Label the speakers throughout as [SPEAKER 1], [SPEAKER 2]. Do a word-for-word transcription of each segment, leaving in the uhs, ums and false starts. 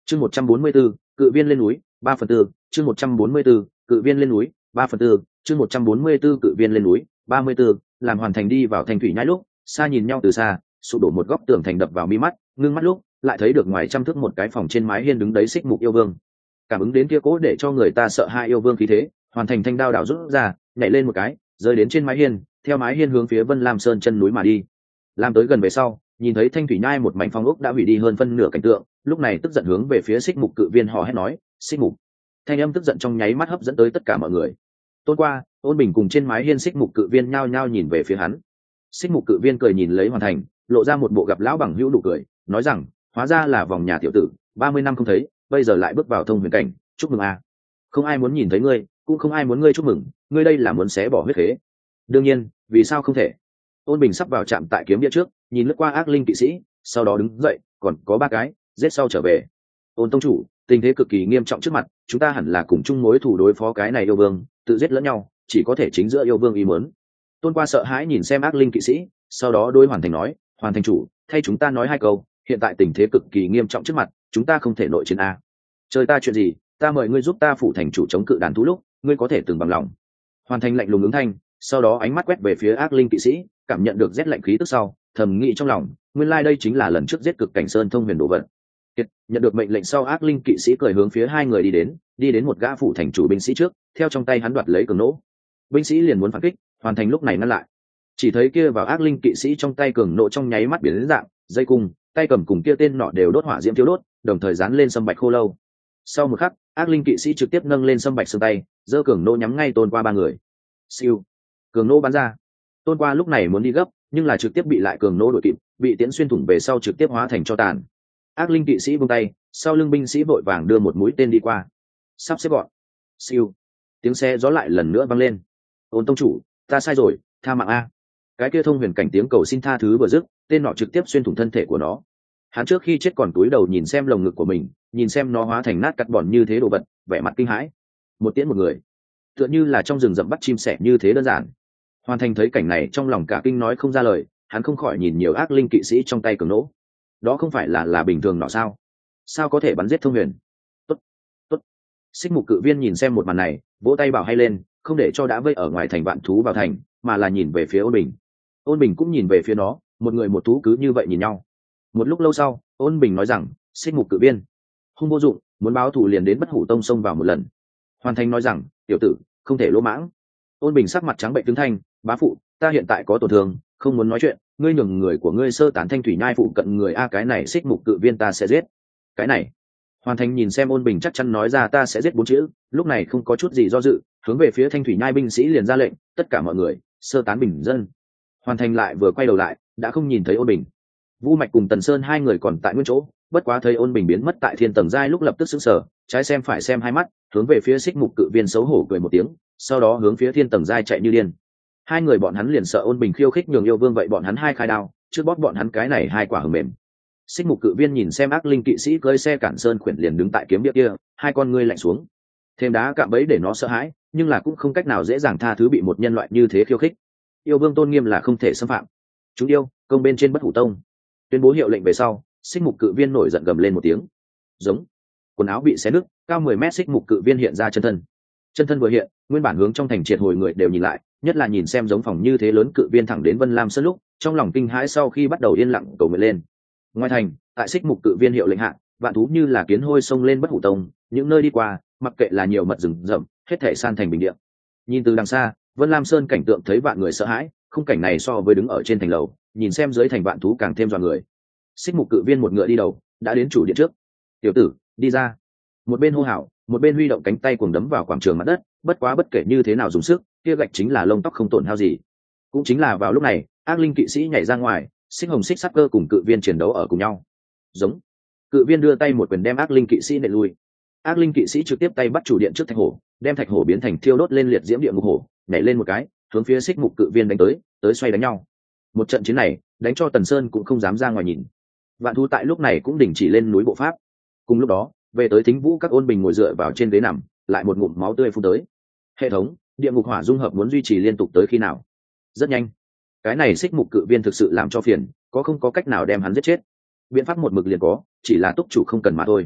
[SPEAKER 1] chương một trăm bốn mươi 144, cự viên lên núi ba phần tư chương một trăm bốn mươi 144, cự viên lên núi ba phần tư chương một trăm bốn mươi 144, cự viên lên núi ba mươi tư làm hoàn thành đi vào thành thủy nhai lúc xa nhìn nhau từ xa, sụp đổ một góc tường thành đập vào mi mắt, ngưng mắt lúc lại thấy được ngoài trăm thước một cái phòng trên mái hiên đứng đấy Xích Mục yêu vương. Cảm ứng đến kia cố để cho người ta sợ hai yêu vương khí thế, hoàn thành thanh đao đảo rút ra, nhảy lên một cái, rơi đến trên mái hiên, theo mái hiên hướng phía Vân Lam Sơn chân núi mà đi. Làm tới gần về sau, nhìn thấy thanh thủy nhai một mảnh phong ốc đã hủy đi hơn phân nửa cảnh tượng, lúc này tức giận hướng về phía Xích Mục cự viên hò hét nói: "Xích Mục!" Thanh âm tức giận trong nháy mắt hấp dẫn tới tất cả mọi người. Tôn Qua, Ôn Bình cùng trên mái hiên Xích Mục cự viên nhao nhao nhìn về phía hắn. Xích Mục cự viên cười nhìn lấy hoàn thành, lộ ra một bộ gặp lão bằng hữu nụ cười, nói rằng: "Hóa ra là vòng nhà tiểu tử, ba mươi năm không thấy, bây giờ lại bước vào thông huyền cảnh, chúc mừng a. Không ai muốn nhìn thấy ngươi, cũng không ai muốn ngươi chúc mừng, ngươi đây là muốn xé bỏ huyết khế. Đương nhiên, vì sao không thể?" Ôn Bình sắp vào chạm tại kiếm địa trước, nhìn lướt qua ác linh kỵ sĩ, sau đó đứng dậy, còn có ba cái, giết sau trở về. Ôn tông chủ, tình thế cực kỳ nghiêm trọng trước mặt, chúng ta hẳn là cùng chung mối thù đối phó cái này yêu vương, tự giết lẫn nhau, chỉ có thể chính giữa yêu vương ý muốn. Tôn Qua sợ hãi nhìn xem ác linh kỵ sĩ, sau đó đối Hoàn Thành nói: "Hoàn Thành chủ, thay chúng ta nói hai câu, hiện tại tình thế cực kỳ nghiêm trọng trước mặt, chúng ta không thể nội chiến a. Chơi ta chuyện gì, ta mời ngươi giúp ta phủ thành chủ chống cự đàn thú lúc, ngươi có thể từng bằng lòng." Hoàn Thành lạnh lùng ứng thanh, sau đó ánh mắt quét về phía ác linh kỵ sĩ, cảm nhận được rét lạnh khí tức sau, thầm nghĩ trong lòng, nguyên lai đây chính là lần trước giết cực cảnh sơn thông huyền đồ vật. Nhận được mệnh lệnh sau, ác linh kỵ sĩ cười hướng phía hai người đi đến, đi đến một gã phủ thành chủ binh sĩ trước, theo trong tay hắn đoạt lấy cường nỗ. Binh sĩ liền muốn phản kích, Hoàn Thành lúc này ngăn lại. Chỉ thấy kia vào ác linh kỵ sĩ trong tay cường nỗ trong nháy mắt biến đến dạng dây cung, tay cầm cùng kia tên nọ đều đốt hỏa diễm thiếu đốt, đồng thời dán lên sâm bạch khô lâu. Sau một khắc, ác linh kỵ sĩ trực tiếp nâng lên sâm bạch xương tay, giơ cường nỗ nhắm ngay Tôn Qua ba người. Siêu, cường nỗ bắn ra. Tôn Qua lúc này muốn đi gấp, nhưng là trực tiếp bị lại cường nỗ đuổi kịp, bị tiễn xuyên thủng về sau trực tiếp hóa thành cho tàn. Ác linh kỵ sĩ buông tay, sau lưng binh sĩ vội vàng đưa một mũi tên đi qua, sắp xếp gọn. Siêu, tiếng xe gió lại lần nữa vang lên. Ôn tông chủ, ta sai rồi, tha mạng a. Cái kia thông huyền cảnh tiếng cầu xin tha thứ vừa dứt, tên nọ trực tiếp xuyên thủng thân thể của nó. Hắn trước khi chết còn túi đầu nhìn xem lồng ngực của mình, nhìn xem nó hóa thành nát cắt bòn như thế đồ vật, vẻ mặt kinh hãi. Một tiễn một người, tựa như là trong rừng rậm bắt chim sẻ như thế đơn giản. Hoàn Thành thấy cảnh này trong lòng cả kinh nói không ra lời, hắn không khỏi nhìn nhiều ác linh kỵ sĩ trong tay cường nỗ. Đó không phải là là bình thường nọ sao? Sao có thể bắn giết thông huyền? Tốt, tốt. Xích Mục cự viên nhìn xem một màn này, vỗ tay bảo hay lên, không để cho đã vây ở ngoài thành vạn thú vào thành, mà là nhìn về phía Ôn Bình. Ôn Bình cũng nhìn về phía nó, một người một thú cứ như vậy nhìn nhau. Một lúc lâu sau, Ôn Bình nói rằng: "Xích Mục cự viên, hung vô dụng, muốn báo thù liền đến Bất Hủ Tông xông vào một lần." Hoàn Thành nói rằng: "Tiểu tử, không thể lỗ mãng." Ôn Bình sắc mặt trắng bệnh tướng thanh: "Bá phụ, ta hiện tại có tổn thương, không muốn nói chuyện, ngươi nhường người của ngươi sơ tán thanh thủy nhai phụ cận người a, cái này Xích Mục cự viên ta sẽ giết." Cái này, Hoàn Thành nhìn xem Ôn Bình chắc chắn nói ra ta sẽ giết bốn chữ, lúc này không có chút gì do dự, hướng về phía thanh thủy nhai binh sĩ liền ra lệnh, tất cả mọi người sơ tán bình dân. Hoàn Thành lại vừa quay đầu lại, đã không nhìn thấy Ôn Bình. Vu Mạch cùng Tần Sơn hai người còn tại nguyên chỗ, bất quá thấy Ôn Bình biến mất tại thiên tầng giai lúc lập tức sững sờ, trái xem phải xem hai mắt, hướng về phía Xích Mục cự viên xấu hổ cười một tiếng, sau đó hướng phía thiên tầng giai chạy như điên. Hai người bọn hắn liền sợ Ôn Bình khiêu khích nhường yêu vương, vậy bọn hắn hai khai đao, trước bóp bọn hắn cái này hai quả hờ mềm. Xích Mục cự viên nhìn xem ác linh kỵ sĩ cưỡi xe cản sơn khuyển liền đứng tại kiếm địa kia, hai con ngươi lạnh xuống. Thêm đá cạm bẫy để nó sợ hãi, nhưng là cũng không cách nào dễ dàng tha thứ bị một nhân loại như thế khiêu khích. Yêu vương tôn nghiêm là không thể xâm phạm. Chúng yêu, công bên trên Bất Hủ Tông. Tuyên bố hiệu lệnh về sau, Xích Mục cự viên nổi giận gầm lên một tiếng. Giống. Quần áo bị xé nứt, cao mười mét Xích Mục cự viên hiện ra chân thân. Chân thân vừa hiện, nguyên bản hướng trong thành triệt hồi người đều nhìn lại, nhất là nhìn xem giống phòng như thế lớn cự viên thẳng đến Vân Lam Sơn lúc, trong lòng kinh hãi sau khi bắt đầu yên lặng cầu nguyện lên. Ngoài thành, tại Xích Mục cự viên hiệu lệnh hạ, vạn thú như là kiến hôi xông lên Bất Hủ Tông, những nơi đi qua, mặc kệ là nhiều mật rừng rậm, hết thảy san thành bình địa. Nhìn từ đằng xa, Vân Lam Sơn cảnh tượng thấy vạn người sợ hãi, khung cảnh này so với đứng ở trên thành lầu, nhìn xem dưới thành vạn thú càng thêm dọa người. Xích Mục cự viên một ngựa đi đầu, đã đến chủ điện trước. "Tiểu tử, đi ra." Một bên hô hào, một bên huy động cánh tay cuồng đấm vào quảng trường mặt đất, bất quá bất kể như thế nào dùng sức, kia gạch chính là lông tóc không tổn hao gì. Cũng chính là vào lúc này, ác linh kỵ sĩ nhảy ra ngoài, Xích Hồng Xích Sắc Cơ cùng cự viên chiến đấu ở cùng nhau. Giống. Cự viên đưa tay một quyền đem ác linh kỵ sĩ nện lui. Ác linh kỵ sĩ trực tiếp tay bắt chủ điện trước thạch hổ, đem thạch hổ biến thành thiêu đốt lên liệt diễm địa ngục hổ, nhảy lên một cái, hướng phía Xích Mục cự viên đánh tới, tới xoay đánh nhau. Một trận chiến này, đánh cho Tần Sơn cũng không dám ra ngoài nhìn. Vạn thú tại lúc này cũng đình chỉ lên núi bộ pháp. Cùng lúc đó, về tới Thính Vũ các Ôn Bình ngồi dựa vào trên ghế nằm, lại một ngụm máu tươi phun tới. Hệ thống, địa ngục hỏa dung hợp muốn duy trì liên tục tới khi nào? Rất nhanh. Cái này Xích Mục cự viên thực sự làm cho phiền, có không có cách nào đem hắn giết chết. Biện pháp một mực liền có, chỉ là túc chủ không cần mà thôi.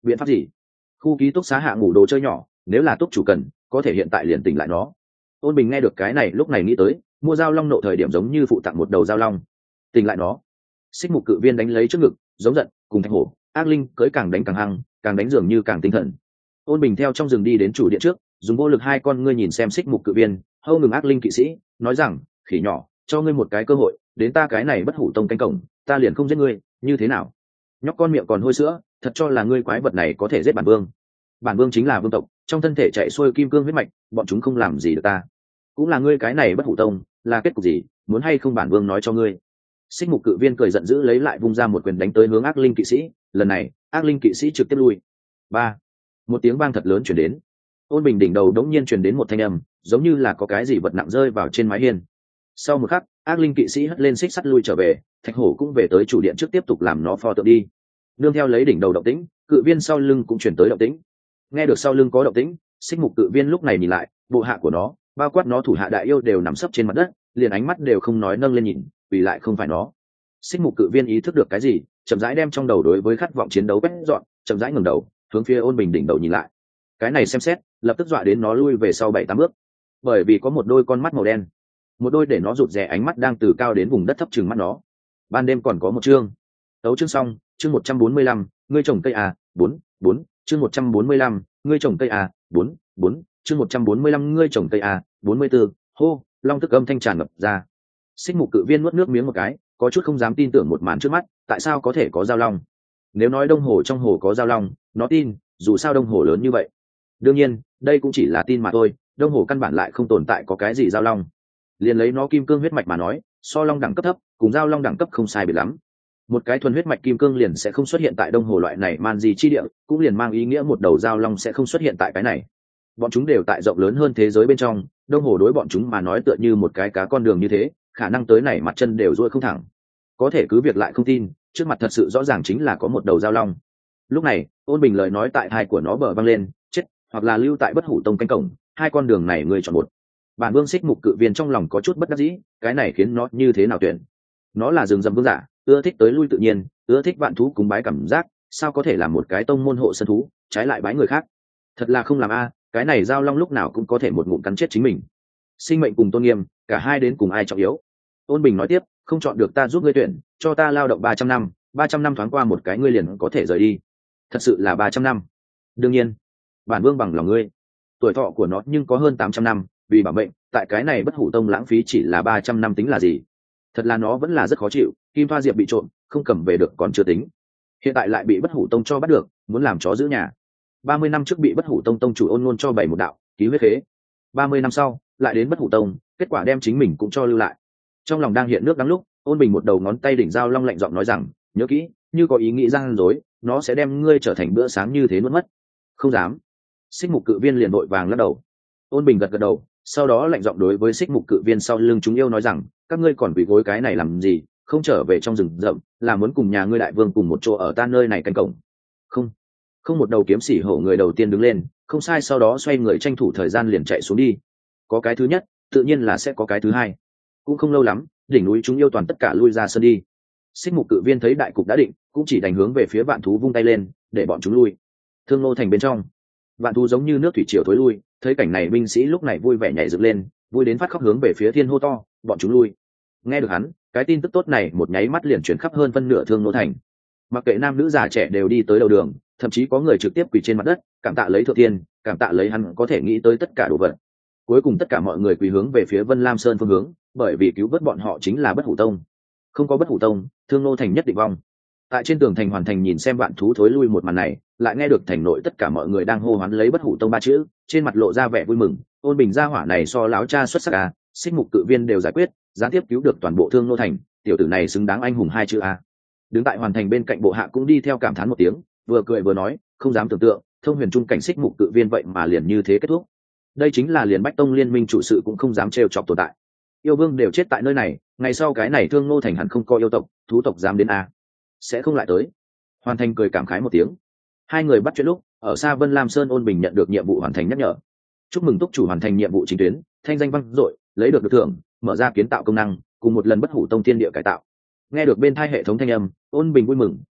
[SPEAKER 1] biện pháp gì? Khu ký túc xá hạ ngủ đồ chơi nhỏ, nếu là túc chủ cần có thể hiện tại liền tỉnh lại nó. Ôn Bình nghe được cái này lúc này nghĩ tới mua dao long nộ thời điểm giống như phụ tặng một đầu dao long. Tỉnh lại nó. Xích mục cự viên đánh lấy trước ngực giống giận, cùng thạch hổ ác linh cưới càng đánh càng hăng, càng đánh dường như càng tinh thần. Ôn Bình theo trong rừng đi đến chủ điện trước, dùng vô lực hai con ngươi nhìn xem xích mục cự viên hâu ngừng ác linh kỵ sĩ, nói rằng khỉ nhỏ, cho ngươi một cái cơ hội, đến ta cái này bất hủ tông cánh cổng, ta liền không giết ngươi, như thế nào? Nhóc con miệng còn hôi sữa, thật cho là ngươi quái vật này có thể giết bản vương? Bản vương chính là vương tộc, trong thân thể chạy xuôi kim cương huyết mạch, bọn chúng không làm gì được ta. Cũng là ngươi cái này bất hủ tông, là kết cục gì, muốn hay không bản vương nói cho ngươi. Xích mục cự viên cười giận dữ lấy lại vung ra một quyền đánh tới hướng ác linh kỵ sĩ, lần này ác linh kỵ sĩ trực tiếp lui. Ba, một tiếng vang thật lớn chuyển đến. Ôn Bình đỉnh đầu đống nhiên truyền đến một thanh âm, giống như là có cái gì vật nặng rơi vào trên mái hiên. Sau một khắc, ác linh kỵ sĩ hất lên xích sắt lui trở về, thạch hổ cũng về tới chủ điện trước tiếp tục làm nó pho tượng đi. Nương theo lấy đỉnh đầu động tĩnh, cự viên sau lưng cũng chuyển tới động tĩnh. Nghe được sau lưng có động tĩnh, xích mục cự viên lúc này nhìn lại, bộ hạ của nó, bao quát nó thủ hạ đại yêu đều nằm sấp trên mặt đất, liền ánh mắt đều không nói nâng lên nhìn, vì lại không phải nó. Xích mục cự viên ý thức được cái gì, chậm rãi đem trong đầu đối với khát vọng chiến đấu quét dọn, chậm rãi ngẩng đầu, hướng phía Ôn Bình đỉnh đầu nhìn lại. Cái này xem xét, lập tức dọa đến nó lui về sau bảy tám bước, bởi vì có một đôi con mắt màu đen, một đôi để nó rụt rè ánh mắt đang từ cao đến vùng đất thấp trừng mắt nó. Ban đêm còn có một chương. Tấu chương xong, chương một trăm bốn mươi lăm, ngươi trồng cây à, bốn, bốn, chương một trăm bốn mươi lăm, ngươi trồng cây à, bốn, bốn, chương một trăm bốn mươi lăm ngươi trồng cây à, bốn mươi tư, hô, long tức âm thanh tràn ngập ra. Xích mục cự viên nuốt nước miếng một cái, có chút không dám tin tưởng một màn trước mắt, tại sao có thể có giao long? Nếu nói đông hồ trong hồ có giao long, nó tin, dù sao đông hồ lớn như vậy. Đương nhiên, đây cũng chỉ là tin mà thôi, đông hồ căn bản lại không tồn tại có cái gì giao long. Liền lấy nó kim cương huyết mạch mà nói, so long đẳng cấp thấp, cùng giao long đẳng cấp không sai biệt lắm. Một cái thuần huyết mạch kim cương liền sẽ không xuất hiện tại đông hồ loại này man gì chi địa, cũng liền mang ý nghĩa một đầu giao long sẽ không xuất hiện tại cái này. Bọn chúng đều tại rộng lớn hơn thế giới bên trong, đông hồ đối bọn chúng mà nói tựa như một cái cá con đường như thế, khả năng tới này mặt chân đều duỗi không thẳng. Có thể cứ việc lại không tin, trước mặt thật sự rõ ràng chính là có một đầu giao long. Lúc này, Ôn Bình lời nói tại hai của nó bờ vang lên, chết, hoặc là lưu tại bất hủ tông cánh cổng, hai con đường này ngươi chọn một. Bản vương xích mục cự viên trong lòng có chút bất đắc dĩ, cái này khiến nó như thế nào tuyển? Nó là rừng rậm vương giả, ưa thích tới lui tự nhiên, ưa thích vạn thú cúng bái cảm giác, sao có thể làm một cái tông môn hộ sân thú, trái lại bái người khác? Thật là không làm a, cái này giao long lúc nào cũng có thể một ngụm cắn chết chính mình. Sinh mệnh cùng tôn nghiêm, cả hai đến cùng ai trọng yếu? Ôn Bình nói tiếp, không chọn được ta giúp ngươi tuyển, cho ta lao động ba trăm năm, ba trăm năm thoáng qua một cái ngươi liền có thể rời đi. Thật sự là ba trăm năm? Đương nhiên, bản vương bằng lòng ngươi. Tuổi thọ của nó nhưng có hơn tám trăm năm, vì bảo mệnh, tại cái này bất hủ tông lãng phí chỉ là ba trăm năm tính là gì? Thật là nó vẫn là rất khó chịu, kim thoa diệp bị trộm, không cầm về được còn chưa tính. Hiện tại lại bị bất hủ tông cho bắt được, muốn làm chó giữ nhà. Ba mươi năm trước bị bất hủ tông tông chủ Ôn Ngôn cho bảy một đạo, ký huyết khế. Ba mươi năm sau, lại đến bất hủ tông, kết quả đem chính mình cũng cho lưu lại. Trong lòng đang hiện nước đắng lúc, Ôn Bình một đầu ngón tay đỉnh dao long lạnh giọng nói rằng, nhớ kỹ, như có ý nghĩ gian dối, nó sẽ đem ngươi trở thành bữa sáng như thế nuốt mất. Không dám. Xích mục cự viên liền vội vàng lắc đầu. Ôn Bình gật gật đầu, sau đó lạnh giọng đối với xích mục cự viên sau lưng chúng yêu nói rằng, các ngươi còn quỳ gối cái này làm gì, không trở về trong rừng rậm, là muốn cùng nhà ngươi đại vương cùng một chỗ ở ta nơi này canh cổng? Không. Không, một đầu kiếm sĩ hổ người đầu tiên đứng lên, không sai, sau đó xoay người tranh thủ thời gian liền chạy xuống đi. Có cái thứ nhất, tự nhiên là sẽ có cái thứ hai. Cũng không lâu lắm, đỉnh núi chúng yêu toàn tất cả lui ra sân đi. Xích mục cự viên thấy đại cục đã định, cũng chỉ đành hướng về phía vạn thú vung tay lên, để bọn chúng lui. Thương Lô thành bên trong, vạn thú giống như nước thủy triều thối lui, thấy cảnh này binh sĩ lúc này vui vẻ nhảy dựng lên, vui đến phát khóc hướng về phía thiên hô to, bọn chúng lui. Nghe được hắn, cái tin tức tốt này một nháy mắt liền chuyển khắp hơn phân nửa Thương Lô thành. Mặc kệ nam nữ già trẻ đều đi tới đầu đường, thậm chí có người trực tiếp quỳ trên mặt đất, cảm tạ lấy thượng thiên, cảm tạ lấy hắn có thể nghĩ tới tất cả đồ vật. Cuối cùng tất cả mọi người quỳ hướng về phía Vân Lam Sơn phương hướng, bởi vì cứu vớt bọn họ chính là bất hủ tông. Không có bất hủ tông, Thương Lô thành nhất định vong. Tại trên tường thành hoàn thành nhìn xem vạn thú thối lui một màn này, lại nghe được thành nội tất cả mọi người đang hô hoán lấy bất hủ tông ba chữ, trên mặt lộ ra vẻ vui mừng. Ôn Bình gia hỏa này so láo cha xuất sắc a, xích mục cự viên đều giải quyết, gián tiếp cứu được toàn bộ Thương Lô thành, tiểu tử này xứng đáng anh hùng hai chữ a. Đứng tại hoàn thành bên cạnh bộ hạ cũng đi theo cảm thán một tiếng, vừa cười vừa nói, không dám tưởng tượng, thông huyền trung cảnh xích mục cự viên vậy mà liền như thế kết thúc. Đây chính là liền Bách Tông liên minh chủ sự cũng không dám trêu chọc tồn tại. Yêu vương đều chết tại nơi này, ngày sau cái này Thương Lô thành hẳn không có yêu tộc, thú tộc dám đến a, sẽ không lại tới. Hoàn thành cười cảm khái một tiếng. Hai người bắt chuyện lúc, ở xa Vân Lam Sơn, Ôn Bình nhận được nhiệm vụ hoàn thành nhắc nhở. Chúc mừng túc chủ hoàn thành nhiệm vụ chính tuyến, thanh danh vang dội, lấy được được thưởng, mở ra kiến tạo công năng, cùng một lần bất hủ tông thiên địa cải tạo. Nghe được bên thai hệ thống thanh âm, Ôn Bình vui mừng,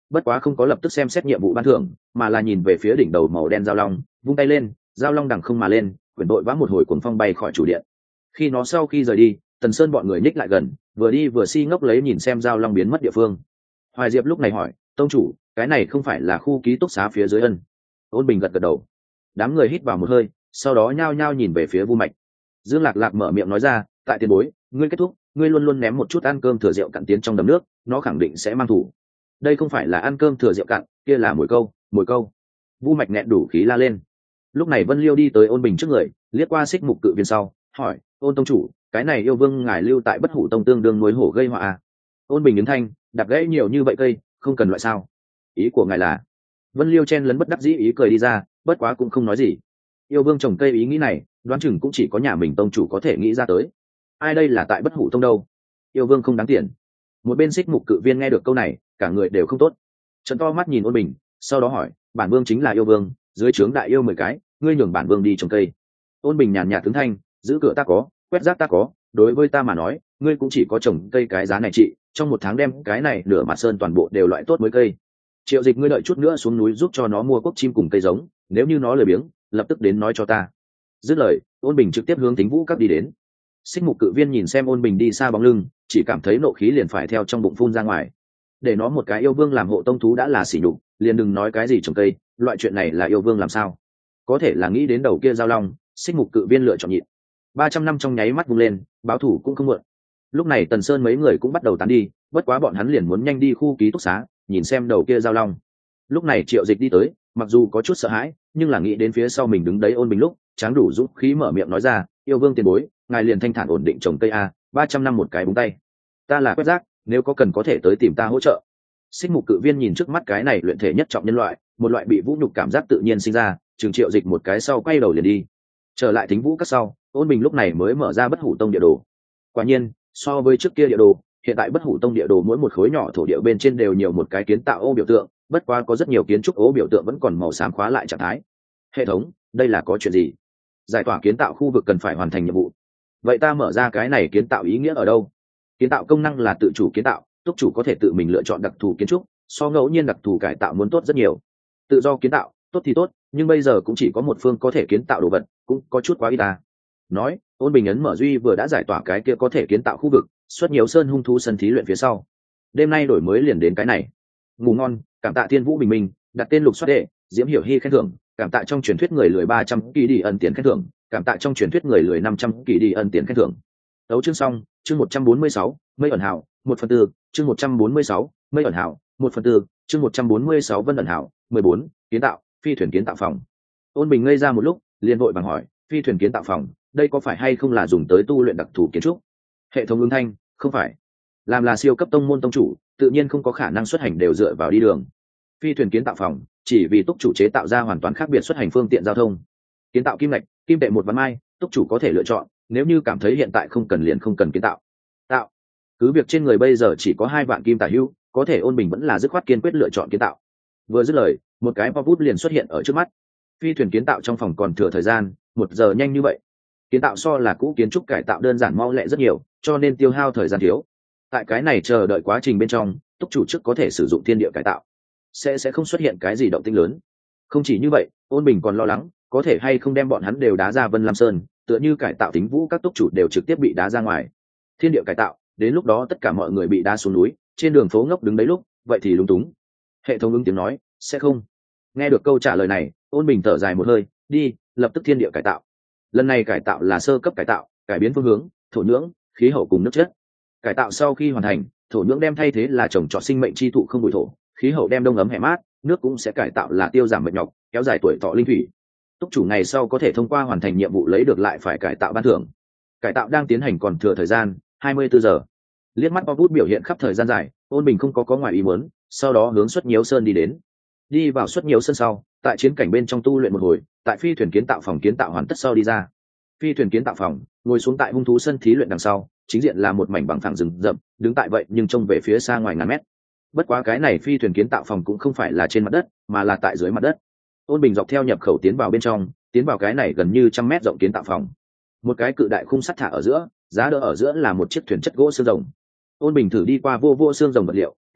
[SPEAKER 1] bất quá không có lập tức xem xét nhiệm vụ ban thưởng, mà là nhìn về phía đỉnh đầu màu đen giao long, vung tay lên, giao long đằng không mà lên, quyển đội vã một hồi cuồng phong bay khỏi chủ điện. Khi nó sau khi rời đi, Tần Sơn bọn người nhích lại gần, vừa đi vừa si ngốc lấy nhìn xem giao long biến mất địa phương. Hoài Diệp lúc này hỏi, tông chủ, cái này không phải là khu ký túc xá phía dưới ân? Ôn Bình gật gật đầu. Đám người hít vào một hơi, sau đó nhao nhao nhìn về phía Vu Mạch. Dương Lạc Lạc mở miệng nói ra, tại tiền bối, ngươi kết thúc, ngươi luôn luôn ném một chút ăn cơm thừa rượu cạn tiến trong đầm nước, nó khẳng định sẽ mang thủ. Đây không phải là ăn cơm thừa rượu cạn, kia là mồi câu, mồi câu. Vu Mạch nghẹn đủ khí la lên. Lúc này Vân Liêu đi tới Ôn Bình trước người, liếc qua Xích Mục cự viên sau, hỏi, Ôn tông chủ, cái này yêu vương ngài lưu tại Bất Hủ tông tương đương núi hổ gây họa à? Ôn Bình đứng thanh, đạp gãy nhiều như vậy cây, không cần loại sao? Ý của ngài là? Vân Liêu chen lấn bất đắc dĩ ý cười đi ra, bất quá cũng không nói gì. Yêu vương trồng cây ý nghĩ này, đoán chừng cũng chỉ có nhà mình tông chủ có thể nghĩ ra tới. Ai đây là tại Bất Hủ tông đâu? Yêu vương không đáng tiền. Một bên Xích Mục cự viên nghe được câu này, cả người đều không tốt. Trợn to mắt nhìn Ôn Bình, sau đó hỏi, bản vương chính là yêu vương, dưới trướng đại yêu mười cái, ngươi nhường bản vương đi trồng cây. Ôn Bình nhàn nhạt tướng thanh, giữ cửa ta có, quét rác ta có, đối với ta mà nói, ngươi cũng chỉ có trồng cây cái giá này chị, trong một tháng đem cái này nửa mặt sơn toàn bộ đều loại tốt mới cây. Triệu Dịch ngươi đợi chút nữa xuống núi giúp cho nó mua quốc chim cùng cây giống, nếu như nó lười biếng, lập tức đến nói cho ta. Dứt lời, Ôn Bình trực tiếp hướng Tính Vũ Các đi đến. Xích Mục cự viên nhìn xem Ôn Bình đi xa bóng lưng, chỉ cảm thấy nộ khí liền phải theo trong bụng phun ra ngoài. Để nó một cái yêu vương làm hộ tông thú đã là sỉ nhục, liền đừng nói cái gì trồng cây, loại chuyện này là yêu vương làm sao? Có thể là nghĩ đến đầu kia giao long, Xích Mục cự viên lựa chọn nhịn. ba trăm năm trong nháy mắt vung lên, báo thủ cũng không muộn. Lúc này Tần Sơn mấy người cũng bắt đầu tán đi, bất quá bọn hắn liền muốn nhanh đi khu ký túc xá, nhìn xem đầu kia giao long. Lúc này Triệu Dịch đi tới, mặc dù có chút sợ hãi, nhưng là nghĩ đến phía sau mình đứng đấy Ôn Bình lúc, tráng đủ dũng khí mở miệng nói ra, yêu vương tiền bối, ngài liền thanh thản ổn định trồng cây a, ba trăm năm một cái búng tay. Ta là quét rác, nếu có cần có thể tới tìm ta hỗ trợ. Xích Mục cự viên nhìn trước mắt cái này luyện thể nhất trọng nhân loại, một loại bị vũ nhục cảm giác tự nhiên sinh ra, trường Triệu Dịch một cái sau quay đầu liền đi. Trở lại Thính Vũ Các sau, Ôn Bình lúc này mới mở ra Bất Hủ tông địa đồ. Quả nhiên, so với trước kia địa đồ, hiện tại Bất Hủ tông địa đồ mỗi một khối nhỏ thổ địa bên trên đều nhiều một cái kiến tạo ô biểu tượng, bất quá có rất nhiều kiến trúc ô biểu tượng vẫn còn màu xám khóa lại trạng thái. Hệ thống, đây là có chuyện gì? Giải tỏa kiến tạo khu vực cần phải hoàn thành nhiệm vụ. Vậy ta mở ra cái này kiến tạo ý nghĩa ở đâu? Kiến tạo công năng là tự chủ kiến tạo, túc chủ có thể tự mình lựa chọn đặc thù kiến trúc, so ngẫu nhiên đặc thù cải tạo muốn tốt rất nhiều. Tự do kiến tạo, tốt thì tốt, nhưng bây giờ cũng chỉ có một phương có thể kiến tạo đồ vật, cũng có chút quá ít ta. Nói, Ôn Bình ấn mở duy vừa đã giải tỏa cái kia có thể kiến tạo khu vực, xuất nhiều sơn hung thú sân thí luyện phía sau. Đêm nay đổi mới liền đến cái này. Ngủ ngon, cảm tạ Thiên Vũ Bình Minh, đặt tên Lục Soát Đệ, Diễm Hiểu Hi khen thưởng, cảm tạ trong truyền thuyết người lười ba trăm kỳ đi ân tiền khen thưởng, cảm tạ trong truyền thuyết người lười năm trăm kỳ đi ân tiền khen thưởng. Đấu chương xong, chương một trăm bốn mươi sáu, Mây ẩn hảo, một phần tư, chương một trăm bốn mươi sáu, Mây ẩn hảo, một phần tư, chương một trăm bốn mươi sáu Vân ẩn hảo, mười bốn, kiến tạo, phi thuyền kiến tạo phòng. Ôn Bình ngây ra một lúc, liền vội vàng hỏi, phi thuyền kiến tạo phòng, đây có phải hay không là dùng tới tu luyện đặc thù kiến trúc? Hệ thống ứng thanh, không phải. Làm là siêu cấp tông môn tông chủ, tự nhiên không có khả năng xuất hành đều dựa vào đi đường. Phi thuyền kiến tạo phòng, chỉ vì túc chủ chế tạo ra hoàn toàn khác biệt xuất hành phương tiện giao thông. Kiến tạo kim lạch, kim tệ một ván mai, túc chủ có thể lựa chọn, nếu như cảm thấy hiện tại không cần liền không cần kiến tạo. Tạo. Cứ việc trên người bây giờ chỉ có hai vạn kim tả hữu, có thể Ôn Bình vẫn là dứt khoát kiên quyết lựa chọn kiến tạo. Vừa dứt lời, một cái pop bút liền xuất hiện ở trước mắt. Phi thuyền kiến tạo trong phòng còn thừa thời gian, một giờ nhanh như vậy. Kiến tạo so là cũ kiến trúc cải tạo đơn giản mau lẹ rất nhiều, cho nên tiêu hao thời gian thiếu. Tại cái này chờ đợi quá trình bên trong, túc chủ trước có thể sử dụng thiên địa cải tạo, sẽ sẽ không xuất hiện cái gì động tĩnh lớn. Không chỉ như vậy, Ôn Bình còn lo lắng, có thể hay không đem bọn hắn đều đá ra Vân Lam Sơn, tựa như cải tạo Tính Vũ các túc chủ đều trực tiếp bị đá ra ngoài. Thiên địa cải tạo, đến lúc đó tất cả mọi người bị đá xuống núi, trên đường phố ngốc đứng đấy lúc, vậy thì lúng túng. Hệ thống ứng tiếng nói, sẽ không. Nghe được câu trả lời này, Ôn Bình thở dài một hơi, đi, lập tức thiên địa cải tạo. Lần này cải tạo là sơ cấp cải tạo, cải biến phương hướng, thổ nhưỡng, khí hậu cùng nước chất. Cải tạo sau khi hoàn thành, thổ nhưỡng đem thay thế là trồng trọt sinh mệnh chi thụ không bụi thổ, khí hậu đem đông ấm hẻ mát, nước cũng sẽ cải tạo là tiêu giảm mệt nhọc, kéo dài tuổi thọ linh thủy. Túc chủ ngày sau có thể thông qua hoàn thành nhiệm vụ lấy được lại phải cải tạo ban thưởng. Cải tạo đang tiến hành còn thừa thời gian hai mươi bốn giờ. Liếc mắt bút biểu hiện khắp thời gian dài, Ôn Bình không có có ngoài ý muốn, sau đó hướng Xuất Nhiễu Sơn đi đến. Đi vào Xuất Nhiễu Sơn sau, tại chiến cảnh bên trong tu luyện một hồi, tại phi thuyền kiến tạo phòng kiến tạo hoàn tất sau đi ra. Phi thuyền kiến tạo phòng, ngồi xuống tại hung thú sân thí luyện đằng sau, chính diện là một mảnh bằng phẳng rừng rậm, đứng tại vậy nhưng trông về phía xa ngoài ngàn mét. Bất quá cái này phi thuyền kiến tạo phòng cũng không phải là trên mặt đất, mà là tại dưới mặt đất. Ôn Bình dọc theo nhập khẩu tiến vào bên trong, tiến vào cái này gần như trăm mét rộng kiến tạo phòng. Một cái cự đại khung sắt thả ở giữa, giá đỡ ở giữa là một chiếc thuyền chất gỗ xương rồng. Ôn Bình thử đi qua vô vô xương rồng vật liệu,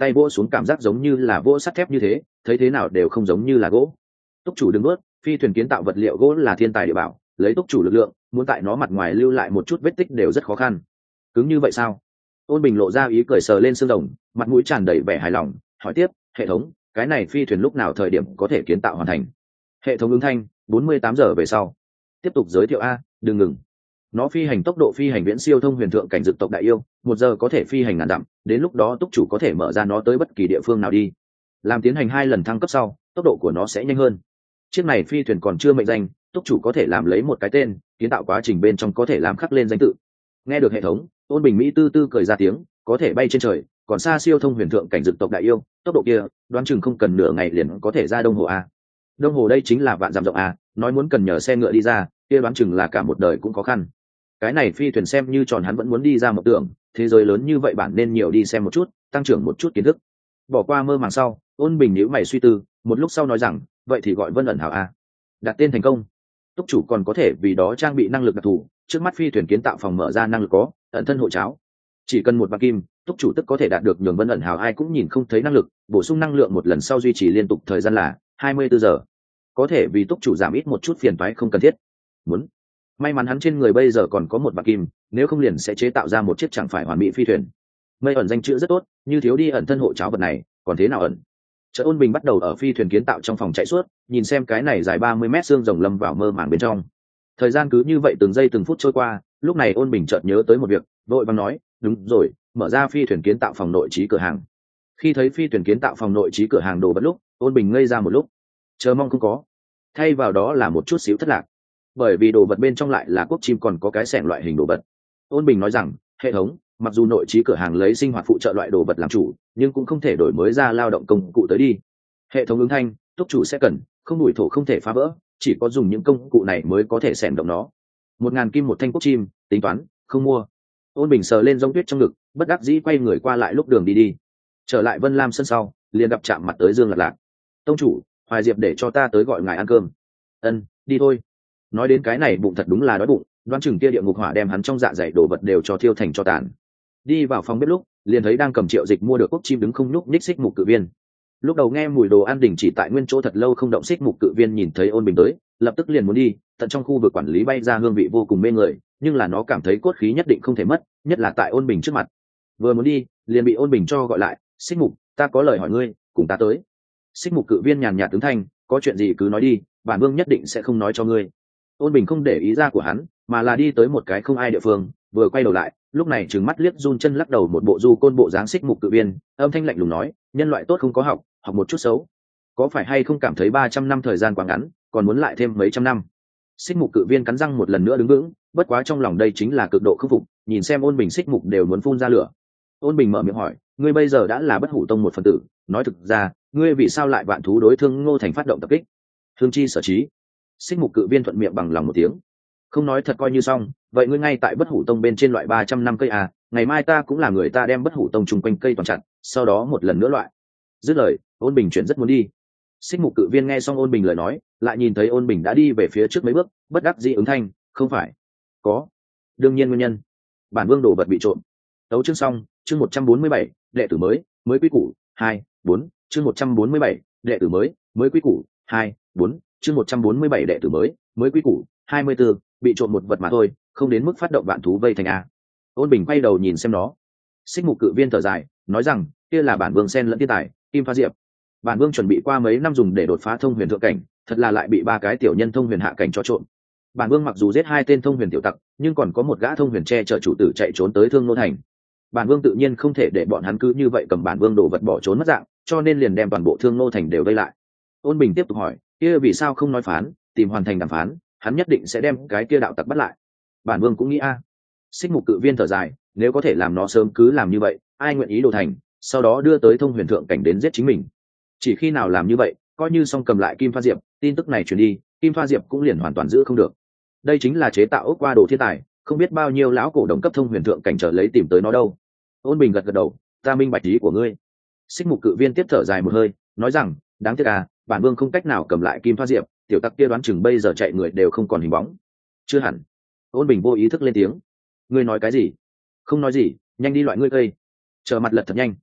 [SPEAKER 1] tay vỗ xuống cảm giác giống như là vỗ sắt thép như thế, thấy thế nào đều không giống như là gỗ. Túc chủ đừng nuốt, phi thuyền kiến tạo vật liệu gỗ là thiên tài địa bảo, lấy túc chủ lực lượng muốn tại nó mặt ngoài lưu lại một chút vết tích đều rất khó khăn. Cứng như vậy sao? Ôn Bình lộ ra ý cười sờ lên xương rồng, mặt mũi tràn đầy vẻ hài lòng, hỏi tiếp, hệ thống, cái này phi thuyền lúc nào thời điểm có thể kiến tạo hoàn thành? Hệ thống ứng thanh, bốn mươi tám giờ về sau. Tiếp tục giới thiệu a, đừng ngừng. Nó phi hành tốc độ phi hành viễn siêu thông huyền thượng cảnh dực tộc đại yêu, một giờ có thể phi hành ngàn dặm, đến lúc đó túc chủ có thể mở ra nó tới bất kỳ địa phương nào đi. Làm tiến hành hai lần thăng cấp sau, tốc độ của nó sẽ nhanh hơn. Chiếc này phi thuyền còn chưa mệnh danh, túc chủ có thể làm lấy một cái tên, kiến tạo quá trình bên trong có thể làm khắc lên danh tự. Nghe được hệ thống, Ôn Bình Mỹ tư tư cười ra tiếng, có thể bay trên trời, còn xa siêu thông huyền thượng cảnh dực tộc đại yêu, tốc độ kia, đoán chừng không cần nửa ngày liền có thể ra Đông Hồ a. Đông Hồ đây chính là vạn dặm rộng a, nói muốn cần nhờ xe ngựa đi ra, kia đoán chừng là cả một đời cũng khó khăn. Cái này phi thuyền xem như tròn hắn vẫn muốn đi ra một tưởng, thế giới lớn như vậy bản nên nhiều đi xem một chút, tăng trưởng một chút kiến thức. Bỏ qua mơ màng sau, Ôn Bình nhíu mày suy tư, một lúc sau nói rằng, vậy thì gọi Vân ẩn hảo a. Đặt tên thành công, túc chủ còn có thể vì đó trang bị năng lực đặc thù, trước mắt phi thuyền kiến tạo phòng mở ra năng lực có ẩn thân hộ cháo, chỉ cần một bạc kim, túc chủ tức có thể đạt được nhường Vân ẩn hào ai cũng nhìn không thấy năng lực, bổ sung năng lượng một lần sau duy trì liên tục thời gian là hai mươi bốn giờ, có thể vì túc chủ giảm ít một chút phiền toái không cần thiết. Muốn may mắn hắn trên người bây giờ còn có một bạc kim, nếu không liền sẽ chế tạo ra một chiếc chẳng phải hoàn mỹ phi thuyền. Mây ẩn danh chữ rất tốt, như thiếu đi ẩn thân hộ cháo vật này còn thế nào ẩn. Chợ Ôn Bình bắt đầu ở phi thuyền kiến tạo trong phòng chạy suốt, nhìn xem cái này dài ba mươi mét xương rồng lâm vào mơ màng bên trong. Thời gian cứ như vậy từng giây từng phút trôi qua, lúc này Ôn Bình chợt nhớ tới một việc, vội vàng nói, đúng rồi, mở ra phi thuyền kiến tạo phòng nội trí cửa hàng. Khi thấy phi thuyền kiến tạo phòng nội trí cửa hàng đồ vật lúc, Ôn Bình ngây ra một lúc, chờ mong không có, thay vào đó là một chút xíu thất lạc, bởi vì đồ vật bên trong lại là quốc chim còn có cái xẻng loại hình đồ vật. Ôn Bình nói rằng, hệ thống, mặc dù nội trí cửa hàng lấy sinh hoạt phụ trợ loại đồ vật làm chủ, nhưng cũng không thể đổi mới ra lao động công cụ tới đi. Hệ thống ứng thanh, túc chủ sẽ cần, không đủi thổ không thể phá vỡ, chỉ có dùng những công cụ này mới có thể xẻng động nó. Một ngàn kim một thanh quốc chim, tính toán, không mua. Ôn Bình sờ lên giống tuyết trong ngực, bất đắc dĩ quay người qua lại lúc đường đi đi. Trở lại Vân Lam sân sau, liền gặp chạm mặt tới Dương Lạc Lạc. Tông chủ, Hoài Diệp để cho ta tới gọi ngài ăn cơm. Ân, đi thôi. Nói đến cái này bụng thật đúng là đói bụng, đoán chừng kia địa ngục hỏa đem hắn trong dạ dày đồ vật đều cho thiêu thành cho tàn. Đi vào phòng bếp lúc, liền thấy đang cầm Triệu Dịch mua được quốc chim đứng không nhúc nhích xích mục cự viên. Lúc đầu nghe mùi đồ ăn đình chỉ tại nguyên chỗ thật lâu không động, xích mục cự viên nhìn thấy Ôn Bình tới, lập tức liền muốn đi, tận trong khu vực quản lý bay ra hương vị vô cùng mê người, nhưng là nó cảm thấy cốt khí nhất định không thể mất, nhất là tại Ôn Bình trước mặt. Vừa muốn đi, liền bị Ôn Bình cho gọi lại, xích mục, ta có lời hỏi ngươi, cùng ta tới. Xích mục cự viên nhàn nhạt tướng thanh, có chuyện gì cứ nói đi, bản vương nhất định sẽ không nói cho ngươi. Ôn Bình không để ý ra của hắn, mà là đi tới một cái không ai địa phương, vừa quay đầu lại, lúc này trừng mắt liếc run chân lắc đầu một bộ du côn bộ dáng xích mục cự viên, âm thanh lạnh lùng nói, nhân loại tốt không có học, học một chút xấu. Có phải hay không cảm thấy ba trăm năm thời gian quá ngắn, còn muốn lại thêm mấy trăm năm? Xích mục cự viên cắn răng một lần nữa đứng vững, bất quá trong lòng đây chính là cực độ khâm phục, nhìn xem Ôn Bình xích mục đều muốn phun ra lửa. Ôn Bình mở miệng hỏi, ngươi bây giờ đã là Bất Hủ Tông một phần tử, nói thực ra, ngươi vì sao lại vạn thú đối thương Ngô Thành phát động tập kích? Thương chi sở trí. Xích mục cự viên thuận miệng bằng lòng một tiếng, không nói thật coi như xong, vậy ngươi ngay tại Bất Hủ Tông bên trên loại ba trăm năm cây à, ngày mai ta cũng là người ta đem Bất Hủ Tông chung quanh cây toàn chặt, sau đó một lần nữa loại. Dứt lời, Ôn Bình chuyển rất muốn đi. Xích mục cự viên nghe xong Ôn Bình lời nói, lại nhìn thấy Ôn Bình đã đi về phía trước mấy bước, bất đắc dĩ ứng thanh, không phải. Có. Đương nhiên nguyên nhân. Bản vương đồ vật bị trộm. Tấu chương xong, chương một trăm bốn mươi bảy, đệ tử mới, mới quý củ, hai, bốn, chương một trăm bốn mươi bảy, đệ tử mới, mới quý củ, hai, bốn, chương một trăm bốn mươi bảy đệ tử mới, mới quý củ, hai mươi bốn, bị trộm một vật mà thôi, không đến mức phát động vạn thú vây thành a. Ôn Bình quay đầu nhìn xem nó. Xích mục cự viên thở dài, nói rằng, kia là bản vương sen lẫn thiên tài, Kim Pha Diệp. Bản vương chuẩn bị qua mấy năm dùng để đột phá thông huyền thượng cảnh, thật là lại bị ba cái tiểu nhân thông huyền hạ cảnh cho trộm. Bản vương mặc dù giết hai tên thông huyền tiểu tặc, nhưng còn có một gã thông huyền che chở chủ tử chạy trốn tới Thương Nô Thành. Bản vương tự nhiên không thể để bọn hắn cứ như vậy cầm bản vương đồ vật bỏ trốn mất dạng, cho nên liền đem toàn bộ Thương Nô Thành đều vây lại. Ôn Bình tiếp tục hỏi, kia vì sao không nói phán, tìm hoàn thành đàm phán, hắn nhất định sẽ đem cái kia đạo tặc bắt lại. Bản vương cũng nghĩ a. Xích mục cự viên thở dài, nếu có thể làm nó sớm cứ làm như vậy, ai nguyện ý đồ thành, sau đó đưa tới thông huyền thượng cảnh đến giết chính mình. Chỉ khi nào làm như vậy, coi như xong cầm lại Kim Pha Diệp, tin tức này truyền đi, Kim Pha Diệp cũng liền hoàn toàn giữ không được. Đây chính là chế tạo ốc qua đồ thiên tài, không biết bao nhiêu lão cổ đồng cấp thông huyền thượng cảnh trở lấy tìm tới nó đâu. Ôn Bình gật gật đầu, ta minh bạch ý của ngươi. Xích mục cự viên tiếp thở dài một hơi, nói rằng, đáng tiếc à, bản vương không cách nào cầm lại Kim Pha Diệp, tiểu tặc kia đoán chừng bây giờ chạy người đều không còn hình bóng. Chưa hẳn. Ôn Bình vô ý thức lên tiếng. Ngươi nói cái gì? Không nói gì, nhanh đi loại ngươi cây. Chờ mặt lật thật nhanh.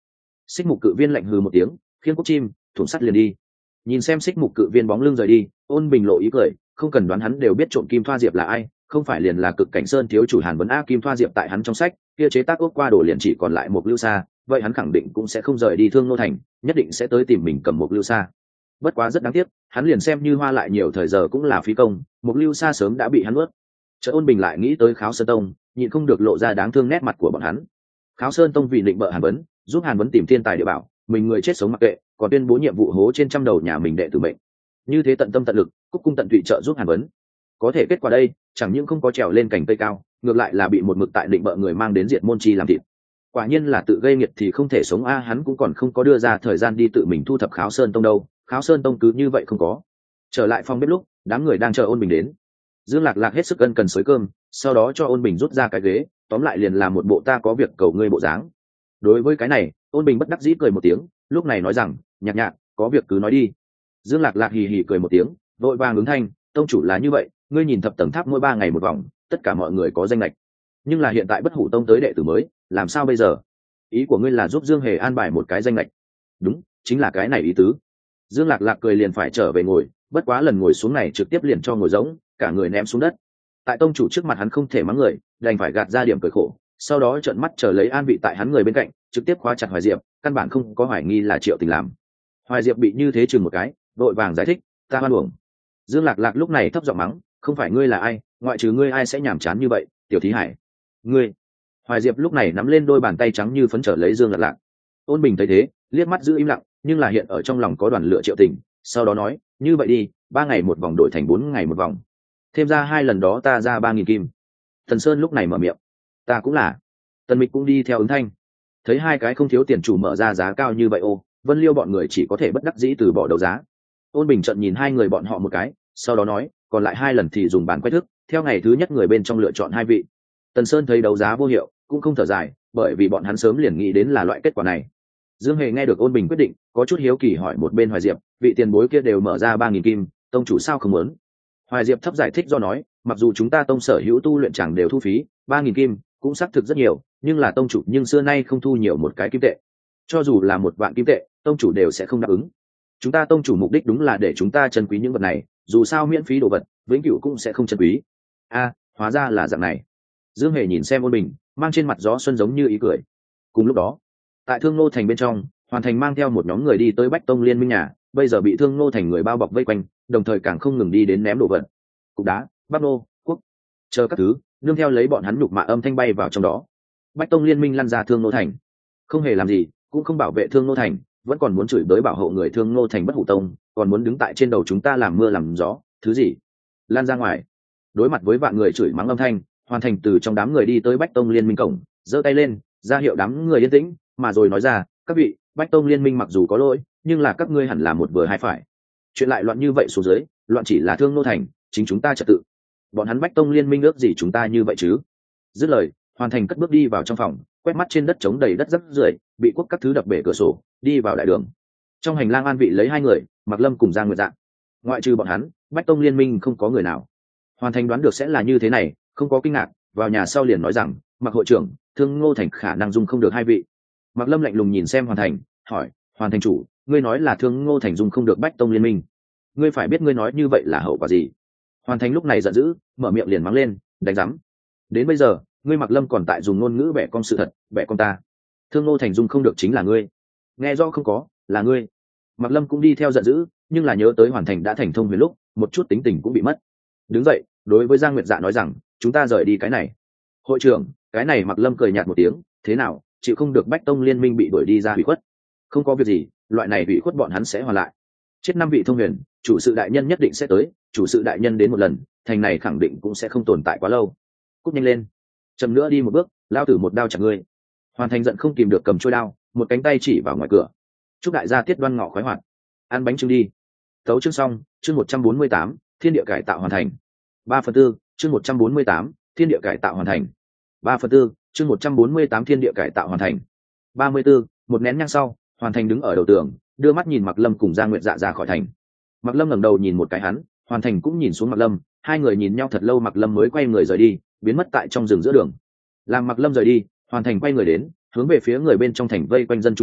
[SPEAKER 1] Xích mục cự viên lạnh hừ một tiếng, khiên cúc chim thủng sắt liền đi. Nhìn xem xích mục cự viên bóng lưng rời đi, Ôn Bình lộ ý cười, không cần đoán hắn đều biết trộm Kim Thoa Diệp là ai, không phải liền là Cực Cảnh Sơn thiếu chủ Hàn Vấn A. Kim Thoa Diệp tại hắn trong sách kia chế tác ốc qua đồ liền chỉ còn lại một lưu sa, vậy hắn khẳng định cũng sẽ không rời đi Thương Nô Thành, nhất định sẽ tới tìm mình cầm một lưu sa. Bất quá rất đáng tiếc, hắn liền xem như hoa lại nhiều thời giờ cũng là phí công, một lưu sa sớm đã bị hắn nuốt. Chợt Ôn Bình lại nghĩ tới Kháo Sơn Tông, nhịn không được lộ ra đáng thương nét mặt của bọn hắn. Kháo Sơn Tông vì định bợ Hàn Vấn, giúp Hàn Vấn tìm thiên tài địa bảo, mình người chết sống mặc kệ, còn tuyên bố nhiệm vụ hố trên trăm đầu nhà mình đệ tử mệnh. Như thế tận tâm tận lực, cúc cung tận tụy trợ giúp Hàn Vấn. Có thể kết quả đây, chẳng những không có trèo lên cành cây cao, ngược lại là bị một mực tại định bợ người mang đến diệt môn chi làm thịt. Quả nhiên là tự gây nghiệt thì không thể sống a, hắn cũng còn không có đưa ra thời gian đi tự mình thu thập Kháo Sơn Tông đâu, Kháo Sơn Tông cứ như vậy không có. Trở lại phòng bếp lúc, đám người đang chờ Ôn Bình đến. Dương Lạc Lạc hết sức ân cần xới cơm, sau đó cho Ôn Bình rút ra cái ghế, tóm lại liền là một bộ ta có việc cầu ngươi bộ dáng. Đối với cái này, Ôn Bình bất đắc dĩ cười một tiếng, lúc này nói rằng, nhạc nhạc, có việc cứ nói đi. Dương Lạc Lạc hì hì cười một tiếng, vội vàng ứng thanh, tông chủ là như vậy, ngươi nhìn thập tầng tháp mỗi ba ngày một vòng, tất cả mọi người có danh lệch, nhưng là hiện tại Bất Hủ Tông tới đệ tử mới, làm sao bây giờ? Ý của ngươi là giúp Dương Hề an bài một cái danh lệch? Đúng, chính là cái này ý tứ. Dương Lạc Lạc cười liền phải trở về ngồi, bất quá lần ngồi xuống này trực tiếp liền cho ngồi giống, cả người ném xuống đất. Tại tông chủ trước mặt hắn không thể mắng người, đành phải gạt ra điểm cười khổ, sau đó trợn mắt chờ lấy an vị tại hắn người bên cạnh, trực tiếp khóa chặt Hoài Diệp, căn bản không có hoài nghi là Triệu Tình làm. Hoài Diệp bị như thế chừng một cái, vội vàng giải thích, ta hoan uổng. Dương Lạc Lạc lúc này thấp giọng mắng, không phải ngươi là ai, ngoại trừ ngươi ai sẽ nhàm chán như vậy, Tiểu Thí Hải. Ngươi. Hoài Diệp lúc này nắm lên đôi bàn tay trắng như phấn trở lấy Dương Lạc Lạc. Ôn Bình thấy thế, liếc mắt giữ im lặng, nhưng là hiện ở trong lòng có đoàn lựa Triệu Tình, sau đó nói, như vậy đi, ba ngày một vòng đổi thành bốn ngày một vòng, thêm ra hai lần đó ta ra ba nghìn kim. Thần Sơn lúc này mở miệng, ta cũng là. Tần Mịch cũng đi theo ứng thanh. Thấy hai cái không thiếu tiền chủ mở ra giá cao như vậy ô, Vân Liêu bọn người chỉ có thể bất đắc dĩ từ bỏ đấu giá. Ôn Bình trận nhìn hai người bọn họ một cái, sau đó nói, còn lại hai lần thì dùng bản quét thức, theo ngày thứ nhất người bên trong lựa chọn hai vị. Tần Sơn thấy đấu giá vô hiệu, cũng không thở dài, bởi vì bọn hắn sớm liền nghĩ đến là loại kết quả này. Dương Hề nghe được Ôn Bình quyết định, có chút hiếu kỳ hỏi một bên Hoài Diệp, vị tiền bối kia đều mở ra ba nghìn kim, tông chủ sao không muốn? Hoài Diệp thấp giải thích do nói, mặc dù chúng ta tông sở hữu tu luyện chẳng đều thu phí, ba nghìn kim cũng xác thực rất nhiều, nhưng là tông chủ nhưng xưa nay không thu nhiều một cái kim tệ. Cho dù là một vạn kim tệ, tông chủ đều sẽ không đáp ứng. Chúng ta tông chủ mục đích đúng là để chúng ta trân quý những vật này, dù sao miễn phí đồ vật, vĩnh cửu cũng sẽ không trân quý. A, hóa ra là dạng này. Dương Hề nhìn xem Ôn Bình, mang trên mặt gió xuân giống như ý cười. Cùng lúc đó, tại Thương Nô Thành bên trong, Hoàn Thành mang theo một nhóm người đi tới Bách Tông Liên Minh nhà, bây giờ bị Thương Nô Thành người bao bọc vây quanh, đồng thời càng không ngừng đi đến ném đồ vật. Cục đá, bắp nô, quốc, chờ các thứ, nương theo lấy bọn hắn nhục mạ âm thanh bay vào trong đó. Bách Tông Liên Minh lăn ra Thương Nô Thành, không hề làm gì, cũng không bảo vệ Thương Nô Thành, vẫn còn muốn chửi bới bảo hộ người Thương Nô Thành Bất Hủ Tông, còn muốn đứng tại trên đầu chúng ta làm mưa làm gió, thứ gì? Lan ra ngoài. Đối mặt với vạn người chửi mắng âm thanh, Hoàn Thành từ trong đám người đi tới Bách Tông Liên Minh cổng, giơ tay lên, ra hiệu đám người yên tĩnh, mà rồi nói ra, các vị, Bách Tông Liên Minh mặc dù có lỗi, nhưng là các ngươi hẳn là một vừa hai phải. Chuyện lại loạn như vậy xuống dưới, loạn chỉ là Thương Nô Thành, chính chúng ta trật tự. Bọn hắn Bách Tông Liên Minh ước gì chúng ta như vậy chứ? Dứt lời, Hoàn Thành cất bước đi vào trong phòng, quét mắt trên đất trống đầy đất rắc rưởi, bị quốc các thứ đập bể cửa sổ, đi vào đại đường. Trong hành lang an vị lấy hai người, Mạc Lâm cùng Giang Nguyệt Dạ. Ngoại trừ bọn hắn, Bách Tông Liên Minh không có người nào. Hoàn Thành đoán được sẽ là như thế này, không có kinh ngạc, vào nhà sau liền nói rằng, Mạc hội trưởng, Thương Ngô Thành khả năng dung không được hai vị. Mạc Lâm lạnh lùng nhìn xem Hoàn Thành, hỏi, Hoàn Thành chủ, ngươi nói là Thương Ngô Thành dung không được Bách Tông Liên Minh, ngươi phải biết ngươi nói như vậy là hậu quả gì? Hoàn Thành lúc này giận dữ, mở miệng liền mắng lên, đánh rắm. Đến bây giờ, ngươi Mạc Lâm còn tại dùng ngôn ngữ bẻ con sự thật, bẻ con ta. Thương Ngô Thành dung không được chính là ngươi. Nghe rõ không có, là ngươi. Mạc Lâm cũng đi theo giận dữ, nhưng là nhớ tới Hoàn Thành đã thành thông huyền lúc, một chút tính tình cũng bị mất. Đứng dậy, đối với Giang Nguyệt Dạ nói rằng, chúng ta rời đi cái này. Hội trưởng, cái này Mạc Lâm cười nhạt một tiếng, thế nào, chịu không được Bách Tông Liên Minh bị đuổi đi ra hủy khuất? Không có việc gì, loại này hủy khuất bọn hắn sẽ hoàn lại. Chết năm vị thông huyền, chủ sự đại nhân nhất định sẽ tới, chủ sự đại nhân đến một lần, thành này khẳng định cũng sẽ không tồn tại quá lâu. Cút nhanh lên, chậm nữa đi một bước, lao tử một đao chặt ngươi. Hoàn Thành giận không kìm được cầm trôi đao, một cánh tay chỉ vào ngoài cửa. Chúc đại gia tiết đoan ngọ khoái hoạt, ăn bánh trưng đi. Tấu chương xong, chương một trăm bốn mươi tám, thiên địa cải tạo hoàn thành. Ba phần tư, chương một trăm bốn mươi tám, thiên địa cải tạo hoàn thành. Ba phần tư, chương một trăm bốn mươi tám thiên địa cải tạo hoàn thành. Ba mươi tư, một nén nhang sau, Hoàn Thành đứng ở đầu tường, đưa mắt nhìn Mạc Lâm cùng Giang Nguyệt Dạ ra khỏi thành. Mạc Lâm ngẩng đầu nhìn một cái hắn, Hoàn Thành cũng nhìn xuống Mạc Lâm, hai người nhìn nhau thật lâu, Mạc Lâm mới quay người rời đi, biến mất tại trong rừng giữa đường. Làm Mạc Lâm rời đi, Hoàn Thành quay người đến, hướng về phía người bên trong thành vây quanh dân chúng hô,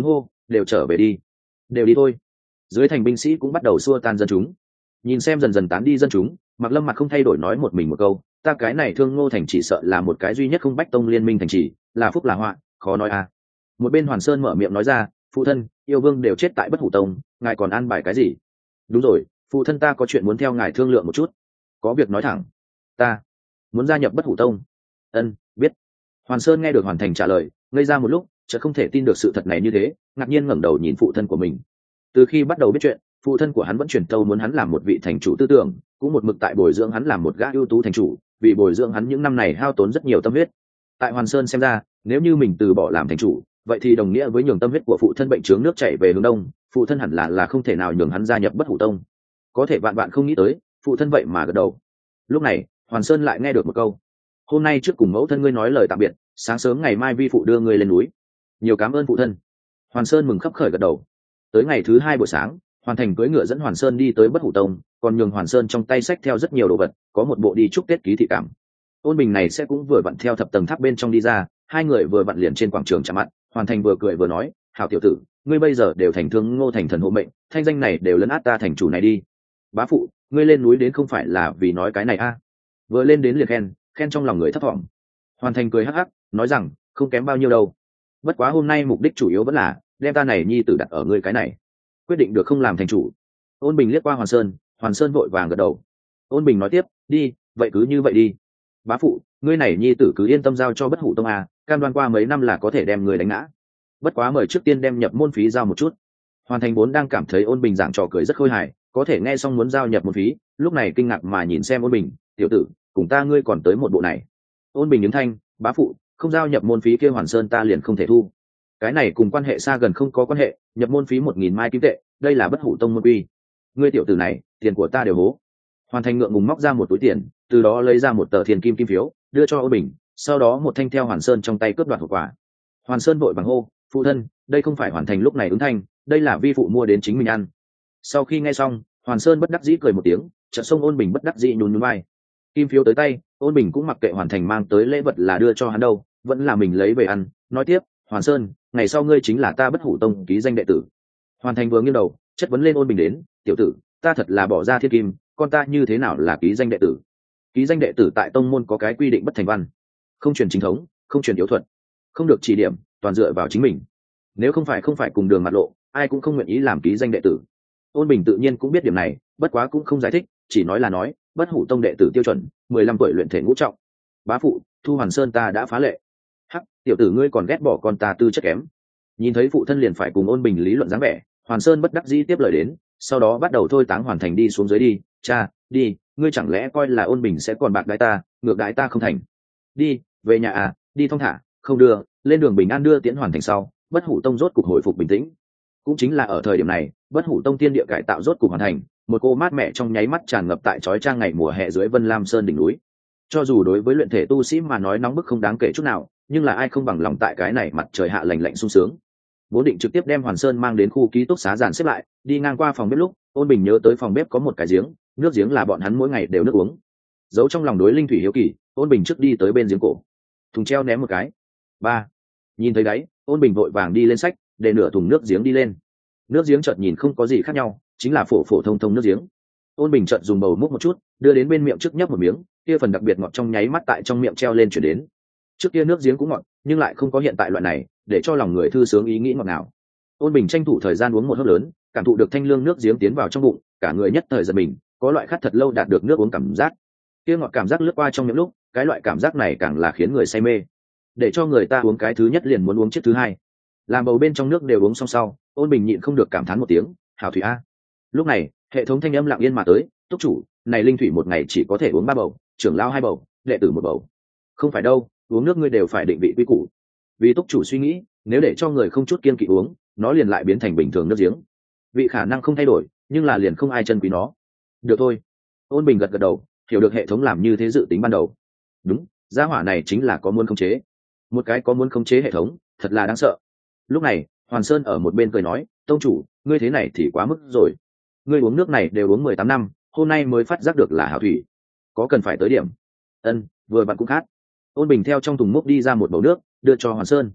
[SPEAKER 1] đều trở về đi, đều đi thôi. Dưới thành binh sĩ cũng bắt đầu xua tan dân chúng. Nhìn xem dần dần tán đi dân chúng, Mạc Lâm mặt không thay đổi nói một mình một câu, ta cái này Thương Ngô thành chỉ sợ là một cái duy nhất không bách tông liên minh thành trì, là phúc là họa, khó nói à. Một bên Hoàn Sơn mở miệng nói ra, phụ thân, yêu vương đều chết tại Bất Hủ tông, ngài còn an bài cái gì? Đúng rồi, phụ thân ta có chuyện muốn theo ngài thương lượng một chút. Có việc nói thẳng. Ta muốn gia nhập Bất Hủ tông. Ân, biết. Hoàn Sơn nghe được Hoàn Thành trả lời, ngây ra một lúc, chợt không thể tin được sự thật này như thế, ngạc nhiên ngẩng đầu nhìn phụ thân của mình. Từ khi bắt đầu biết chuyện, phụ thân của hắn vẫn truyền tâu muốn hắn làm một vị thành chủ tư tưởng, cũng một mực tại bồi dưỡng hắn làm một gã ưu tú thành chủ, vì bồi dưỡng hắn những năm này hao tốn rất nhiều tâm huyết. Tại Hoàn Sơn xem ra, nếu như mình từ bỏ làm thành chủ, vậy thì đồng nghĩa với nhường tâm huyết của phụ thân bệnh trướng nước chảy về hướng đông, phụ thân hẳn là là không thể nào nhường hắn gia nhập Bất Hủ tông. Có thể vạn vạn không nghĩ tới, phụ thân vậy mà gật đầu. Lúc này, Hoàn Sơn lại nghe được một câu: hôm nay trước cùng mẫu thân ngươi nói lời tạm biệt, sáng sớm ngày mai vi phụ đưa ngươi lên núi. Nhiều cảm ơn phụ thân. Hoàn Sơn mừng khấp khởi gật đầu. Tới ngày thứ hai buổi sáng, Hoàn Thành cưỡi ngựa dẫn Hoàn Sơn đi tới Bất Hủ tông, còn nhường Hoàn Sơn trong tay xách theo rất nhiều đồ vật, có một bộ đi chúc Tết ký thị cảm. Ôn Bình này sẽ cũng vừa vặn theo thập tầng tháp bên trong đi ra, hai người vừa vặn liền trên quảng trường chạm mặt. Hoàn Thành vừa cười vừa nói, hảo tiểu tử, ngươi bây giờ đều thành Thương Ngô thành thần hộ mệnh, thanh danh này đều lấn át ta thành chủ này đi. Bá phụ, ngươi lên núi đến không phải là vì nói cái này a? À? Vừa lên đến liền khen, khen trong lòng người thấp thỏm. Hoàn Thành cười hắc hắc, nói rằng, không kém bao nhiêu đâu. Bất quá hôm nay mục đích chủ yếu vẫn là đem ta này nhi tử đặt ở ngươi cái này. Quyết định được không làm thành chủ. Ôn Bình liếc qua Hoàn Sơn, Hoàn Sơn vội vàng gật đầu. Ôn Bình nói tiếp, đi, vậy cứ như vậy đi. Bá phụ, ngươi này nhi tử cứ yên tâm giao cho Bất Hủ tông à, cam đoan qua mấy năm là có thể đem người đánh ngã. Bất quá mời trước tiên đem nhập môn phí giao một chút. Hoàn Thành vốn đang cảm thấy Ôn Bình giảng trò cười rất khôi hài, có thể nghe xong muốn giao nhập môn phí, lúc này kinh ngạc mà nhìn xem Ôn Bình, tiểu tử, cùng ta ngươi còn tới một bộ này. Ôn Bình ứng thanh, bá phụ, không giao nhập môn phí kia Hoàn Sơn ta liền không thể thu. Cái này cùng quan hệ xa gần không có quan hệ, nhập môn phí một nghìn mai kim tệ, đây là Bất Hủ tông môn quy. Ngươi tiểu tử này, tiền của ta đều hố. Hoàn Thành ngượng ngùng móc ra một túi tiền, từ đó lấy ra một tờ thiên kim kim phiếu, đưa cho Ôn Bình, sau đó một thanh theo Hoàn Sơn trong tay cướp đoạt hộp quà. Hoàn Sơn vội vàng hô, phụ thân, đây không phải Hoàn Thành lúc này ứng thanh, đây là vi phụ mua đến chính mình ăn. Sau khi nghe xong, Hoàn Sơn bất đắc dĩ cười một tiếng, chợt xông Ôn Bình bất đắc dĩ nhún nhún vai. Kim phiếu tới tay, Ôn Bình cũng mặc kệ Hoàn Thành mang tới lễ vật là đưa cho hắn đâu, vẫn là mình lấy về ăn, nói tiếp, Hoàn Sơn, ngày sau ngươi chính là ta Bất Hủ tông ký danh đệ tử. Hoàn Thành vừa nghiêng đầu, chất vấn lên Ôn Bình đến, tiểu tử, ta thật là bỏ ra thiên kim, con ta như thế nào là ký danh đệ tử? Ký danh đệ tử tại tông môn có cái quy định bất thành văn, không truyền chính thống, không truyền yếu thuật, không được chỉ điểm, toàn dựa vào chính mình. Nếu không phải không phải cùng đường mặt lộ, ai cũng không nguyện ý làm ký danh đệ tử. Ôn Bình tự nhiên cũng biết điểm này, bất quá cũng không giải thích, chỉ nói là nói, Bất Hủ tông đệ tử tiêu chuẩn, mười lăm tuổi luyện thể ngũ trọng. Bá phụ, thu Hoàn Sơn ta đã phá lệ. Hắc, tiểu tử ngươi còn ghét bỏ con ta tư chất kém. Nhìn thấy phụ thân liền phải cùng Ôn Bình lý luận dáng vẻ, Hoàn Sơn bất đắc dĩ tiếp lời đến, sau đó bắt đầu thôi táng Hoàn Thành đi xuống dưới đi, cha, đi, ngươi chẳng lẽ coi là Ôn Bình sẽ còn bạc đái ta, ngược đái ta không thành. Đi, về nhà à, đi thong thả, không đưa, lên đường bình an đưa tiễn Hoàn Thành sau, Bất Hủ tông rốt cục hồi phục bình tĩnh. Cũng chính là ở thời điểm này, Bất Hủ tông tiên địa cải tạo rốt cục hoàn thành, một cô mát mẻ trong nháy mắt tràn ngập tại chói chang ngày mùa hè dưới Vân Lam Sơn đỉnh núi. Cho dù đối với luyện thể tu sĩ mà nói nóng bức không đáng kể chút nào, nhưng là ai không bằng lòng tại cái này mặt trời hạ lành lạnh sung sướng. Vốn định trực tiếp đem Hoàn Sơn mang đến khu ký túc xá dàn xếp lại, đi ngang qua phòng bếp lúc, Ôn Bình nhớ tới phòng bếp có một cái giếng, nước giếng là bọn hắn mỗi ngày đều nước uống. Giấu trong lòng đối linh thủy hiếu kỳ, Ôn Bình trước đi tới bên giếng cổ, thùng treo ném một cái. Ba, nhìn thấy đáy, Ôn Bình vội vàng đi lên sách, để nửa thùng nước giếng đi lên. Nước giếng chợt nhìn không có gì khác nhau, chính là phổ phổ thông thông nước giếng. Ôn Bình chợt dùng bầu múc một chút, đưa đến bên miệng trước nhấp một miếng, kia phần đặc biệt ngọt trong nháy mắt tại trong miệng treo lên chuyển đến. Trước kia nước giếng cũng ngọt, nhưng lại không có hiện tại loại này, để cho lòng người thư sướng ý nghĩ ngọt ngào. Ôn Bình tranh thủ thời gian uống một hớp lớn, cảm thụ được thanh lương nước giếng tiến vào trong bụng, cả người nhất thời giật mình, có loại khát thật lâu đạt được nước uống cảm giác. Kia ngọt cảm giác lướt qua trong miệng lúc, cái loại cảm giác này càng là khiến người say mê, để cho người ta uống cái thứ nhất liền muốn uống chiếc thứ hai. Làm bầu bên trong nước đều uống xong sau, Ôn Bình nhịn không được cảm thán một tiếng, hảo thủy a. Lúc này, hệ thống thanh âm lặng yên mà tới, túc chủ, này linh thủy một ngày chỉ có thể uống ba bầu, trưởng lão hai bầu, đệ tử một bầu. Không phải đâu, uống nước ngươi đều phải định vị quy củ. Vì túc chủ suy nghĩ, nếu để cho người không chút kiên kỵ uống, nó liền lại biến thành bình thường nước giếng. Vị khả năng không thay đổi, nhưng là liền không ai chân quý nó. Được thôi. Ôn Bình gật gật đầu, hiểu được hệ thống làm như thế dự tính ban đầu. Đúng, gia hỏa này chính là có muốn khống chế. Một cái có muốn khống chế hệ thống, thật là đáng sợ. Lúc này, Hoàn Sơn ở một bên cười nói, tông chủ, ngươi thế này thì quá mức rồi. Ngươi uống nước này đều uống mười tám năm, hôm nay mới phát giác được là hảo thủy, có cần phải tới điểm. Ân, vừa vặn cũng khát. Ôn Bình theo trong thùng múc đi ra một bầu nước, đưa cho Hoàn Sơn.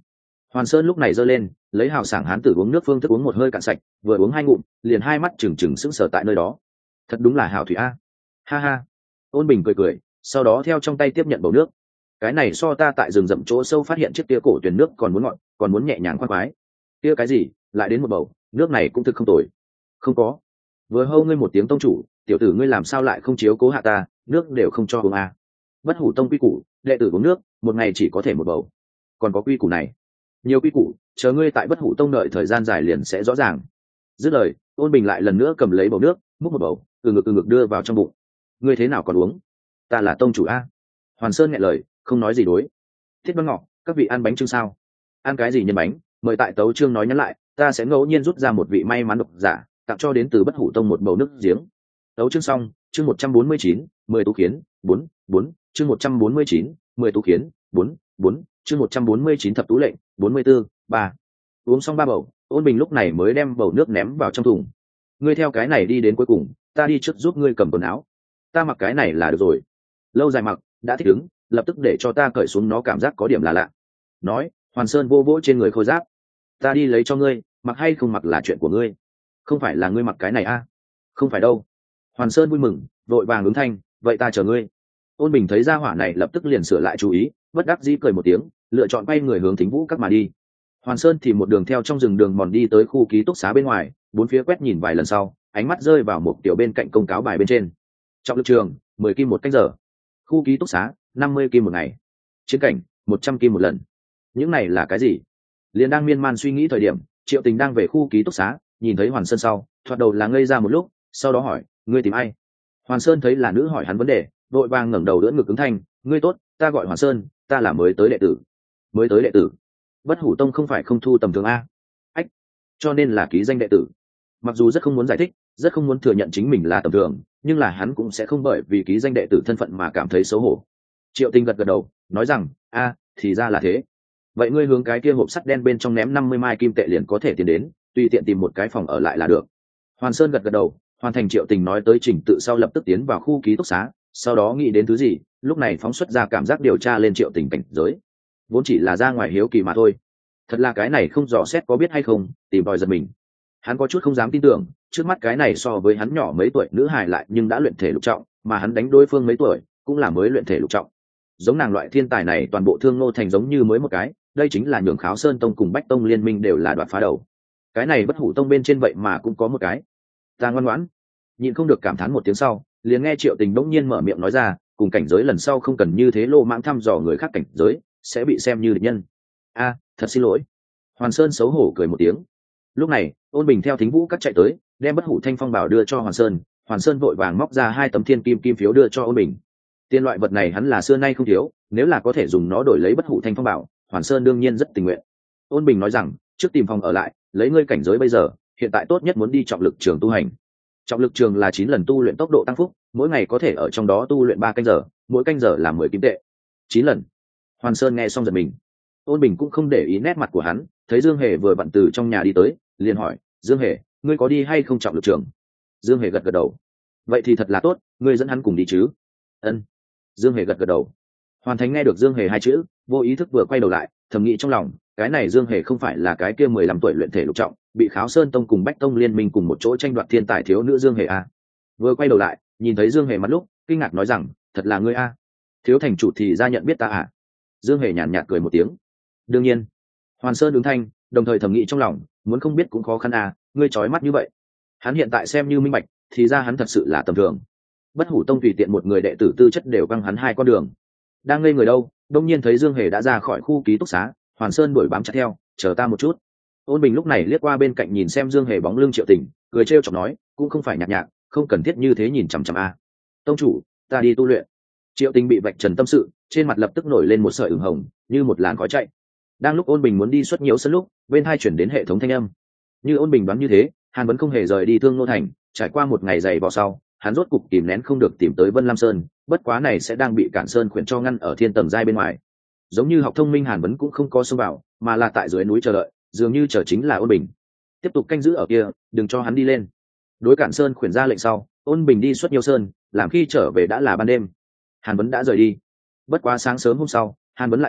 [SPEAKER 1] Hoàn Sơn lúc này giơ lên, lấy hào sảng hán tử uống nước phương thức uống một hơi cạn sạch, vừa uống hai ngụm, liền hai mắt trừng trừng sững sờ tại nơi đó. Thật đúng là hảo thủy a. Ha ha. Ôn Bình cười cười, sau đó theo trong tay tiếp nhận bầu nước. Cái này so ta tại rừng rậm chỗ sâu phát hiện chiếc kia cổ tuyển nước còn muốn ngọt, còn muốn nhẹ nhàng khoan khoái. Kia cái gì, lại đến một bầu, nước này cũng thực không tồi. Không có. Vừa hâu ngươi một tiếng tông chủ, tiểu tử ngươi làm sao lại không chiếu cố hạ ta, nước đều không cho uống a. Bất hủ tông quy củ, đệ tử uống nước, một ngày chỉ có thể một bầu. Còn có quy củ này. Nhiều quy củ, chờ ngươi tại bất hủ tông đợi thời gian dài liền sẽ rõ ràng. Dứt lời, Ôn Bình lại lần nữa cầm lấy bầu nước, múc một bầu, từ ngực từ ngực đưa vào trong bụng. Ngươi thế nào còn uống? Ta là tông chủ a. Hoàn Sơn nghẹn lời, không nói gì đối. Thiết Văn Ngọ, các vị ăn bánh trưng sao? Ăn cái gì nhân bánh? Mời tại tấu chương nói nhắn lại, ta sẽ ngẫu nhiên rút ra một vị may mắn độc giả, tặng cho đến từ bất hủ tông một bầu nước giếng. Tấu chương xong, chương một trăm bốn mươi chín, mười tú khiến, bốn, bốn, chương một trăm bốn mươi chín, mười tú khiến, bốn, bốn, chương một trăm bốn mươi chín thập tú lệnh, bốn mươi 44, ba. Uống xong ba bầu, Ôn Bình lúc này mới đem bầu nước ném vào trong thùng. Ngươi theo cái này đi đến cuối cùng, ta đi trước giúp ngươi cầm quần áo. Ta mặc cái này là được rồi. Lâu dài mặc, đã thích ứng, lập tức để cho ta cởi xuống nó cảm giác có điểm là lạ. Nói, Hoàn Sơn vô vỗ trên người khôi giáp. Ta đi lấy cho ngươi, mặc hay không mặc là chuyện của ngươi. Không phải là ngươi mặc cái này a? À? Không phải đâu. Hoàn Sơn vui mừng, vội vàng ứng thanh, vậy ta chờ ngươi. Ôn Bình thấy ra hỏa này lập tức liền sửa lại chú ý, bất đắc dĩ cười một tiếng, lựa chọn quay người hướng Thính Vũ các mà đi. Hoàn Sơn thì một đường theo trong rừng đường mòn đi tới khu ký túc xá bên ngoài, bốn phía quét nhìn vài lần sau, ánh mắt rơi vào một tiểu bên cạnh công cáo bài bên trên. Trọng lực trường, mười kim một canh giờ. Khu ký túc xá, năm mươi kim một ngày. Chiến cảnh, một trăm kim một lần. Những này là cái gì? Liền đang miên man suy nghĩ thời điểm, Triệu Tình đang về khu ký túc xá, nhìn thấy Hoàn Sơn sau, thoạt đầu là ngây ra một lúc, sau đó hỏi, ngươi tìm ai? Hoàn Sơn thấy là nữ hỏi hắn vấn đề, vội vàng ngẩng đầu đỡ ngực ứng thanh, ngươi tốt, ta gọi Hoàn Sơn, ta là mới tới đệ tử. Mới tới đệ tử? Bất hủ tông không phải không thu tầm thường a? Ách, cho nên là ký danh đệ tử. Mặc dù rất không muốn giải thích, rất không muốn thừa nhận chính mình là tầm thường, nhưng là hắn cũng sẽ không bởi vì ký danh đệ tử thân phận mà cảm thấy xấu hổ. Triệu Tình gật gật đầu, nói rằng, a, thì ra là thế. Vậy ngươi hướng cái kia hộp sắt đen bên trong ném năm mươi mai kim tệ liền có thể tiến đến, tùy tiện tìm một cái phòng ở lại là được. Hoàn Sơn gật gật đầu, hoàn thành Triệu Tình nói tới trình tự sau lập tức tiến vào khu ký túc xá, sau đó nghĩ đến thứ gì, lúc này phóng xuất ra cảm giác điều tra lên Triệu Tình cảnh giới. Vốn chỉ là ra ngoài hiếu kỳ mà thôi. Thật là cái này không dò xét có biết hay không, tìm tòi giật mình. Hắn có chút không dám tin tưởng, trước mắt cái này so với hắn nhỏ mấy tuổi nữ hài lại nhưng đã luyện thể lục trọng, mà hắn đánh đối phương mấy tuổi, cũng là mới luyện thể lục trọng. Giống nàng loại thiên tài này toàn bộ Thương Nô thành giống như mới một cái, đây chính là nhường Kháo Sơn tông cùng Bách tông liên minh đều là đoạt phá đầu. Cái này bất hủ tông bên trên vậy mà cũng có một cái. Ta ngoan ngoãn, nhịn không được cảm thán một tiếng sau, liền nghe Triệu Tình bỗng nhiên mở miệng nói ra, cùng cảnh giới lần sau không cần như thế lô mãng thăm dò người khác cảnh giới, sẽ bị xem như địch nhân. A, thật xin lỗi. Hoàn Sơn xấu hổ cười một tiếng. Lúc này, Ôn Bình theo Thính Vũ cắt chạy tới, đem bất hủ thanh phong bảo đưa cho Hoàn Sơn. Hoàn Sơn vội vàng móc ra hai tấm thiên kim kim phiếu đưa cho Ôn Bình. Tiền loại vật này hắn là xưa nay không thiếu, nếu là có thể dùng nó đổi lấy bất hủ thanh phong bảo, Hoàn Sơn đương nhiên rất tình nguyện. Ôn Bình nói rằng, trước tìm phòng ở lại, lấy ngươi cảnh giới bây giờ, hiện tại tốt nhất muốn đi trọng lực trường tu hành. Trọng lực trường là chín lần tu luyện tốc độ tăng phúc, mỗi ngày có thể ở trong đó tu luyện ba canh giờ, mỗi canh giờ là mười kim tệ. Chín lần. Hoàn Sơn nghe xong giật mình. Ôn Bình cũng không để ý nét mặt của hắn, thấy Dương Hề vừa vặn từ trong nhà đi tới, liền hỏi, Dương Hề, ngươi có đi hay không trọng lực trường? Dương Hề gật gật đầu. Vậy thì thật là tốt, ngươi dẫn hắn cùng đi chứ? Ân. Dương Hề gật gật đầu. Hoàn Thành nghe được Dương Hề hai chữ, vô ý thức vừa quay đầu lại, thầm nghĩ trong lòng, cái này Dương Hề không phải là cái kia mười lăm tuổi luyện thể lục trọng, bị Kháo Sơn tông cùng Bách tông liên minh cùng một chỗ tranh đoạt thiên tài thiếu nữ Dương Hề a. Vừa quay đầu lại, nhìn thấy Dương Hề mặt lúc, kinh ngạc nói rằng, thật là ngươi a. Thiếu thành chủ thì ra nhận biết ta à? Dương Hề nhàn nhạt cười một tiếng. Đương nhiên. Hoàn Sơn ứng thanh, đồng thời thầm nghĩ trong lòng, muốn không biết cũng khó khăn à, ngươi trói mắt như vậy. Hắn hiện tại xem như minh bạch, thì ra hắn thật sự là tầm thường. Bất hủ tông tùy tiện một người đệ tử tư chất đều căng hắn hai con đường. Đang ngây người đâu, đông nhiên thấy Dương Hề đã ra khỏi khu ký túc xá, Hoàn Sơn đuổi bám chặt theo, chờ ta một chút. Ôn Bình lúc này liếc qua bên cạnh nhìn xem Dương Hề bóng lưng Triệu Tình, cười trêu chọc nói, cũng không phải nhạt nhạt, không cần thiết như thế nhìn chằm chằm a. Tông chủ, ta đi tu luyện. Triệu Tình bị vạch trần tâm sự, trên mặt lập tức nổi lên một sợi ửng hồng, như một làn khói chạy. Đang lúc Ôn Bình muốn đi xuất nhiễu sân lúc, bên hai chuyển đến hệ thống thanh âm. Như Ôn Bình đoán như thế, Hàn vẫn không hề rời đi Thương Nô thành, trải qua một ngày dày vò sau, hắn rốt cục kìm nén không được tìm tới Vân Lam Sơn, bất quá này sẽ đang bị Cản Sơn khuyển cho ngăn ở thiên tầng giai bên ngoài. Giống như học thông minh Hàn vẫn cũng không có xông vào, mà là tại dưới núi chờ đợi, dường như chờ chính là Ôn Bình. Tiếp tục canh giữ ở kia, đừng cho hắn đi lên. Đối Cản Sơn khuyển ra lệnh sau, Ôn Bình đi xuất nhiễu sơn, làm khi trở về đã là ban đêm. Hàn vẫn đã rời đi. Bất quá sáng sớm hôm sau, Hàn vẫn lại tới,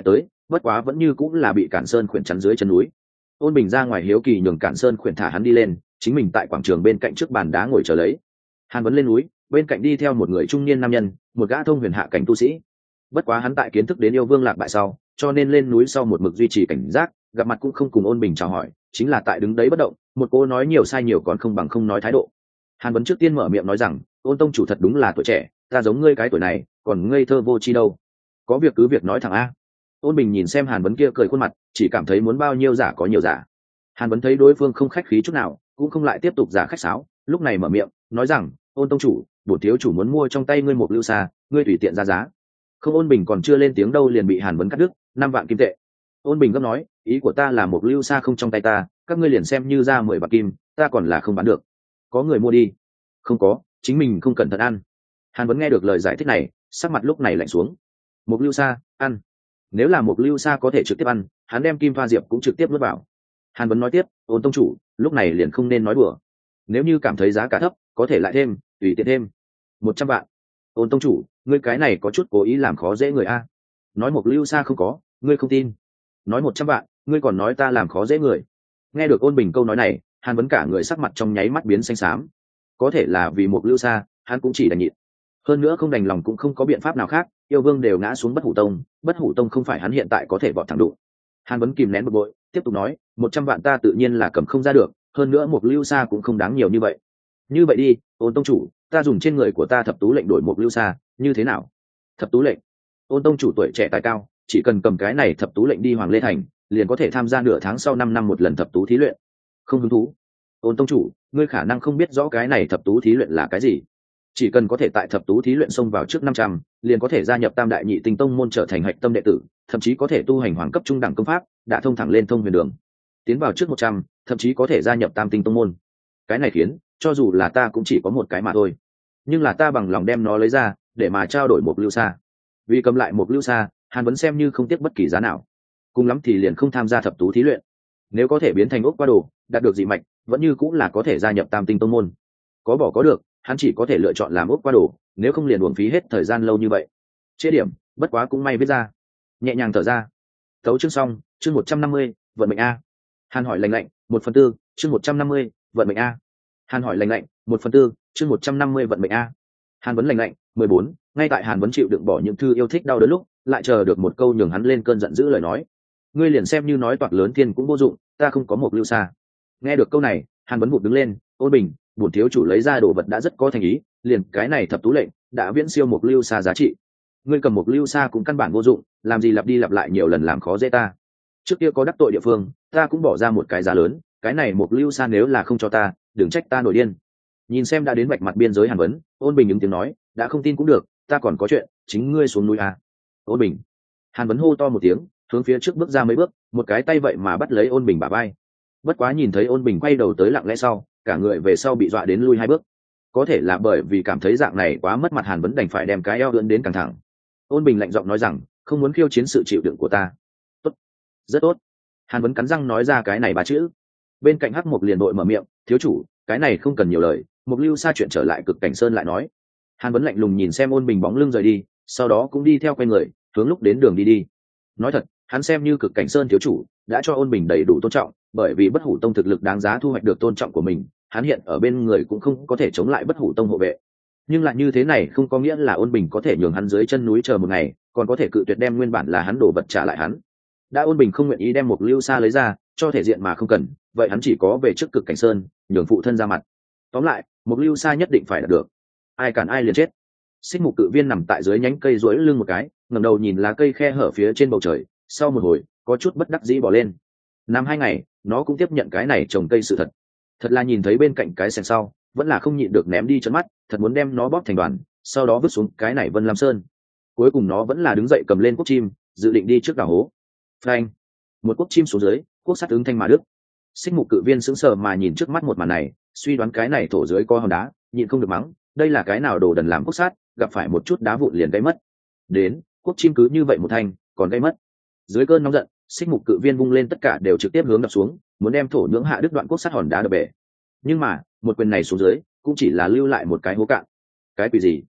[SPEAKER 1] bất quá vẫn như cũng là bị Cản Sơn khuyển chắn dưới chân núi. Ôn Bình ra ngoài hiếu kỳ nhường Cản Sơn khuyển thả hắn đi lên, chính mình tại quảng trường bên cạnh trước bàn đá ngồi chờ lấy. Hàn Vấn lên núi, bên cạnh đi theo một người trung niên nam nhân, một gã thông huyền hạ cảnh tu sĩ. Bất quá hắn tại kiến thức đến yêu vương lạc bại sau, cho nên lên núi sau một mực duy trì cảnh giác, gặp mặt cũng không cùng Ôn Bình chào hỏi, chính là tại đứng đấy bất động, một cô nói nhiều sai nhiều còn không bằng không nói thái độ. Hàn Vấn trước tiên mở miệng nói rằng, Ôn tông chủ thật đúng là tuổi trẻ, ta giống ngươi cái tuổi này, còn ngây thơ vô tri đâu. Có việc cứ việc nói thẳng a. Ôn Bình nhìn xem Hàn Vấn kia cười khuôn mặt, chỉ cảm thấy muốn bao nhiêu giả có nhiều giả. Hàn Vấn thấy đối phương không khách khí chút nào, cũng không lại tiếp tục giả khách sáo, lúc này mở miệng nói rằng, Ôn tông chủ, bổn thiếu chủ muốn mua trong tay ngươi một lưu xa, ngươi tùy tiện ra giá. Không. Ôn Bình còn chưa lên tiếng đâu liền bị Hàn Vấn cắt đứt, năm vạn kim tệ. Ôn Bình gấp nói, ý của ta là một lưu xa không trong tay ta, các ngươi liền xem như ra mười bạc kim, ta còn là không bán được. Có người mua đi. Không có, chính mình không cẩn thận ăn. Hàn Vấn nghe được lời giải thích này, sắc mặt lúc này lạnh xuống. Một lưu xa, ăn. Nếu là một lưu xa có thể trực tiếp ăn, hắn đem kim pha diệp cũng trực tiếp nuốt vào. Hàn Vấn nói tiếp, Ôn tông chủ, lúc này liền không nên nói đùa. Nếu như cảm thấy giá cả thấp, có thể lại thêm, tùy tiện thêm. Một trăm vạn. Ôn tông chủ, ngươi cái này có chút cố ý làm khó dễ người a. Nói một lưu xa không có, ngươi không tin. Nói một trăm vạn, ngươi còn nói ta làm khó dễ người. Nghe được Ôn Bình câu nói này, Hàn Vấn cả người sắc mặt trong nháy mắt biến xanh xám. Có thể là vì một lưu xa, hắn cũng chỉ đành nhịn. Hơn nữa không đành lòng cũng không có biện pháp nào khác, yêu vương đều ngã xuống bất hủ tông, bất hủ tông không phải hắn hiện tại có thể vọt thẳng đụng. Hàn Vấn kìm nén bực bội, tiếp tục nói, một trăm vạn ta tự nhiên là cầm không ra được, hơn nữa một lưu xa cũng không đáng nhiều như vậy. Như vậy đi, Ôn tông chủ, ta dùng trên người của ta thập tú lệnh đổi một lưu xa, như thế nào? Thập tú lệnh? Ôn tông chủ tuổi trẻ tài cao, chỉ cần cầm cái này thập tú lệnh đi Hoàng Lê Thành, liền có thể tham gia nửa tháng sau năm năm một lần thập tú thí luyện. Không hứng thú. Ôn tông chủ, ngươi khả năng không biết rõ cái này thập tú thí luyện là cái gì. Chỉ cần có thể tại thập tú thí luyện xông vào trước năm trăm, liền có thể gia nhập Tam Đại Nhị Tinh Tông môn trở thành hạch tâm đệ tử, thậm chí có thể tu hành hoàng cấp trung đẳng công pháp, đã thông thẳng lên thông huyền đường. Tiến vào trước một trăm, thậm chí có thể gia nhập Tam Tinh Tông môn. Cái này khiến, cho dù là ta cũng chỉ có một cái mà thôi. Nhưng là ta bằng lòng đem nó lấy ra, để mà trao đổi một lưu xa. Vì cầm lại một lưu xa, Hàn Vấn xem như không tiếc bất kỳ giá nào. Cùng lắm thì liền không tham gia thập tú thí luyện. Nếu có thể biến thành ốc qua đồ, đạt được dị mạch, vẫn như cũng là có thể gia nhập Tam Tinh Tông môn. Có bỏ có được, hắn chỉ có thể lựa chọn làm ốc qua đồ, nếu không liền uổng phí hết thời gian lâu như vậy. Chế điểm, bất quá cũng may viết ra. Nhẹ nhàng thở ra. Tấu chương xong, chương một trăm năm mươi, vận mệnh a. Hàn hỏi lành lạnh, một phần tư, chương một trăm năm mươi, vận mệnh a. Hàn hỏi lành lạnh, một phần tư, chương một trăm năm mươi vận mệnh a. Hàn Vấn lành lạnh, mười bốn, ngay tại Hàn Vấn chịu đựng bỏ những thư yêu thích đau đớn lúc, lại chờ được một câu nhường hắn lên cơn giận dữ lời nói. Ngươi liền xem như nói toạc lớn thiên cũng vô dụng, ta không có một lưu xa. Nghe được câu này, Hàn Vấn vụt đứng lên, Ôn Bình, bổn thiếu chủ lấy ra đồ vật đã rất có thành ý, liền cái này thập tú lệnh đã viễn siêu một lưu xa giá trị. Ngươi cầm một lưu xa cũng căn bản vô dụng, làm gì lặp đi lặp lại nhiều lần làm khó dễ ta. Trước kia có đắc tội địa phương, ta cũng bỏ ra một cái giá lớn, cái này một lưu xa nếu là không cho ta, đừng trách ta nổi điên. Nhìn xem đã đến vạch mặt biên giới Hàn Vấn, Ôn Bình ứng tiếng nói, đã không tin cũng được, ta còn có chuyện, chính ngươi xuống núi à. Ôn Bình. Hàn Vấn hô to một tiếng, hướng phía trước bước ra mấy bước, một cái tay vậy mà bắt lấy Ôn Bình bả vai. Bất quá nhìn thấy Ôn Bình quay đầu tới lặng lẽ sau, cả người về sau bị dọa đến lui hai bước. Có thể là bởi vì cảm thấy dạng này quá mất mặt, Hàn Vấn đành phải đem cái eo ưỡn đến căng thẳng. Ôn Bình lạnh giọng nói rằng, không muốn khiêu chiến sự chịu đựng của ta. Tốt, rất tốt. Hàn Vấn cắn răng nói ra cái này ba chữ. Bên cạnh Hắc Mộc liền đội mở miệng, thiếu chủ, cái này không cần nhiều lời, Mộc lưu xa chuyện trở lại Cực Cảnh Sơn lại nói. Hàn Vấn lạnh lùng nhìn xem Ôn Bình bóng lưng rời đi, sau đó cũng đi theo quay người, hướng lúc đến đường đi đi. Nói thật, hắn xem như Cực Cảnh Sơn thiếu chủ, đã cho Ôn Bình đầy đủ tôn trọng, bởi vì bất hủ tông thực lực đáng giá thu hoạch được tôn trọng của mình, hắn hiện ở bên người cũng không có thể chống lại bất hủ tông hộ vệ. Nhưng lại như thế này không có nghĩa là Ôn Bình có thể nhường hắn dưới chân núi chờ một ngày, còn có thể cự tuyệt đem nguyên bản là hắn đổ vật trả lại hắn. Đã Ôn Bình không nguyện ý đem một lưu xa lấy ra, cho thể diện mà không cần, vậy hắn chỉ có về trước Cực Cảnh Sơn, nhường phụ thân ra mặt. Tóm lại, một lưu xa nhất định phải đạt được. Ai cản ai liền chết. Xích Mục Cự Viên nằm tại dưới nhánh cây duỗi lưng một cái, ngẩng đầu nhìn lá cây khe hở phía trên bầu trời, sau một hồi, có chút bất đắc dĩ bỏ lên. Năm hai ngày, nó cũng tiếp nhận cái này trồng cây sự thật. Thật là nhìn thấy bên cạnh cái sèn sau, vẫn là không nhịn được ném đi trấn mắt, thật muốn đem nó bóp thành đoàn, sau đó vứt xuống cái này Vân Lam Sơn. Cuối cùng nó vẫn là đứng dậy cầm lên cuốc chim, dự định đi trước đào hố. Phanh! Một cuốc chim xuống dưới, cuốc sắt ứng thanh mà đứt. Xích Mục Cự Viên sững sờ mà nhìn trước mắt một màn này, suy đoán cái này thổ dưới có hòn đá, nhịn không được mắng, đây là cái nào đồ đần làm cuốc sắt, gặp phải một chút đá vụn liền gây mất. Đến, cuốc chim cứ như vậy một thanh, còn gây mất. Dưới cơn nóng giận, Xích Mục Cự Viên vung lên tất cả đều trực tiếp hướng đập xuống, muốn đem thổ nhưỡng hạ đứt đoạn cuốc sắt hòn đá đập bể. Nhưng mà, một quyền này xuống dưới, cũng chỉ là lưu lại một cái hố cạn. Cái quỷ gì?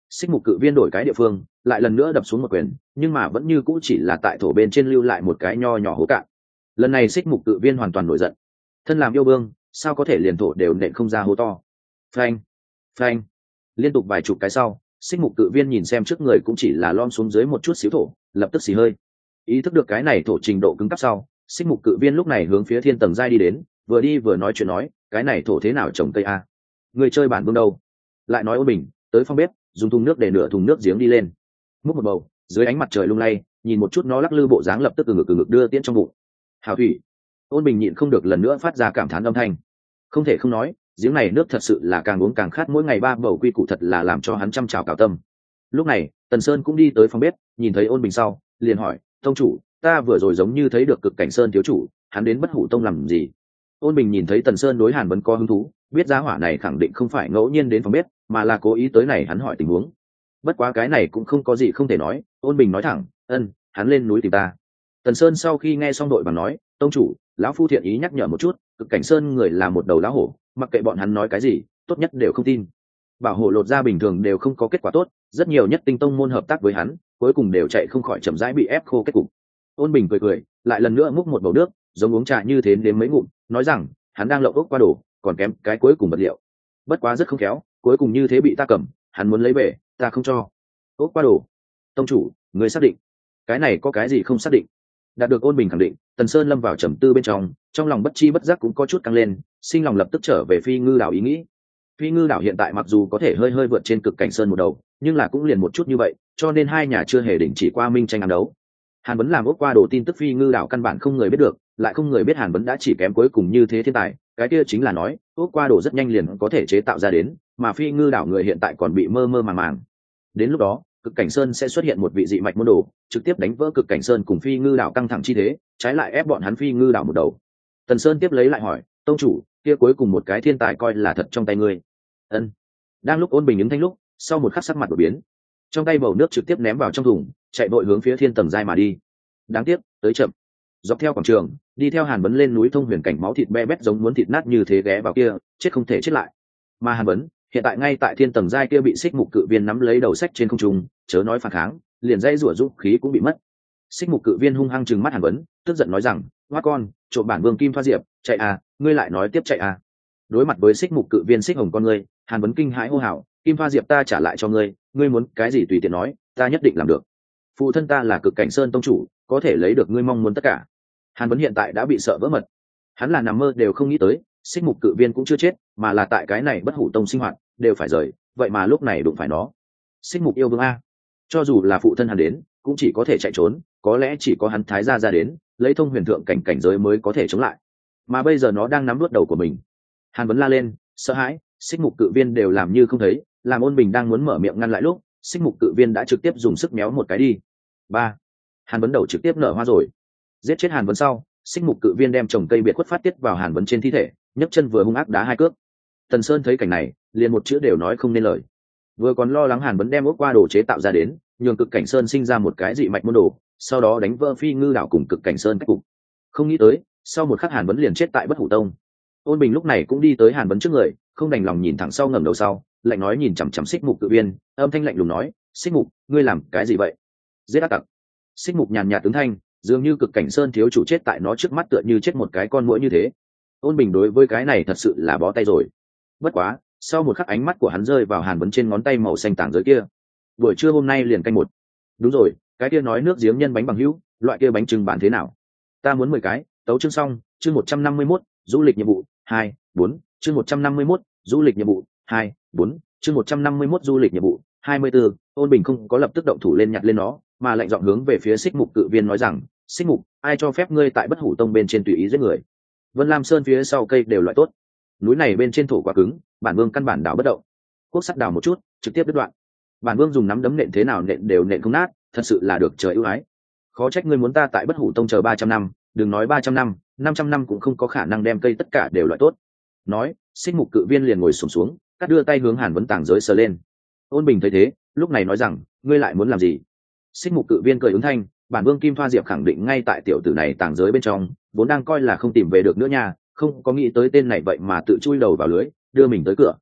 [SPEAKER 1] Xích mục cự viên đổi cái địa phương, lại lần nữa đập xuống một quyền, nhưng mà vẫn như cũ chỉ là tại thổ bên trên lưu lại một cái nho nhỏ hố cạn. Lần này xích mục cự viên hoàn toàn nổi giận, thân làm yêu vương sao có thể liền thổ đều nện không ra hố to. Phanh, phanh, liên tục vài chục cái sau, xích mục cự viên nhìn xem trước người cũng chỉ là lom xuống dưới một chút xíu thổ, lập tức xì hơi. Ý thức được cái này thổ trình độ cứng cáp sau, xích mục cự viên lúc này hướng phía thiên tầng giai đi đến, vừa đi vừa nói chuyện nói, cái này thổ thế nào trồng cây a? Người chơi bản vương đâu? Lại nói Ôn Bình tới phòng bếp, dùng thùng nước để nửa thùng nước giếng đi lên, múc một bầu, dưới ánh mặt trời lung lay, nhìn một chút nó lắc lư bộ dáng lập tức từ ngực từ ngực đưa tiễn trong bụng. Hào thủy. Ôn Bình nhịn không được lần nữa phát ra cảm thán âm thanh. Không thể không nói, giếng này nước thật sự là càng uống càng khát, mỗi ngày ba bầu quy củ thật là làm cho hắn chăm chào cào tâm. Lúc này Tần Sơn cũng đi tới phòng bếp, nhìn thấy Ôn Bình sau liền hỏi, tông chủ, ta vừa rồi giống như thấy được Cực Cảnh Sơn thiếu chủ, hắn đến Bất Hủ Tông làm gì? Ôn Bình nhìn thấy Tần Sơn đối Hàn Vấn có hứng thú, biết giá hỏa này khẳng định không phải ngẫu nhiên đến phòng bếp, mà là cố ý tới này hắn hỏi tình huống. Bất quá cái này cũng không có gì không thể nói, Ôn Bình nói thẳng, ân, hắn lên núi tìm ta. Tần Sơn sau khi nghe xong đội bằng nói, tông chủ, lão phu thiện ý nhắc nhở một chút, Cực Cảnh Sơn người là một đầu lão hổ, mặc kệ bọn hắn nói cái gì, tốt nhất đều không tin. Bảo hộ lột ra bình thường đều không có kết quả tốt, rất nhiều nhất tinh tông môn hợp tác với hắn, cuối cùng đều chạy không khỏi chậm rãi bị ép khô kết cục. Ôn Bình cười cười, lại lần nữa múc một bầu nước, giống uống trà như thế đến mấy ngụm, nói rằng, hắn đang lộng ốc qua đồ, còn kém cái cuối cùng vật liệu. Bất quá rất không khéo, cuối cùng như thế bị ta cầm, hắn muốn lấy về, ta không cho. Ốc qua đồ. Tông chủ, người xác định? Cái này có cái gì không xác định? Đạt được Ôn Bình khẳng định, Tần Sơn lâm vào trầm tư bên trong, trong lòng bất chi bất giác cũng có chút căng lên, sinh lòng lập tức trở về Phi Ngư đảo ý nghĩ. Phi Ngư đảo hiện tại mặc dù có thể hơi hơi vượt trên Cực Cảnh Sơn một đầu, nhưng là cũng liền một chút như vậy, cho nên hai nhà chưa hề đình chỉ qua minh tranh ám đấu. Hàn Vấn làm ốc qua đồ tin tức Phi Ngư đảo căn bản không người biết được, lại không người biết Hàn Vấn đã chỉ kém cuối cùng như thế thiên tài, cái kia chính là nói, ốc qua đồ rất nhanh liền có thể chế tạo ra đến, mà Phi Ngư đảo người hiện tại còn bị mơ mơ màng màng. Đến lúc đó, Cực Cảnh Sơn sẽ xuất hiện một vị dị mạch môn đồ, trực tiếp đánh vỡ Cực Cảnh Sơn cùng Phi Ngư đảo căng thẳng chi thế, trái lại ép bọn hắn Phi Ngư đảo một đầu. Tần Sơn tiếp lấy lại hỏi, tông chủ, kia cuối cùng một cái thiên tài coi là thật trong tay ngươi? Ân. Đang lúc Ôn Bình ứng thanh lúc, sau một khắc sắc mặt đổi biến, trong tay bầu nước trực tiếp ném vào trong thùng, chạy vội hướng phía thiên tầng giai mà đi. Đáng tiếc, tới chậm. Dọc theo quảng trường, đi theo Hàn Vấn lên núi thông huyền cảnh máu thịt be bét giống muốn thịt nát như thế ghé vào kia, chết không thể chết lại. Mà Hàn Vấn, hiện tại ngay tại thiên tầng giai kia bị xích mục cự viên nắm lấy đầu sách trên không trung, chớ nói phản kháng, liền dây rủa dũng khí cũng bị mất. Xích mục cự viên hung hăng trừng mắt Hàn Vấn, tức giận nói rằng, hoa con, trộm bản vương kim thoa diệp, chạy à, ngươi lại nói tiếp chạy à. Đối mặt với xích mục cự viên xích hồng con ngươi, Hàn Vấn kinh hãi hô hào, kim thoa diệp ta trả lại cho ngươi, ngươi muốn cái gì tùy tiện nói, ta nhất định làm được. Phụ thân ta là Cực Cảnh Sơn tông chủ, có thể lấy được ngươi mong muốn tất cả. Hàn Vấn hiện tại đã bị sợ vỡ mật, hắn là nằm mơ đều không nghĩ tới, xích mục cự viên cũng chưa chết, mà là tại cái này Bất Hủ Tông sinh hoạt đều phải rời, vậy mà lúc này đụng phải nó. Xích mục yêu vương a, cho dù là phụ thân hắn đến, cũng chỉ có thể chạy trốn, có lẽ chỉ có hắn thái gia ra đến, lấy thông huyền thượng cảnh cảnh giới mới có thể chống lại. Mà bây giờ nó đang nắm nuốt đầu của mình. Hàn Vấn la lên, sợ hãi, xích mục cự viên đều làm như không thấy, làm Ôn Bình đang muốn mở miệng ngăn lại lúc, xích mục cự viên đã trực tiếp dùng sức méo một cái đi. Ba. Hàn Vấn đầu trực tiếp nở hoa rồi. Giết chết Hàn Vấn sau, xích mục cự viên đem trồng cây biệt khuất phát tiết vào Hàn Vấn trên thi thể, nhấc chân vừa hung ác đá hai cước. Tần Sơn thấy cảnh này, liền một chữ đều nói không nên lời. Vừa còn lo lắng Hàn Vấn đem ốc qua đồ chế tạo ra đến, nhường Cực Cảnh Sơn sinh ra một cái dị mạch môn đồ, sau đó đánh vỡ Phi Ngư đảo cùng Cực Cảnh Sơn cách cục. Không nghĩ tới, sau một khắc Hàn Vấn liền chết tại Bất Hủ Tông. Ôn Bình lúc này cũng đi tới Hàn Vấn trước người, không đành lòng nhìn thẳng sau ngẩng đầu sau, lạnh nói nhìn chằm chằm xích mục cự viên, âm thanh lạnh lùng nói, xích mục, ngươi làm cái gì vậy? Giết ác tặc. Xích mục nhàn nhạt tướng thanh, dường như Cực Cảnh Sơn thiếu chủ chết tại nó trước mắt tựa như chết một cái con muỗi như thế. Ôn Bình đối với cái này thật sự là bó tay rồi. Bất quá, sau một khắc ánh mắt của hắn rơi vào Hàn Vấn trên ngón tay màu xanh tảng giới kia. Buổi trưa hôm nay liền canh một. Đúng rồi, cái kia nói nước giếng nhân bánh bằng hữu, loại kia bánh trưng bán thế nào? Ta muốn mười cái. Tấu chương xong, chương một trăm năm mươi mốt, du lịch nhiệm vụ hai, bốn, chương một trăm năm mươi mốt, du lịch nhiệm vụ hai, bốn, chương một trăm năm mươi mốt du lịch nhiệm vụ hai mươi 24. Ôn Bình không có lập tức động thủ lên nhặt lên nó, mà lạnh giọng hướng về phía xích mục cự viên nói rằng, xích mục, ai cho phép ngươi tại Bất Hủ Tông bên trên tùy ý giết người? Vân Lam Sơn phía sau cây đều loại tốt, núi này bên trên thổ quá cứng, bản vương căn bản đảo bất động. Quốc sắt đảo một chút, trực tiếp đứt đoạn. Bản vương dùng nắm đấm nện thế nào nện đều nện không nát, thật sự là được trời ưu ái. Khó trách ngươi muốn ta tại Bất Hủ Tông chờ ba trăm năm, đừng nói ba trăm năm, năm trăm năm cũng không có khả năng đem cây tất cả đều loại tốt. Nói, xích mục cự viên liền ngồi xổm xuống, xuống, cắt đưa tay hướng Hàn Vấn tàng giới sờ lên. Ôn Bình thấy thế, lúc này nói rằng, ngươi lại muốn làm gì? Xích mục cự viên cười ứng thanh, bản vương Kim Thoa Diệp khẳng định ngay tại tiểu tử này tàng giới bên trong, vốn đang coi là không tìm về được nữa nha, không có nghĩ tới tên này vậy mà tự chui đầu vào lưới, đưa mình tới cửa.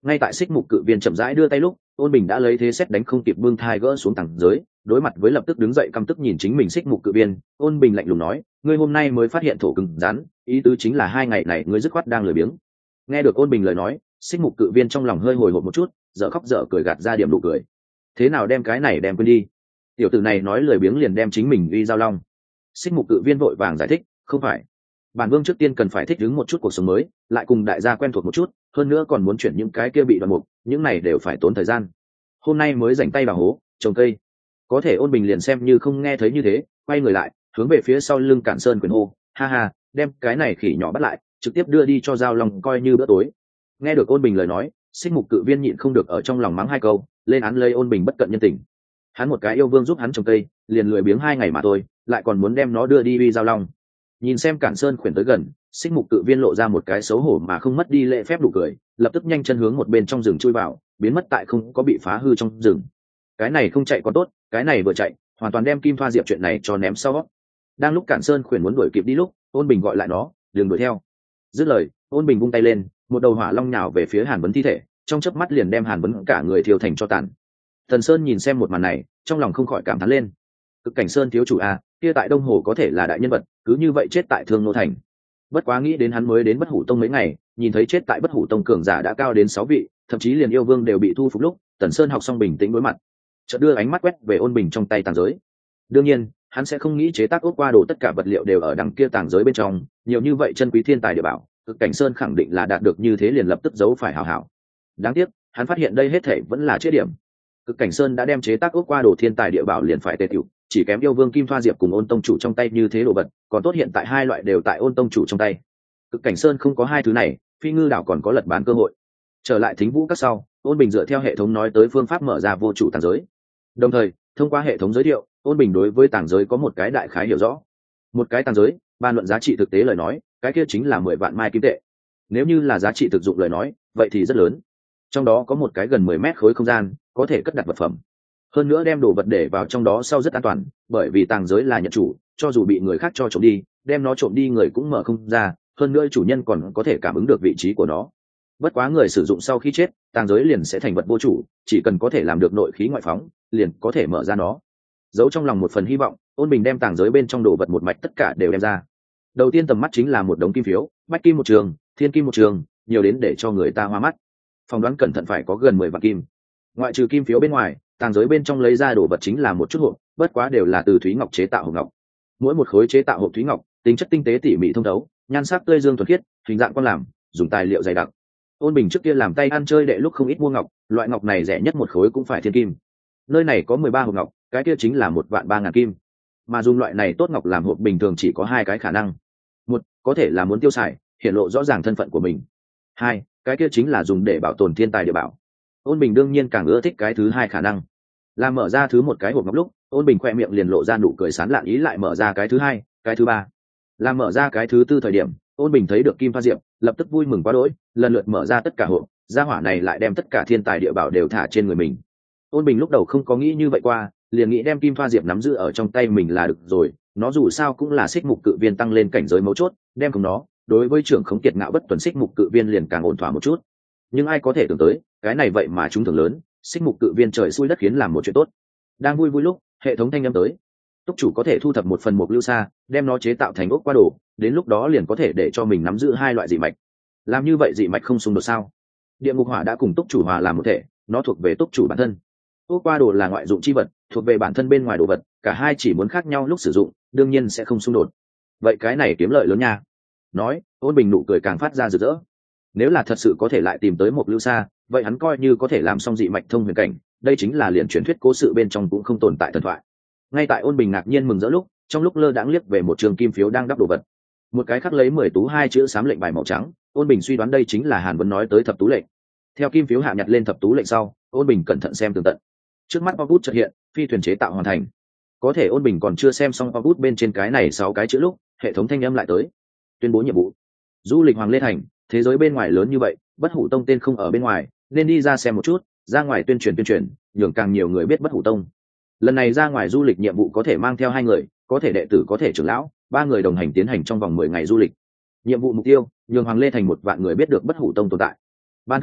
[SPEAKER 1] Ngay tại xích mục cự viên chậm rãi đưa tay lúc, ôn bình đã lấy thế xét đánh không kịp bưng thai gỡ xuống tầng giới, đối mặt với lập tức đứng dậy căm tức nhìn chính mình xích mục cự viên, ôn bình lạnh lùng nói, ngươi hôm nay mới phát hiện thổ cứng rắn, ý tứ chính là hai ngày này ngươi dứt khoát đang lười biếng. Nghe được ôn bình lời nói, xích mục cự viên trong lòng hơi hồi hộp một chút, dở khóc dở cười gạt ra điểm nụ cười. Thế nào đem cái này đem quên đi? Tiểu tử này nói lười biếng liền đem chính mình uy giao long. Xích mục cự viên vội vàng giải thích, không phải, bản vương trước tiên cần phải thích ứng một chút cuộc sống mới, lại cùng đại gia quen thuộc một chút, hơn nữa còn muốn chuyển những cái kia bị đoạn mục, những này đều phải tốn thời gian. Hôm nay mới rảnh tay vào hố trồng cây. Có thể ôn bình liền xem như không nghe thấy như thế, quay người lại hướng về phía sau lưng Cản Sơn quyền hô, ha ha, đem cái này khỉ nhỏ bắt lại, trực tiếp đưa đi cho giao long coi như bữa tối. Nghe được ôn bình lời nói, xích mục cự viên nhịn không được ở trong lòng mắng hai câu, lên án lấy ôn bình bất cận nhân tình. Hắn một cái yêu vương giúp hắn trồng cây, liền lười biếng hai ngày mà thôi, lại còn muốn đem nó đưa đi uy giao long. Nhìn xem Cản Sơn khuyển tới gần, xích mục cự viên lộ ra một cái xấu hổ mà không mất đi lễ phép đủ cười, lập tức nhanh chân hướng một bên trong rừng chui vào, biến mất tại không có bị phá hư trong rừng. Cái này không chạy còn tốt, cái này vừa chạy hoàn toàn đem Kim Thoa Diệp chuyện này cho ném sau. Đang lúc Cản Sơn khuyển muốn đuổi kịp đi lúc, ôn bình gọi lại nó, đừng đuổi theo. Dứt lời, ôn bình vung tay lên, một đầu hỏa long nhào về phía Hàn Vấn thi thể, trong chớp mắt liền đem Hàn Vấn cả người thiêu thành cho tàn. Thần Sơn nhìn xem một màn này, trong lòng không khỏi cảm thán lên. Cực Cảnh Sơn thiếu chủ a, kia tại Đông Hồ có thể là đại nhân vật, cứ như vậy chết tại Thương Nô thành. Bất quá nghĩ đến hắn mới đến Bất Hủ Tông mấy ngày, nhìn thấy chết tại Bất Hủ Tông cường giả đã cao đến sáu vị, thậm chí liền yêu vương đều bị thu phục lúc, Tần Sơn học xong bình tĩnh đối mặt, chợt đưa ánh mắt quét về ôn bình trong tay tàng giới. Đương nhiên, hắn sẽ không nghĩ chế tác ốc qua đồ tất cả vật liệu đều ở đằng kia tàng giới bên trong, nhiều như vậy chân quý thiên tài địa bảo, Cực Cảnh Sơn khẳng định là đạt được như thế liền lập tức giấu phải hảo hảo. Đáng tiếc, hắn phát hiện đây hết thảy vẫn là chế điểm. Cực Cảnh Sơn đã đem chế tác ốc qua đồ thiên tài địa bảo liền phải tề tiểu, chỉ kém yêu vương Kim Thoa Diệp cùng Ôn tông chủ trong tay như thế đồ vật, còn tốt hiện tại hai loại đều tại Ôn tông chủ trong tay. Cực Cảnh Sơn không có hai thứ này, Phi Ngư đảo còn có lật bán cơ hội. Trở lại Thính Vũ các sau, Ôn Bình dựa theo hệ thống nói tới phương pháp mở ra vô chủ tàng giới. Đồng thời, thông qua hệ thống giới thiệu, Ôn Bình đối với tàng giới có một cái đại khái hiểu rõ. Một cái tàng giới, ban luận giá trị thực tế lời nói, cái kia chính là mười vạn mai kim tệ. Nếu như là giá trị thực dụng lời nói, vậy thì rất lớn. Trong đó có một cái gần mười mét khối không gian, có thể cất đặt vật phẩm. Hơn nữa đem đồ vật để vào trong đó sau rất an toàn, bởi vì tàng giới là nhận chủ, cho dù bị người khác cho trộm đi, đem nó trộm đi người cũng mở không ra, hơn nữa chủ nhân còn có thể cảm ứng được vị trí của nó. Bất quá người sử dụng sau khi chết, tàng giới liền sẽ thành vật vô chủ, chỉ cần có thể làm được nội khí ngoại phóng, liền có thể mở ra nó. Giấu trong lòng một phần hy vọng, Ôn Bình đem tàng giới bên trong đồ vật một mạch tất cả đều đem ra. Đầu tiên tầm mắt chính là một đống kim phiếu, bách kim một trường, thiên kim một trường, nhiều đến để cho người ta hoa mắt. Phỏng đoán cẩn thận phải có gần mười vạn kim. Ngoại trừ kim phiếu bên ngoài, tàng giới bên trong lấy ra đồ vật chính là một chút hộp, bất quá đều là từ thúy ngọc chế tạo hộp ngọc. Mỗi một khối chế tạo hộp thúy ngọc, tính chất tinh tế tỉ mỉ thông thấu, nhan sắc tươi dương thuần khiết, hình dạng quan làm, dùng tài liệu dày đặc. Ôn Bình trước kia làm tay ăn chơi đệ lúc không ít mua ngọc, loại ngọc này rẻ nhất một khối cũng phải thiên kim. Nơi này có mười ba hộp ngọc, cái kia chính là một vạn ba ngàn kim. Mà dùng loại này tốt ngọc làm hộp bình thường chỉ có hai cái khả năng. Một, có thể là muốn tiêu xài, hiển lộ rõ ràng thân phận của mình. Hai, cái kia chính là dùng để bảo tồn thiên tài địa bảo. Ôn Bình đương nhiên càng ưa thích cái thứ hai khả năng. Làm mở ra thứ một cái hộp ngọc lúc, Ôn Bình khoe miệng liền lộ ra nụ cười sán lạn, ý lại mở ra cái thứ hai, cái thứ ba. Làm mở ra cái thứ tư thời điểm, Ôn Bình thấy được Kim Thoa Diệp, lập tức vui mừng quá đỗi, lần lượt mở ra tất cả hộp, gia hỏa này lại đem tất cả thiên tài địa bảo đều thả trên người mình. Ôn Bình lúc đầu không có nghĩ như vậy qua, liền nghĩ đem Kim Thoa Diệp nắm giữ ở trong tay mình là được rồi, nó dù sao cũng là xích mục cự viên tăng lên cảnh giới mấu chốt, đem cùng nó, đối với trưởng khống kiệt ngạo bất tuần xích mục cự viên liền càng ổn thỏa một chút. Nhưng ai có thể tưởng tới, cái này vậy mà chúng thường lớn, xích mục cự viên trời xui đất khiến làm một chuyện tốt. Đang vui vui lúc, hệ thống thanh âm tới. Túc chủ có thể thu thập một phần mục lưu sa, đem nó chế tạo thành ốc qua đồ, đến lúc đó liền có thể để cho mình nắm giữ hai loại dị mạch. Làm như vậy dị mạch không xung đột sao? Địa ngục hỏa đã cùng túc chủ hòa làm một thể, nó thuộc về túc chủ bản thân. Ốc qua đồ là ngoại dụng chi vật, thuộc về bản thân bên ngoài đồ vật, cả hai chỉ muốn khác nhau lúc sử dụng, đương nhiên sẽ không xung đột. Vậy cái này kiếm lợi lớn nha. Nói, Ôn Bình nụ cười càng phát ra rực rỡ. Nếu là thật sự có thể lại tìm tới một lưu sa, vậy hắn coi như có thể làm xong dị mạch thông huyền cảnh, đây chính là liền truyền thuyết cố sự bên trong cũng không tồn tại thần thoại. Ngay tại Ôn Bình ngạc nhiên mừng rỡ lúc, trong lúc lơ đãng liếc về một trường kim phiếu đang đắp đồ vật, một cái khắc lấy mười tú hai chữ xám lệnh bài màu trắng, Ôn Bình suy đoán đây chính là Hàn Vấn nói tới thập tú lệnh. Theo kim phiếu hạ nhặt lên thập tú lệnh sau, Ôn Bình cẩn thận xem tường tận. Trước mắt bút chợt hiện, phi thuyền chế tạo hoàn thành. Có thể Ôn Bình còn chưa xem xong bút bên trên cái này sáu cái chữ lúc, hệ thống thanh âm lại tới. Tuyên bố nhiệm vụ. Du lịch Hoàng Lê Thành, thế giới bên ngoài lớn như vậy, Bất Hủ Tông tên không ở bên ngoài, nên đi ra xem một chút, ra ngoài tuyên truyền tuyên truyền, nhường càng nhiều người biết Bất Hủ Tông. Lần này ra ngoài du lịch nhiệm vụ có thể mang theo hai người, có thể đệ tử có thể trưởng lão, ba người đồng hành tiến hành trong vòng mười ngày du lịch. Nhiệm vụ mục tiêu, nhường Hoàng Lê Thành một vạn người biết được Bất Hủ Tông tồn tại. Ban thưởng,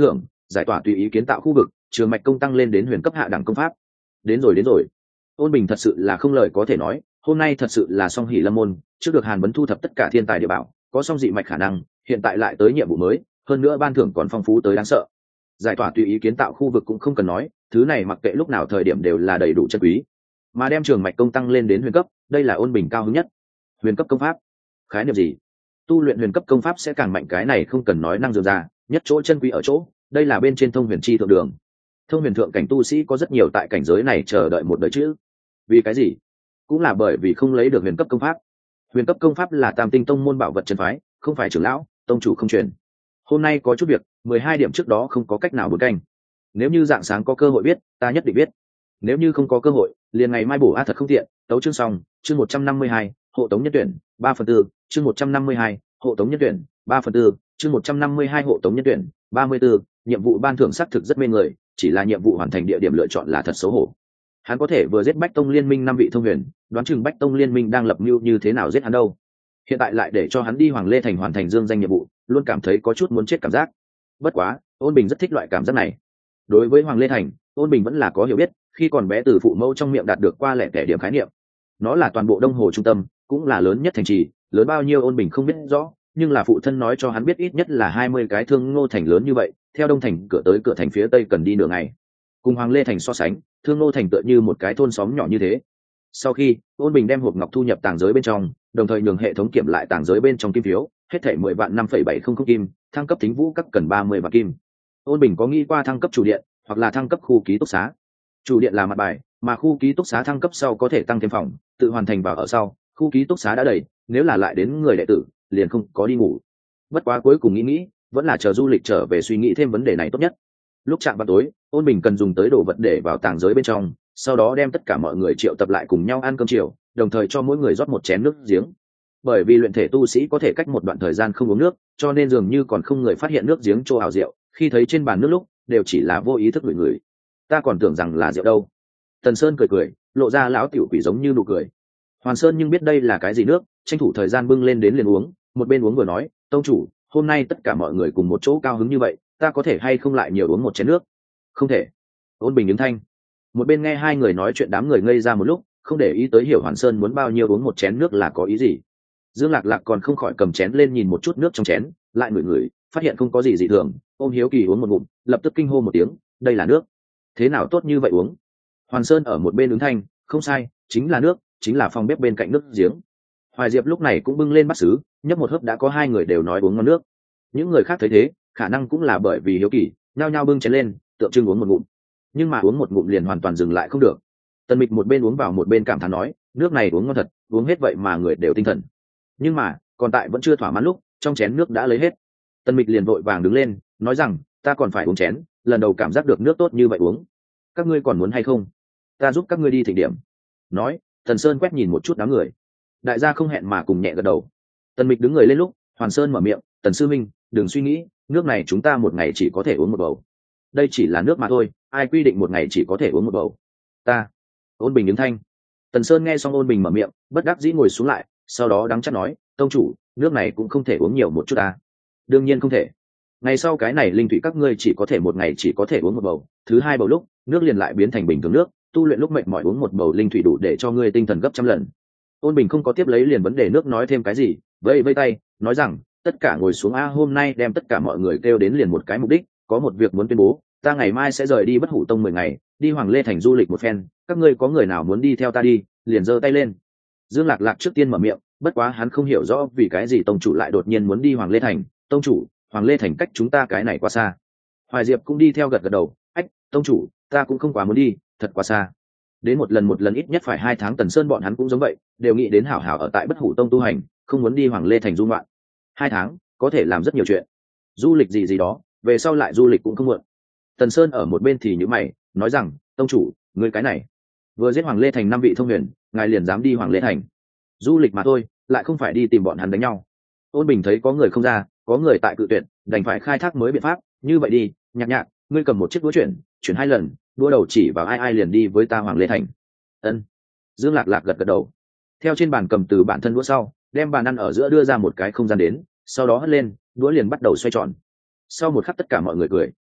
[SPEAKER 1] giải tỏa tùy ý kiến tạo khu vực, trường mạch công tăng lên đến huyền cấp hạ đẳng công pháp. Đến rồi đến rồi. Ôn Bình thật sự là không lời có thể nói, hôm nay thật sự là song hỷ lâm môn, trước được Hàn Bấn thu thập tất cả thiên tài địa bảo, có song dị mạch khả năng, hiện tại lại tới nhiệm vụ mới, hơn nữa ban thưởng còn phong phú tới đáng sợ. Giải tỏa tùy ý kiến tạo khu vực cũng không cần nói, thứ này mặc kệ lúc nào thời điểm đều là đầy đủ chân quý. Mà đem trường mạch công tăng lên đến huyền cấp, đây là Ôn Bình cao hứng nhất. Huyền cấp công pháp, khái niệm gì? Tu luyện huyền cấp công pháp sẽ càng mạnh, cái này không cần nói năng dường ra, nhất chỗ chân quý ở chỗ, đây là bên trên thông huyền chi thượng đường. Thông huyền thượng cảnh tu sĩ có rất nhiều tại cảnh giới này chờ đợi một đời chữ. Vì cái gì? Cũng là bởi vì không lấy được huyền cấp công pháp. Huyền cấp công pháp là Tam Tinh tông môn bảo vật chân phái, không phải trưởng lão tông chủ không truyền. Hôm nay có chút việc, mười hai điểm trước đó không có cách nào bốn canh. Nếu như dạng sáng có cơ hội biết, ta nhất định biết. Nếu như không có cơ hội, liền ngày mai bổ a thật không tiện. Tấu chương xong, chương một trăm năm mươi hai, hộ tống nhân tuyển, ba phần tư, chương một trăm năm mươi hai, hộ tống nhân tuyển, ba phần tư, chương một trăm năm mươi hai hộ tống nhân tuyển, ba mươi tư, nhiệm vụ ban thưởng xác thực rất mê người, chỉ là nhiệm vụ hoàn thành địa điểm lựa chọn là thật xấu hổ. Hắn có thể vừa giết Bách Tông Liên Minh năm vị thông huyền, đoán chừng Bách Tông Liên Minh đang lập mưu như thế nào giết hắn đâu. Hiện tại lại để cho hắn đi Hoàng Lê Thành hoàn thành dương danh nhiệm vụ, luôn cảm thấy có chút muốn chết cảm giác. Bất quá, Ôn Bình rất thích loại cảm giác này. Đối với Hoàng Lê Thành, Ôn Bình vẫn là có hiểu biết, khi còn bé từ phụ mẫu trong miệng đạt được qua lẻ tẻ điểm khái niệm. Nó là toàn bộ Đông Hồ trung tâm, cũng là lớn nhất thành trì, lớn bao nhiêu Ôn Bình không biết rõ, nhưng là phụ thân nói cho hắn biết ít nhất là hai mươi cái Thương Ngô Thành lớn như vậy, theo Đông Thành cửa tới cửa thành phía Tây cần đi nửa ngày. Cùng Hoàng Lê Thành so sánh, Thương Ngô Thành tựa như một cái thôn xóm nhỏ như thế. Sau khi Ôn Bình đem hộp ngọc thu nhập tàng giới bên trong, đồng thời nhường hệ thống kiểm lại tàng giới bên trong kim phiếu, hết thảy mười vạn năm phẩy bảy không không kim, thăng cấp Thính Vũ các cần ba mươi vạn kim. Ôn Bình có nghĩ qua thăng cấp chủ điện, hoặc là thăng cấp khu ký túc xá. Chủ điện là mặt bài, mà khu ký túc xá thăng cấp sau có thể tăng thêm phòng, tự hoàn thành vào ở sau, khu ký túc xá đã đầy, nếu là lại đến người đệ tử, liền không có đi ngủ. Bất quá cuối cùng nghĩ nghĩ, vẫn là chờ du lịch trở về suy nghĩ thêm vấn đề này tốt nhất. Lúc chạm vào tối, Ôn Bình cần dùng tới đồ vật để vào tàng giới bên trong, sau đó đem tất cả mọi người triệu tập lại cùng nhau ăn cơm chiều, đồng thời cho mỗi người rót một chén nước giếng. Bởi vì luyện thể tu sĩ có thể cách một đoạn thời gian không uống nước, cho nên dường như còn không người phát hiện nước giếng chỗ ảo rượu, khi thấy trên bàn nước lúc, đều chỉ là vô ý thức ngửi ngửi. Ta còn tưởng rằng là rượu đâu. Tần Sơn cười cười, lộ ra lão tiểu quỷ giống như nụ cười. Hoàn Sơn nhưng biết đây là cái gì nước, tranh thủ thời gian bưng lên đến liền uống, một bên uống vừa nói, tông chủ, hôm nay tất cả mọi người cùng một chỗ cao hứng như vậy, ta có thể hay không lại nhiều uống một chén nước? Không thể. Ôn Bình ứng thanh. Một bên nghe hai người nói chuyện, đám người ngây ra một lúc, không để ý tới hiểu Hoàn Sơn muốn bao nhiêu uống một chén nước là có ý gì. Dương Lạc Lạc còn không khỏi cầm chén lên nhìn một chút nước trong chén, lại ngửi ngửi, phát hiện không có gì dị thường, ôm hiếu kỳ uống một ngụm, lập tức kinh hô một tiếng, đây là nước, thế nào tốt như vậy uống? Hoàn Sơn ở một bên ứng thanh, không sai, chính là nước, chính là phòng bếp bên cạnh nước giếng. Hoài Diệp lúc này cũng bưng lên bát sứ, nhấp một hớp đã có hai người đều nói uống ngon nước. Những người khác thấy thế, khả năng cũng là bởi vì hiếu kỳ, nhao nhao bưng chén lên, tượng trưng uống một ngụm. Nhưng mà uống một ngụm liền hoàn toàn dừng lại không được. Tần Mịch một bên uống vào một bên cảm thán nói, nước này uống ngon thật, uống hết vậy mà người đều tinh thần. Nhưng mà, còn tại vẫn chưa thỏa mãn lúc, trong chén nước đã lấy hết. Tần Mịch liền vội vàng đứng lên, nói rằng, ta còn phải uống chén, lần đầu cảm giác được nước tốt như vậy uống. Các ngươi còn muốn hay không? Ta giúp các ngươi đi thỉnh điểm. Nói, Tần Sơn quét nhìn một chút đám người. Đại gia không hẹn mà cùng nhẹ gật đầu. Tần Mịch đứng người lên lúc, Hoàn Sơn mở miệng, Tần sư minh, đừng suy nghĩ, nước này chúng ta một ngày chỉ có thể uống một bầu. Đây chỉ là nước mà thôi, ai quy định một ngày chỉ có thể uống một bầu? Ta. Ôn Bình đứng thanh. Tần Sơn nghe xong Ôn Bình mở miệng, bất đắc dĩ ngồi xuống lại, sau đó đắng chát nói, tông chủ, nước này cũng không thể uống nhiều một chút ta. Đương nhiên không thể. Ngày sau cái này linh thủy các ngươi chỉ có thể một ngày chỉ có thể uống một bầu, thứ hai bầu lúc, nước liền lại biến thành bình thường nước, tu luyện lúc mệt mỏi uống một bầu linh thủy đủ để cho ngươi tinh thần gấp trăm lần. Ôn Bình không có tiếp lấy liền vấn đề nước nói thêm cái gì, vẫy vẫy tay, nói rằng, tất cả ngồi xuống a, hôm nay đem tất cả mọi người kêu đến liền một cái mục đích, có một việc muốn tuyên bố, ta ngày mai sẽ rời đi Bất Hủ Tông mười ngày, đi Hoàng Lê Thành du lịch một phen, các ngươi có người nào muốn đi theo ta đi, liền giơ tay lên. Dương Lạc Lạc trước tiên mở miệng, bất quá hắn không hiểu rõ vì cái gì tông chủ lại đột nhiên muốn đi Hoàng Lê Thành. Tông chủ, Hoàng Lê Thành cách chúng ta cái này quá xa. Hoài Diệp cũng đi theo gật gật đầu, ách, tông chủ, ta cũng không quá muốn đi, thật quá xa. Đến một lần một lần ít nhất phải hai tháng. Tần Sơn bọn hắn cũng giống vậy, đều nghĩ đến hảo hảo ở tại Bất Hủ Tông tu hành, không muốn đi Hoàng Lê Thành du ngoạn. Hai tháng có thể làm rất nhiều chuyện, du lịch gì gì đó, về sau lại du lịch cũng không muộn. Tần Sơn ở một bên thì nhíu mày, nói rằng, tông chủ, ngươi cái này vừa giết Hoàng Lê Thành năm vị thông huyền, ngài liền dám đi Hoàng Lê Thành du lịch mà thôi, lại không phải đi tìm bọn hắn đánh nhau. Ôn Bình thấy có người không ra, có người tại cự tuyệt, đành phải khai thác mới biện pháp, như vậy đi, Nhạc Nhạc, ngươi cầm một chiếc đũa chuyển, chuyển hai lần, đũa đầu chỉ vào ai ai liền đi với ta Hoàng Lê Thành. Ân. Dương Lạc Lạc gật gật đầu. Theo trên bàn cầm từ bản thân đũa sau, đem bàn ăn ở giữa đưa ra một cái không gian đến, sau đó hất lên, đũa liền bắt đầu xoay tròn. Sau một khắc tất cả mọi người cười.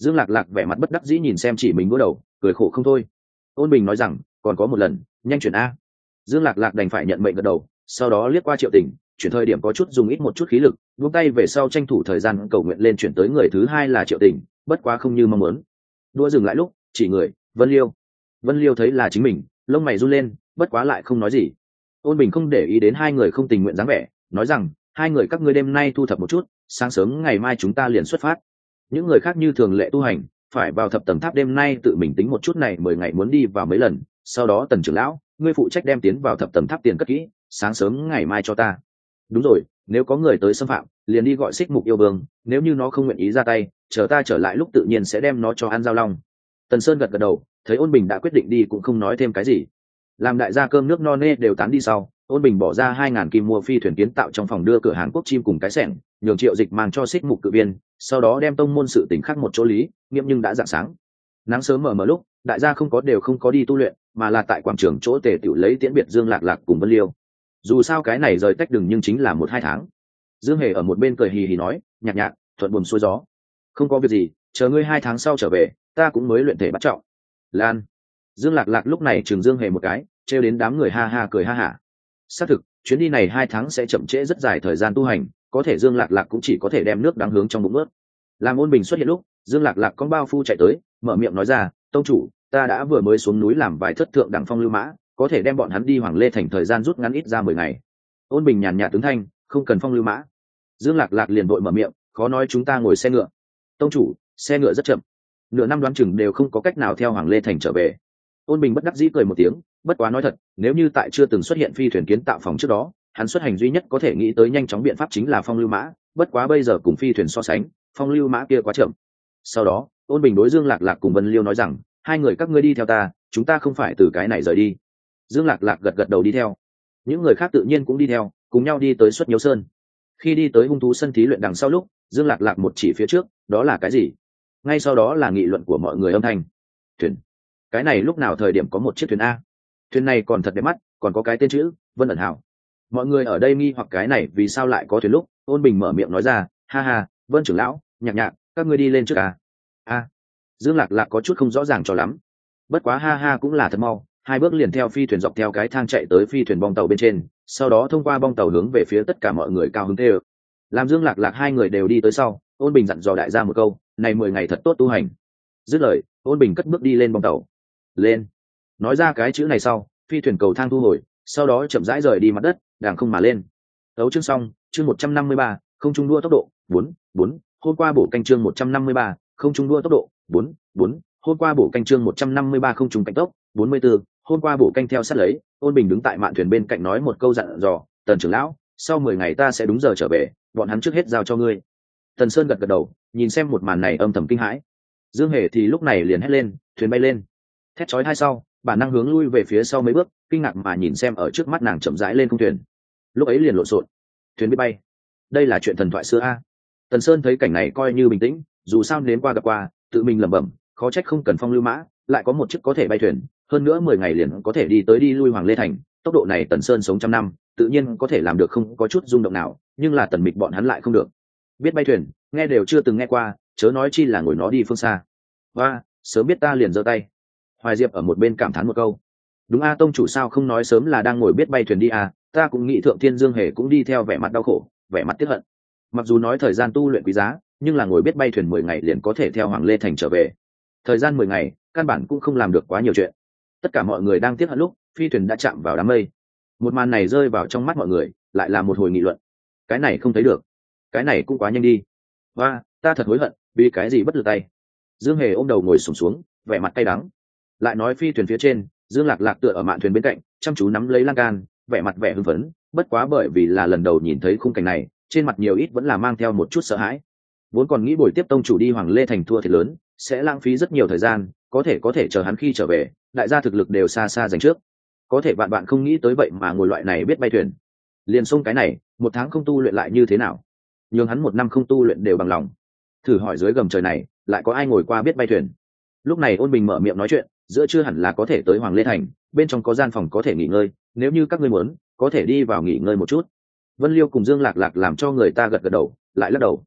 [SPEAKER 1] Dương Lạc Lạc vẻ mặt bất đắc dĩ nhìn xem chỉ mình đũa đầu, cười khổ không thôi. Ôn Bình nói rằng, còn có một lần, nhanh chuyển a. Dương Lạc Lạc đành phải nhận mệnh gật đầu, sau đó liếc qua Triệu Tình, chuyển thời điểm có chút dùng ít một chút khí lực, buông tay về sau tranh thủ thời gian cầu nguyện lên chuyển tới người thứ hai là Triệu Tình, bất quá không như mong muốn. Đũa dừng lại lúc, chỉ người, Vân Liêu. Vân Liêu thấy là chính mình, lông mày run lên, bất quá lại không nói gì. Ôn Bình không để ý đến hai người không tình nguyện dáng vẻ, nói rằng, hai người các ngươi đêm nay thu thập một chút, sáng sớm ngày mai chúng ta liền xuất phát. Những người khác như thường lệ tu hành, phải vào thập tầng tháp đêm nay tự mình tính một chút này mười ngày muốn đi vào mấy lần, sau đó Tần trưởng lão, ngươi phụ trách đem tiến vào thập tầng tháp tiền cất kỹ, sáng sớm ngày mai cho ta. Đúng rồi, nếu có người tới xâm phạm, liền đi gọi Xích Mục yêu vương, nếu như nó không nguyện ý ra tay, chờ ta trở lại lúc tự nhiên sẽ đem nó cho An Giao Long. Tần Sơn gật gật đầu, thấy Ôn Bình đã quyết định đi cũng không nói thêm cái gì. Làm đại gia cơm nước no nê đều tán đi sau, Ôn Bình bỏ ra hai ngàn kim mua phi thuyền kiến tạo trong phòng đưa cửa hàng quốc chim cùng cái xẻng, nhường Triệu Dịch mang cho Xích Mục cự viên, sau đó đem tông môn sự tình khác một chỗ lý, nghiêm nhưng đã rạng sáng. Nắng sớm mờ mờ lúc, đại gia không có đều không có đi tu luyện, mà là tại quảng trường chỗ tề tiểu lấy tiễn biệt Dương Lạc Lạc cùng Vân Liêu. Dù sao cái này rời tách đường nhưng chính là một hai tháng. Dương Hề ở một bên cười hì hì nói, nhạc nhạc, thuận buồm xuôi gió. Không có việc gì, chờ ngươi hai tháng sau trở về, ta cũng mới luyện thể bắt trọng. Lan. Dương Lạc Lạc lúc này chừng Dương Hề một cái, trêu đến đám người ha ha cười ha hả. Xác thực, chuyến đi này hai tháng sẽ chậm trễ rất dài thời gian tu hành, có thể Dương Lạc Lạc cũng chỉ có thể đem nước đáng hướng trong bụng ướt. Làm Ôn Bình xuất hiện lúc, Dương Lạc Lạc con bao phu chạy tới, mở miệng nói ra, tông chủ, ta đã vừa mới xuống núi làm vài thất thượng đẳng phong lưu mã, có thể đem bọn hắn đi Hoàng Lê thành thời gian rút ngắn ít ra mười ngày. Ôn Bình nhàn nhạt tướng thanh, không cần phong lưu mã. Dương Lạc Lạc liền vội mở miệng, khó nói chúng ta ngồi xe ngựa. Tông chủ, xe ngựa rất chậm, nửa năm đoán chừng đều không có cách nào theo Hoàng Lê thành trở về. Ôn Bình bất đắc dĩ cười một tiếng, bất quá nói thật, nếu như tại chưa từng xuất hiện phi thuyền kiến tạo phòng trước đó, hắn xuất hành duy nhất có thể nghĩ tới nhanh chóng biện pháp chính là phong lưu mã, bất quá bây giờ cùng phi thuyền so sánh, phong lưu mã kia quá chậm. Sau đó, Ôn Bình đối Dương Lạc Lạc cùng Vân Liêu nói rằng, hai người các ngươi đi theo ta, chúng ta không phải từ cái này rời đi. Dương Lạc Lạc gật gật đầu đi theo, những người khác tự nhiên cũng đi theo, cùng nhau đi tới Xuất Nhiêu Sơn. Khi đi tới hung thú sân thí luyện đằng sau lúc, Dương Lạc Lạc một chỉ phía trước, đó là cái gì? Ngay sau đó là nghị luận của mọi người âm thanh. Thuyền. Cái này lúc nào thời điểm có một chiếc thuyền a? Thuyền này còn thật đẹp mắt, còn có cái tên chữ Vân ẩn hảo. Mọi người ở đây nghi hoặc cái này vì sao lại có thuyền lúc, Ôn Bình mở miệng nói ra, ha ha, Vân trưởng lão, nhạc nhạc, các ngươi đi lên trước à? A. Dương Lạc Lạc có chút không rõ ràng cho lắm. Bất quá ha ha cũng là thật mau, hai bước liền theo phi thuyền dọc theo cái thang chạy tới phi thuyền bong tàu bên trên, sau đó thông qua bong tàu hướng về phía tất cả mọi người cao hứng tê. Làm Dương Lạc Lạc hai người đều đi tới sau, Ôn Bình dặn dò đại gia một câu, này mười ngày thật tốt tu hành. Dứt lời, Ôn Bình cất bước đi lên bong tàu. Lên. Nói ra cái chữ này sau, phi thuyền cầu thang thu hồi, sau đó chậm rãi rời đi mặt đất, đàng không mà lên. Tấu chương xong, chương một trăm năm mươi ba, không trung đua tốc độ, bốn, bốn, hôm qua bổ canh chương một trăm năm mươi ba, không trung đua tốc độ, bốn, bốn, hôm qua bổ canh chương một trăm năm mươi ba không trung cạnh tốc, bốn mươi tư, hôm qua bổ canh theo sát lấy, Ôn Bình đứng tại mạn thuyền bên cạnh nói một câu dặn dò, Tần trưởng lão, sau mười ngày ta sẽ đúng giờ trở về, bọn hắn trước hết giao cho ngươi. Tần Sơn gật gật đầu, nhìn xem một màn này âm thầm kinh hãi. Dương Hề thì lúc này liền hét lên, thuyền bay lên. Thét chói hai sau, bản năng hướng lui về phía sau mấy bước, kinh ngạc mà nhìn xem ở trước mắt nàng chậm rãi lên không thuyền. Lúc ấy liền lộn xộn, thuyền biết bay. Đây là chuyện thần thoại xưa a. Tần Sơn thấy cảnh này coi như bình tĩnh, dù sao đến qua gặp qua, tự mình lẩm bẩm, khó trách không cần phong lưu mã, lại có một chiếc có thể bay thuyền, hơn nữa mười ngày liền có thể đi tới đi lui Hoàng Lê thành, tốc độ này Tần Sơn sống trăm năm, tự nhiên có thể làm được không có chút rung động nào, nhưng là Tần Mịch bọn hắn lại không được. Biết bay thuyền, nghe đều chưa từng nghe qua, chớ nói chi là ngồi nó đi phương xa. Và, sớm biết ta liền giơ tay. Hoài Diệp ở một bên cảm thán một câu. Đúng a, tông chủ sao không nói sớm là đang ngồi biết bay thuyền đi à, ta cũng nghĩ Thượng Thiên Dương Hề cũng đi theo vẻ mặt đau khổ, vẻ mặt tiếc hận. Mặc dù nói thời gian tu luyện quý giá, nhưng là ngồi biết bay thuyền mười ngày liền có thể theo Hoàng Lê thành trở về. Thời gian mười ngày, căn bản cũng không làm được quá nhiều chuyện. Tất cả mọi người đang tiếc hận lúc, phi thuyền đã chạm vào đám mây. Một màn này rơi vào trong mắt mọi người, lại là một hồi nghị luận. Cái này không thấy được, cái này cũng quá nhanh đi. Và, ta thật hối hận, vì cái gì bất lực tay. Dương Hề ôm đầu ngồi xổm xuống, vẻ mặt cay đắng. Lại nói phi thuyền phía trên, Dương Lạc Lạc tựa ở mạn thuyền bên cạnh, chăm chú nắm lấy lan can, vẻ mặt vẻ hưng phấn, bất quá bởi vì là lần đầu nhìn thấy khung cảnh này, trên mặt nhiều ít vẫn là mang theo một chút sợ hãi. Vốn còn nghĩ buổi tiếp tông chủ đi Hoàng Lê thành thua thiệt lớn, sẽ lãng phí rất nhiều thời gian, có thể có thể chờ hắn khi trở về, đại gia thực lực đều xa xa giành trước. Có thể bạn bạn không nghĩ tới vậy mà ngồi loại này biết bay thuyền. Liền xông cái này, một tháng không tu luyện lại như thế nào? Nhưng hắn một năm không tu luyện đều bằng lòng. Thử hỏi dưới gầm trời này, lại có ai ngồi qua biết bay thuyền? Lúc này Ôn Bình mở miệng nói chuyện, giữa chưa hẳn là có thể tới Hoàng Lê thành, bên trong có gian phòng có thể nghỉ ngơi, nếu như các ngươi muốn, có thể đi vào nghỉ ngơi một chút. Vân Liêu cùng Dương Lạc Lạc làm cho người ta gật gật đầu, lại lắc đầu.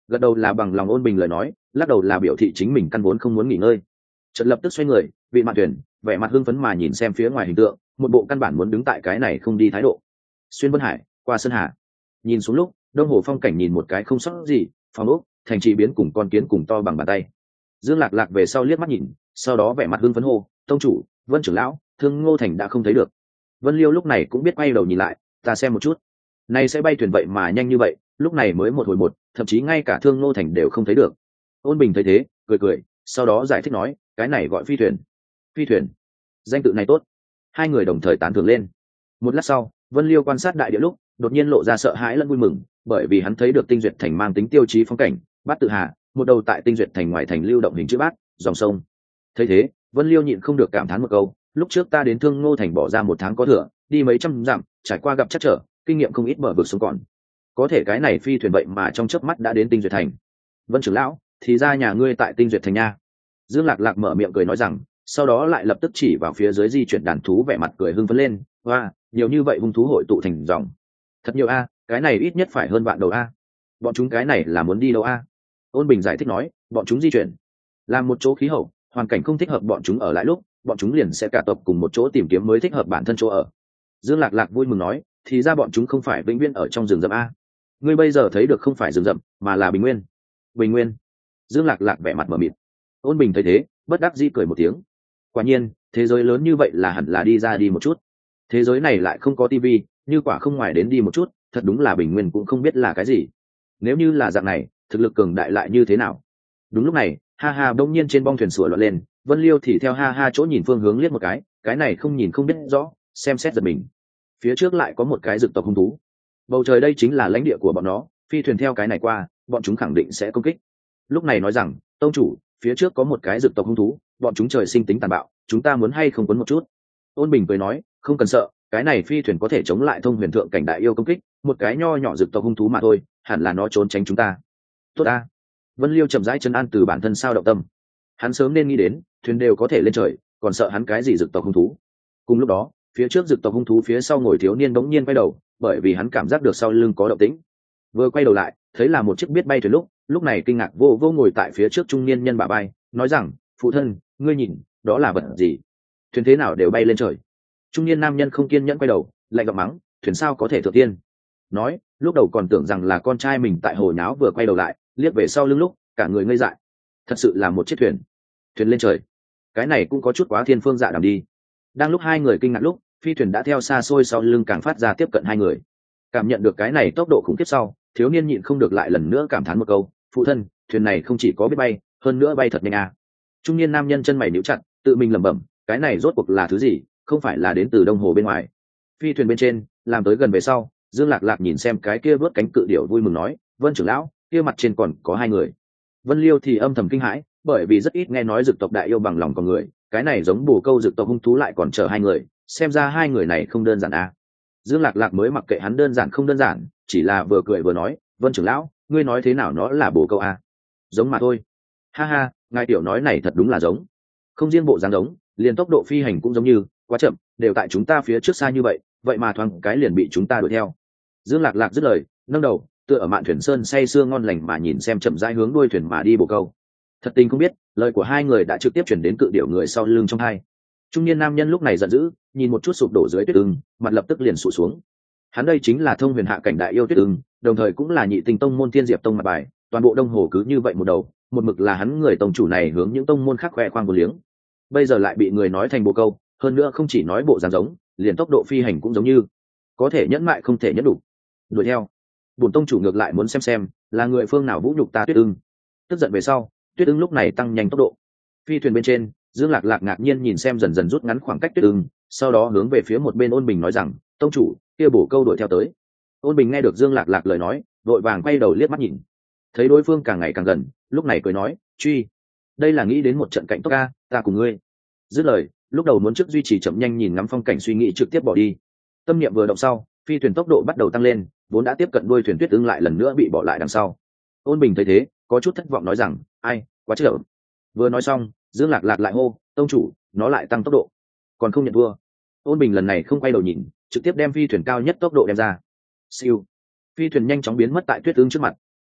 [SPEAKER 1] gật đầu là bằng lòng ôn bình lời nói, lắc đầu là biểu thị chính mình căn vốn không muốn nghỉ ngơi. Chợt lập tức xoay người vị mạn thuyền, vẻ mặt hưng phấn mà nhìn xem phía ngoài hình tượng, một bộ căn bản muốn đứng tại cái này không đi thái độ. Xuyên Vân Hải, qua Sơn Hà, nhìn xuống lúc đông hồ phong cảnh nhìn một cái không sót gì, phòng ốc thành trì biến cùng con kiến cùng to bằng bàn tay. Dương Lạc Lạc về sau liếc mắt nhìn, sau đó vẻ mặt hưng phấn hô, tông chủ, Vân trưởng lão, Thương Ngô Thành đã không thấy được. Vân Liêu lúc này cũng biết quay đầu nhìn lại, ta xem một chút, này sẽ bay thuyền vậy mà nhanh như vậy, lúc này mới một hồi một, thậm chí ngay cả Thương Ngô Thành đều không thấy được. Ôn Bình thấy thế cười cười, sau đó giải thích nói, cái này gọi phi thuyền. Phi thuyền, danh tự này tốt. Hai người đồng thời tán thưởng lên. Một lát sau, Vân Liêu quan sát đại địa lúc đột nhiên lộ ra sợ hãi lẫn vui mừng, bởi vì hắn thấy được Tinh Duyệt Thành mang tính tiêu chí phong cảnh, Bát Tự Hà, một đầu tại Tinh Duyệt Thành ngoài thành lưu động hình chữ bát, dòng sông. Thấy thế, Vân Liêu nhịn không được cảm thán một câu, lúc trước ta đến Thương Ngô Thành bỏ ra một tháng có thừa, đi mấy trăm dặm, trải qua gặp chắc trở, kinh nghiệm không ít mở vực xuống còn. Có thể cái này phi thuyền vậy mà trong chớp mắt đã đến Tinh Duyệt Thành. Vân trưởng lão, thì ra nhà ngươi tại Tinh Duyệt Thành nha. Dương Lạc Lạc mở miệng cười nói rằng, sau đó lại lập tức chỉ vào phía dưới di chuyển đàn thú, vẻ mặt cười hưng phấn lên, hoa, nhiều như vậy hung thú hội tụ thành dòng, thật nhiều a, cái này ít nhất phải hơn vạn đầu a. Bọn chúng cái này là muốn đi đâu a? Ôn Bình giải thích nói, bọn chúng di chuyển làm một chỗ khí hậu hoàn cảnh không thích hợp bọn chúng ở lại lúc, bọn chúng liền sẽ cả tộc cùng một chỗ tìm kiếm mới thích hợp bản thân chỗ ở. Dương Lạc Lạc vui mừng nói, thì ra bọn chúng không phải vĩnh viễn ở trong rừng rậm a. Ngươi bây giờ thấy được không phải rừng rậm mà là bình nguyên. Bình nguyên? Dương Lạc Lạc vẻ mặt mờ mịt. Ôn Bình thấy thế bất đắc dĩ cười một tiếng. Quả nhiên thế giới lớn như vậy là hẳn là đi ra đi một chút. Thế giới này lại không có tivi, như quả không ngoài đến đi một chút, thật đúng là bình nguyên cũng không biết là cái gì. Nếu như là dạng này, thực lực cường đại lại như thế nào? Đúng lúc này, ha ha bỗng nhiên trên bong thuyền sủa loạn lên, Vân Liêu thì theo ha ha chỗ nhìn phương hướng liếc một cái, cái này không nhìn không biết rõ, xem xét giật mình. Phía trước lại có một cái rực tộc hung thú. Bầu trời đây chính là lãnh địa của bọn nó, phi thuyền theo cái này qua, bọn chúng khẳng định sẽ công kích. Lúc này nói rằng, tông chủ, phía trước có một cái rực tộc hung thú, bọn chúng trời sinh tính tàn bạo, chúng ta muốn hay không quấn một chút? Ôn Bình cười nói, không cần sợ, cái này phi thuyền có thể chống lại thông huyền thượng cảnh đại yêu công kích, một cái nho nhỏ rực tộc hung thú mà thôi, hẳn là nó trốn tránh chúng ta. Tốt a. Vân Liêu chậm rãi chân an từ bản thân sao động tâm. Hắn sớm nên nghĩ đến, thuyền đều có thể lên trời, còn sợ hắn cái gì rực tộc hung thú? Cùng lúc đó, phía trước rực tộc hung thú phía sau ngồi thiếu niên bỗng nhiên quay đầu, bởi vì hắn cảm giác được sau lưng có động tĩnh. Vừa quay đầu lại, thấy là một chiếc biết bay thuyền lúc, lúc này kinh ngạc vô vô ngồi tại phía trước trung niên nhân bả bay, nói rằng, phụ thân, ngươi nhìn, đó là vật gì? Thuyền thế nào đều bay lên trời? Trung niên nam nhân không kiên nhẫn quay đầu, lạnh giọng mắng, thuyền sao có thể thượng tiên? Nói, lúc đầu còn tưởng rằng là con trai mình tại hồ nháo, vừa quay đầu lại, liếc về sau lưng lúc, cả người ngây dại. Thật sự là một chiếc thuyền, thuyền lên trời. Cái này cũng có chút quá thiên phương dạ đàm đi. Đang lúc hai người kinh ngạc lúc, phi thuyền đã theo xa xôi sau lưng càng phát ra tiếp cận hai người. Cảm nhận được cái này tốc độ khủng khiếp sau, thiếu niên nhịn không được lại lần nữa cảm thán một câu, phụ thân, thuyền này không chỉ có biết bay, hơn nữa bay thật nhanh à. Trung niên nam nhân chân mày níu chặt, tự mình lẩm bẩm, cái này rốt cuộc là thứ gì, không phải là đến từ đông hồ bên ngoài. Phi thuyền bên trên làm tới gần về sau, Dương Lạc Lạc nhìn xem cái kia vớt cánh cự điểu vui mừng nói, Vân trưởng lão, kia mặt trên còn có hai người. Vân Liêu thì âm thầm kinh hãi, bởi vì rất ít nghe nói dực tộc đại yêu bằng lòng con người, cái này giống bồ câu dực tộc hung thú lại còn chở hai người, xem ra hai người này không đơn giản à. Dương Lạc Lạc mới mặc kệ hắn đơn giản không đơn giản, chỉ là vừa cười vừa nói, Vân trưởng lão, ngươi nói thế nào nó là bồ câu à? Giống mà thôi. Ha ha, ngài tiểu nói này thật đúng là giống. Không riêng bộ dáng giống, liền tốc độ phi hành cũng giống như, quá chậm, đều tại chúng ta phía trước xa như vậy, vậy mà thoáng cái liền bị chúng ta đuổi theo. Dương Lạc Lạc dứt lời, nâng đầu, tựa ở mạn thuyền sơn say sưa ngon lành mà nhìn xem chậm rãi hướng đuôi thuyền mà đi bồ câu. Thật tình không biết, lời của hai người đã trực tiếp chuyển đến cự điểu người sau lưng trong hai. Trung niên nam nhân lúc này giận dữ, nhìn một chút sụp đổ dưới tuyết ưng, mặt lập tức liền sụt xuống. Hắn đây chính là thông huyền hạ cảnh đại yêu tuyết ưng, đồng thời cũng là nhị tinh tông môn Thiên Diệp tông mặt bài, toàn bộ đông hồ cứ như vậy một đầu, một mực là hắn người tông chủ này hướng những tông môn khác khoe khoang vô liếng. Bây giờ lại bị người nói thành bồ câu, hơn nữa không chỉ nói bộ dáng giống, liền tốc độ phi hành cũng giống như. Có thể nhẫn mại không thể nhẫn đủ. Đuổi theo. Bổn tông chủ ngược lại muốn xem xem, là người phương nào vũ nhục ta tuyết ưng. Tức giận về sau, tuyết ưng lúc này tăng nhanh tốc độ. Phi thuyền bên trên, Dương Lạc Lạc ngạc nhiên nhìn xem dần dần rút ngắn khoảng cách tuyết ưng, sau đó hướng về phía một bên Ôn Bình nói rằng, tông chủ, kia bổ câu đuổi theo tới. Ôn Bình nghe được Dương Lạc Lạc lời nói, vội vàng quay đầu liếc mắt nhìn, thấy đối phương càng ngày càng gần, lúc này cười nói, truy. Đây là nghĩ đến một trận cạnh tốc ca, ta cùng ngươi. Dứt lời, lúc đầu muốn trước duy trì chậm nhanh nhìn ngắm phong cảnh suy nghĩ trực tiếp bỏ đi. Tâm niệm vừa động sau, phi thuyền tốc độ bắt đầu tăng lên, vốn đã tiếp cận đuôi thuyền tuyết ưng lại lần nữa bị bỏ lại đằng sau. Ôn Bình thấy thế, có chút thất vọng nói rằng, ai, quá chậm. Vừa nói xong, Dương Lạc Lạc lại hô, tông chủ, nó lại tăng tốc độ, còn không nhận thua. Ôn Bình lần này không quay đầu nhìn, trực tiếp đem phi thuyền cao nhất tốc độ đem ra. Siêu. Phi thuyền nhanh chóng biến mất tại tuyết ưng trước mặt.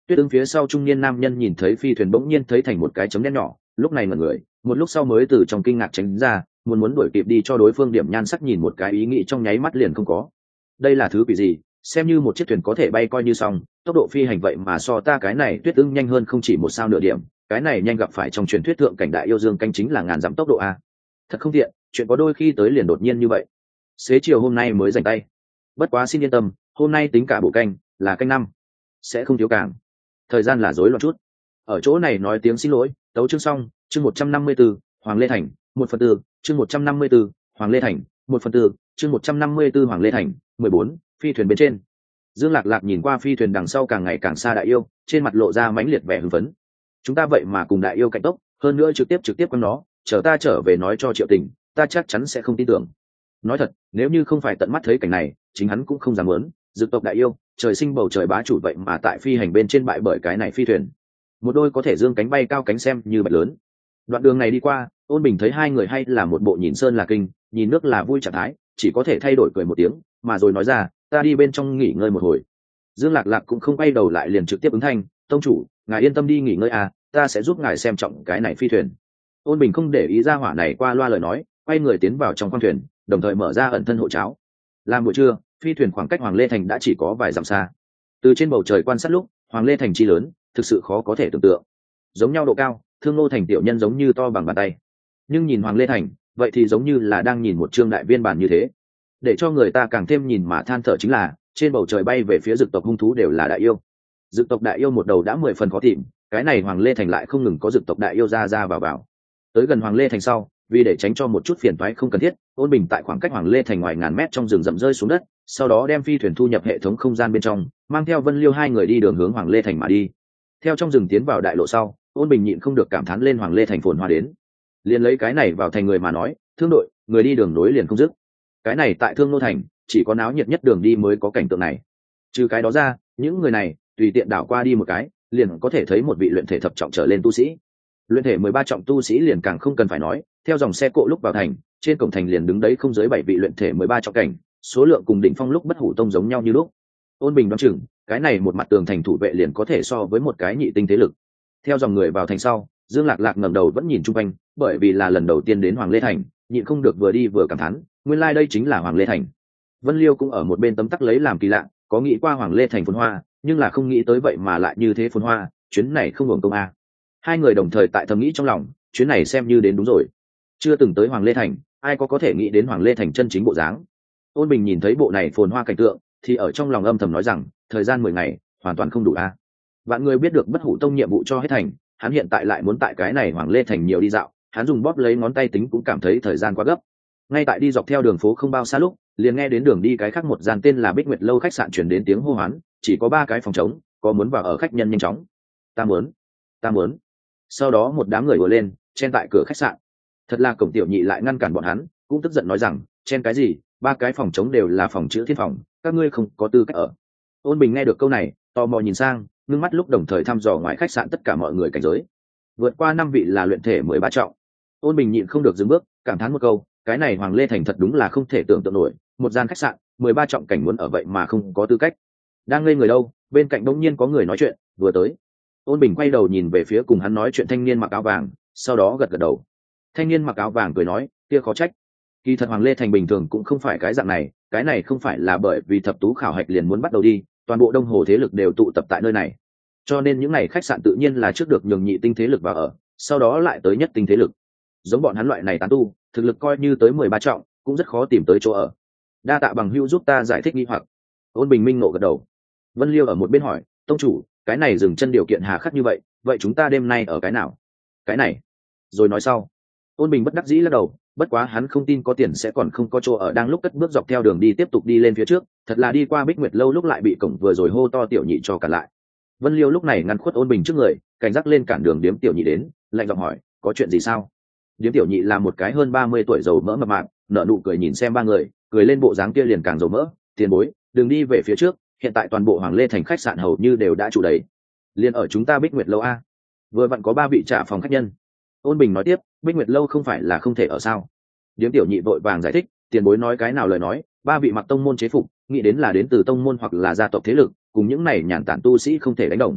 [SPEAKER 1] Tuyết Ưng phía sau trung niên nam nhân nhìn thấy phi thuyền bỗng nhiên thấy thành một cái chấm đen nhỏ, lúc này ngẩn người, một lúc sau mới từ trong kinh ngạc tránh ra, muốn muốn đuổi kịp đi cho đối phương điểm nhan sắc nhìn một cái ý nghĩ trong nháy mắt liền không có. Đây là thứ quỷ gì? Xem như một chiếc thuyền có thể bay coi như xong, tốc độ phi hành vậy mà so ta cái này Tuyết Ưng nhanh hơn không chỉ một sao nửa điểm, cái này nhanh gặp phải trong truyền thuyết thượng cảnh đại yêu dương canh chính là ngàn dặm tốc độ a. Thật không tiện, chuyện có đôi khi tới liền đột nhiên như vậy. Xế chiều hôm nay mới dành tay. Bất quá xin yên tâm, hôm nay tính cả bộ canh, là canh năm, sẽ không thiếu càng. Thời gian là rối loạn chút. Ở chỗ này nói tiếng xin lỗi, tấu chương xong, chương một trăm năm mươi 154, Hoàng Lê Thành, một phần tư, chương một trăm năm mươi 154, Hoàng Lê Thành, một phần tư, chương một trăm năm mươi 154 Hoàng Lê Thành, mười bốn, phi thuyền bên trên. Dương Lạc Lạc nhìn qua phi thuyền đằng sau càng ngày càng xa đại yêu, trên mặt lộ ra mãnh liệt vẻ hưng phấn. Chúng ta vậy mà cùng đại yêu cạnh tốc, hơn nữa trực tiếp trực tiếp quăng nó, chờ ta trở về nói cho Triệu Tình, ta chắc chắn sẽ không tin tưởng. Nói thật, nếu như không phải tận mắt thấy cảnh này, chính hắn cũng không dám muốn. Dực tộc đại yêu, trời sinh bầu trời bá chủ vậy mà tại phi hành bên trên bại bởi cái này phi thuyền. Một đôi có thể dương cánh bay cao cánh xem như bạch lớn. Đoạn đường này đi qua, Ôn Bình thấy hai người hay là một bộ nhìn sơn là kinh, nhìn nước là vui trạng thái, chỉ có thể thay đổi cười một tiếng, mà rồi nói ra, ta đi bên trong nghỉ ngơi một hồi. Dương Lạc Lạc cũng không quay đầu lại liền trực tiếp ứng thanh, tông chủ, ngài yên tâm đi nghỉ ngơi à, ta sẽ giúp ngài xem trọng cái này phi thuyền. Ôn Bình không để ý ra hỏa này qua loa lời nói, quay người tiến vào trong khoang thuyền, đồng thời mở ra ẩn thân hộ cháo. Làm buổi trưa, phi thuyền khoảng cách Hoàng Lê Thành đã chỉ có vài dặm xa. Từ trên bầu trời quan sát lúc, Hoàng Lê Thành chi lớn, thực sự khó có thể tưởng tượng. Giống nhau độ cao, Thương Nô Thành tiểu nhân giống như to bằng bàn tay. Nhưng nhìn Hoàng Lê Thành, vậy thì giống như là đang nhìn một trương đại viên bản như thế. Để cho người ta càng thêm nhìn mà than thở chính là, trên bầu trời bay về phía Dực tộc hung thú đều là đại yêu. Dực tộc đại yêu một đầu đã mười phần khó tìm, cái này Hoàng Lê Thành lại không ngừng có Dực tộc đại yêu ra ra vào vào. Tới gần Hoàng Lê Thành sau, vì để tránh cho một chút phiền toái không cần thiết, Ôn Bình tại khoảng cách Hoàng Lê Thành ngoài ngàn mét trong rừng rậm rơi xuống đất, sau đó đem phi thuyền thu nhập hệ thống không gian bên trong, mang theo Vân Liêu hai người đi đường hướng Hoàng Lê Thành mà đi. Theo trong rừng tiến vào đại lộ sau, Ôn Bình nhịn không được cảm thán lên Hoàng Lê Thành phồn hoa đến. Liền lấy cái này vào thành người mà nói, thương đội, người đi đường nối liền không dứt. Cái này tại Thương Nô Thành, chỉ có náo nhiệt nhất đường đi mới có cảnh tượng này. Trừ cái đó ra, những người này tùy tiện đảo qua đi một cái, liền có thể thấy một vị luyện thể thập trọng trở lên tu sĩ. Luyện thể mười ba trọng tu sĩ liền càng không cần phải nói, theo dòng xe cộ lúc vào thành, trên cổng thành liền đứng đấy không dưới bảy vị luyện thể mười ba trọng cảnh, số lượng cùng đỉnh phong lúc bất hủ tông giống nhau như lúc. Ôn Bình đoán chừng, cái này một mặt tường thành thủ vệ liền có thể so với một cái nhị tinh thế lực. Theo dòng người vào thành sau, Dương Lạc Lạc ngẩng đầu vẫn nhìn chung quanh, bởi vì là lần đầu tiên đến Hoàng Lê Thành, nhịn không được vừa đi vừa cảm thán, nguyên lai like đây chính là Hoàng Lê Thành. Vân Liêu cũng ở một bên tấm tắc lấy làm kỳ lạ, có nghĩ qua Hoàng Lê Thành phồn hoa, nhưng là không nghĩ tới vậy mà lại như thế phồn hoa, chuyến này không hưởng công a. Hai người đồng thời tại thầm nghĩ trong lòng, chuyến này xem như đến đúng rồi. Chưa từng tới Hoàng Lê Thành, ai có có thể nghĩ đến Hoàng Lê Thành chân chính bộ dáng. Ôn Bình nhìn thấy bộ này phồn hoa cảnh tượng, thì ở trong lòng âm thầm nói rằng, thời gian mười ngày, hoàn toàn không đủ a. Vạn người biết được bất hủ tông nhiệm vụ cho hết thành, hắn hiện tại lại muốn tại cái này Hoàng Lê Thành nhiều đi dạo, hắn dùng bóp lấy ngón tay tính cũng cảm thấy thời gian quá gấp. Ngay tại đi dọc theo đường phố không bao xa lúc, liền nghe đến đường đi cái khác một gian tên là Bích Nguyệt lâu khách sạn truyền đến tiếng hô hoán, chỉ có ba cái phòng trống, có muốn vào ở khách nhân nhanh chóng. Ta muốn, ta muốn. Sau đó một đám người ùa lên, chen tại cửa khách sạn. Thật là Cổng Tiểu Nhị lại ngăn cản bọn hắn, cũng tức giận nói rằng, chen cái gì, ba cái phòng trống đều là phòng chữ thiên phòng, các ngươi không có tư cách ở. Ôn Bình nghe được câu này, tò mò nhìn sang, ngưng mắt lúc đồng thời thăm dò ngoài khách sạn tất cả mọi người cảnh giới. Vượt qua năm vị là luyện thể mười ba trọng. Ôn Bình nhịn không được dừng bước, cảm thán một câu, cái này Hoàng Lê Thành thật đúng là không thể tưởng tượng nổi, một gian khách sạn mười ba trọng cảnh muốn ở vậy mà không có tư cách. Đang ngây người đâu, bên cạnh đống nhiên có người nói chuyện, vừa tới. Ôn Bình quay đầu nhìn về phía cùng hắn nói chuyện thanh niên mặc áo vàng, sau đó gật gật đầu. Thanh niên mặc áo vàng cười nói, kia khó trách. Kỳ thật Hoàng Lê Thành bình thường cũng không phải cái dạng này, cái này không phải là bởi vì thập tú khảo hạch liền muốn bắt đầu đi, toàn bộ Đông Hồ thế lực đều tụ tập tại nơi này. Cho nên những này khách sạn tự nhiên là trước được nhường nhị tinh thế lực vào ở, sau đó lại tới nhất tinh thế lực. Giống bọn hắn loại này tán tu, thực lực coi như tới mười ba trọng, cũng rất khó tìm tới chỗ ở. Đa tạ bằng hữu giúp ta giải thích nghi hoặc. Ôn Bình minh nộ gật đầu. Vân Liêu ở một bên hỏi, tông chủ, cái này dừng chân điều kiện hà khắc như vậy, vậy chúng ta đêm nay ở cái nào? Cái này. Rồi nói sau. Ôn Bình bất đắc dĩ lắc đầu, bất quá hắn không tin có tiền sẽ còn không có chỗ ở, đang lúc cất bước dọc theo đường đi tiếp tục đi lên phía trước, thật là đi qua Bích Nguyệt lâu lúc lại bị cổng vừa rồi hô to Tiểu Nhị cho cản lại. Vân Liêu lúc này ngăn khuất Ôn Bình trước người, cảnh giác lên cản đường điếm Tiểu Nhị đến, lạnh giọng hỏi, có chuyện gì sao? Điếm Tiểu Nhị là một cái hơn ba mươi tuổi dầu mỡ mập mạp, nở nụ cười nhìn xem ba người, cười lên bộ dáng kia liền càng dầu mỡ, tiền bối, đừng đi về phía trước, hiện tại toàn bộ Hoàng Lê Thành khách sạn hầu như đều đã trụ đầy. Liên ở chúng ta Bích Nguyệt lâu a, vừa vặn có ba vị trả phòng khách nhân. Ôn Bình nói tiếp, Bích Nguyệt lâu không phải là không thể ở sao? Điếm Tiểu Nhị vội vàng giải thích, tiền bối nói cái nào lời nói, ba vị mặc tông môn chế phục, nghĩ đến là đến từ tông môn hoặc là gia tộc thế lực, cùng những này nhàn tản tu sĩ không thể đánh đồng.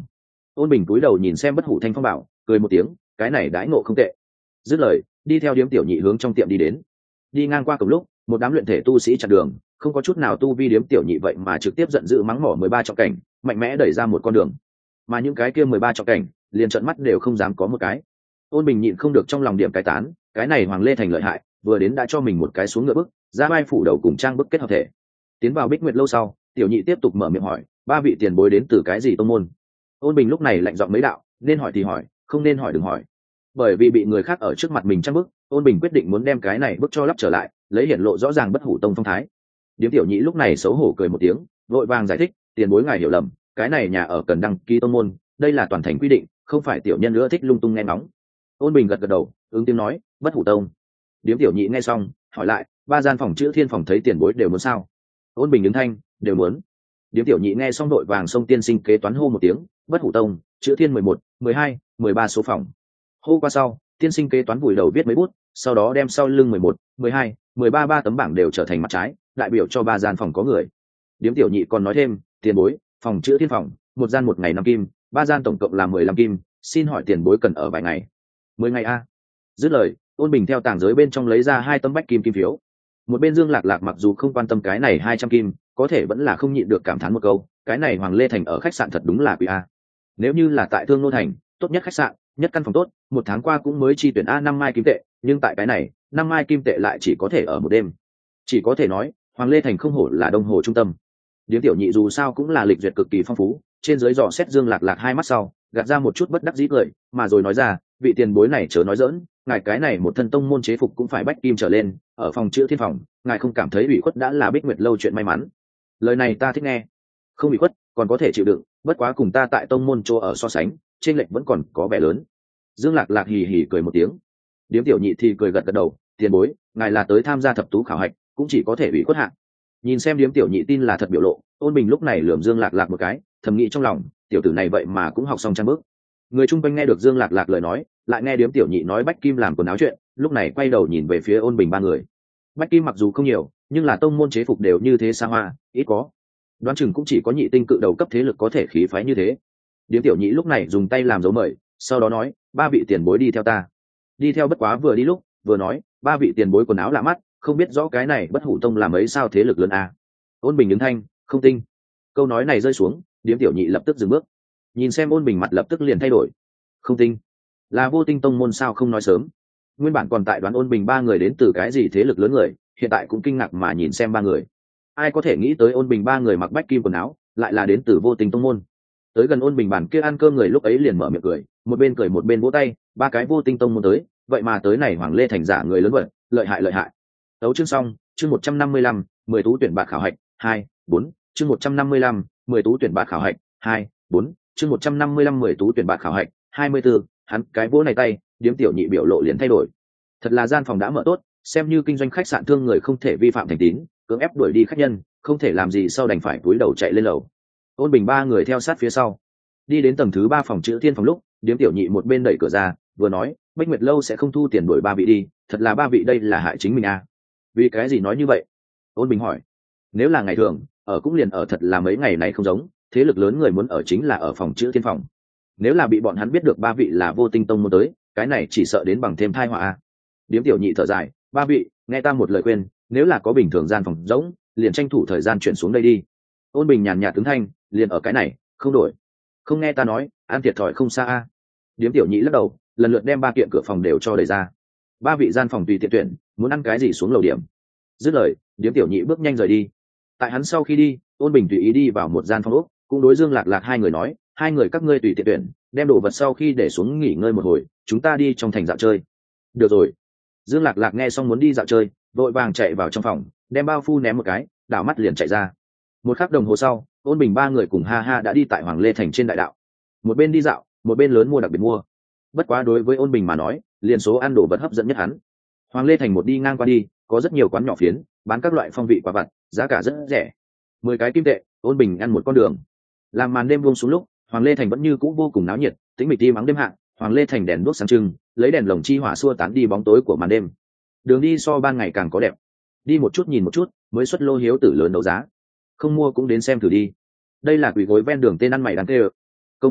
[SPEAKER 1] Ôn Bình cúi đầu nhìn xem bất hủ thanh phong bảo, cười một tiếng, cái này đãi ngộ không tệ. Dứt lời, đi theo điếm tiểu nhị hướng trong tiệm đi đến. Đi ngang qua cổng lúc, một đám luyện thể tu sĩ chặn đường, không có chút nào tu vi điếm tiểu nhị vậy mà trực tiếp giận dữ mắng mỏ mười ba trọng cảnh, mạnh mẽ đẩy ra một con đường. Mà những cái kia mười ba trọng cảnh, liền trợn mắt đều không dám có một cái. Ôn Bình nhịn không được trong lòng điểm cái tán, cái này Hoàng Lê Thành lợi hại, vừa đến đã cho mình một cái xuống ngựa bức, ra vai phủ đầu cùng trang bức kết hợp thể. Tiến vào Bích Nguyệt lâu sau, tiểu nhị tiếp tục mở miệng hỏi, ba vị tiền bối đến từ cái gì tông môn? Ôn Bình lúc này lạnh giọng mấy đạo, nên hỏi thì hỏi, không nên hỏi đừng hỏi. Bởi vì bị người khác ở trước mặt mình trang bức, Ôn Bình quyết định muốn đem cái này bức cho lắp trở lại, lấy hiển lộ rõ ràng bất hủ tông phong thái. Điếm tiểu nhị lúc này xấu hổ cười một tiếng, vội vàng giải thích, tiền bối ngài hiểu lầm, cái này nhà ở cần đăng ký tông môn, đây là toàn thành quy định, không phải tiểu nhân nữa thích lung tung nghe ngóng. Ôn Bình gật gật đầu, ứng tiếng nói, bất hủ tông. Điếm tiểu nhị nghe xong, hỏi lại, ba gian phòng chữ thiên phòng thấy tiền bối đều muốn sao? Ôn Bình ứng thanh, đều muốn. Điếm tiểu nhị nghe xong đội vàng sông tiên sinh kế toán hô một tiếng, bất hủ tông, chữ thiên mười một, mười hai, mười ba số phòng. Hô qua sau, tiên sinh kế toán vùi đầu viết mấy bút, sau đó đem sau lưng mười một, mười hai, mười ba ba tấm bảng đều trở thành mặt trái, đại biểu cho ba gian phòng có người. Điếm tiểu nhị còn nói thêm, tiền bối, phòng chữ thiên phòng, một gian một ngày năm kim, ba gian tổng cộng là mười lăm kim, xin hỏi tiền bối cần ở vài ngày? Mười ngày a. Dứt lời, Ôn Bình theo tàng giới bên trong lấy ra hai tấm bách kim kim phiếu. Một bên Dương Lạc Lạc mặc dù không quan tâm cái này hai trăm kim, có thể vẫn là không nhịn được cảm thán một câu, cái này Hoàng Lê Thành ở khách sạn thật đúng là quý a. Nếu như là tại Thương Nô Thành, tốt nhất khách sạn, nhất căn phòng tốt, một tháng qua cũng mới chi tuyển a năm mai kim tệ, nhưng tại cái này, năm mai kim tệ lại chỉ có thể ở một đêm. Chỉ có thể nói, Hoàng Lê Thành không hổ là đông hồ trung tâm. Điếm tiểu nhị dù sao cũng là lịch duyệt cực kỳ phong phú, trên dưới dò xét Dương Lạc Lạc hai mắt sau, gạt ra một chút bất đắc dĩ cười, mà rồi nói ra, vị tiền bối này chớ nói dỡn, ngài cái này một thân tông môn chế phục cũng phải bách kim trở lên, ở phòng chữ thiên phòng, ngài không cảm thấy ủy khuất đã là Bích Nguyệt lâu chuyện may mắn. Lời này ta thích nghe. Không ủy khuất, còn có thể chịu đựng, bất quá cùng ta tại tông môn chỗ ở so sánh, trên lệnh vẫn còn có vẻ lớn. Dương Lạc Lạc hì hì cười một tiếng. Điếm tiểu nhị thì cười gật gật đầu, tiền bối, ngài là tới tham gia thập tú khảo hạch, cũng chỉ có thể ủy khuất hạ. Nhìn xem điếm tiểu nhị tin là thật biểu lộ, Ôn Bình lúc này lườm Dương Lạc Lạc một cái, thầm nghĩ trong lòng, tiểu tử này vậy mà cũng học xong trang bước. Người chung quanh nghe được Dương Lạc Lạc lời nói, lại nghe điếm tiểu nhị nói bách kim làm quần áo chuyện, lúc này quay đầu nhìn về phía Ôn Bình ba người. Bách kim mặc dù không nhiều, nhưng là tông môn chế phục đều như thế xa hoa, ít có. Đoán chừng cũng chỉ có nhị tinh cự đầu cấp thế lực có thể khí phái như thế. Điếm tiểu nhị lúc này dùng tay làm dấu mời, sau đó nói, ba vị tiền bối đi theo ta. Đi theo bất quá vừa đi lúc, vừa nói, ba vị tiền bối quần áo lạ mắt, không biết rõ cái này bất hủ tông làm ấy sao thế lực lớn à. Ôn Bình đứng thanh, không tinh. Câu nói này rơi xuống, điếm tiểu nhị lập tức dừng bước. Nhìn xem Ôn Bình mặt lập tức liền thay đổi. Không tinh, là vô tinh tông môn sao không nói sớm. Nguyên bản còn tại đoán Ôn Bình ba người đến từ cái gì thế lực lớn người, hiện tại cũng kinh ngạc mà nhìn xem ba người. Ai có thể nghĩ tới Ôn Bình ba người mặc bách kim quần áo, lại là đến từ vô tinh tông môn. Tới gần Ôn Bình bàn kia ăn cơm người lúc ấy liền mở miệng cười, một bên cười một bên vỗ tay, ba cái vô tinh tông môn tới, vậy mà tới này Hoàng Lê Thành giả người lớn vật, lợi hại lợi hại. Đấu chương xong, chương một trăm năm mươi lăm, mười tú tuyển bạt khảo hạch, hai, bốn, chương một trăm năm mươi lăm, mười tú tuyển bạt khảo hạch, hai, bốn, chương một trăm năm mươi lăm mười tú tuyển bạt khảo hạch, hai mươi tư, hắn cái vỗ này tay, điếm tiểu nhị biểu lộ liền thay đổi. Thật là gian phòng đã mở tốt, xem như kinh doanh khách sạn thương người không thể vi phạm thành tín, cưỡng ép đuổi đi khách nhân, không thể làm gì sau đành phải cúi đầu chạy lên lầu. Ôn Bình ba người theo sát phía sau, đi đến tầng thứ ba phòng chữ thiên phòng lúc, điếm tiểu nhị một bên đẩy cửa ra, vừa nói, Bách Nguyệt lâu sẽ không thu tiền đuổi ba vị đi, thật là ba vị đây là hại chính mình à. Vì cái gì nói như vậy? Ôn Bình hỏi. Nếu là ngày thường, ở cũng liền ở thật là mấy ngày này không giống, thế lực lớn người muốn ở chính là ở phòng chữ thiên phòng. Nếu là bị bọn hắn biết được ba vị là vô tinh tông muốn tới, cái này chỉ sợ đến bằng thêm thai họa à. Điếm tiểu nhị thở dài, ba vị, nghe ta một lời khuyên, nếu là có bình thường gian phòng rỗng, liền tranh thủ thời gian chuyển xuống đây đi. Ôn Bình nhàn nhạt tướng thanh, liền ở cái này, không đổi. Không nghe ta nói, ăn thiệt thòi không xa a. Điếm tiểu nhị lắc đầu, lần lượt đem ba kiện cửa phòng đều cho đẩy ra. Ba vị gian phòng tùy tiện tuyển, muốn ăn cái gì xuống lầu điểm. Dứt lời, điếm tiểu nhị bước nhanh rời đi. Tại hắn sau khi đi, Ôn Bình tùy ý đi vào một gian phòng ốc, cũng đối Dương Lạc Lạc hai người nói, hai người các ngươi tùy tiện tuyển, đem đồ vật sau khi để xuống nghỉ ngơi một hồi, chúng ta đi trong thành dạo chơi. Được rồi. Dương Lạc Lạc nghe xong muốn đi dạo chơi, vội vàng chạy vào trong phòng, đem bao phu ném một cái, đảo mắt liền chạy ra. Một khắc đồng hồ sau, Ôn Bình ba người cùng ha ha đã đi tại Hoàng Lê Thành trên đại đạo. Một bên đi dạo, một bên lớn mua đặc biệt mua. Bất quá đối với Ôn Bình mà nói, liền số ăn đồ vật hấp dẫn nhất hắn. Hoàng Lê Thành một đi ngang qua đi, có rất nhiều quán nhỏ phiến, bán các loại phong vị quả vặt, giá cả rất rẻ. Mười cái kim tệ, Ôn Bình ăn một con đường. Làm màn đêm buông xuống lúc, Hoàng Lê Thành vẫn như cũ vô cùng náo nhiệt, tĩnh mịch im ắng đêm hạ, Hoàng Lê Thành đèn đuốc sáng trưng, lấy đèn lồng chi hỏa xua tán đi bóng tối của màn đêm. Đường đi so ban ngày càng có đẹp. Đi một chút nhìn một chút, mới xuất lô hiếu tử lớn đấu giá. Không mua cũng đến xem thử đi. Đây là quỷ gối ven đường tên ăn mày đáng tê ơ. Công tử,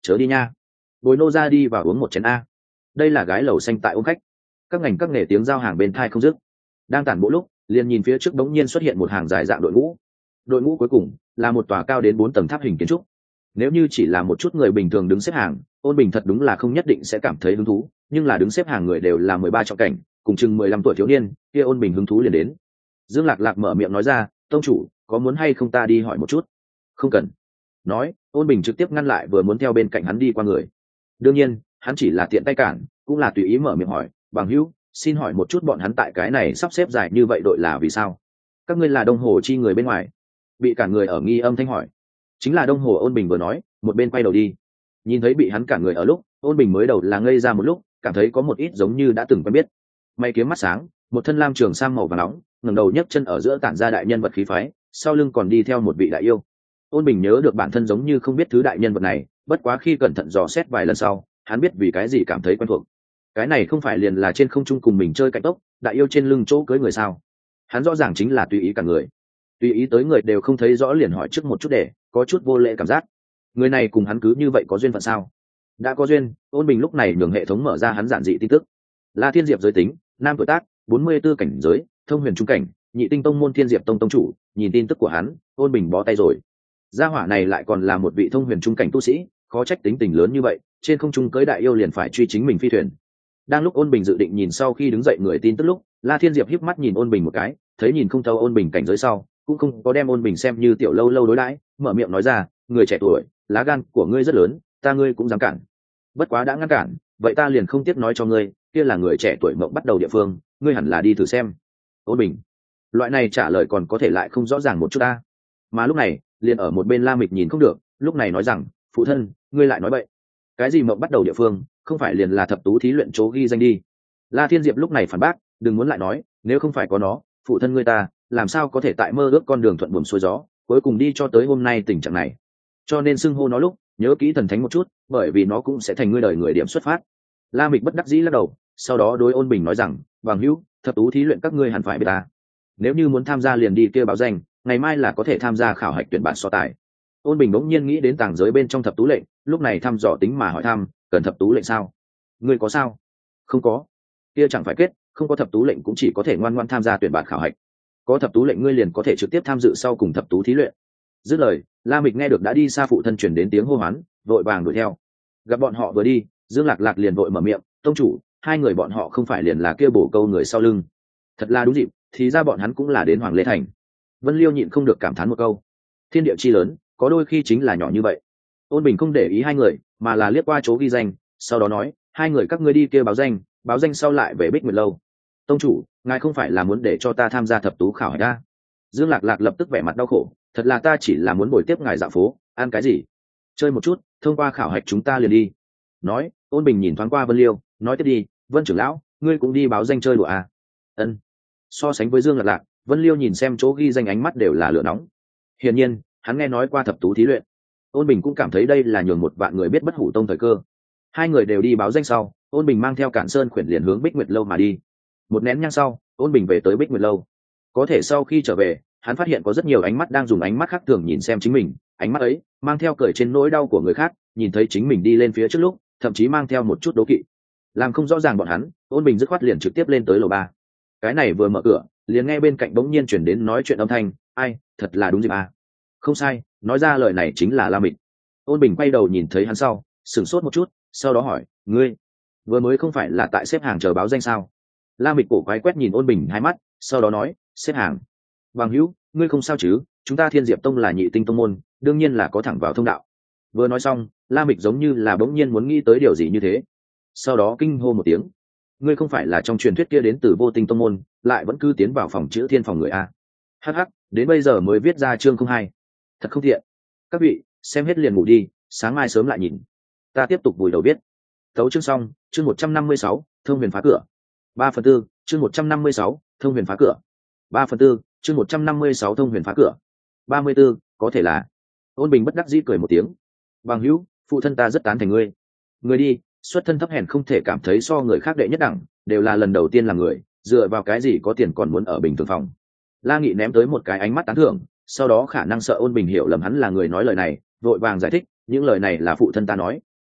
[SPEAKER 1] chớ đi nha, bồi nô ra đi vào uống một chén a. Đây là gái lầu xanh tại ôm khách, các ngành các nghề tiếng giao hàng bên thai không dứt. Đang tản bộ lúc liền nhìn phía trước bỗng nhiên xuất hiện một hàng dài dạng đội ngũ. Đội ngũ cuối cùng là một tòa cao đến bốn tầng tháp hình kiến trúc. Nếu như chỉ là một chút người bình thường đứng xếp hàng, Ôn Bình thật đúng là không nhất định sẽ cảm thấy hứng thú, nhưng là đứng xếp hàng người đều là mười ba trọng cảnh, cùng chừng mười lăm tuổi thiếu niên, kia Ôn Bình hứng thú liền đến. Dương Lạc Lạc mở miệng nói ra, tông chủ, có muốn hay không ta đi hỏi một chút? Không cần. Nói, Ôn Bình trực tiếp ngăn lại vừa muốn theo bên cạnh hắn đi qua người. Đương nhiên, hắn chỉ là tiện tay cản, cũng là tùy ý mở miệng hỏi, bằng hữu, xin hỏi một chút bọn hắn tại cái này sắp xếp dài như vậy đội là vì sao? Các ngươi là Đông Hồ chi người bên ngoài? Bị cả người ở nghi âm thanh hỏi. Chính là Đông Hồ. Ôn Bình vừa nói, một bên quay đầu đi. Nhìn thấy bị hắn cả người ở lúc, Ôn Bình mới đầu là ngây ra một lúc, cảm thấy có một ít giống như đã từng quen biết. Mày kiếm mắt sáng, một thân lam trường sam màu vàng nóng, ngẩng đầu nhấc chân ở giữa tản ra đại nhân vật khí phái, sau lưng còn đi theo một vị đại yêu. Ôn Bình nhớ được bản thân giống như không biết thứ đại nhân vật này, bất quá khi cẩn thận dò xét vài lần sau, hắn biết vì cái gì cảm thấy quen thuộc. Cái này không phải liền là trên không trung cùng mình chơi cạnh tốc, đại yêu trên lưng chỗ cưới người sao? Hắn rõ ràng chính là tùy ý cả người, tùy ý tới người đều không thấy rõ liền hỏi trước một chút để có chút vô lễ cảm giác. Người này cùng hắn cứ như vậy có duyên phận sao? Đã có duyên, Ôn Bình lúc này nhường hệ thống mở ra hắn giản dị tin tức. La Thiên Diệp giới tính, nam tuổi tác, bốn mươi tư cảnh giới, thông huyền trung cảnh, nhị tinh tông môn Thiên Diệp tông tông chủ. Nhìn tin tức của hắn, Ôn Bình bó tay rồi. Gia hỏa này lại còn là một vị thông huyền trung cảnh tu sĩ, khó trách tính tình lớn như vậy, trên không trung cưới đại yêu liền phải truy chính mình phi thuyền. Đang lúc Ôn Bình dự định nhìn sau khi đứng dậy người tin tức lúc, La Thiên Diệp híp mắt nhìn Ôn Bình một cái, thấy nhìn không thấu Ôn Bình cảnh giới sau, cũng không có đem Ôn Bình xem như tiểu lâu lâu đối đãi, mở miệng nói ra, người trẻ tuổi, lá gan của ngươi rất lớn, ta ngươi cũng dám cản. Bất quá đã ngăn cản, vậy ta liền không tiếc nói cho ngươi, kia là người trẻ tuổi mộng bắt đầu địa phương, ngươi hẳn là đi thử xem. Ôn Bình, loại này trả lời còn có thể lại không rõ ràng một chút ta. Mà lúc này, liền ở một bên La Mịch nhìn không được, lúc này nói rằng, phụ thân, ngươi lại nói bậy. Cái gì mộng bắt đầu địa phương, không phải liền là thập tú thí luyện chỗ ghi danh đi. La Thiên Diệp lúc này phản bác, đừng muốn lại nói, nếu không phải có nó, phụ thân ngươi ta làm sao có thể tại mơ ước con đường thuận buồm xuôi gió, cuối cùng đi cho tới hôm nay tình trạng này. Cho nên xưng hô nó lúc nhớ kỹ thần thánh một chút, bởi vì nó cũng sẽ thành ngươi đời người điểm xuất phát. La Mịch bất đắc dĩ lắc đầu, sau đó đối Ôn Bình nói rằng, bằng hữu, thập tú thí luyện các ngươi hẳn phải biết ta. Nếu như muốn tham gia liền đi kia báo danh, ngày mai là có thể tham gia khảo hạch tuyển bạn so tài. Ôn Bình bỗng nhiên nghĩ đến tàng giới bên trong thập tú lệnh, lúc này thăm dò tính mà hỏi thăm, cần thập tú lệnh sao? Ngươi có sao? Không có. Kia chẳng phải kết, không có thập tú lệnh cũng chỉ có thể ngoan ngoãn tham gia tuyển bạn khảo hạch. Có thập tú lệnh ngươi liền có thể trực tiếp tham dự sau cùng thập tú thí luyện. Dứt lời, La Mịch nghe được đã đi xa phụ thân truyền đến tiếng hô hoán, vội vàng đuổi theo. Gặp bọn họ vừa đi, Dương Lạc Lạc liền vội mở miệng, tông chủ, hai người bọn họ không phải liền là kia bổ câu người sau lưng. Thật là đúng dịp, thì ra bọn hắn cũng là đến Hoàng Lê Thành. Vân Liêu nhịn không được cảm thán một câu, thiên địa chi lớn, có đôi khi chính là nhỏ như vậy. Ôn Bình không để ý hai người, mà là liếc qua chỗ ghi danh, sau đó nói, hai người các ngươi đi kia báo danh, báo danh sau lại về Bích Nguyệt lâu. Tông chủ, ngài không phải là muốn để cho ta tham gia thập tú khảo hạch a? Dương Lạc Lạc lập tức vẻ mặt đau khổ, thật là ta chỉ là muốn bồi tiếp ngài dạo phố, ăn cái gì, chơi một chút, thông qua khảo hạch chúng ta liền đi. Nói, Ôn Bình nhìn thoáng qua Vân Liêu, nói tiếp đi, Vân trưởng lão, ngươi cũng đi báo danh chơi đùa à? Ân. So sánh với Dương Lạc Lạc, Vân Liêu nhìn xem chỗ ghi danh ánh mắt đều là lửa nóng. Hiển nhiên, hắn nghe nói qua thập tú thí luyện. Ôn Bình cũng cảm thấy đây là nhường một vạn người biết bất hủ tông thời cơ. Hai người đều đi báo danh sau, Ôn Bình mang theo Cản Sơn khuyển liền hướng Bích Nguyệt lâu mà đi. Một nén nhang sau, Ôn Bình về tới Bích Nguyệt lâu. Có thể sau khi trở về, hắn phát hiện có rất nhiều ánh mắt đang dùng ánh mắt khác thường nhìn xem chính mình, ánh mắt ấy mang theo cởi trên nỗi đau của người khác, nhìn thấy chính mình đi lên phía trước lúc, thậm chí mang theo một chút đố kỵ. Làm không rõ ràng bọn hắn, Ôn Bình dứt khoát liền trực tiếp lên tới lầu ba. Cái này vừa mở cửa, liền nghe bên cạnh bỗng nhiên chuyển đến nói chuyện âm thanh, ai, thật là đúng dịp à. Không sai, nói ra lời này chính là La Mịch. Ôn Bình quay đầu nhìn thấy hắn sau, sửng sốt một chút, sau đó hỏi, ngươi vừa mới không phải là tại xếp hàng chờ báo danh sao? La Mịch cổ quái quét nhìn Ôn Bình hai mắt, sau đó nói, xếp hàng. Bằng hữu, ngươi không sao chứ? Chúng ta Thiên Diệp tông là nhị tinh tông môn, đương nhiên là có thẳng vào thông đạo. Vừa nói xong, La Mịch giống như là bỗng nhiên muốn nghĩ tới điều gì như thế, sau đó kinh hô một tiếng, ngươi không phải là trong truyền thuyết kia đến từ Vô Tinh tông môn, lại vẫn cứ tiến vào phòng chữ thiên phòng người a? Hắc hắc, đến bây giờ mới viết ra chương không hai, thật không thiện. Các vị xem hết liền ngủ đi, sáng mai sớm lại nhìn. Ta tiếp tục vùi đầu viết. Tấu chương xong, chương một trăm năm mươi sáu, thông huyền phá cửa. Ba phần tư, chương một trăm năm mươi sáu, thông huyền phá cửa. Ba phần tư, chương một trăm năm mươi sáu thông huyền phá cửa. Ba mươi tư, có thể là. Ôn Bình bất đắc dĩ cười một tiếng. Bằng hữu, phụ thân ta rất tán thành ngươi. Ngươi đi, xuất thân thấp hèn không thể cảm thấy so người khác đệ nhất đẳng, đều là lần đầu tiên làm người, dựa vào cái gì có tiền còn muốn ở bình thường phòng. La Nghị ném tới một cái ánh mắt tán thưởng, sau đó khả năng sợ Ôn Bình hiểu lầm hắn là người nói lời này, vội vàng giải thích, những lời này là phụ thân ta nói.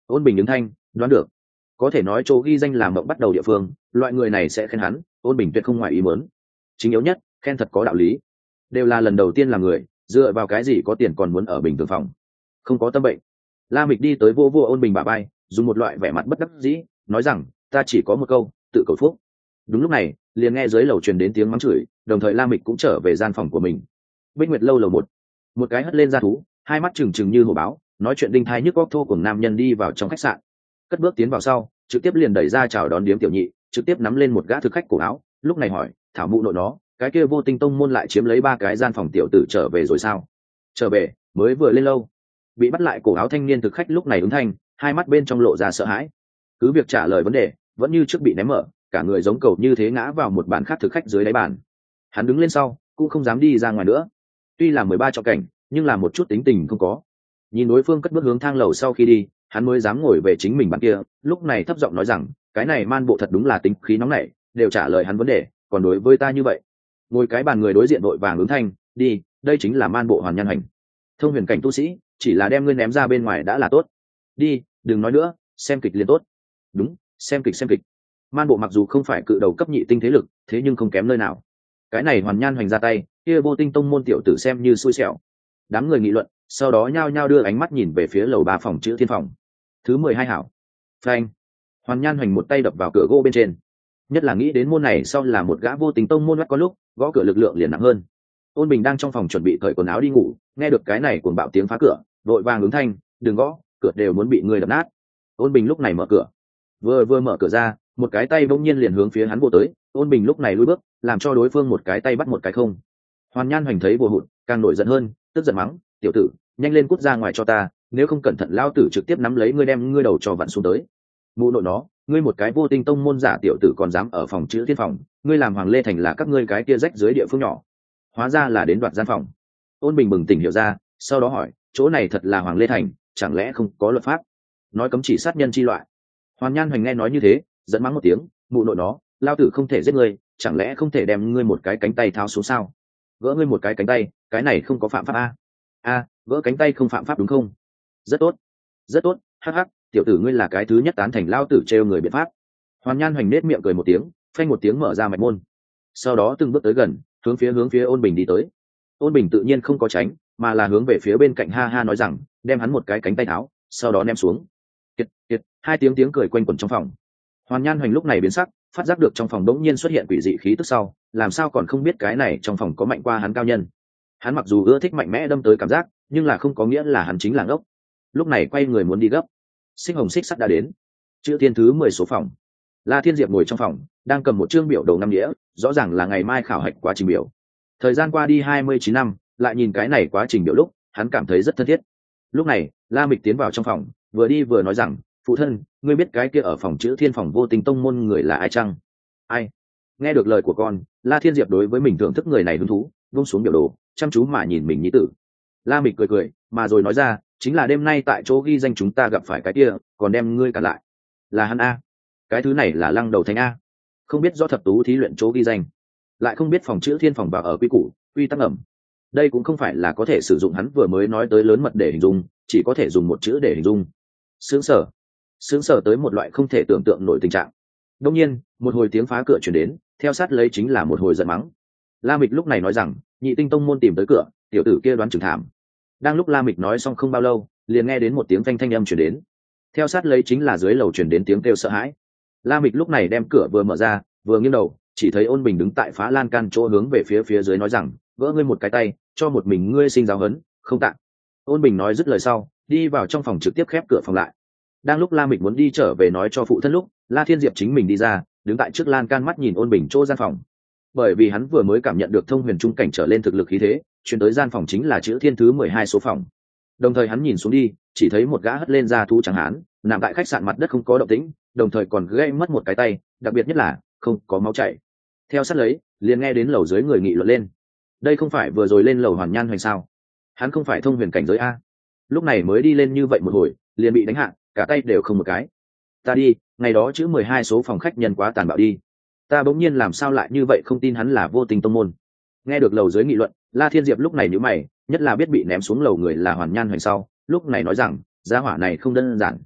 [SPEAKER 1] Ôn Bình ứng thanh đoán được, có thể nói chỗ ghi danh làm mộng bắt đầu địa phương, loại người này sẽ khen hắn. Ôn Bình tuyệt không ngoài ý muốn. Chính yếu nhất, khen thật có đạo lý. Đều là lần đầu tiên làm người, dựa vào cái gì có tiền còn muốn ở bình thường phòng, không có tâm bệnh. La Mịch đi tới vô vô Ôn Bình bả vai, dùng một loại vẻ mặt bất đắc dĩ nói rằng, ta chỉ có một câu, tự cầu phúc. Đúng lúc này, liền nghe dưới lầu truyền đến tiếng mắng chửi, đồng thời La Mịch cũng trở về gian phòng của mình. Bích Nguyệt lâu lầu một, một cái hất lên ra thú, hai mắt trừng trừng như hổ báo, nói chuyện đinh thai nhức óc thô cùng nam nhân đi vào trong khách sạn, cất bước tiến vào sau, trực tiếp liền đẩy ra chào đón điếm tiểu nhị, trực tiếp nắm lên một gã thực khách cổ áo, lúc này hỏi, thảo mụ nội nó, cái kia Vô Tinh tông môn lại chiếm lấy ba cái gian phòng tiểu tử trở về rồi sao? Trở về, mới vừa lên lâu. Bị bắt lại cổ áo thanh niên thực khách lúc này ứng thanh, hai mắt bên trong lộ ra sợ hãi. Cứ việc trả lời vấn đề, vẫn như trước bị ném mở, cả người giống cầu như thế ngã vào một bàn khác thực khách dưới đáy bàn. Hắn đứng lên sau, cũng không dám đi ra ngoài nữa. Tuy là mười ba trọng cảnh, nhưng là một chút tính tình không có. Nhìn đối phương cất bước hướng thang lầu sau khi đi, hắn mới dám ngồi về chính mình bàn kia, lúc này thấp giọng nói rằng, cái này man bộ thật đúng là tính khí nóng nảy, đều trả lời hắn vấn đề, còn đối với ta như vậy. Ngồi cái bàn người đối diện vội vàng ứng thanh, đi, đây chính là man bộ Hoàn Nhan Hành. Thông huyền cảnh tu sĩ, chỉ là đem ngươi ném ra bên ngoài đã là tốt. Đi, đừng nói nữa, xem kịch liền tốt. Đúng, xem kịch xem kịch. Man bộ mặc dù không phải cự đầu cấp nhị tinh thế lực, thế nhưng không kém nơi nào. Cái này Hoàn Nhan Hành ra tay, kia Vô Tinh tông môn tiểu tử xem như xui xẻo. Đám người nghị luận, sau đó nhao nhao đưa ánh mắt nhìn về phía lầu ba phòng chữ thiên phòng. Thứ mười hai hảo. Phanh. Hoàn Nhan Hành một tay đập vào cửa gỗ bên trên. Nhất là nghĩ đến môn này sau là một gã Vô Tình tông môn mắt có lúc gõ cửa lực lượng liền nặng hơn. Ôn Bình đang trong phòng chuẩn bị cởi quần áo đi ngủ, nghe được cái này cuồng bạo tiếng phá cửa, vội vàng ứng thanh, đừng gõ, cửa đều muốn bị người đập nát. Ôn Bình lúc này mở cửa, vừa vừa mở cửa ra, một cái tay bỗng nhiên liền hướng phía hắn vô tới. Ôn Bình lúc này lùi bước, làm cho đối phương một cái tay bắt một cái không. Hoàn Nhan Hoành thấy vô hụt, càng nổi giận hơn, tức giận mắng, tiểu tử, nhanh lên cút ra ngoài cho ta, nếu không cẩn thận lao tử trực tiếp nắm lấy ngươi đem ngươi đầu cho vặn xuống tới. Mụ nội nó, ngươi một cái Vô Tinh tông môn giả tiểu tử còn dám ở phòng chữ thiên phòng, ngươi làm Hoàng Lê Thành là các ngươi cái kia rách dưới địa phương nhỏ, hóa ra là đến đoạt gian phòng. Ôn Bình bừng tỉnh hiểu ra, sau đó hỏi, chỗ này thật là Hoàng Lê Thành, chẳng lẽ không có luật pháp nói cấm chỉ sát nhân chi loại? Hoàn Nhan Hoành nghe nói như thế, giận mắng một tiếng, mụ nội nó, lao tử không thể giết ngươi, chẳng lẽ không thể đem ngươi một cái cánh tay tháo xuống sao? Gỡ ngươi một cái cánh tay, cái này không có phạm pháp a? A, gỡ cánh tay không phạm pháp đúng không? Rất tốt, rất tốt, hắc hắc, tiểu tử ngươi là cái thứ nhất tán thành lao tử trêu người biện pháp. Hoàn Nhan Hoành nết miệng cười một tiếng, phanh một tiếng mở ra mạch môn, sau đó từng bước tới gần, hướng phía hướng phía Ôn Bình đi tới. Ôn Bình tự nhiên không có tránh, mà là hướng về phía bên cạnh ha ha nói rằng, đem hắn một cái cánh tay tháo, sau đó ném xuống. Kiệt, kiệt, hai tiếng tiếng cười quanh quẩn trong phòng. Hoàn Nhan Hoành lúc này biến sắc, phát giác được trong phòng đống nhiên xuất hiện quỷ dị khí tức sau, làm sao còn không biết cái này trong phòng có mạnh qua hắn cao nhân. Hắn mặc dù ưa thích mạnh mẽ đâm tới cảm giác, nhưng là không có nghĩa là hắn chính là ngốc. Lúc này quay người muốn đi gấp. Xích hồng xích sắt đã đến. Chữ thiên thứ mười số phòng. La Thiên Diệp ngồi trong phòng, đang cầm một chương biểu đầu năm đĩa, rõ ràng là ngày mai khảo hạch quá trình biểu. Thời gian qua đi hai mươi chín năm, lại nhìn cái này quá trình biểu lúc, hắn cảm thấy rất thân thiết. Lúc này, La Mịch tiến vào trong phòng, vừa đi vừa nói rằng, phụ thân, ngươi biết cái kia ở phòng chữ thiên phòng Vô Tình tông môn người là ai chăng? Ai? Nghe được lời của con, La Thiên Diệp đối với mình thưởng thức người này hứng thú, buông xuống biểu đồ, chăm chú mà nhìn mình nhi tử. La Mịch cười cười, mà rồi nói ra, chính là đêm nay tại chỗ ghi danh chúng ta gặp phải cái kia, còn đem ngươi cả lại. Là hắn a? Cái thứ này là Lăng Đầu Thánh a? Không biết do thập tú thí luyện chỗ ghi danh, lại không biết phòng chữ thiên phòng vào ở quy củ, quy tắc ẩm. Đây cũng không phải là có thể sử dụng hắn vừa mới nói tới lớn mật để hình dung, chỉ có thể dùng một chữ để hình dung. Sướng sở, sướng sở tới một loại không thể tưởng tượng nổi tình trạng. Đông nhiên, một hồi tiếng phá cửa chuyển đến, theo sát lấy chính là một hồi giận mắng. La Mịch lúc này nói rằng, nhị tinh tông môn tìm tới cửa, tiểu tử kia đoán chừng thảm. Đang lúc La Mịch nói xong không bao lâu, liền nghe đến một tiếng thanh thanh âm chuyển đến. Theo sát lấy chính là dưới lầu chuyển đến tiếng kêu sợ hãi. La Mịch lúc này đem cửa vừa mở ra, vừa nghiêng đầu, chỉ thấy Ôn Bình đứng tại phá lan can chỗ hướng về phía phía dưới nói rằng, vỡ ngươi một cái tay, cho một mình ngươi sinh giáo hấn, không tạng. Ôn Bình nói dứt lời sau, đi vào trong phòng trực tiếp khép cửa phòng lại. Đang lúc La Mịch muốn đi trở về nói cho phụ thân lúc, La Thiên Diệp chính mình đi ra, đứng tại trước lan can mắt nhìn Ôn Bình chỗ gian phòng. Bởi vì hắn vừa mới cảm nhận được thông huyền trung cảnh trở lên thực lực khí thế, chuyển tới gian phòng chính là chữ thiên thứ mười hai số phòng. Đồng thời hắn nhìn xuống đi, chỉ thấy một gã hất lên ra thú trắng hán, nằm tại khách sạn mặt đất không có động tĩnh, đồng thời còn gãy mất một cái tay, đặc biệt nhất là không có máu chảy. Theo sát lấy, liền nghe đến lầu dưới người nghị luận lên. Đây không phải vừa rồi lên lầu Hoàn Nhan Hoành sao? Hắn không phải thông huyền cảnh giới a? Lúc này mới đi lên như vậy một hồi, liền bị đánh hạ, cả tay đều không một cái. Ta đi, ngày đó chữ mười hai số phòng khách nhân quá tàn bạo đi. Ta bỗng nhiên làm sao lại như vậy không tin hắn là Vô Tình tông môn. Nghe được lầu dưới nghị luận, La Thiên Diệp lúc này nhíu mày, nhất là biết bị ném xuống lầu người là Hoàn Nhan Hoành sau, lúc này nói rằng, gia hỏa này không đơn giản.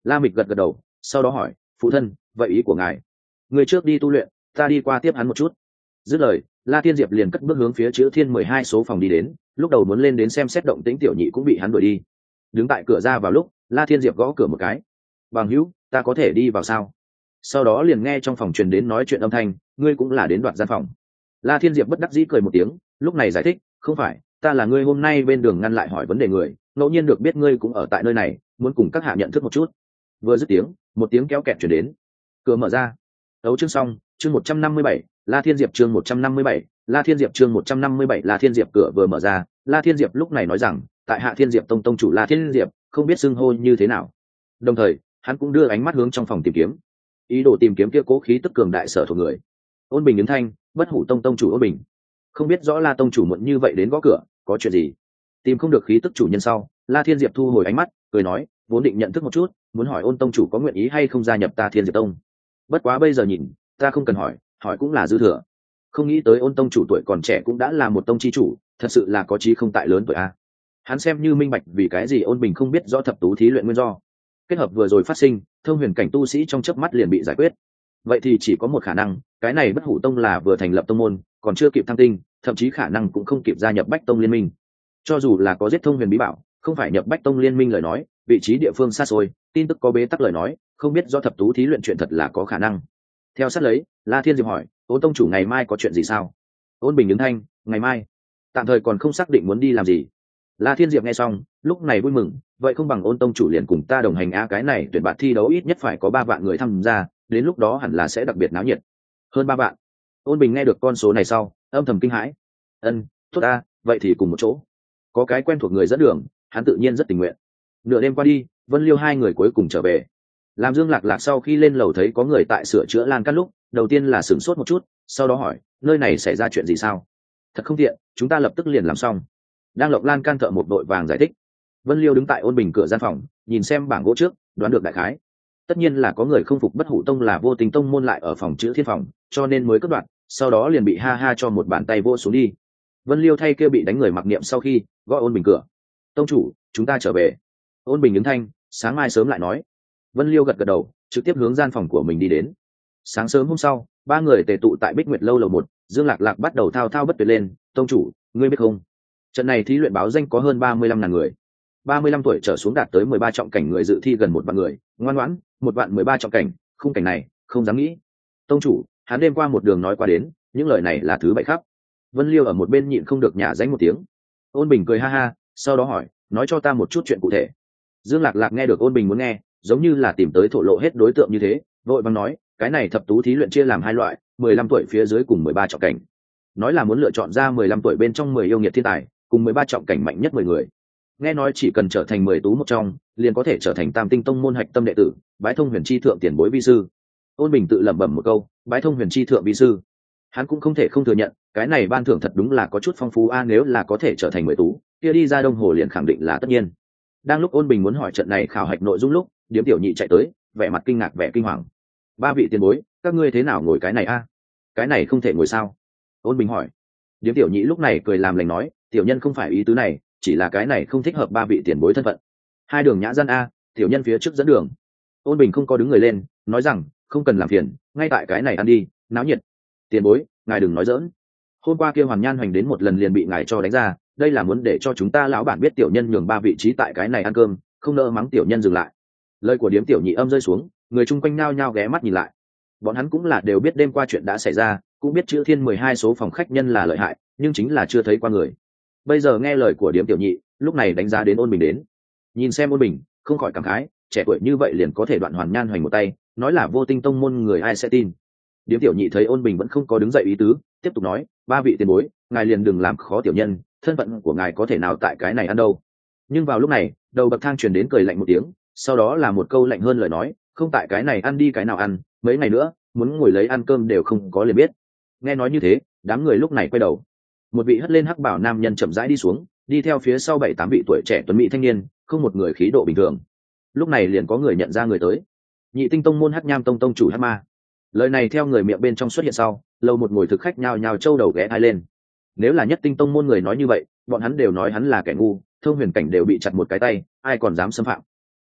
[SPEAKER 1] La Mịch gật gật đầu, sau đó hỏi, phụ thân, vậy ý của ngài? Người trước đi tu luyện, ta đi qua tiếp hắn một chút. Dứt lời, La Thiên Diệp liền cất bước hướng phía chữ thiên mười hai số phòng đi đến, lúc đầu muốn lên đến xem xét động tĩnh tiểu nhị cũng bị hắn đuổi đi. Đứng tại cửa ra vào lúc, La Thiên Diệp gõ cửa một cái. Bằng hữu, ta có thể đi vào sao? Sau đó liền nghe trong phòng truyền đến nói chuyện âm thanh, ngươi cũng là đến đoạt gian phòng. La Thiên Diệp bất đắc dĩ cười một tiếng, lúc này giải thích, không phải, ta là ngươi hôm nay bên đường ngăn lại hỏi vấn đề người, ngẫu nhiên được biết ngươi cũng ở tại nơi này, muốn cùng các hạ nhận thức một chút. Vừa dứt tiếng, một tiếng kéo kẹt truyền đến, cửa mở ra. Đấu chương xong, chương một trăm năm mươi bảy, La Thiên Diệp chương một trăm năm mươi bảy, La Thiên Diệp chương một trăm năm mươi bảy, La Thiên Diệp cửa vừa mở ra, La Thiên Diệp lúc này nói rằng, tại Hạ Thiên Diệp tông tông chủ La Thiên Diệp, không biết xưng hô như thế nào. Đồng thời, hắn cũng đưa ánh mắt hướng trong phòng tìm kiếm, ý đồ tìm kiếm kia cố khí tức cường đại sở thuộc người. Ôn Bình ứng thanh, Bất Hủ tông tông chủ Ôn Bình. Không biết rõ La tông chủ muộn như vậy đến gõ cửa, có chuyện gì? Tìm không được khí tức chủ nhân sau, La Thiên Diệp thu hồi ánh mắt, cười nói, vốn định nhận thức một chút, muốn hỏi Ôn tông chủ có nguyện ý hay không gia nhập ta Thiên Diệp tông. Bất quá bây giờ nhìn, ta không cần hỏi, hỏi cũng là dư thừa. Không nghĩ tới Ôn tông chủ tuổi còn trẻ cũng đã là một tông chi chủ, thật sự là có chí không tại lớn tuổi a. Hắn xem như minh bạch vì cái gì Ôn Bình không biết rõ thập tú thí luyện nguyên do. Kết hợp vừa rồi phát sinh, thông huyền cảnh tu sĩ trong chớp mắt liền bị giải quyết. Vậy thì chỉ có một khả năng, cái này Bất Hủ tông là vừa thành lập tông môn, còn chưa kịp thăng tinh, thậm chí khả năng cũng không kịp gia nhập Bách tông liên minh. Cho dù là có giết thông huyền bí bảo, không phải nhập Bách tông liên minh lời nói, vị trí địa phương xa xôi, tin tức có bế tắc lời nói, không biết do thập tú thí luyện chuyện thật là có khả năng. Theo sát lấy, La Thiên Diệp hỏi, Ôn tông chủ ngày mai có chuyện gì sao? Ôn Bình ứng thanh, ngày mai tạm thời còn không xác định muốn đi làm gì. La Thiên Diệp nghe xong, lúc này vui mừng, vậy không bằng Ôn tông chủ liền cùng ta đồng hành a, cái này tuyển bạn thi đấu ít nhất phải có ba vạn người tham gia, đến lúc đó hẳn là sẽ đặc biệt náo nhiệt. Hơn ba vạn. Ôn Bình nghe được con số này sau, âm thầm kinh hãi. Ân, tốt a, vậy thì cùng một chỗ. Có cái quen thuộc người dẫn đường, hắn tự nhiên rất tình nguyện. Nửa đêm qua đi, Vân Liêu hai người cuối cùng trở về. Làm Dương Lạc Lạc sau khi lên lầu thấy có người tại sửa chữa lan căn lúc, đầu tiên là sửng sốt một chút, sau đó hỏi, nơi này xảy ra chuyện gì sao? Thật không tiện, chúng ta lập tức liền làm xong. Đang lộng lan can thợ một đội vàng giải thích. Vân Liêu đứng tại Ôn Bình cửa gian phòng, nhìn xem bảng gỗ trước, đoán được đại khái. Tất nhiên là có người không phục Bất Hủ tông là vô tình tông môn lại ở phòng chữ thiên phòng, cho nên mới cất đoạn, sau đó liền bị ha ha cho một bàn tay vô xuống đi. Vân Liêu thay kêu bị đánh người mặc niệm sau khi gọi Ôn Bình cửa. Tông chủ, chúng ta trở về. Ôn Bình ứng thanh, sáng mai sớm lại nói. Vân Liêu gật gật đầu, trực tiếp hướng gian phòng của mình đi đến. Sáng sớm hôm sau, ba người tề tụ tại Bích Nguyệt lâu lầu một, Dương Lạc Lạc bắt đầu thao thao bất tuyệt lên, tông chủ, ngươi biết không? Trận này thí luyện báo danh có hơn ba mươi lăm ngàn người. ba mươi lăm tuổi trở xuống đạt tới mười ba trọng cảnh người dự thi gần một vạn người, ngoan ngoãn, một vạn mười ba trọng cảnh, khung cảnh này, không dám nghĩ. Tông chủ, hắn đêm qua một đường nói qua đến, những lời này là thứ bảy khắp. Vân Liêu ở một bên nhịn không được nhả danh một tiếng. Ôn Bình cười ha ha, sau đó hỏi, nói cho ta một chút chuyện cụ thể. Dương Lạc Lạc nghe được Ôn Bình muốn nghe, giống như là tìm tới thổ lộ hết đối tượng như thế, vội vàng nói, cái này thập tú thí luyện chia làm hai loại, mười lăm tuổi phía dưới cùng mười ba trọng cảnh. Nói là muốn lựa chọn ra mười lăm tuổi bên trong mười yêu nghiệt thiên tài, cùng mười ba trọng cảnh mạnh nhất mười người. Nghe nói chỉ cần trở thành mười tú một trong, liền có thể trở thành Tam Tinh tông môn hạch tâm đệ tử, bái thông huyền chi thượng tiền bối vi sư. Ôn Bình tự lẩm bẩm một câu, bái thông huyền chi thượng vi sư. Hắn cũng không thể không thừa nhận, cái này ban thưởng thật đúng là có chút phong phú a, nếu là có thể trở thành mười tú, kia đi ra Đông Hồ liền khẳng định là tất nhiên. Đang lúc Ôn Bình muốn hỏi trận này khảo hạch nội dung lúc, Điếm Tiểu Nhị chạy tới, vẻ mặt kinh ngạc vẻ kinh hoàng. Ba vị tiền bối, các ngươi thế nào ngồi cái này a? Cái này không thể ngồi sao? Ôn Bình hỏi. Điếm Tiểu Nhị lúc này cười làm lành nói, tiểu nhân không phải ý tứ này, chỉ là cái này không thích hợp ba vị tiền bối thân phận. Hai đường nhã gian a, tiểu nhân phía trước dẫn đường. Ôn Bình không có đứng người lên, nói rằng, không cần làm phiền, ngay tại cái này ăn đi, náo nhiệt. Tiền bối, ngài đừng nói dỡn. Hôm qua kia Hoàn Nhan Hoành đến một lần liền bị ngài cho đánh ra, đây là muốn để cho chúng ta lão bản biết tiểu nhân nhường ba vị trí tại cái này ăn cơm, không nỡ mắng tiểu nhân dừng lại. Lời của Điếm Tiểu Nhị âm rơi xuống, người chung quanh nao nhao ghé mắt nhìn lại. Bọn hắn cũng là đều biết đêm qua chuyện đã xảy ra, cũng biết chữ thiên mười hai số phòng khách nhân là lợi hại, nhưng chính là chưa thấy qua người. Bây giờ nghe lời của Điếm Tiểu Nhị, lúc này đánh giá đến Ôn Bình đến. Nhìn xem Ôn Bình, không khỏi cảm khái, trẻ tuổi như vậy liền có thể đoạn Hoàn Nhan Hoành một tay, nói là vô tinh tông môn người ai sẽ tin. Điếm Tiểu Nhị thấy Ôn Bình vẫn không có đứng dậy ý tứ, tiếp tục nói, ba vị tiền bối, ngài liền đừng làm khó tiểu nhân, thân phận của ngài có thể nào tại cái này ăn đâu. Nhưng vào lúc này, đầu bậc thang truyền đến cười lạnh một tiếng, sau đó là một câu lạnh hơn lời nói, không tại cái này ăn đi cái nào ăn, mấy ngày nữa muốn ngồi lấy ăn cơm đều không có liền biết. Nghe nói như thế, đám người lúc này quay đầu. Một vị hất lên hắc bảo nam nhân chậm rãi đi xuống, đi theo phía sau bảy tám vị tuổi trẻ tuấn mỹ thanh niên, không một người khí độ bình thường. Lúc này liền có người nhận ra người tới. Nhị Tinh tông môn Hắc Nham tông tông chủ Hắc Ma. Lời này theo người miệng bên trong xuất hiện sau, lâu một ngồi thực khách nhào nhào trâu đầu ghé thai lên. Nếu là Nhất Tinh tông môn người nói như vậy, bọn hắn đều nói hắn là kẻ ngu, thông huyền cảnh đều bị chặt một cái tay, ai còn dám xâm phạm.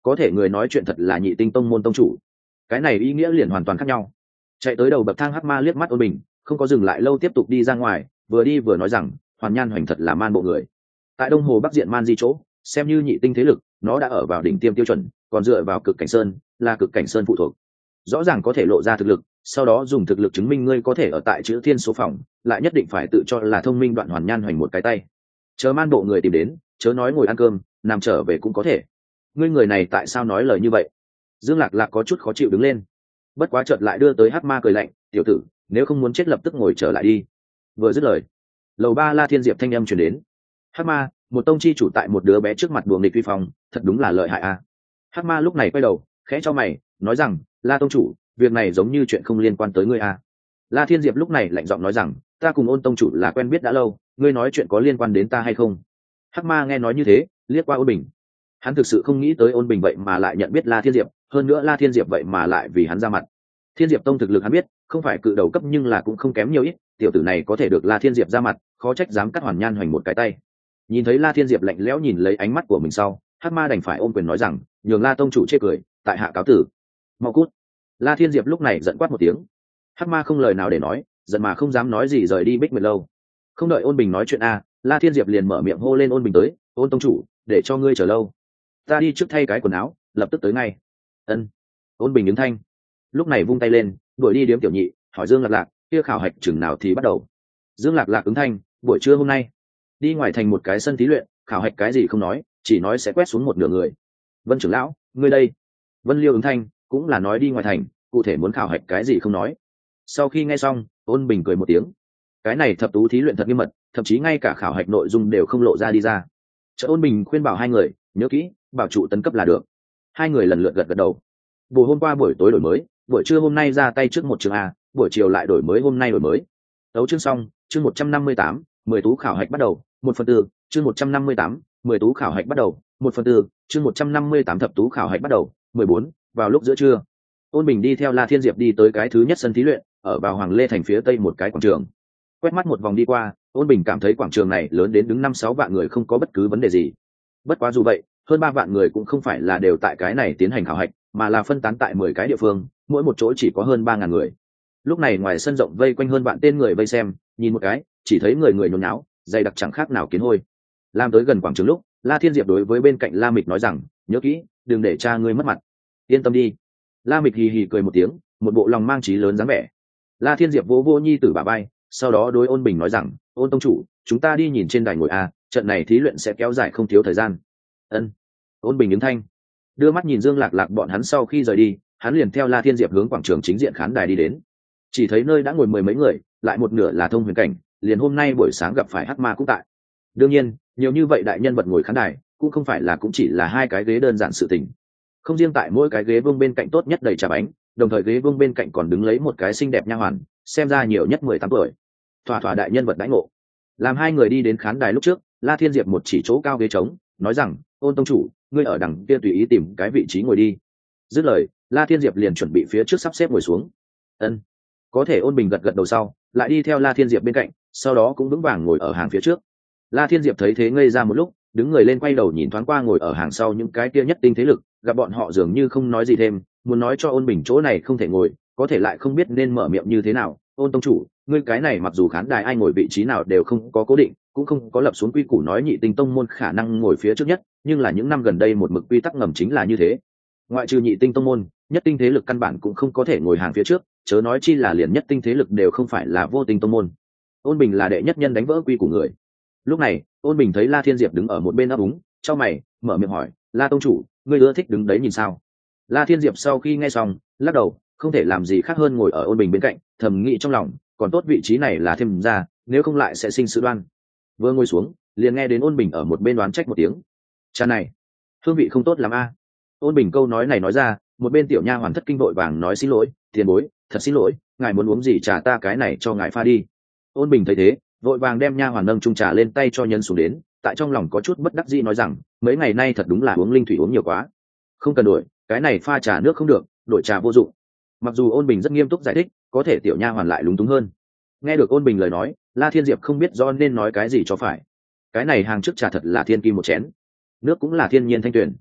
[SPEAKER 1] có thể người nói chuyện thật là nhị tinh tông môn tông chủ, cái này ý nghĩa liền hoàn toàn khác nhau. Chạy tới đầu bậc thang hắc ma liếc mắt ôn bình, không có dừng lại lâu, tiếp tục đi ra ngoài, vừa đi vừa nói rằng Hoàn Nhan Hoành thật là man bộ người. Tại Đông Hồ Bắc diện man di chỗ, xem như nhị tinh thế lực, nó đã ở vào đỉnh tiêm tiêu chuẩn, còn dựa vào cực cảnh sơn, là cực cảnh sơn phụ thuộc, rõ ràng có thể lộ ra thực lực, sau đó dùng thực lực chứng minh ngươi có thể ở tại chữ thiên số phòng, lại nhất định phải tự cho là thông minh, đoạn Hoàn Nhan Hoành một cái tay. Chờ man bộ người tìm đến, chớ nói ngồi ăn cơm, nằm trở về cũng có thể. Ngươi người này tại sao nói lời như vậy? Dương Lạc Lạc có chút khó chịu đứng lên, bất quá chợt lại đưa tới hắc ma cười lạnh, tiểu tử, nếu không muốn chết lập tức ngồi trở lại đi. Vừa dứt lời, lầu ba La Thiên Diệp thanh âm truyền đến. Hắc ma, một tông chi chủ tại một đứa bé trước mặt đùa nghịch vi phong, thật đúng là lợi hại a. À. Hắc ma lúc này quay đầu, khẽ cho mày, nói rằng, La tông chủ, việc này giống như chuyện không liên quan tới ngươi a. À. La Thiên Diệp lúc này lạnh giọng nói rằng, ta cùng Ôn tông chủ là quen biết đã lâu, ngươi nói chuyện có liên quan đến ta hay không? Hắc ma nghe nói như thế, liếc qua Ôn Bình. Hắn thực sự không nghĩ tới Ôn Bình vậy mà lại nhận biết La Thiên Diệp, hơn nữa La Thiên Diệp vậy mà lại vì hắn ra mặt. Thiên Diệp tông thực lực hắn biết, không phải cự đầu cấp nhưng là cũng không kém nhiều ít, tiểu tử này có thể được La Thiên Diệp ra mặt, khó trách dám cắt Hoàn Nhan Hoành một cái tay. Nhìn thấy La Thiên Diệp lạnh lẽo nhìn lấy ánh mắt của mình sau, Hắc ma đành phải ôm quyền nói rằng, nhường La tông chủ chê cười, tại hạ cáo tử. Mau cút. La Thiên Diệp lúc này giận quát một tiếng. Hắc ma không lời nào để nói, giận mà không dám nói gì rời đi Bích Nguyệt lâu. Không đợi Ôn Bình nói chuyện a, La Thiên Diệp liền mở miệng hô lên Ôn Bình tới, Ôn tông chủ, để cho ngươi chờ lâu, ta đi trước thay cái quần áo, lập tức tới ngay. Ân. Ôn Bình ứng thanh, lúc này vung tay lên, đuổi đi điếm tiểu nhị, hỏi Dương Lạc Lạc, kia khảo hạch chừng nào thì bắt đầu? Dương Lạc Lạc ứng thanh, buổi trưa hôm nay. Đi ngoài thành một cái sân thí luyện, khảo hạch cái gì không nói, chỉ nói sẽ quét xuống một nửa người. Vân trưởng lão, ngươi đây? Vân Liêu ứng thanh, cũng là nói đi ngoài thành, cụ thể muốn khảo hạch cái gì không nói. Sau khi nghe xong, Ôn Bình cười một tiếng. Cái này thập tú thí luyện thật nghiêm mật, thậm chí ngay cả khảo hạch nội dung đều không lộ ra đi ra. Chợ Ôn Bình khuyên bảo hai người, nhớ kỹ, bảo trụ tấn cấp là được. Hai người lần lượt gật gật đầu. Buổi hôm qua buổi tối đổi mới, buổi trưa hôm nay ra tay trước một chương a, buổi chiều lại đổi mới, hôm nay đổi mới. Đấu chương xong, chương một trăm năm mươi tám, mười tú khảo hạch bắt đầu, một phần tư, chương một trăm năm mươi tám, mười tú khảo hạch bắt đầu, một phần tư, chương một trăm năm mươi tám thập tú khảo hạch bắt đầu, mười bốn, vào lúc giữa trưa. Ôn Bình đi theo La Thiên Diệp đi tới cái thứ nhất sân thí luyện, ở vào Hoàng Lê thành phía tây một cái quảng trường. Quét mắt một vòng đi qua, Ôn Bình cảm thấy quảng trường này lớn đến đứng năm sáu vạn người không có bất cứ vấn đề gì. Bất quá dù vậy, hơn ba vạn người cũng không phải là đều tại cái này tiến hành khảo hạch, mà là phân tán tại mười cái địa phương, mỗi một chỗ chỉ có hơn ba ngàn người. Lúc này ngoài sân rộng vây quanh hơn vạn tên người vây xem, nhìn một cái, chỉ thấy người người nhốn nháo, dày đặc chẳng khác nào kiến hôi. Làm tới gần quảng trường lúc, La Thiên Diệp đối với bên cạnh La Mịch nói rằng, nhớ kỹ, đừng để cha ngươi mất mặt. Yên tâm đi. La Mịch hì hì cười một tiếng, một bộ lòng mang trí lớn dáng vẻ. La Thiên Diệp vỗ vỗ nhi tử bả vai, sau đó đối Ôn Bình nói rằng, Ôn tông chủ, chúng ta đi nhìn trên đài ngồi a, trận này thí luyện sẽ kéo dài không thiếu thời gian. Ân. Ôn Bình ứng thanh, đưa mắt nhìn Dương Lạc Lạc bọn hắn sau khi rời đi, hắn liền theo La Thiên Diệp hướng quảng trường chính diện khán đài đi đến. Chỉ thấy nơi đã ngồi mười mấy người, lại một nửa là thông huyền cảnh, liền hôm nay buổi sáng gặp phải Hắc ma cũng tại. Đương nhiên, nhiều như vậy đại nhân vật ngồi khán đài, cũng không phải là cũng chỉ là hai cái ghế đơn giản sự tình. Không riêng tại mỗi cái ghế vương bên cạnh tốt nhất đầy trà bánh, đồng thời ghế vương bên cạnh còn đứng lấy một cái xinh đẹp nha hoàn, xem ra nhiều nhất mười tám tuổi. Thỏa thỏa đại nhân vật đãi ngộ. Làm hai người đi đến khán đài lúc trước, La Thiên Diệp một chỉ chỗ cao ghế trống, nói rằng, Ôn tông chủ, ngươi ở đằng kia tùy ý tìm cái vị trí ngồi đi. Dứt lời, La Thiên Diệp liền chuẩn bị phía trước sắp xếp ngồi xuống. Ân. Có thể Ôn Bình gật gật đầu sau, lại đi theo La Thiên Diệp bên cạnh, sau đó cũng vững vàng ngồi ở hàng phía trước. La Thiên Diệp thấy thế ngây ra một lúc, đứng người lên quay đầu nhìn thoáng qua ngồi ở hàng sau những cái kia nhất tinh thế lực, gặp bọn họ dường như không nói gì thêm, muốn nói cho Ôn Bình chỗ này không thể ngồi, có thể lại không biết nên mở miệng như thế nào. Ôn tông chủ, ngươi cái này mặc dù khán đài ai ngồi vị trí nào đều không có cố định, cũng không có lập xuống quy củ nói nhị tinh tông môn khả năng ngồi phía trước nhất, nhưng là những năm gần đây một mực quy tắc ngầm chính là như thế. Ngoại trừ nhị tinh tông môn, nhất tinh thế lực căn bản cũng không có thể ngồi hàng phía trước, chớ nói chi là liền nhất tinh thế lực đều không phải là vô tinh tông môn. Ôn Bình là đệ nhất nhân đánh vỡ quy của người. Lúc này, Ôn Bình thấy La Thiên Diệp đứng ở một bên ấp úng, chau mày, mở miệng hỏi, La tông chủ, ngươi ưa thích đứng đấy nhìn sao? La Thiên Diệp sau khi nghe xong, lắc đầu, không thể làm gì khác hơn ngồi ở Ôn Bình bên cạnh, thầm nghĩ trong lòng, còn tốt vị trí này là thêm ra, nếu không lại sẽ sinh sự đoan. Vừa ngồi xuống, liền nghe đến Ôn Bình ở một bên đoán trách một tiếng. Cha này, hương vị không tốt lắm a. Ôn Bình câu nói này nói ra, một bên tiểu nha hoàn thất kinh vội vàng nói xin lỗi, tiền bối, thật xin lỗi, ngài muốn uống gì trà ta cái này cho ngài pha đi. Ôn Bình thấy thế, vội vàng đem nha hoàn nâng chung trà lên tay cho nhân xuống đến, tại trong lòng có chút bất đắc dĩ nói rằng, mấy ngày nay thật đúng là uống linh thủy uống nhiều quá, không cần đổi, cái này pha trà nước không được, đổi trà vô dụng. Mặc dù Ôn Bình rất nghiêm túc giải thích, có thể tiểu nha hoàn lại lúng túng hơn. Nghe được Ôn Bình lời nói, La Thiên Diệp không biết do nên nói cái gì cho phải. Cái này hàng trước trà thật là thiên kim một chén, nước cũng là thiên nhiên thanh tuyền.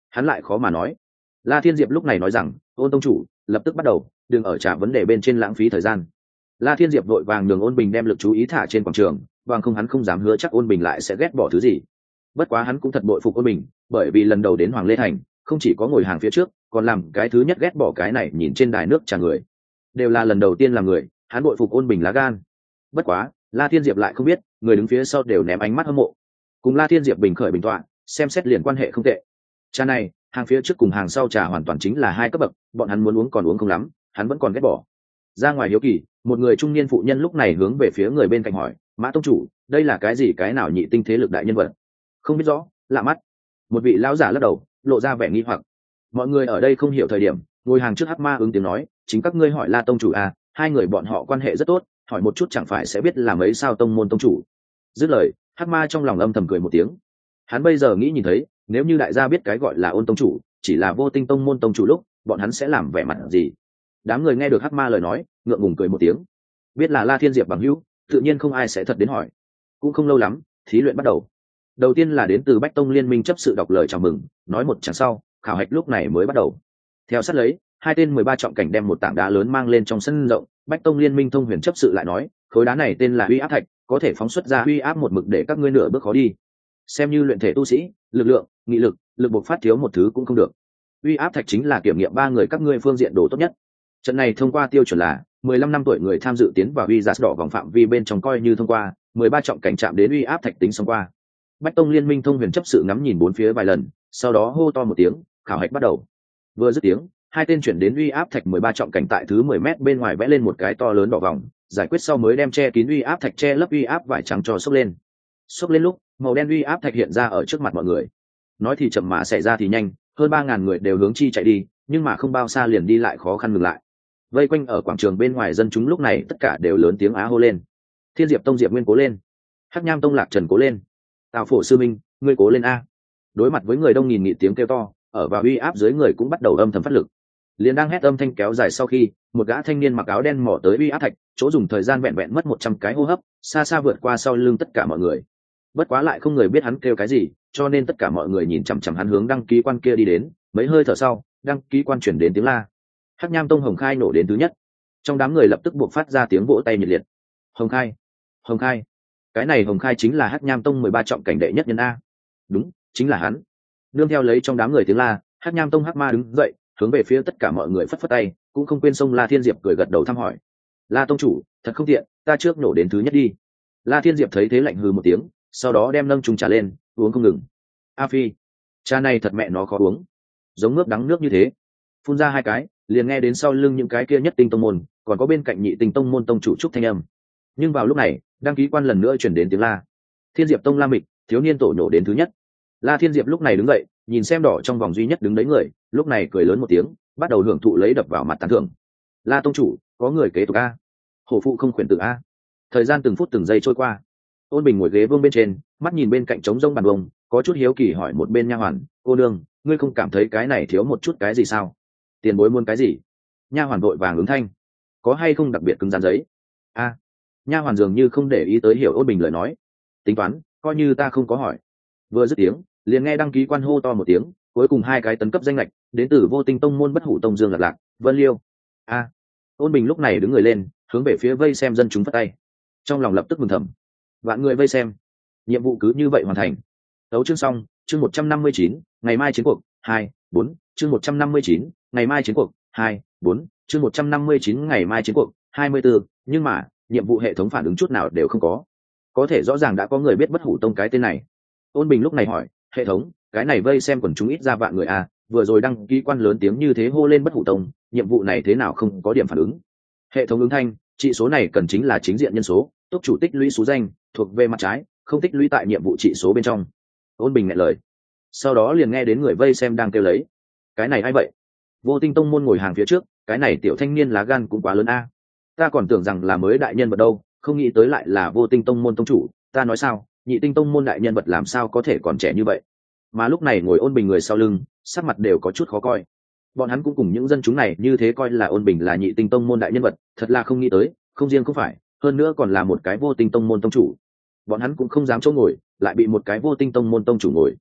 [SPEAKER 1] hắn lại khó mà nói. La Thiên Diệp lúc này nói rằng, ôn tông chủ lập tức bắt đầu, đừng ở trả vấn đề bên trên lãng phí thời gian. La Thiên Diệp vội vàng nhường ôn bình đem lực chú ý thả trên quảng trường, bằng không hắn không dám hứa chắc ôn bình lại sẽ ghét bỏ thứ gì. Bất quá hắn cũng thật bội phục ôn bình, bởi vì lần đầu đến Hoàng Lê Thành không chỉ có ngồi hàng phía trước, còn làm cái thứ nhất ghét bỏ cái này nhìn trên đài nước trà người, đều là lần đầu tiên làm người, hắn bội phục ôn bình lá gan. Bất quá La Thiên Diệp lại không biết, người đứng phía sau đều ném ánh mắt hâm mộ, cùng La Thiên Diệp bình khởi bình tọa, xem xét liền quan hệ không tệ. Trà này, hàng phía trước cùng hàng sau trà hoàn toàn chính là hai cấp bậc, bọn hắn muốn uống còn uống không lắm, hắn vẫn còn ghét bỏ. Ra ngoài hiếu kỳ, một người trung niên phụ nhân lúc này hướng về phía người bên cạnh hỏi, Mã tông chủ, đây là cái gì, cái nào nhị tinh thế lực đại nhân vật? Không biết rõ, lạ mắt. Một vị lão giả lắc đầu, lộ ra vẻ nghi hoặc. Mọi người ở đây không hiểu thời điểm, ngồi hàng trước Hắc Ma ứng tiếng nói, chính các ngươi hỏi La tông chủ à, hai người bọn họ quan hệ rất tốt, hỏi một chút chẳng phải sẽ biết là mấy sao tông môn tông chủ. Dứt lời, Hắc Ma trong lòng âm thầm cười một tiếng. Hắn bây giờ nghĩ nhìn thấy, nếu như đại gia biết cái gọi là ôn tông chủ chỉ là vô tinh tông môn tông chủ lúc, bọn hắn sẽ làm vẻ mặt gì. Đám người nghe được Hắc Ma lời nói, ngượng ngùng cười một tiếng. Biết là La Thiên Diệp bằng hữu, tự nhiên không ai sẽ thật đến hỏi. Cũng không lâu lắm, thí luyện bắt đầu. Đầu tiên là đến từ Bách Tông Liên minh chấp sự đọc lời chào mừng, nói một chàng sau, khảo hạch lúc này mới bắt đầu. Theo sát lấy, hai tên mười ba trọng cảnh đem một tảng đá lớn mang lên trong sân rộng. Bách Tông Liên minh thông huyền chấp sự lại nói, khối đá này tên là uy áp thạch, có thể phóng xuất ra uy áp một mực để các ngươi nửa bước khó đi. Xem như luyện thể tu sĩ, lực lượng, nghị lực, lực bộc phát thiếu một thứ cũng không được. Uy áp thạch chính là kiểm nghiệm ba người các ngươi phương diện đồ tốt nhất. Trận này thông qua tiêu chuẩn là mười lăm năm tuổi người tham dự tiến vào uy giả đỏ vòng phạm vi bên trong coi như thông qua, mười ba trọng cảnh chạm đến uy áp thạch tính xong qua. Bách Tông Liên minh thông huyền chấp sự ngắm nhìn bốn phía vài lần, sau đó hô to một tiếng, khảo hạch bắt đầu. Vừa dứt tiếng, hai tên chuyển đến uy áp thạch mười ba trọng cảnh tại thứ mười mét bên ngoài vẽ lên một cái to lớn đỏ vòng, giải quyết sau mới đem che kín uy áp thạch che lấp uy áp vải trắng cho xốc lên. Xốc lên lúc, màu đen uy áp thạch hiện ra ở trước mặt mọi người. Nói thì chậm mà xảy ra thì nhanh, hơn ba ngàn người đều hướng chi chạy đi, nhưng mà không bao xa liền đi lại khó khăn ngừng lại. Vây quanh ở quảng trường bên ngoài dân chúng lúc này tất cả đều lớn tiếng á hô lên. Thiên Diệp Tông Diệp Nguyên cố lên, Hắc Nham Tông Lạc Trần cố lên, Tào Phổ sư minh, ngươi cố lên a. Đối mặt với người đông nghìn nghị tiếng kêu to, ở vào uy áp dưới người cũng bắt đầu âm thầm phát lực. Liền đang hét âm thanh kéo dài sau khi, một gã thanh niên mặc áo đen mò tới uy áp thạch, chỗ dùng thời gian vẹn vẹn mất một trăm cái hô hấp, xa xa vượt qua sau lưng tất cả mọi người. Bất quá lại không người biết hắn kêu cái gì, cho nên tất cả mọi người nhìn chằm chằm hắn hướng đăng ký quan kia đi đến. Mấy hơi thở sau, đăng ký quan chuyển đến tiếng la. Hắc Nham Tông Hồng Khai nổ đến thứ nhất. Trong đám người lập tức buộc phát ra tiếng vỗ tay nhiệt liệt. Hồng Khai, Hồng Khai, cái này Hồng Khai chính là Hắc Nham Tông mười ba trọng cảnh đệ nhất nhân a. Đúng, chính là hắn. Nương theo lấy trong đám người tiếng la, Hắc Nham Tông Hắc Ma đứng dậy, hướng về phía tất cả mọi người phất phất tay, cũng không quên xông La Thiên Diệp cười gật đầu thăm hỏi. La tông chủ, thật không tiện, ta trước nổ đến thứ nhất đi. La Thiên Diệp thấy thế lạnh hừ một tiếng, sau đó đem nâng chung trà lên, uống không ngừng. A Phi, trà này thật mẹ nó khó uống, giống nước đắng nước như thế. Phun ra hai cái, liền nghe đến sau lưng những cái kia nhất tinh tông môn, còn có bên cạnh nhị tinh tông môn tông chủ trúc thanh âm. Nhưng vào lúc này, đăng ký quan lần nữa chuyển đến tiếng la. Thiên Diệp Tông La Mịch, thiếu niên tổ nhổ đến thứ nhất. La Thiên Diệp lúc này đứng dậy, nhìn xem đỏ trong vòng duy nhất đứng đấy người, lúc này cười lớn một tiếng, bắt đầu hưởng thụ lấy đập vào mặt tán thưởng. La tông chủ, có người kế tục a. Hổ phụ không khuyển tự a. Thời gian từng phút từng giây trôi qua. Ôn Bình ngồi ghế vương bên trên, mắt nhìn bên cạnh trống rông bàn bông, có chút hiếu kỳ hỏi một bên nha hoàn, cô nương, ngươi không cảm thấy cái này thiếu một chút cái gì sao? Tiền bối muốn cái gì? Nha hoàn vội vàng ứng thanh, có hay không đặc biệt cứng rắn giấy? A. Nha hoàn dường như không để ý tới hiểu Ôn Bình lời nói, tính toán, coi như ta không có hỏi. Vừa dứt tiếng, liền nghe đăng ký quan hô to một tiếng, cuối cùng hai cái tấn cấp danh lệch đến từ Vô Tinh Tông môn Bất Hủ Tông Dương Lạc Lạc, Vân Liêu. A. Ôn Bình lúc này đứng người lên, hướng về phía vây xem dân chúng phất tay, trong lòng lập tức mừng thầm. Vạn người vây xem, nhiệm vụ cứ như vậy hoàn thành. Đấu chương xong, chương một trăm năm mươi chín, ngày mai chiến cuộc hai, bốn, chương một trăm năm mươi chín, ngày mai chiến cuộc hai, bốn, chương một trăm năm mươi chín ngày mai chiến cuộc hai mươi tư, nhưng mà, nhiệm vụ hệ thống phản ứng chút nào đều không có. Có thể rõ ràng đã có người biết Bất Hủ Tông cái tên này. Ôn Bình lúc này hỏi, hệ thống, cái này vây xem quần chúng ít ra vạn người à, vừa rồi đăng ký quan lớn tiếng như thế hô lên Bất Hủ Tông, nhiệm vụ này thế nào không có điểm phản ứng? Hệ thống ứng thanh, trị số này cần chính là chính diện nhân số, tốc chủ tích lũy số danh, thuộc về mặt trái, không tích lũy tại nhiệm vụ trị số bên trong. Ôn Bình nghe lời, sau đó liền nghe đến người vây xem đang kêu lấy, cái này ai vậy? Vô Tinh Tông môn ngồi hàng phía trước, cái này tiểu thanh niên lá gan cũng quá lớn a. Ta còn tưởng rằng là mới đại nhân vật đâu, không nghĩ tới lại là Vô Tinh Tông môn tông chủ. Ta nói sao, nhị tinh tông môn đại nhân vật làm sao có thể còn trẻ như vậy? Mà lúc này ngồi Ôn Bình người sau lưng, sắc mặt đều có chút khó coi. Bọn hắn cũng cùng những dân chúng này như thế coi là Ôn Bình là nhị tinh tông môn đại nhân vật, thật là không nghĩ tới, không riêng không phải, hơn nữa còn là một cái Vô Tinh Tông môn tông chủ. Bọn hắn cũng không dám chỗ ngồi, lại bị một cái Vô Tinh Tông môn tông chủ ngồi.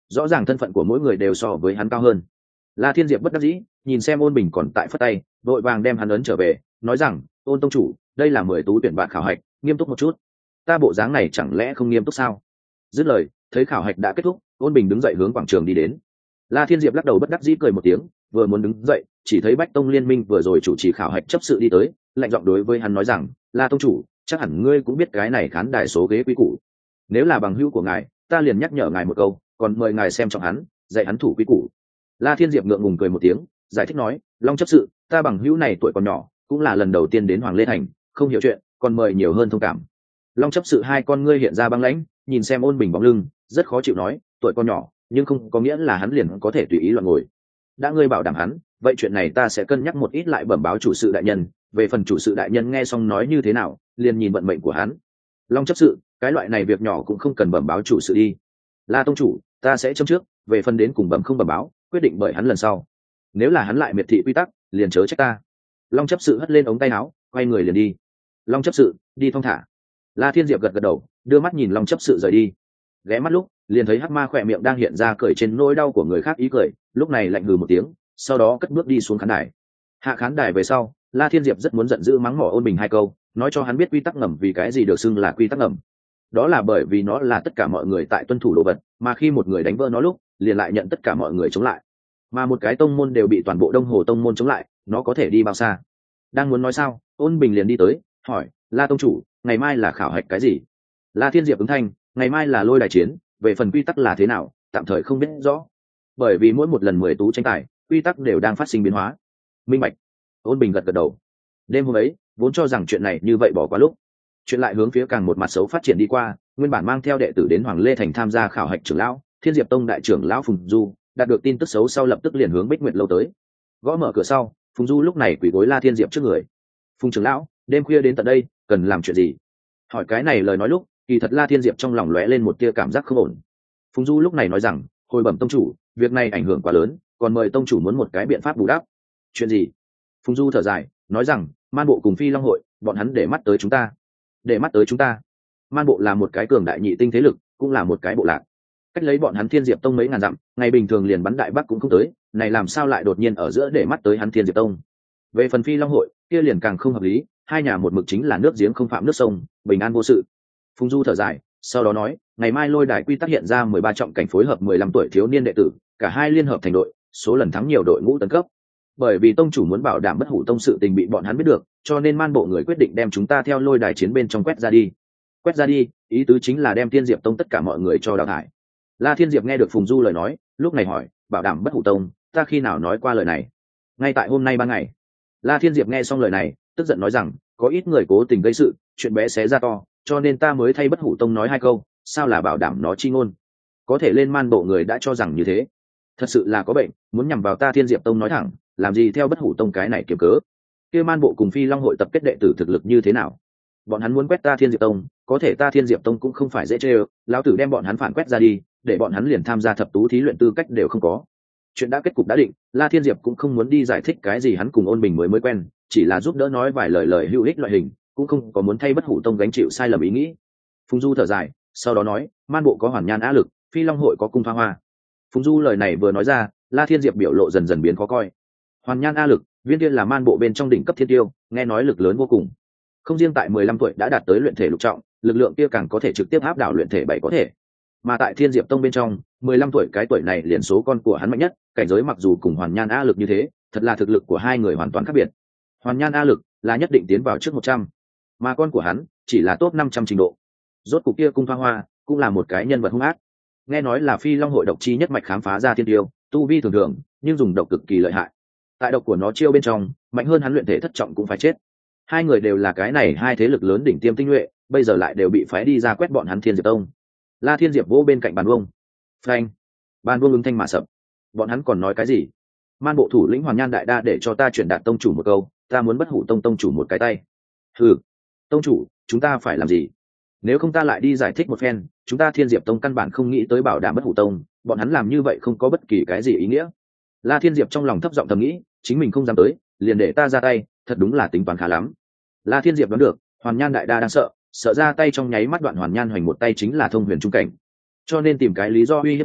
[SPEAKER 1] rõ ràng thân phận của mỗi người đều so với hắn cao hơn. La Thiên Diệp bất đắc dĩ nhìn xem ôn bình còn tại phất tay, vội vàng đem hắn ấn trở về, nói rằng ôn tông chủ, đây là mười tú tuyển bạn khảo hạch, nghiêm túc một chút. Ta bộ dáng này chẳng lẽ không nghiêm túc sao? Dứt lời, thấy khảo hạch đã kết thúc, ôn bình đứng dậy hướng quảng trường đi đến. La Thiên Diệp lắc đầu bất đắc dĩ cười một tiếng, vừa muốn đứng dậy, chỉ thấy Bách Tông Liên Minh vừa rồi chủ trì khảo hạch chấp sự đi tới, lạnh giọng đối với hắn nói rằng, La tông chủ, chắc hẳn ngươi cũng biết cái này khán đài số ghế quý củ. Nếu là bằng hữu của ngài, ta liền nhắc nhở ngài một câu, còn mời ngài xem trọng hắn, dạy hắn thủ quý củ. La Thiên Diệp ngượng ngùng cười một tiếng, giải thích nói, Long chấp sự, ta bằng hữu này tuổi còn nhỏ, cũng là lần đầu tiên đến Hoàng Lê Thành, không hiểu chuyện, còn mời nhiều hơn thông cảm. Long chấp sự hai con ngươi hiện ra băng lãnh, nhìn xem ôn bình bóng lưng, rất khó chịu nói, tuổi còn nhỏ, nhưng không có nghĩa là hắn liền có thể tùy ý loạn ngồi. Đã ngươi bảo đảm hắn, vậy chuyện này ta sẽ cân nhắc một ít lại bẩm báo chủ sự đại nhân. Về phần chủ sự đại nhân nghe xong nói như thế nào, liền nhìn vận mệnh của hắn. Long chấp sự, cái loại này việc nhỏ cũng không cần bẩm báo chủ sự đi. La tông chủ, ta sẽ châm trước, về phần đến cùng bẩm không bẩm báo, quyết định bởi hắn lần sau. Nếu là hắn lại miệt thị quy tắc, liền chớ trách ta. Long chấp sự hất lên ống tay áo, quay người liền đi. Long chấp sự, đi thong thả. La Thiên Diệp gật gật đầu, đưa mắt nhìn Long chấp sự rời đi. Ghé mắt lúc, liền thấy hắc ma khỏe miệng đang hiện ra cười trên nỗi đau của người khác ý cười, lúc này lạnh hừ một tiếng, sau đó cất bước đi xuống khán đài. Hạ khán đài về sau, La Thiên Diệp rất muốn giận dữ mắng mỏ ôn bình hai câu, nói cho hắn biết quy tắc ngầm vì cái gì được xưng là quy tắc ngầm. Đó là bởi vì nó là tất cả mọi người tại tuân thủ đồ vật, mà khi một người đánh vỡ nó lúc, liền lại nhận tất cả mọi người chống lại. Mà một cái tông môn đều bị toàn bộ Đông Hồ tông môn chống lại, nó có thể đi bao xa? Đang muốn nói sao, ôn bình liền đi tới, hỏi, La tông chủ, ngày mai là khảo hạch cái gì? La Thiên Diệp ứng thanh, ngày mai là lôi đài chiến, về phần quy tắc là thế nào, tạm thời không biết rõ. Bởi vì mỗi một lần mười tú tranh tài, quy tắc đều đang phát sinh biến hóa. Minh bạch. Ôn bình gật gật đầu. Đêm hôm ấy, vốn cho rằng chuyện này như vậy bỏ qua lúc, chuyện lại hướng phía càng một mặt xấu phát triển đi qua. Nguyên bản mang theo đệ tử đến Hoàng Lê Thành tham gia khảo hạch trưởng lão, Thiên Diệp Tông đại trưởng lão Phùng Du, đạt được tin tức xấu sau lập tức liền hướng Bích Nguyệt lâu tới. Gõ mở cửa sau, Phùng Du lúc này quỳ gối La Thiên Diệp trước người. Phùng trưởng lão, đêm khuya đến tận đây, cần làm chuyện gì? Hỏi cái này lời nói lúc, kỳ thật La Thiên Diệp trong lòng lóe lên một tia cảm giác không ổn. Phùng Du lúc này nói rằng, hồi bẩm tông chủ, việc này ảnh hưởng quá lớn, còn mời tông chủ muốn một cái biện pháp bù đắp. Chuyện gì? Phùng Du thở dài, nói rằng, Man Bộ cùng Phi Long hội, bọn hắn để mắt tới chúng ta. Để mắt tới chúng ta? Man Bộ là một cái cường đại nhị tinh thế lực, cũng là một cái bộ lạc. Cách lấy bọn hắn Thiên Diệp Tông mấy ngàn dặm, ngày bình thường liền bắn đại bắc cũng không tới, này làm sao lại đột nhiên ở giữa để mắt tới hắn Thiên Diệp Tông? Về phần Phi Long hội, kia liền càng không hợp lý, hai nhà một mực chính là nước giếng không phạm nước sông, bình an vô sự. Phùng Du thở dài, sau đó nói, ngày mai lôi đài quy tắc hiện ra mười ba trọng cảnh phối hợp mười lăm tuổi thiếu niên đệ tử, cả hai liên hợp thành đội, số lần thắng nhiều đội ngũ tấn cấp. Bởi vì tông chủ muốn bảo đảm bất hủ tông sự tình bị bọn hắn biết được, cho nên Man Bộ người quyết định đem chúng ta theo lôi đài chiến bên trong quét ra đi. Quét ra đi, ý tứ chính là đem Thiên Diệp Tông tất cả mọi người cho đào thải. La Thiên Diệp nghe được Phùng Du lời nói, lúc này hỏi, bảo đảm bất hủ tông, ta khi nào nói qua lời này? Ngay tại hôm nay ban ngày. La Thiên Diệp nghe xong lời này, tức giận nói rằng, có ít người cố tình gây sự, chuyện bé xé ra to, cho nên ta mới thay bất hủ tông nói hai câu, sao là bảo đảm nó chi ngôn? Có thể lên Man Bộ người đã cho rằng như thế. Thật sự là có bệnh, muốn nhằm vào ta Thiên Diệp Tông nói thẳng, làm gì theo bất hủ tông cái này kiếm cớ? Kia Man Bộ cùng Phi Long hội tập kết đệ tử thực lực như thế nào? Bọn hắn muốn quét ta Thiên Diệp Tông, có thể ta Thiên Diệp Tông cũng không phải dễ chơi, lão tử đem bọn hắn phản quét ra đi, để bọn hắn liền tham gia thập tú thí luyện tư cách đều không có. Chuyện đã kết cục đã định, La Thiên Diệp cũng không muốn đi giải thích cái gì hắn cùng ôn bình mới mới quen, chỉ là giúp đỡ nói vài lời lời hữu ích loại hình, cũng không có muốn thay bất hủ tông gánh chịu sai lầm ý nghĩ. Phùng Du thở dài, sau đó nói, Man Bộ có Hoàn Nhan Á Lực, Phi Long hội có Cung Pha Hoa. Phùng Du lời này vừa nói ra, La Thiên Diệp biểu lộ dần dần biến khó coi. Hoàn Nhan A Lực, viên tiên là Man Bộ bên trong đỉnh cấp thiên tiêu, nghe nói lực lớn vô cùng. Không riêng tại mười lăm tuổi đã đạt tới luyện thể lục trọng, lực lượng kia càng có thể trực tiếp áp đảo luyện thể bảy có thể. Mà tại Thiên Diệp Tông bên trong, mười lăm tuổi cái tuổi này liền số con của hắn mạnh nhất, cảnh giới mặc dù cùng Hoàn Nhan A Lực như thế, thật là thực lực của hai người hoàn toàn khác biệt. Hoàn Nhan A Lực là nhất định tiến vào trước một trăm, mà con của hắn chỉ là top năm trăm trình độ. Rốt cục kia Cung Pha Hoa cũng là một cái nhân vật hung ác. Nghe nói là Phi Long hội độc chi nhất mạch khám phá ra thiên tiêu, tu vi thường thường, nhưng dùng độc cực kỳ lợi hại. Tại độc của nó chiêu bên trong, mạnh hơn hắn luyện thể thất trọng cũng phải chết. Hai người đều là cái này hai thế lực lớn đỉnh tiêm tinh nhuệ, bây giờ lại đều bị phái đi ra quét bọn hắn Thiên Diệp Tông. La Thiên Diệp vỗ bên cạnh bàn vuông. Phanh! Bàn vuông ứng thanh mà sập. Bọn hắn còn nói cái gì? Man Bộ thủ lĩnh Hoàn Nhan đại đa để cho ta chuyển đạt tông chủ một câu, ta muốn bất hủ tông tông chủ một cái tay. Hừ, tông chủ, chúng ta phải làm gì? Nếu không ta lại đi giải thích một phen, chúng ta Thiên Diệp Tông căn bản không nghĩ tới bảo đảm bất hủ tông, bọn hắn làm như vậy không có bất kỳ cái gì ý nghĩa. La Thiên Diệp trong lòng thấp giọng thầm nghĩ, chính mình không dám tới, liền để ta ra tay, thật đúng là tính toán khá lắm. La Thiên Diệp đoán được, Hoàn Nhan đại đa đang sợ, sợ ra tay trong nháy mắt đoạn Hoàn Nhan hoành một tay chính là thông huyền trung cảnh, cho nên tìm cái lý do uy hiếp hắn,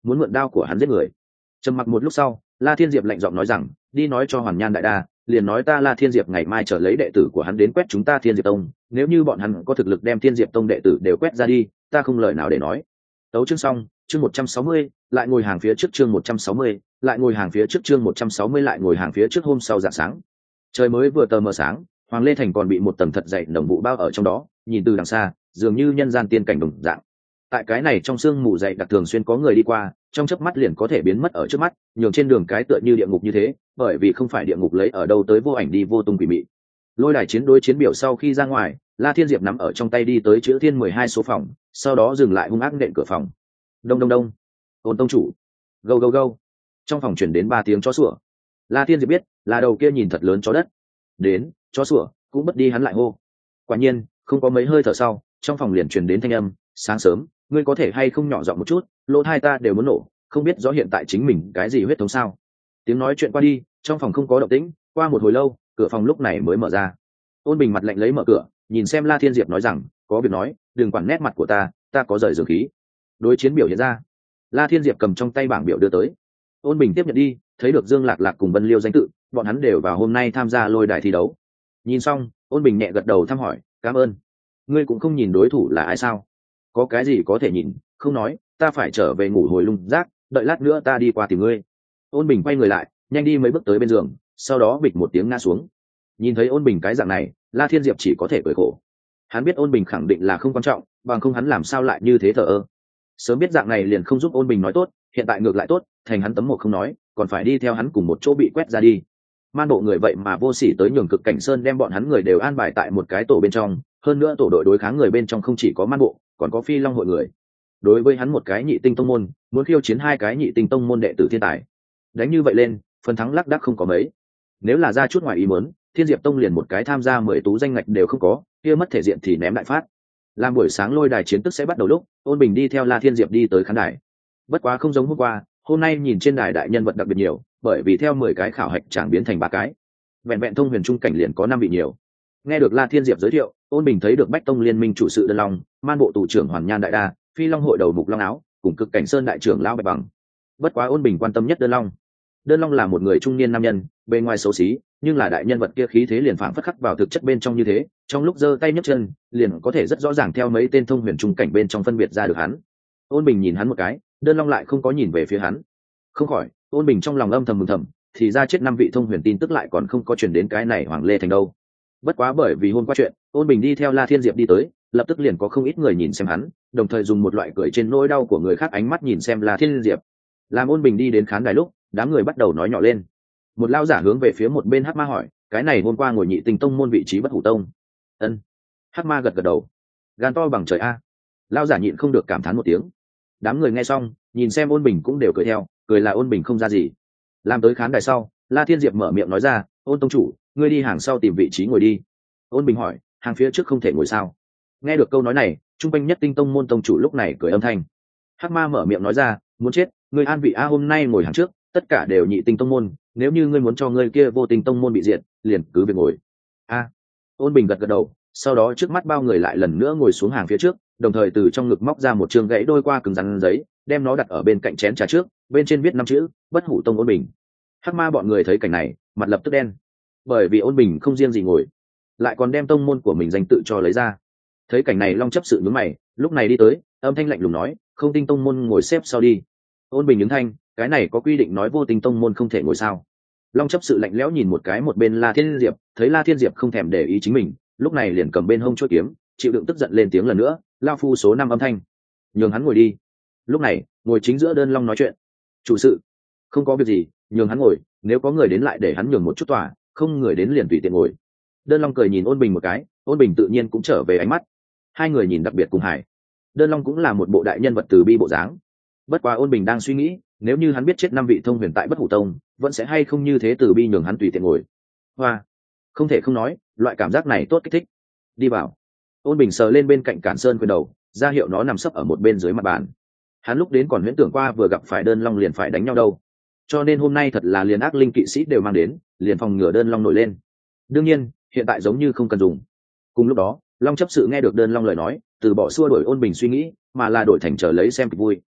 [SPEAKER 1] muốn mượn đao của hắn giết người. Trầm mặc một lúc sau, La Thiên Diệp lạnh giọng nói rằng, đi nói cho Hoàn Nhan đại đa, liền nói ta La Thiên Diệp ngày mai trở lấy đệ tử của hắn đến quét chúng ta Thiên Diệp Tông, nếu như bọn hắn có thực lực đem Thiên Diệp Tông đệ tử đều quét ra đi, ta không lời nào để nói. Tấu chương xong, chương một trăm sáu mươi, lại ngồi hàng phía trước chương một trăm sáu mươi, lại ngồi hàng phía trước chương một trăm sáu mươi lại ngồi hàng phía trước hôm sau rạng sáng. Trời mới vừa tờ mờ sáng, Hoàng Lê Thành còn bị một tầng thật dày nồng vụ bao ở trong đó, nhìn từ đằng xa, dường như nhân gian tiên cảnh đồng dạng. Tại cái này trong sương mù dày đặc thường xuyên có người đi qua, trong chớp mắt liền có thể biến mất ở trước mắt, nhường trên đường cái tựa như địa ngục như thế, bởi vì không phải địa ngục lấy ở đâu tới vô ảnh đi vô tung quỷ mị. Lôi đài chiến đối chiến biểu sau khi ra ngoài, La Thiên Diệp nắm ở trong tay đi tới chữ thiên mười hai số phòng, sau đó dừng lại hung ác nện cửa phòng. Đông đông đông. Ôn tông chủ. Gâu gâu gâu. Trong phòng chuyển đến ba tiếng chó sủa. La Thiên Diệp biết, là đầu kia nhìn thật lớn chó đất. Đến, chó sủa, cũng bất đi hắn lại hô. Quả nhiên, không có mấy hơi thở sau, trong phòng liền truyền đến thanh âm, sáng sớm, ngươi có thể hay không nhỏ giọng một chút, lỗ tai ta đều muốn nổ, không biết rõ hiện tại chính mình cái gì huyết thống sao. Tiếng nói chuyện qua đi, trong phòng không có động tĩnh, qua một hồi lâu, cửa phòng lúc này mới mở ra. Ôn Bình mặt lạnh lấy mở cửa, nhìn xem La Thiên Diệp nói rằng, có việc nói, đừng quản nét mặt của ta, ta có rời dường khí. Đối chiến biểu hiện ra. La Thiên Diệp cầm trong tay bảng biểu đưa tới. Ôn Bình tiếp nhận đi, thấy được Dương Lạc Lạc cùng Vân Liêu danh tự, bọn hắn đều vào hôm nay tham gia lôi đài thi đấu. Nhìn xong, Ôn Bình nhẹ gật đầu thăm hỏi, cảm ơn. Ngươi cũng không nhìn đối thủ là ai sao? Có cái gì có thể nhìn, không nói, ta phải trở về ngủ hồi lung rác, đợi lát nữa ta đi qua tìm ngươi. Ôn Bình quay người lại, nhanh đi mấy bước tới bên giường, sau đó bịch một tiếng ngã xuống. Nhìn thấy Ôn Bình cái dạng này, La Thiên Diệp chỉ có thể cười khổ. Hắn biết Ôn Bình khẳng định là không quan trọng, bằng không hắn làm sao lại như thế thờ ơ. Sớm biết dạng này liền không giúp Ôn Bình nói tốt, hiện tại ngược lại tốt, thành hắn tấm một không nói, còn phải đi theo hắn cùng một chỗ bị quét ra đi. Man bộ người vậy mà vô sỉ tới nhường Cực Cảnh Sơn đem bọn hắn người đều an bài tại một cái tổ bên trong, hơn nữa tổ đội đối kháng người bên trong không chỉ có Man bộ, còn có Phi Long hội người. Đối với hắn một cái nhị tinh tông môn, muốn khiêu chiến hai cái nhị tinh tông môn đệ tử thiên tài, đánh như vậy lên, phần thắng lác đác không có mấy. Nếu là ra chút ngoài ý muốn, Thiên Diệp Tông liền một cái tham gia mười tú danh ngạch đều không có, kia mất thể diện thì ném đại phát. Làm buổi sáng lôi đài chiến tức sẽ bắt đầu lúc, Ôn Bình đi theo La Thiên Diệp đi tới khán đài. Bất quá không giống hôm qua, hôm nay nhìn trên đài đại nhân vật đặc biệt nhiều, bởi vì theo mười cái khảo hạch chẳng biến thành ba cái. Vẹn vẹn thông huyền trung cảnh liền có năm vị nhiều. Nghe được La Thiên Diệp giới thiệu, Ôn Bình thấy được Bách Tông liên minh chủ sự Đơn Long, Man bộ tù trưởng Hoàn Nhan đại đa, Phi Long hội đầu mục Long áo, cùng Cực Cảnh Sơn đại trưởng lão Bạch Bằng. Bất quá Ôn Bình quan tâm nhất Đơn Long. Đơn Long là một người trung niên nam nhân, bề ngoài xấu xí, nhưng là đại nhân vật kia khí thế liền phảng phất khắc vào thực chất bên trong như thế, trong lúc giơ tay nhấc chân, liền có thể rất rõ ràng theo mấy tên thông huyền trung cảnh bên trong phân biệt ra được hắn. Ôn Bình nhìn hắn một cái, Đơn Long lại không có nhìn về phía hắn. Không khỏi, Ôn Bình trong lòng âm thầm mừng thầm, thì ra chết năm vị thông huyền tin tức lại còn không có truyền đến cái này Hoàng Lê Thành đâu. Bất quá bởi vì hôm qua chuyện, Ôn Bình đi theo La Thiên Diệp đi tới, lập tức liền có không ít người nhìn xem hắn, đồng thời dùng một loại cười trên nỗi đau của người khác ánh mắt nhìn xem La Thiên Diệp. Làm Ôn Bình đi đến khán đài lúc, đám người bắt đầu nói nhỏ lên. Một lao giả hướng về phía một bên Hắc Ma hỏi, cái này hôm qua ngồi nhị tinh tông môn vị trí Bất Hủ Tông. Ân. Hắc Ma gật gật đầu. Gan to bằng trời a. Lao giả nhịn không được cảm thán một tiếng. Đám người nghe xong, nhìn xem Ôn Bình cũng đều cười theo, cười là Ôn Bình không ra gì. Làm tới khán đài sau, La Thiên Diệp mở miệng nói ra, Ôn tông chủ, ngươi đi hàng sau tìm vị trí ngồi đi. Ôn Bình hỏi, hàng phía trước không thể ngồi sao? Nghe được câu nói này, trung quanh nhất tinh tông môn tông chủ lúc này cười âm thanh. Hắc Ma mở miệng nói ra, muốn chết, ngươi an vị a hôm nay ngồi hàng trước, tất cả đều nhị tinh tông môn, nếu như ngươi muốn cho ngươi kia vô tinh tông môn bị diệt, liền cứ việc ngồi. A. Ôn Bình gật gật đầu, sau đó trước mắt bao người lại lần nữa ngồi xuống hàng phía trước, đồng thời từ trong ngực móc ra một trường gãy đôi qua cứng rắn giấy, đem nó đặt ở bên cạnh chén trà trước, bên trên viết năm chữ, Bất Hủ Tông Ôn Bình. Hắc Ma bọn người thấy cảnh này, mặt lập tức đen, bởi vì Ôn Bình không riêng gì ngồi, lại còn đem tông môn của mình danh tự cho lấy ra. Thấy cảnh này Long chấp sự nhướng mày, lúc này đi tới, âm thanh lạnh lùng nói, không tinh tông môn ngồi xếp sau đi. Ôn Bình nhướng thanh, cái này có quy định nói vô tinh tông môn không thể ngồi sao? Long chấp sự lạnh lẽo nhìn một cái một bên La Thiên Diệp, thấy La Thiên Diệp không thèm để ý chính mình, lúc này liền cầm bên hông chuôi kiếm, chịu đựng tức giận lên tiếng lần nữa, lao phu số năm âm thanh, nhường hắn ngồi đi. Lúc này, ngồi chính giữa Đơn Long nói chuyện, chủ sự, không có việc gì, nhường hắn ngồi, nếu có người đến lại để hắn nhường một chút tòa, không người đến liền tùy tiện ngồi. Đơn Long cười nhìn Ôn Bình một cái, Ôn Bình tự nhiên cũng trở về ánh mắt, hai người nhìn đặc biệt cùng hài. Đơn Long cũng là một bộ đại nhân vật từ bi bộ dáng. Bất quá Ôn Bình đang suy nghĩ, nếu như hắn biết chết năm vị thông huyền tại Bất Hủ Tông, vẫn sẽ hay không như thế từ bi nhường hắn tùy tiện ngồi. Hoa, không thể không nói, loại cảm giác này tốt kích thích. Đi vào. Ôn Bình sờ lên bên cạnh Cản Sơn quyền đầu, ra hiệu nó nằm sấp ở một bên dưới mặt bàn. Hắn lúc đến còn huyễn tưởng qua vừa gặp phải Đơn Long liền phải đánh nhau đâu, cho nên hôm nay thật là liền ác linh kỵ sĩ đều mang đến, liền phòng ngừa Đơn Long nổi lên. Đương nhiên, hiện tại giống như không cần dùng. Cùng lúc đó, Long chấp sự nghe được Đơn Long lời nói, từ bỏ xua đuổi Ôn Bình suy nghĩ, mà là đổi thành chờ lấy xem kịch vui.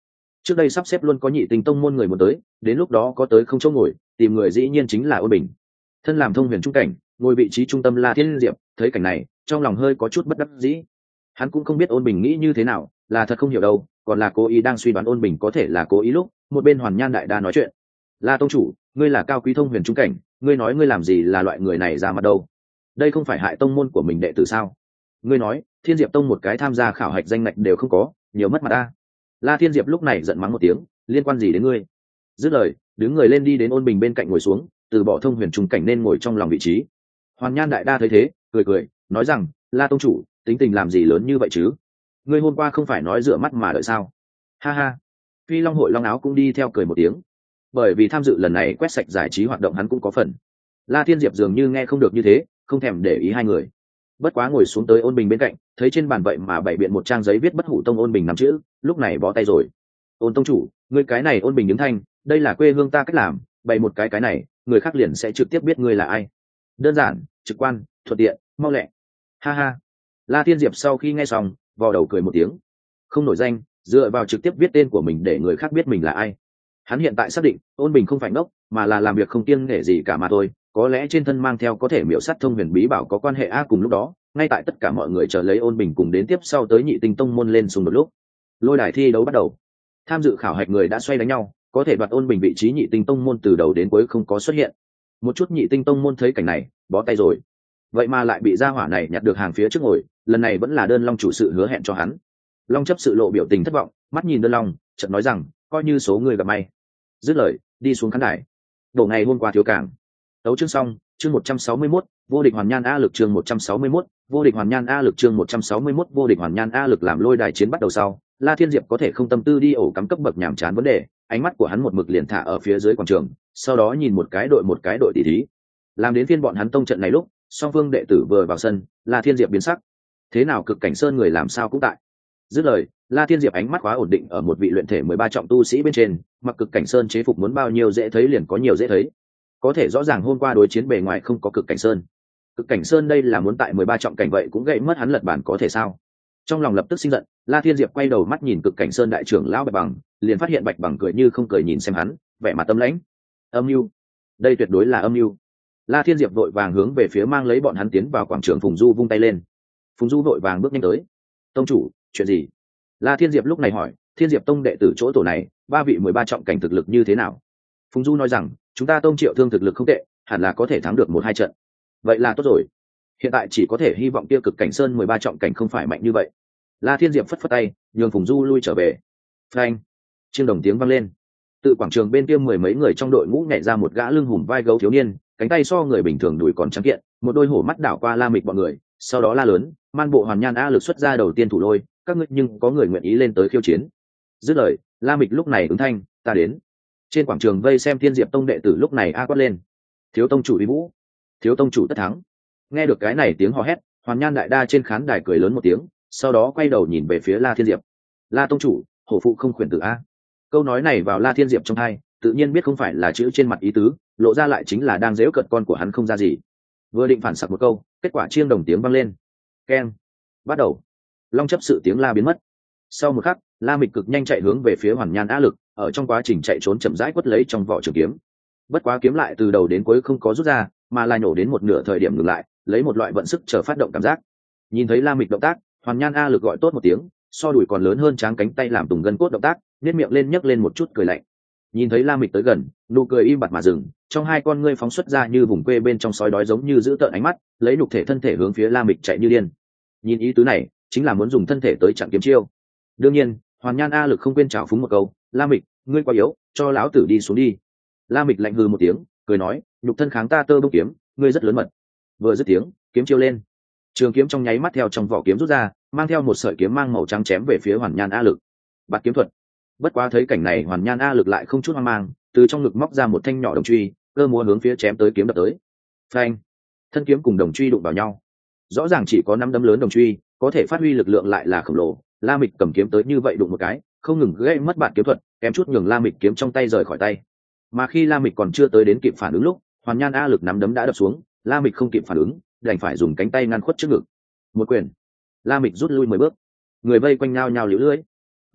[SPEAKER 1] trước đây sắp xếp luôn có nhị tinh tông môn người muốn tới, đến lúc đó có tới không chỗ ngồi, tìm người dĩ nhiên chính là Ôn Bình. Thân làm thông huyền trung cảnh, ngồi vị trí trung tâm La Thiên Diệp thấy cảnh này trong lòng hơi có chút bất đắc dĩ. Hắn cũng không biết Ôn Bình nghĩ như thế nào, là thật không hiểu đâu, còn là cố ý đang suy đoán Ôn Bình có thể là cố ý. Lúc một bên Hoàn Nhan đại đa nói chuyện: La tông chủ, ngươi là cao quý thông huyền trung cảnh, ngươi nói ngươi làm gì là loại người này ra mặt đâu? Đây không phải hại tông môn của mình đệ tử sao? Ngươi nói Thiên Diệp tông một cái tham gia khảo hạch danh ngạch đều không có, nhiều mất mặt ta. La Thiên Diệp lúc này giận mắng một tiếng: liên quan gì đến ngươi? Dứt lời đứng người lên đi đến Ôn Bình bên cạnh ngồi xuống, từ bỏ thông huyền trung cảnh nên ngồi trong lòng vị trí. Hoàn Nhan đại đa thấy thế cười cười nói rằng: La tông chủ, tính tình làm gì lớn như vậy chứ? Ngươi hôm qua không phải nói dựa mắt mà đợi sao? Ha ha. Phi Long hội Long áo cũng đi theo cười một tiếng, bởi vì tham dự lần này quét sạch giải trí hoạt động hắn cũng có phần. La Thiên Diệp dường như nghe không được như thế, không thèm để ý hai người. Bất quá ngồi xuống tới Ôn Bình bên cạnh, thấy trên bàn vậy mà bày biện một trang giấy viết Bất Hủ tông Ôn Bình năm chữ, lúc này bó tay rồi. Ôn tông chủ, ngươi cái này Ôn Bình đứng thanh, đây là quê hương ta cách làm, bày một cái cái này, người khác liền sẽ trực tiếp biết ngươi là ai. Đơn giản, trực quan, thuận tiện, mau lẹ. Ha ha. La Thiên Diệp sau khi nghe xong vò đầu cười một tiếng. Không nổi danh, dựa vào trực tiếp viết tên của mình để người khác biết mình là ai. Hắn hiện tại xác định Ôn Bình không phải ngốc, mà là làm việc không kiêng nể gì cả mà thôi. Có lẽ trên thân mang theo có thể miểu sát thông huyền bí bảo có quan hệ a. Cùng lúc đó, ngay tại tất cả mọi người chờ lấy Ôn Bình cùng đến tiếp sau tới nhị tinh tông môn lên xung đột lúc, lôi đài thi đấu bắt đầu. Tham dự khảo hạch người đã xoay đánh nhau, có thể đoạt Ôn Bình vị trí nhị tinh tông môn từ đầu đến cuối không có xuất hiện. Một chút nhị tinh tông môn thấy cảnh này bó tay rồi, vậy mà lại bị gia hỏa này nhặt được hàng phía trước ngồi, lần này vẫn là Đơn Long chủ sự hứa hẹn cho hắn. Long chấp sự lộ biểu tình thất vọng, mắt nhìn Đơn Long chợt nói rằng: coi như số người gặp may. Dứt lời đi xuống khán đài. Đổ ngày hôm qua thiếu cảng. Đấu chương xong, chương một trăm sáu mươi mốt, vô địch Hoàn Nhan A lực chương một trăm sáu mươi mốt, vô địch Hoàn Nhan A lực chương một trăm sáu mươi mốt, vô địch Hoàn Nhan A lực. Làm lôi đài chiến bắt đầu sau, La Thiên Diệp có thể không tâm tư đi ổ cắm cấp bậc nhàm chán vấn đề, ánh mắt của hắn một mực liền thả ở phía dưới quảng trường, sau đó nhìn một cái đội một cái đội tỷ thí. Làm đến phiên bọn hắn tông trận này lúc, song phương đệ tử vừa vào sân, La Thiên Diệp biến sắc. Thế nào Cực Cảnh Sơn người làm sao cũng tại. Dứt lời, La Thiên Diệp ánh mắt khóa ổn định ở một vị luyện thể mười ba trọng tu sĩ bên trên, mặc Cực Cảnh Sơn chế phục muốn bao nhiêu dễ thấy liền có nhiều dễ thấy. Có thể rõ ràng hôm qua đối chiến bề ngoài không có Cực Cảnh Sơn. Cực Cảnh Sơn đây là muốn tại mười ba trọng cảnh vậy cũng gãy mất hắn lật bản có thể sao? Trong lòng lập tức sinh giận, La Thiên Diệp quay đầu mắt nhìn Cực Cảnh Sơn đại trưởng lão Bạch Bằng, liền phát hiện Bạch Bằng cười như không cười nhìn xem hắn, vẻ mặt tâm lãnh. Âm mưu, đây tuyệt đối là âm mưu. La Thiên Diệp vội vàng hướng về phía mang lấy bọn hắn tiến vào quảng trường. Phùng Du vung tay lên. Phùng Du vội vàng bước nhanh tới. Tông chủ, chuyện gì? La Thiên Diệp lúc này hỏi. Thiên Diệp tông đệ tử chỗ tổ này, ba vị mười ba trọng cảnh thực lực như thế nào? Phùng Du nói rằng, chúng ta tông Triệu Thương thực lực không tệ, hẳn là có thể thắng được một hai trận. Vậy là tốt rồi. Hiện tại chỉ có thể hy vọng kia Cực Cảnh Sơn mười ba trọng cảnh không phải mạnh như vậy. La Thiên Diệp phất phất tay, nhường Phùng Du lui trở về. Phanh! Chiêng đồng tiếng vang lên. Từ quảng trường bên kia mười mấy người trong đội ngũ nhảy ra một gã lưng hùm vai gấu thiếu niên, cánh tay so người bình thường đùi còn trắng kiện, một đôi hổ mắt đảo qua La Mịch bọn người, sau đó la lớn: man bộ Hoàn Nhan A lực xuất ra đầu tiên thủ lôi, các ngươi nhưng có người nguyện ý lên tới khiêu chiến. Dứt lời, La Mịch lúc này ứng thanh: ta đến. Trên quảng trường vây xem Thiên Diệp tông đệ tử lúc này a quát lên: thiếu tông chủ uy vũ, thiếu tông chủ tất thắng. Nghe được cái này tiếng hò hét, Hoàn Nhan đại đa trên khán đài cười lớn một tiếng, sau đó quay đầu nhìn về phía La Thiên Diệp. La tông chủ, hổ phụ không khuyển tử a. Câu nói này vào La Thiên Diệp trong tai, tự nhiên biết không phải là chữ trên mặt ý tứ, lộ ra lại chính là đang giễu cợt con của hắn không ra gì. Vừa định phản sặc một câu, kết quả chiêng đồng tiếng vang lên. Keng. Bắt đầu. Long chấp sự tiếng la biến mất. Sau một khắc, La Mịch cực nhanh chạy hướng về phía Hoàn Nhan A lực, ở trong quá trình chạy trốn chậm rãi quất lấy trong vỏ trường kiếm. Bất quá kiếm lại từ đầu đến cuối không có rút ra, mà là nhổ đến một nửa thời điểm ngừng lại, lấy một loại vận sức chờ phát động cảm giác. Nhìn thấy La Mịch động tác, Hoàn Nhan A lực gọi tốt một tiếng, so đùi còn lớn hơn tráng cánh tay làm tùng gân cốt động tác, nhếch miệng lên nhấc lên một chút cười lạnh. Nhìn thấy La Mịch tới gần, nụ cười im bặt mà dừng, trong hai con ngươi phóng xuất ra như vùng quê bên trong sói đói giống như giữ tợn ánh mắt, lấy nhục thể thân thể hướng phía La Mịch chạy như điên. Nhìn ý tứ này, chính là muốn dùng thân thể tới chặn kiếm chiêu. Đương nhiên, Hoàn Nhan A lực không quên trào phúng một câu: La Mịch, ngươi quá yếu, cho lão tử đi xuống đi. La Mịch lạnh hừ một tiếng, cười nói: nhục thân kháng ta tơ bông kiếm, ngươi rất lớn mật. Vừa dứt tiếng, kiếm chiêu lên. Trường kiếm trong nháy mắt theo trong vỏ kiếm rút ra, mang theo một sợi kiếm mang màu trắng chém về phía Hoàn Nhan A lực. Bạt kiếm thuật. Bất quá thấy cảnh này, Hoàn Nhan A lực lại không chút hoang mang, từ trong ngực móc ra một thanh nhỏ đồng truy, cơ múa hướng phía chém tới kiếm đập tới. Phanh! Thân kiếm cùng đồng truy đụng vào nhau. Rõ ràng chỉ có năm đấm lớn đồng truy, có thể phát huy lực lượng lại là khổng lồ. La Mịch cầm kiếm tới như vậy đụng một cái, không ngừng gây mất bản kiếm thuật, kém chút nhường La Mịch kiếm trong tay rời khỏi tay. Mà khi La Mịch còn chưa tới đến kịp phản ứng lúc, Hoàn Nhan A lực nắm đấm đã đập xuống, La Mịch không kịp phản ứng, đành phải dùng cánh tay ngăn khuất trước ngực. Một quyền. La Mịch rút lui mười bước. Người vây quanh nhau nhào liễu lưỡi. Nói thật,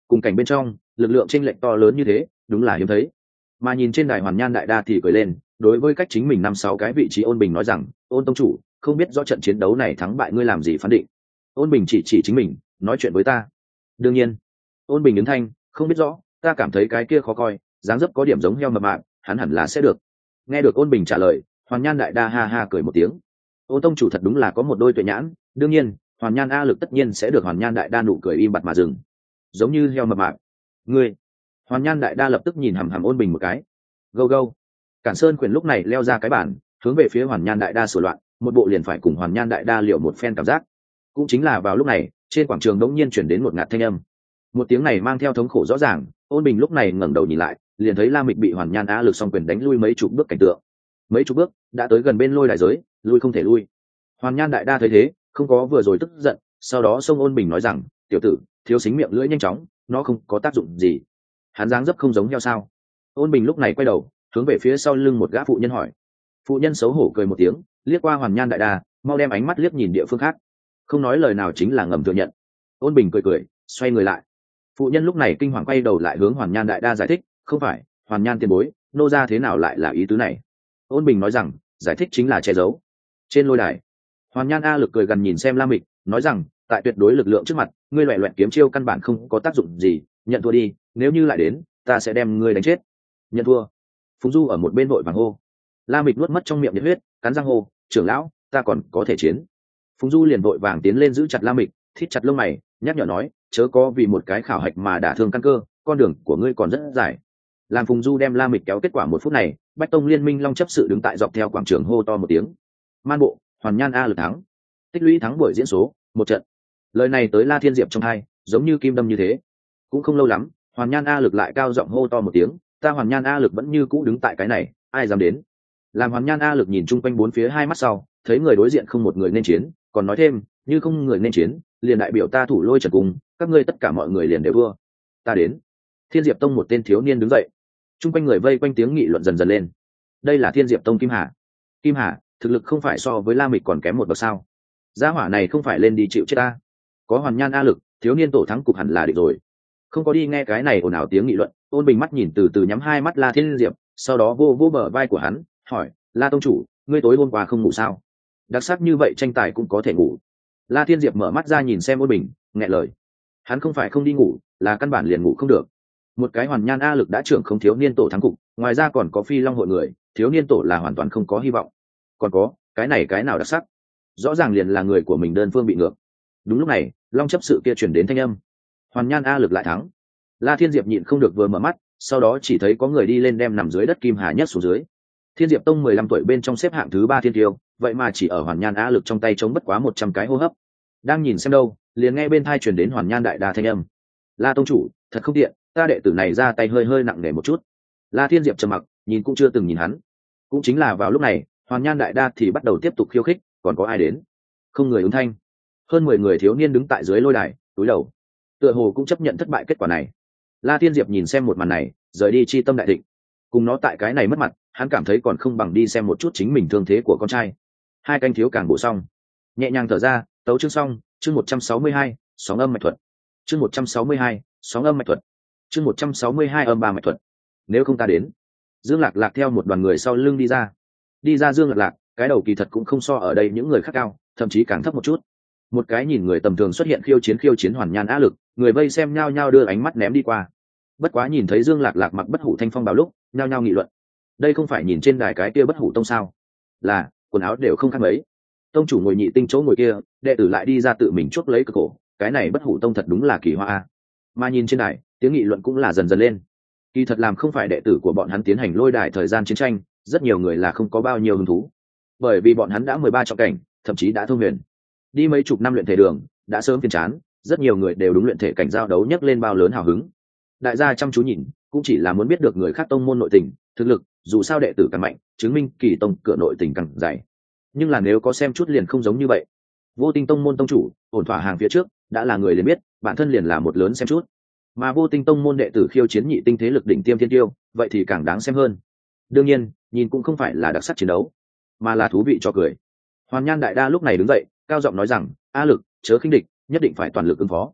[SPEAKER 1] cùng cảnh bên trong lực lượng chênh lệch to lớn như thế đúng là hiếm thấy. Mà nhìn trên đài Hoàn Nhan đại đa thì cười lên, đối với cách chính mình năm sáu cái vị trí Ôn Bình nói rằng, Ôn tông chủ, không biết rõ trận chiến đấu này thắng bại ngươi làm gì phán định. Ôn Bình chỉ chỉ chính mình, nói chuyện với ta. Đương nhiên. Ôn Bình ứng thanh, không biết rõ, ta cảm thấy cái kia khó coi, dáng dấp có điểm giống heo mập mạp, hắn hẳn là sẽ được. Nghe được Ôn Bình trả lời, Hoàn Nhan đại đa ha ha cười một tiếng. Ôn tông chủ thật đúng là có một đôi tuệ nhãn, đương nhiên, Hoàn Nhan A Lực tất nhiên sẽ được Hoàn Nhan đại đa nụ cười im bặt mà dừng. Giống như heo mập mạp. Ngươi. Hoàn Nhan đại đa lập tức nhìn hằm hằm Ôn Bình một cái. Gâu gâu. Cản Sơn quyền lúc này leo ra cái bản, hướng về phía Hoàn Nhan đại đa sửa loạn, một bộ liền phải cùng Hoàn Nhan đại đa liệu một phen cảm giác. Cũng chính là vào lúc này, trên quảng trường đống nhiên chuyển đến một ngạt thanh âm. Một tiếng này mang theo thống khổ rõ ràng. Ôn Bình lúc này ngẩng đầu nhìn lại, liền thấy La Mịch bị Hoàn Nhan A Lực song quyền đánh lui mấy chục bước cảnh tượng. Mấy chục bước đã tới gần bên lôi đài giới, lui không thể lui. Hoàn Nhan đại đa thấy thế, không có vừa rồi tức giận, sau đó xông Ôn Bình nói rằng, tiểu tử, thiếu xính miệng lưỡi nhanh chóng, nó không có tác dụng gì. Hắn dáng dấp không giống heo sao? Ôn Bình lúc này quay đầu, hướng về phía sau lưng một gã phụ nhân hỏi. Phụ nhân xấu hổ cười một tiếng, liếc qua Hoàn Nhan đại đa, mau đem ánh mắt liếc nhìn địa phương khác, không nói lời nào chính là ngầm thừa nhận. Ôn Bình cười cười, xoay người lại. Phụ nhân lúc này kinh hoàng quay đầu lại hướng Hoàn Nhan đại đa giải thích, không phải, Hoàn Nhan tiền bối, nô ra thế nào lại là ý tứ này? Ôn Bình nói rằng, giải thích chính là che giấu. Trên lôi đài, Hoàn Nhan A Lực cười gần nhìn xem La Mịch, nói rằng, tại tuyệt đối lực lượng trước mặt, ngươi loẻ loẹt kiếm chiêu căn bản không có tác dụng gì, nhận thua đi, nếu như lại đến, ta sẽ đem ngươi đánh chết. Nhận thua. Phùng Du ở một bên vội vàng hô. La Mịch nuốt mất trong miệng nhiệt huyết, cắn răng hô, trưởng lão, ta còn có thể chiến. Phùng Du liền vội vàng tiến lên giữ chặt La Mịch, thít chặt lông mày, nhắc nhở nói, chớ có vì một cái khảo hạch mà đả thương căn cơ, con đường của ngươi còn rất dài. Làm Phùng Du đem La Mịch kéo kết quả một phút này, Bách Tông Liên Minh Long chấp sự đứng tại dọc theo quảng trường hô to một tiếng. Man bộ, Hoàn Nhan A Lực thắng. Tích lũy thắng buổi diễn số, một trận. Lời này tới La Thiên Diệp trong hai, giống như kim đâm như thế. Cũng không lâu lắm, Hoàn Nhan A Lực lại cao giọng hô to một tiếng, ta Hoàn Nhan A Lực vẫn như cũ đứng tại cái này, ai dám đến. Làm Hoàn Nhan A Lực nhìn chung quanh bốn phía hai mắt sau, thấy người đối diện không một người nên chiến, còn nói thêm, như không người nên chiến, liền đại biểu ta Thủ Lôi Trần Cung, các ngươi tất cả mọi người liền đều vua. Ta đến. Thiên Diệp Tông một tên thiếu niên đứng dậy. Chung quanh người vây quanh tiếng nghị luận dần dần lên. Đây là Thiên Diệp Tông Kim Hà. Kim Hà, thực lực không phải so với La Mịch còn kém một bậc sao? Gia hỏa này không phải lên đi chịu chết ta. Có Hoàn Nhan A Lực, thiếu niên tổ thắng cục hẳn là định rồi. Không có đi nghe cái này ồn ào tiếng nghị luận, Ôn Bình mắt nhìn từ từ nhắm hai mắt La Thiên Diệp, sau đó vô vô bờ vai của hắn, hỏi, La tông chủ, ngươi tối hôm qua không ngủ sao? Đặc sắc như vậy tranh tài cũng có thể ngủ. La Thiên Diệp mở mắt ra nhìn xem Ôn Bình, nghẹn lời. Hắn không phải không đi ngủ, là căn bản liền ngủ không được. Một cái Hoàn Nhan A Lực đã trưởng không thiếu niên tổ thắng cục, ngoài ra còn có Phi Long hội người, thiếu niên tổ là hoàn toàn không có hy vọng. Còn có, cái này cái nào đặc sắc? Rõ ràng liền là người của mình đơn phương bị ngược. Đúng lúc này, Long chấp sự kia chuyển đến thanh âm. Hoàn Nhan A Lực lại thắng. La Thiên Diệp nhịn không được vừa mở mắt, sau đó chỉ thấy có người đi lên đem nằm dưới đất Kim Hà nhất xuống dưới. Thiên Diệp Tông mười lăm tuổi bên trong xếp hạng thứ ba thiên tiêu, vậy mà chỉ ở Hoàn Nhan A Lực trong tay chống bất quá một trăm cái hô hấp. Đang nhìn xem đâu, liền nghe bên thai truyền đến Hoàn Nhan đại đa thanh âm. La tông chủ, thật không tiện, ta đệ tử này ra tay hơi hơi nặng nề một chút. La Thiên Diệp trầm mặc, nhìn cũng chưa từng nhìn hắn. Cũng chính là vào lúc này, Hoàn Nhan đại đa thì bắt đầu tiếp tục khiêu khích, còn có ai đến? Không người ứng thanh. Hơn mười người thiếu niên đứng tại dưới lôi đài, túi đầu. Tựa hồ cũng chấp nhận thất bại kết quả này. La Thiên Diệp nhìn xem một màn này, rời đi chi tâm đại thịnh. Cùng nó tại cái này mất mặt, hắn cảm thấy còn không bằng đi xem một chút chính mình thương thế của con trai. Hai canh thiếu càng bổ xong. Nhẹ nhàng thở ra, tấu chương xong, chương một trăm sáu mươi hai, sóng âm mạch thuật. Chương một trăm sáu mươi hai, sóng âm mạch thuật. Chương một trăm sáu mươi hai âm ba mạch thuật. Nếu không ta đến. Dương Lạc Lạc theo một đoàn người sau lưng đi ra. Đi ra Dương Lạc Lạc, cái đầu kỳ thật cũng không so ở đây những người khác cao, thậm chí càng thấp một chút. Một cái nhìn người tầm thường xuất hiện khiêu chiến khiêu chiến Hoàn Nhan A Lực, người vây xem nhao nhao đưa ánh mắt ném đi qua. Bất quá nhìn thấy Dương Lạc Lạc mặc bất hủ thanh phong bào lúc, nhao nhao nghị luận. Đây không phải nhìn trên đài cái kia bất hủ tông sao? Là, quần áo đều không khác mấy. Tông chủ ngồi nhị tinh chỗ ngồi kia, đệ tử lại đi ra tự mình chuốc lấy cực cổ, cái này bất hủ tông thật đúng là kỳ hoa a. Mà nhìn trên đài, tiếng nghị luận cũng là dần dần lên. Kỳ thật làm không phải đệ tử của bọn hắn tiến hành lôi đài thời gian chiến tranh, rất nhiều người là không có bao nhiêu hứng thú. Bởi vì bọn hắn đã mười ba trọng cảnh, thậm chí đã thông huyền. Đi mấy chục năm luyện thể đường, đã sớm phiền chán, rất nhiều người đều đúng luyện thể cảnh giao đấu nhấc lên bao lớn hào hứng. Đại gia chăm chú nhìn, cũng chỉ là muốn biết được người khác tông môn nội tình, thực lực, dù sao đệ tử càng mạnh, chứng minh kỳ tông cửa nội tình càng dày. Nhưng là nếu có xem chút liền không giống như vậy. Vô Tinh tông môn tông chủ, ổn thỏa hàng phía trước, đã là người liền biết, bản thân liền là một lớn xem chút. Mà Vô Tinh tông môn đệ tử khiêu chiến nhị tinh thế lực đỉnh tiêm thiên tiêu, vậy thì càng đáng xem hơn. Đương nhiên, nhìn cũng không phải là đặc sắc chiến đấu, mà là thú vị cho cười. Hoàn Nhan đại đa lúc này đứng dậy, cao giọng nói rằng, A Lực, chớ khinh địch, nhất định phải toàn lực ứng phó.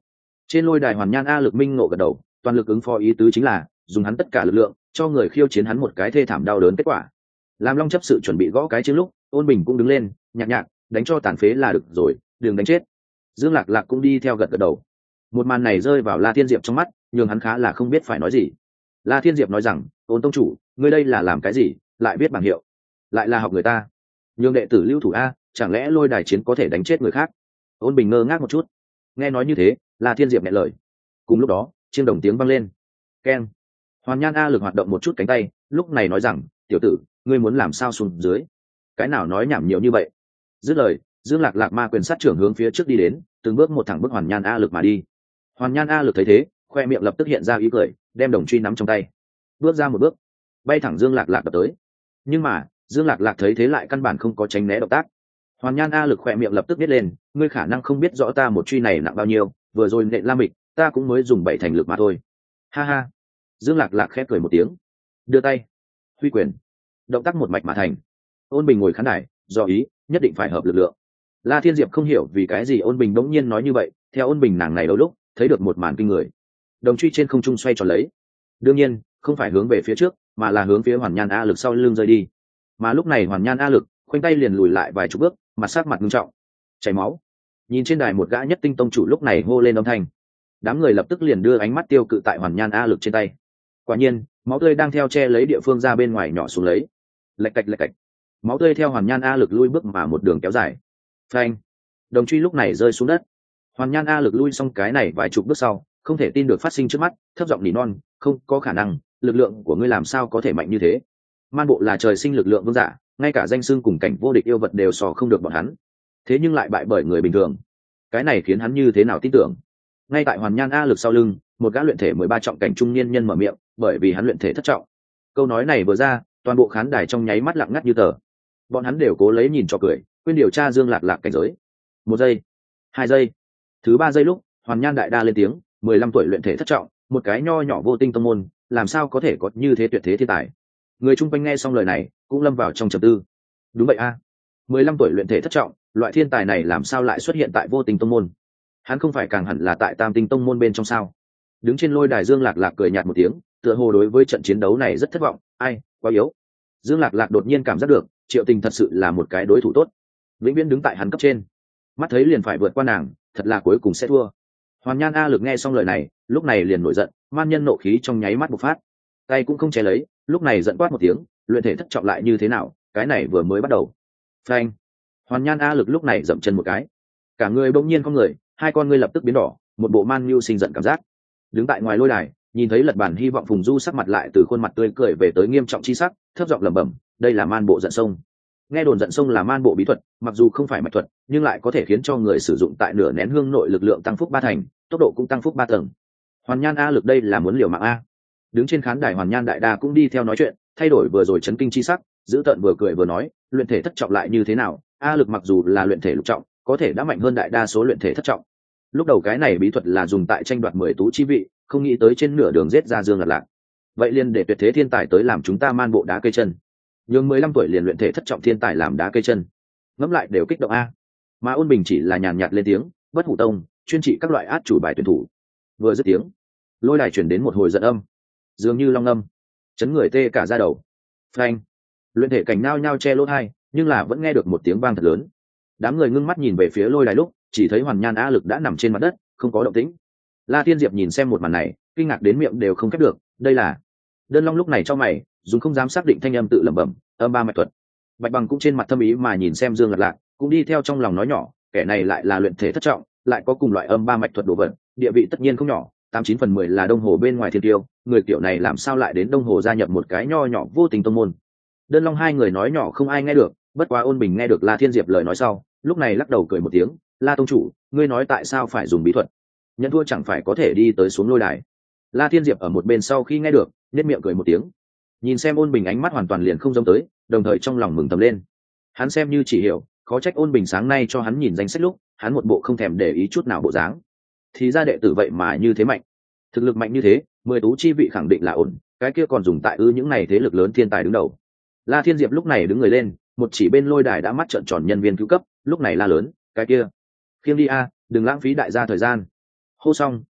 [SPEAKER 1] Trên lôi đài Hoàn Nhan A Lực minh ngộ gật đầu, toàn lực ứng phó ý tứ chính là dùng hắn tất cả lực lượng cho người khiêu chiến hắn một cái thê thảm đau đớn kết quả. Làm Long chấp sự chuẩn bị gõ cái trước lúc, Ôn Bình cũng đứng lên, nhạc nhạc, đánh cho tàn phế là được rồi, đừng đánh chết. Dương Lạc Lạc cũng đi theo gật gật đầu. Một màn này rơi vào La Thiên Diệp trong mắt, nhưng hắn khá là không biết phải nói gì. La Thiên Diệp nói rằng, Ôn tông chủ, ngươi đây là làm cái gì, lại biết bảng hiệu, lại là học người ta, nhường đệ tử lưu thủ a, chẳng lẽ lôi đài chiến có thể đánh chết người khác? Ôn Bình ngơ ngác một chút. Nghe nói như thế, La Thiên Diệp nhẹ lời. Cùng lúc đó, chiêng đồng tiếng vang lên. Keng. Hoàn Nhan A Lực hoạt động một chút cánh tay, lúc này nói rằng, tiểu tử, ngươi muốn làm sao xuống dưới? Cái nào nói nhảm nhiều như vậy? Dứt lời, Dương Lạc Lạc ma quyền sát trưởng hướng phía trước đi đến, từng bước một thẳng bước Hoàn Nhan A Lực mà đi. Hoàn Nhan A Lực thấy thế, khoe miệng lập tức hiện ra ý cười, đem đồng truy nắm trong tay, bước ra một bước, bay thẳng Dương Lạc Lạc đập tới. Nhưng mà, Dương Lạc Lạc thấy thế lại căn bản không có tránh né động tác. Hoàn Nhan A Lực khoe miệng lập tức biết lên, ngươi khả năng không biết rõ ta một truy này nặng bao nhiêu, vừa rồi nện la mịch, ta cũng mới dùng bảy thành lực mà thôi. Ha ha. Dương Lạc Lạc khép cười một tiếng, đưa tay, huy quyền, động tác một mạch mà thành. Ôn Bình ngồi khán đài, do ý nhất định phải hợp lực lượng. La Thiên Diệp không hiểu vì cái gì Ôn Bình đống nhiên nói như vậy, theo Ôn Bình nàng này đôi lúc thấy được một màn kinh người. Đồng truy trên không trung xoay tròn lấy, đương nhiên không phải hướng về phía trước, mà là hướng phía Hoàn Nhan A Lực sau lưng rơi đi. Mà lúc này Hoàn Nhan A Lực khoanh tay liền lùi lại vài chục bước, mặt sát mặt nghiêm trọng, chảy máu. Nhìn trên đài một gã nhất tinh tông chủ lúc này hô lên âm thanh, đám người lập tức liền đưa ánh mắt tiêu cự tại Hoàn Nhan A Lực trên tay. Quả nhiên, máu tươi đang theo che lấy địa phương ra bên ngoài nhỏ xuống lấy, lạch cạch lạch cạch, máu tươi theo Hoàn Nhan A Lực lui bước mà một đường kéo dài. Phanh. Đồng truy lúc này rơi xuống đất. Hoàn Nhan A Lực lui xong cái này vài chục bước sau, không thể tin được phát sinh trước mắt, thấp giọng nỉ non, không có khả năng, lực lượng của ngươi làm sao có thể mạnh như thế? Man bộ là trời sinh lực lượng vương giả, ngay cả danh xưng cùng cảnh vô địch yêu vật đều sò không được bọn hắn, thế nhưng lại bại bởi người bình thường, cái này khiến hắn như thế nào tin tưởng? Ngay tại Hoàn Nhan A Lực sau lưng, một gã luyện thể mười ba trọng cảnh trung niên nhân mở miệng, bởi vì hắn luyện thể thất trọng. Câu nói này vừa ra, toàn bộ khán đài trong nháy mắt lặng ngắt như tờ. Bọn hắn đều cố lấy nhìn cho cười, quên điều tra Dương Lạc Lạc cảnh giới. Một giây, hai giây, thứ ba giây lúc Hoàn Nhan đại đa lên tiếng, mười lăm tuổi luyện thể thất trọng, một cái nho nhỏ vô tinh tông môn, làm sao có thể có như thế tuyệt thế thiên tài? Người chung quanh nghe xong lời này cũng lâm vào trong trầm tư. Đúng vậy a, mười lăm tuổi luyện thể thất trọng, loại thiên tài này làm sao lại xuất hiện tại vô tinh tông môn? Hắn không phải càng hẳn là tại tam tinh tông môn bên trong sao? Đứng trên lôi đài Dương Lạc Lạc cười nhạt một tiếng, tựa hồ đối với trận chiến đấu này rất thất vọng. Ai, quá yếu. Dương Lạc Lạc đột nhiên cảm giác được Triệu Tình thật sự là một cái đối thủ tốt, vĩnh viễn đứng tại hắn cấp trên, mắt thấy liền phải vượt qua nàng, thật là cuối cùng sẽ thua. Hoàn Nhan A Lực nghe xong lời này, lúc này liền nổi giận, man nhân nộ khí trong nháy mắt bộc phát, tay cũng không che lấy, lúc này giận quát một tiếng, luyện thể thất trọng lại như thế nào, cái này vừa mới bắt đầu. Phanh. Hoàn Nhan A Lực lúc này dậm chân một cái, cả người bỗng nhiên con người, hai con ngươi lập tức biến đỏ, một bộ man nhu sinh giận cảm giác. Đứng tại ngoài lôi đài, nhìn thấy Lật Bản hy vọng Phùng Du sắc mặt lại từ khuôn mặt tươi cười về tới nghiêm trọng chi sắc, thấp giọng lẩm bẩm, đây là man bộ giận sông. Nghe đồn giận sông là man bộ bí thuật, mặc dù không phải mạch thuật, nhưng lại có thể khiến cho người sử dụng tại nửa nén hương nội lực lượng tăng phúc ba thành, tốc độ cũng tăng phúc ba tầng. Hoàn Nhan A Lực đây là muốn liều mạng a. Đứng trên khán đài Hoàn Nhan đại đa cũng đi theo nói chuyện, thay đổi vừa rồi chấn kinh chi sắc, giữ tợn vừa cười vừa nói, luyện thể thất trọng lại như thế nào? A Lực mặc dù là luyện thể lục trọng, có thể đã mạnh hơn đại đa số luyện thể thất trọng. Lúc đầu cái này bí thuật là dùng tại tranh đoạt mười tú chi vị, không nghĩ tới trên nửa đường giết ra Dương Lạc Lạc. Vậy liền để tuyệt thế thiên tài tới làm chúng ta man bộ đá cây chân. Nhưng mười lăm tuổi liền luyện thể thất trọng thiên tài làm đá cây chân, ngẫm lại đều kích động a. Mà Ôn Bình chỉ là nhàn nhạt lên tiếng, bất hủ tông chuyên trị các loại át chủ bài tuyển thủ. Vừa dứt tiếng, lôi đài chuyển đến một hồi giận âm, dường như long âm, chấn người tê cả da đầu. Phanh. Luyện thể cảnh nao nhao che lỗ tai, nhưng là vẫn nghe được một tiếng vang thật lớn. Đám người ngưng mắt nhìn về phía lôi đài lúc, chỉ thấy Hoàn Nhan A Lực đã nằm trên mặt đất, không có động tĩnh. La Thiên Diệp nhìn xem một màn này, kinh ngạc đến miệng đều không khép được, đây là... Đơn Long lúc này cho mày, dùng không dám xác định thanh âm tự lẩm bẩm, âm ba mạch thuật. Bạch Bằng cũng trên mặt thâm ý mà nhìn xem Dương Lạc Lạc, cũng đi theo trong lòng nói nhỏ, kẻ này lại là luyện thể thất trọng, lại có cùng loại âm ba mạch thuật đồ vật, địa vị tất nhiên không nhỏ, tám chín phần mười là Đông Hồ bên ngoài thiên tiêu, người kiểu này làm sao lại đến Đông Hồ gia nhập một cái nho nhỏ vô tình tông môn. Đơn Long hai người nói nhỏ không ai nghe được, bất quá Ôn Bình nghe được La Thiên Diệp lời nói sau, lúc này lắc đầu cười một tiếng, La tông chủ, ngươi nói tại sao phải dùng bí thuật? Nhận thua chẳng phải có thể đi tới xuống lôi đài. La Thiên Diệp ở một bên sau khi nghe được, nhếch miệng cười một tiếng, nhìn xem Ôn Bình ánh mắt hoàn toàn liền không giống tới, đồng thời trong lòng mừng thầm lên. Hắn xem như chỉ hiểu, khó trách Ôn Bình sáng nay cho hắn nhìn danh sách lúc, hắn một bộ không thèm để ý chút nào bộ dáng. Thì ra đệ tử vậy mà như thế mạnh, thực lực mạnh như thế, mười tú chi vị khẳng định là ổn, cái kia còn dùng tại ư những này thế lực lớn thiên tài đứng đầu. La Thiên Diệp lúc này đứng người lên, một chỉ bên lôi đài đã mắt trợn tròn nhân viên cứu cấp, lúc này la lớn, cái kia, khiêng đi a, đừng lãng phí đại gia thời gian. Hô xong,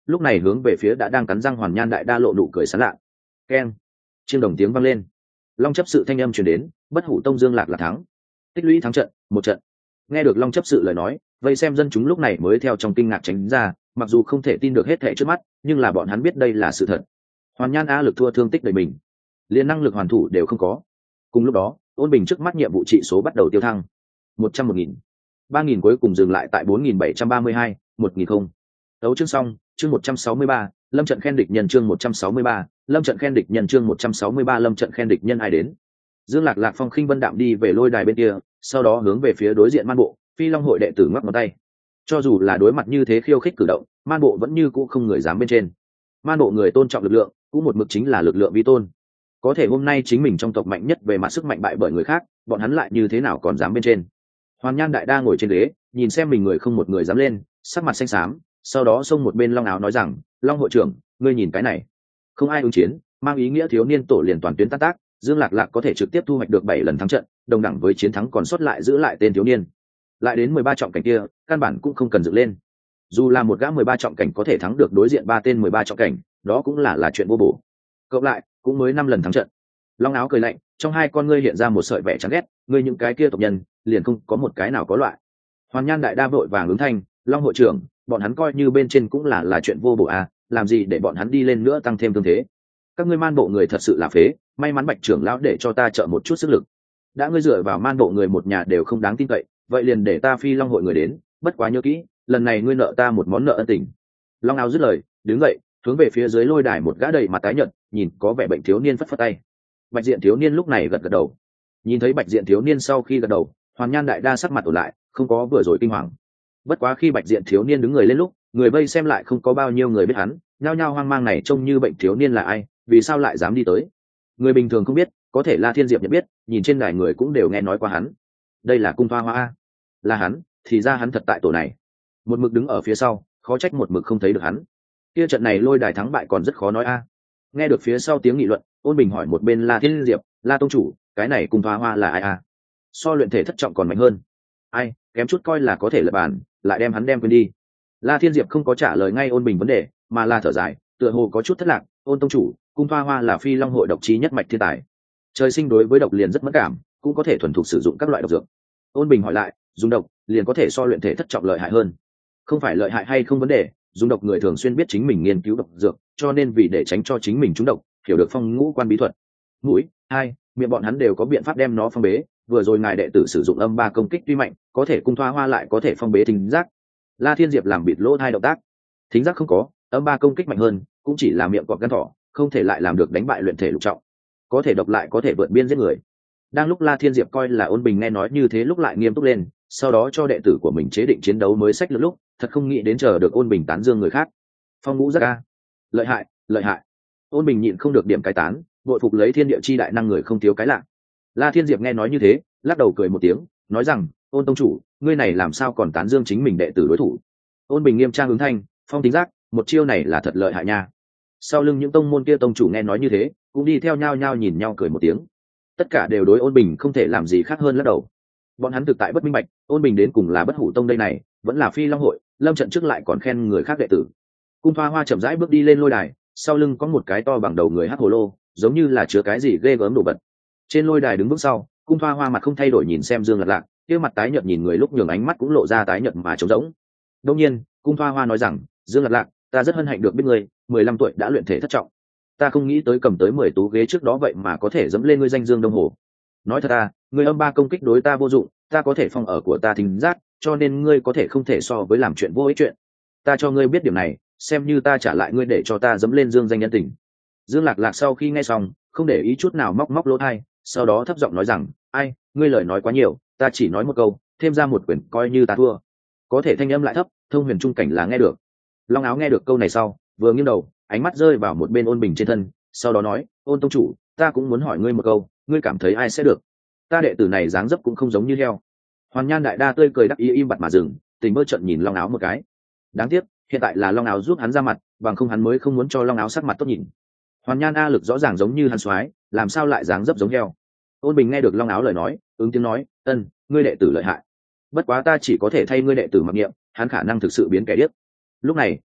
[SPEAKER 1] lúc này hướng về phía đã đang cắn răng Hoàn Nhan Đại Đa lộ nụ cười sán lạ. Keng, chiêng đồng tiếng vang lên, long chấp sự thanh âm truyền đến, Bất Hủ Tông Dương Lạc là thắng, tích lũy thắng trận một trận. Nghe được long chấp sự lời nói, vây xem dân chúng lúc này mới theo trong kinh ngạc tránh ra, mặc dù không thể tin được hết thảy trước mắt, nhưng là bọn hắn biết đây là sự thật. Hoàn Nhan A lực thua thương tích đầy mình, liền năng lực hoàn thủ đều không có. Cùng lúc đó, Ôn Bình trước mắt nhiệm vụ trị số bắt đầu tiêu thăng, một trăm một nghìn, ba nghìn cuối cùng dừng lại tại bốn nghìn bảy trăm ba mươi hai, một nghìn không. Đấu chương xong, chương một trăm sáu mươi ba, lâm trận khen địch nhân chương một trăm sáu mươi ba, lâm trận khen địch nhân chương một trăm sáu mươi ba lâm trận khen địch nhân ai đến. Dương Lạc Lạc phong khinh vân đạm đi về lôi đài bên kia, sau đó hướng về phía đối diện Man Bộ, Phi Long hội đệ tử ngoắc ngón tay. Cho dù là đối mặt như thế khiêu khích cử động, Man Bộ vẫn như cũ không người dám bên trên. Man Bộ người tôn trọng lực lượng, cũng một mực chính là lực lượng vi tôn. Có thể hôm nay chính mình trong tộc mạnh nhất về mặt sức mạnh bại bởi người khác, bọn hắn lại như thế nào còn dám bên trên. Hoàn Nhan Đại Đa ngồi trên ghế, nhìn xem mình người không một người dám lên, sắc mặt xanh xám, sau đó xông một bên Long Áo nói rằng, Long hội trưởng, ngươi nhìn cái này, không ai ứng chiến, mang ý nghĩa thiếu niên tổ liền toàn tuyến tác tác, Dương Lạc Lạc có thể trực tiếp thu hoạch được bảy lần thắng trận, đồng đẳng với chiến thắng còn sót lại giữ lại tên thiếu niên. Lại đến mười ba trọng cảnh kia, căn bản cũng không cần dựng lên. Dù là một gã mười ba trọng cảnh có thể thắng được đối diện ba tên mười ba trọng cảnh, đó cũng là là chuyện vô bổ. Cộng lại, cũng mới năm lần thắng trận. Long Áo cười lạnh, trong hai con ngươi hiện ra một sợi vẻ chán ghét, ngươi những cái kia tộc nhân, liền không có một cái nào có loại. Hoàn Nhan Đại Đa vội vàng ứng thanh, Long hội trưởng, bọn hắn coi như bên trên cũng là là chuyện vô bổ à, làm gì để bọn hắn đi lên nữa tăng thêm thương thế. Các ngươi Man Bộ người thật sự là phế, may mắn Bạch trưởng lão để cho ta trợ một chút sức lực. Đã ngươi dựa vào Man Bộ người một nhà đều không đáng tin cậy, vậy liền để ta Phi Long hội người đến, bất quá nhớ kỹ, lần này ngươi nợ ta một món nợ ân tình. Long Áo dứt lời, đứng dậy, hướng về phía dưới lôi đài một gã đầy mặt tái nhợt, nhìn có vẻ bệnh thiếu niên phất phất tay. Bạch Diện thiếu niên lúc này gật gật đầu. Nhìn thấy Bạch Diện thiếu niên sau khi gật đầu, Hoàn Nhan Đại Đa sắc mặt ổn lại, không có vừa rồi kinh hoàng. Bất quá khi Bạch Diện thiếu niên đứng người lên lúc, người vây xem lại không có bao nhiêu người biết hắn, nhao nhao hoang mang này trông như bệnh thiếu niên là ai, vì sao lại dám đi tới. Người bình thường không biết, có thể La Thiên Diệp nhận biết, nhìn trên đài người cũng đều nghe nói qua hắn. Đây là Cung Thoa Hoa a, là hắn, thì ra hắn thật tại tổ này. Một mực đứng ở phía sau, khó trách một mực không thấy được hắn. Kia trận này lôi đài thắng bại còn rất khó nói a. Nghe được phía sau tiếng nghị luận, Ôn Bình hỏi một bên La Thiên Diệp, La tông chủ, cái này Cung Thoa Hoa là ai a? So luyện thể thất trọng còn mạnh hơn. Ai, kém chút coi là có thể lật bàn, lại đem hắn đem quên đi. La Thiên Diệp không có trả lời ngay Ôn Bình vấn đề, mà là thở dài, tựa hồ có chút thất lạc. Ôn tông chủ, Cung Thoa Hoa là Phi Long hội độc trí nhất mạch thiên tài, trời sinh đối với độc liền rất mất cảm, cũng có thể thuần thục sử dụng các loại độc dược. Ôn Bình hỏi lại, dùng độc liền có thể so luyện thể thất trọng lợi hại hơn? Không phải lợi hại hay không vấn đề, dùng độc người thường xuyên biết chính mình nghiên cứu độc dược, cho nên vì để tránh cho chính mình trúng độc, hiểu được phong ngũ quan bí thuật. Mũi, hai, miệng bọn hắn đều có biện pháp đem nó phong bế. Vừa rồi ngài đệ tử sử dụng âm ba công kích tuy mạnh, có thể Cung Thoa Hoa lại có thể phong bế thính giác. La Thiên Diệp làm bịt lỗ hai động tác. Thính giác không có, âm ba công kích mạnh hơn, cũng chỉ là miệng cọp gan thỏ, không thể lại làm được đánh bại luyện thể lục trọng. Có thể độc lại có thể vượt biên giết người. Đang lúc La Thiên Diệp coi là Ôn Bình nghe nói như thế lúc lại nghiêm túc lên, sau đó cho đệ tử của mình chế định chiến đấu mới sách lược lúc, thật không nghĩ đến chờ được Ôn Bình tán dương người khác. Phong ngũ giác a, lợi hại, lợi hại. Ôn Bình nhịn không được điểm cái tán, bội phục lấy thiên địa chi đại năng người không thiếu cái lạ. La Thiên Diệp nghe nói như thế, lắc đầu cười một tiếng, nói rằng, Ôn tông chủ, ngươi này làm sao còn tán dương chính mình đệ tử đối thủ. Ôn Bình nghiêm trang ứng thanh, phong tính giác, một chiêu này là thật lợi hại nha. Sau lưng những tông môn kia tông chủ nghe nói như thế, cũng đi theo nhau nhau nhìn nhau cười một tiếng. Tất cả đều đối Ôn Bình không thể làm gì khác hơn lắc đầu. Bọn hắn thực tại bất minh bạch, Ôn Bình đến cùng là Bất Hủ Tông đây này, vẫn là Phi Long hội, lâm trận trước lại còn khen người khác đệ tử. Cung Thoa Hoa chậm rãi bước đi lên lôi đài, sau lưng có một cái to bằng đầu người hắc hồ lô, giống như là chứa cái gì ghê gớm đồ vật. Trên lôi đài đứng bước sau, Cung Thoa Hoa mặt không thay đổi nhìn xem Dương Lạc Lạc, kia mặt tái nhợt nhìn người lúc nhường ánh mắt cũng lộ ra tái nhợt mà trống rỗng. Đương nhiên, Cung Thoa Hoa nói rằng, Dương Lạc Lạc, ta rất hân hạnh được biết ngươi, mười lăm tuổi đã luyện thể thất trọng. Ta không nghĩ tới cầm tới mười tú ghế trước đó vậy mà có thể dẫm lên ngươi danh dương đông hồ. Nói thật à, ngươi âm ba công kích đối ta vô dụng, ta có thể phong ở của ta thính giác, cho nên ngươi có thể không thể so với làm chuyện vô ích chuyện. Ta cho ngươi biết điểm này, xem như ta trả lại ngươi để cho ta dẫm lên dương danh nhân tình. Dương Lạc Lạc sau khi nghe xong, không để ý chút nào móc móc lỗ tai, sau đó thấp giọng nói rằng, ai, ngươi lời nói quá nhiều, ta chỉ nói một câu, thêm ra một quyển coi như ta thua. Có thể thanh âm lại thấp, thông huyền trung cảnh là nghe được. Long Áo nghe được câu này sau, vừa nghiêng đầu, ánh mắt rơi vào một bên Ôn Bình trên thân, sau đó nói, Ôn tông chủ, ta cũng muốn hỏi ngươi một câu, ngươi cảm thấy ai sẽ được? Ta đệ tử này dáng dấp cũng không giống như heo. Hoàn Nhan Đại Đa tươi cười đắc ý im bặt mà dừng, tình mơ trận nhìn Long Áo một cái. Đáng tiếc, hiện tại là Long Áo giúp hắn ra mặt, bằng không hắn mới không muốn cho Long Áo sắc mặt tốt nhìn. Hoàn Nhan A lực rõ ràng giống như hắn soái, làm sao lại dáng dấp giống heo? Ôn Bình nghe được Long Áo lời nói, ứng tiếng nói, ân, ngươi đệ tử lợi hại. Bất quá ta chỉ có thể thay ngươi đệ tử mặc niệm, hắn khả năng thực sự biến kẻ điếc. Lúc này,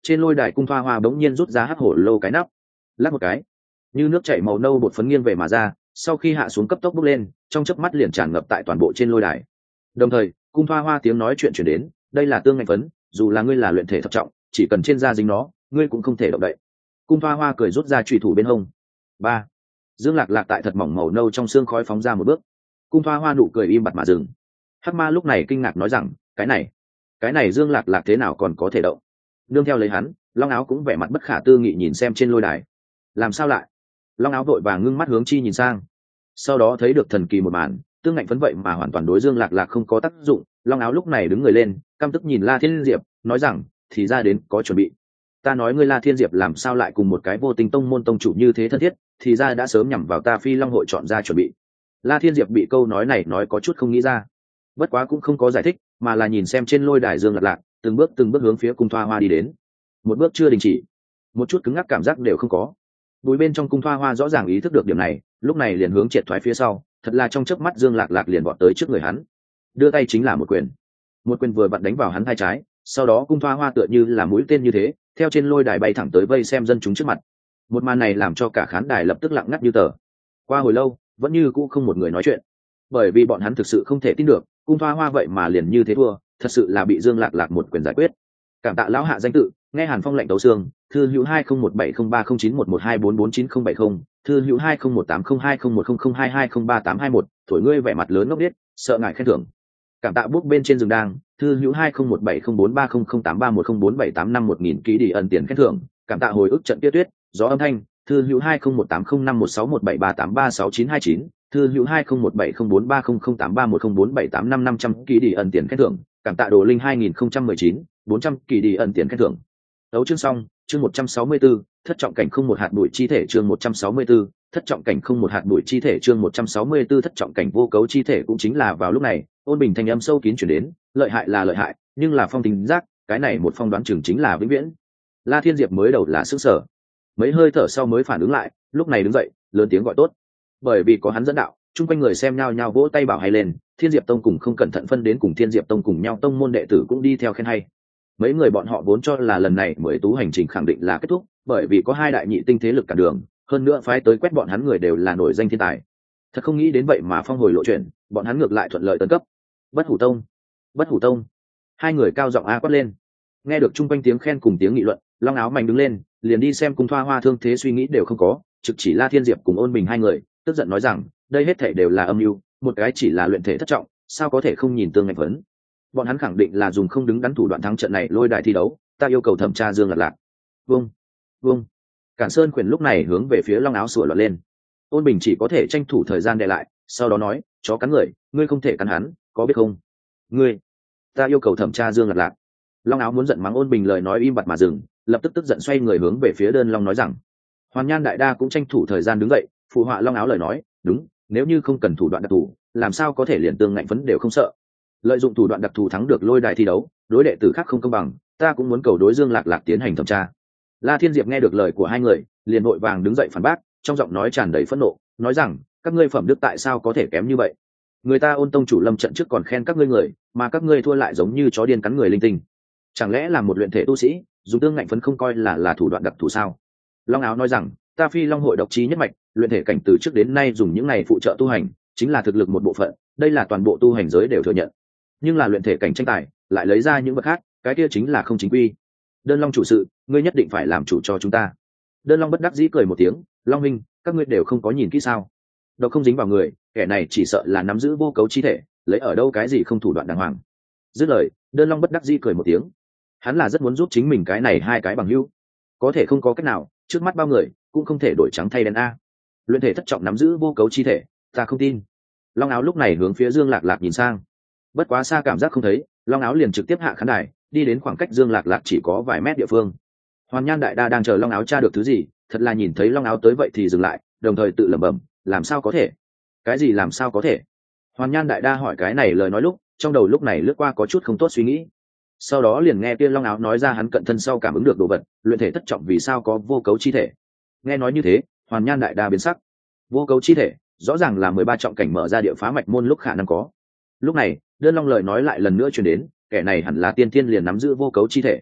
[SPEAKER 1] trên lôi đài cung thoa hoa bỗng nhiên rút ra hắc hổ lô cái nắp, lắc một cái, như nước chảy màu nâu bột phấn nghiêng về mà ra, sau khi hạ xuống cấp tốc bốc lên, trong chớp mắt liền tràn ngập tại toàn bộ trên lôi đài. Đồng thời cung thoa hoa tiếng nói chuyện chuyển đến, đây là tương ngạnh phấn, dù là ngươi là luyện thể thập trọng, chỉ cần trên da dính nó, ngươi cũng không thể động đậy. Cung thoa hoa cười rút ra chùy thủ bên hông. Ba. Dương Lạc Lạc tại thật mỏng màu nâu trong xương khói phóng ra một bước. Cung thoa hoa nụ cười im bặt mà dừng. Hắc ma lúc này kinh ngạc nói rằng, cái này, cái này Dương Lạc Lạc thế nào còn có thể động? Nương theo lấy hắn, Long Áo cũng vẻ mặt bất khả tư nghị nhìn xem trên lôi đài. Làm sao lại? Long Áo vội vàng ngưng mắt hướng chi nhìn sang. Sau đó thấy được thần kỳ một màn, tương ngạnh phấn vậy mà hoàn toàn đối Dương Lạc Lạc không có tác dụng. Long Áo lúc này đứng người lên, căm tức nhìn La Thiên Diệp, nói rằng, thì ra đến có chuẩn bị. Ta nói ngươi La Thiên Diệp làm sao lại cùng một cái vô tình tông môn tông chủ như thế thân thiết, thì ra đã sớm nhằm vào ta Phi Long hội chọn ra chuẩn bị. La Thiên Diệp bị câu nói này nói có chút không nghĩ ra, bất quá cũng không có giải thích, mà là nhìn xem trên lôi đài Dương Lạc Lạc, từng bước từng bước hướng phía cung thoa hoa đi đến. Một bước chưa đình chỉ, một chút cứng ngắc cảm giác đều không có. Bùi bên trong cung thoa hoa rõ ràng ý thức được điểm này, lúc này liền hướng triệt thoái phía sau, thật là trong chớp mắt Dương Lạc Lạc liền vọt tới trước người hắn, đưa tay chính là một quyền. Một quyền vừa vặn đánh vào hắn hai trái, sau đó cung thoa hoa tựa như là mũi tên như thế, theo trên lôi đài bay thẳng tới vây xem dân chúng trước mặt. Một màn này làm cho cả khán đài lập tức lặng ngắt như tờ. Qua hồi lâu, vẫn như cũ không một người nói chuyện, bởi vì bọn hắn thực sự không thể tin được, cung thoa hoa vậy mà liền như thế thua, thật sự là bị Dương Lạc Lạc một quyền giải quyết. Cảm tạ lão hạ danh tự, nghe Hàn Phong lệnh tấu xương, thư hữu hai không một bảy không ba không chín một một hai bốn bốn chín không bảy không, thư hữu hai không một tám không hai không một không không hai hai không ba tám hai một, thổi ngươi vẻ mặt lớn ngốc điếc, sợ ngại khen thưởng. Cảm tạ bút bên trên rừng đang, thư hữu hai không một bảy không bốn ba không không tám ba một không bốn bảy tám năm một nghìn ký đi ẩn tiền khen thưởng. Cảm tạ hồi ức trận kia tuyết, gió âm thanh, thư hữu hai không một tám không năm một sáu một bảy ba tám ba sáu chín hai chín, thư hữu hai không một bảy không bốn ba không không tám ba một không bốn bảy tám năm năm trăm kỳ đi ẩn tiền khen thưởng. Cảm tạ đồ linh hai nghìn không trăm mười chín, bốn trăm kỳ đi ẩn tiền khen thưởng. Đấu chương xong, chương một trăm sáu mươi 164, thất trọng cảnh không một hạt bụi chi thể chương một trăm sáu mươi 164, thất trọng cảnh không một hạt bụi chi thể chương một trăm sáu mươi 164 thất trọng cảnh vô cấu chi thể. Cũng chính là vào lúc này, Ôn Bình thanh âm sâu kín truyền đến, lợi hại là lợi hại, nhưng là phong tính giác, cái này một phong đoán chừng chính là vĩnh viễn. La Thiên Diệp mới đầu là sửng sở, mấy hơi thở sau mới phản ứng lại, lúc này đứng dậy, lớn tiếng gọi tốt. Bởi vì có hắn dẫn đạo, chung quanh người xem nhao nhao vỗ tay bảo hay lên, Thiên Diệp Tông cùng không cẩn thận phân đến cùng Thiên Diệp Tông cùng nhau tông môn đệ tử cũng đi theo khen hay. Mấy người bọn họ vốn cho là lần này mới tú hành trình khẳng định là kết thúc, bởi vì có hai đại nhị tinh thế lực cả đường, hơn nữa phái tới quét bọn hắn người đều là nổi danh thiên tài. Thật không nghĩ đến vậy mà phong hồi lộ chuyện, bọn hắn ngược lại thuận lợi tấn cấp. Bất Hủ Tông, Bất Hủ Tông. Hai người cao giọng a quát lên. Nghe được chung quanh tiếng khen cùng tiếng nghị luận, Long Áo Mảnh đứng lên, liền đi xem cung thoa hoa thương thế suy nghĩ đều không có, trực chỉ La Thiên Diệp cùng Ôn Bình hai người, tức giận nói rằng, đây hết thảy đều là âm mưu, một cái chỉ là luyện thể thất trọng, sao có thể không nhìn tương ngạch vấn. Bọn hắn khẳng định là dùng không đứng đắn thủ đoạn thắng trận này lôi đài thi đấu, ta yêu cầu thẩm tra Dương Lạc Lạc. Vâng, vâng. Cản Sơn Quyền lúc này hướng về phía Long Áo sủa loạn lên. Ôn Bình chỉ có thể tranh thủ thời gian đè lại, sau đó nói, chó cắn người, ngươi không thể cắn hắn, có biết không? Ngươi, ta yêu cầu thẩm tra Dương Lạc Lạc. Long Áo muốn giận mắng Ôn Bình lời nói im bặt mà dừng, lập tức tức giận xoay người hướng về phía Đơn Long nói rằng. Hoàn Nhan Đại Đa cũng tranh thủ thời gian đứng dậy, phụ họa Long Áo lời nói, đúng, nếu như không cần thủ đoạn đặc thù, làm sao có thể liền tương ngạnh phấn đều không sợ. Lợi dụng thủ đoạn đặc thù thắng được lôi đài thi đấu, đối đệ tử khác không công bằng, ta cũng muốn cầu đối Dương Lạc Lạc tiến hành thẩm tra. La Thiên Diệp nghe được lời của hai người, liền vội vàng đứng dậy phản bác, trong giọng nói tràn đầy phẫn nộ, nói rằng, các ngươi phẩm đức tại sao có thể kém như vậy? Người ta Ôn tông chủ lâm trận trước còn khen các ngươi người, mà các ngươi thua lại giống như chó điên cắn người linh tinh. Chẳng lẽ là một luyện thể tu sĩ, dùng tương ngạnh phấn không coi là là thủ đoạn đặc thù sao? Long Áo nói rằng, ta Phi Long hội độc chí nhất mạch, luyện thể cảnh từ trước đến nay dùng những này phụ trợ tu hành, chính là thực lực một bộ phận, đây là toàn bộ tu hành giới đều thừa nhận. Nhưng là luyện thể cảnh tranh tài, lại lấy ra những vật khác, cái kia chính là không chính quy. Đơn Long chủ sự, ngươi nhất định phải làm chủ cho chúng ta. Đơn Long bất đắc dĩ cười một tiếng, Long minh, các ngươi đều không có nhìn kỹ sao? Độc không dính vào người, kẻ này chỉ sợ là nắm giữ vô cấu chi thể, lấy ở đâu cái gì không thủ đoạn đàng hoàng. Dứt lời, Đơn Long bất đắc dĩ cười một tiếng. Hắn là rất muốn giúp chính mình cái này hai cái bằng hữu, có thể không có cách nào, trước mắt bao người cũng không thể đổi trắng thay đen a. Luyện thể thất trọng nắm giữ vô cấu chi thể, ta không tin. Long Áo lúc này hướng phía Dương Lạc Lạc nhìn sang, bất quá xa cảm giác không thấy, Long Áo liền trực tiếp hạ khán đài, đi đến khoảng cách Dương Lạc Lạc chỉ có vài mét địa phương. Hoàn Nhan Đại Đa đang chờ Long Áo tra được thứ gì, thật là nhìn thấy Long Áo tới vậy thì dừng lại, đồng thời tự lẩm bẩm, làm sao có thể? Cái gì làm sao có thể? Hoàn Nhan Đại Đa hỏi cái này lời nói lúc, trong đầu lúc này lướt qua có chút không tốt suy nghĩ. Sau đó liền nghe kia Long Áo nói ra hắn cận thân sau cảm ứng được đồ vật, luyện thể thất trọng vì sao có vô cấu chi thể. Nghe nói như thế, Hoàn Nhan Đại Đa biến sắc. Vô cấu chi thể, rõ ràng là mười ba trọng cảnh mở ra địa phá mạch môn lúc khả năng có. Lúc này, Đơn Long lời nói lại lần nữa truyền đến, kẻ này hẳn là tiên tiên liền nắm giữ vô cấu chi thể.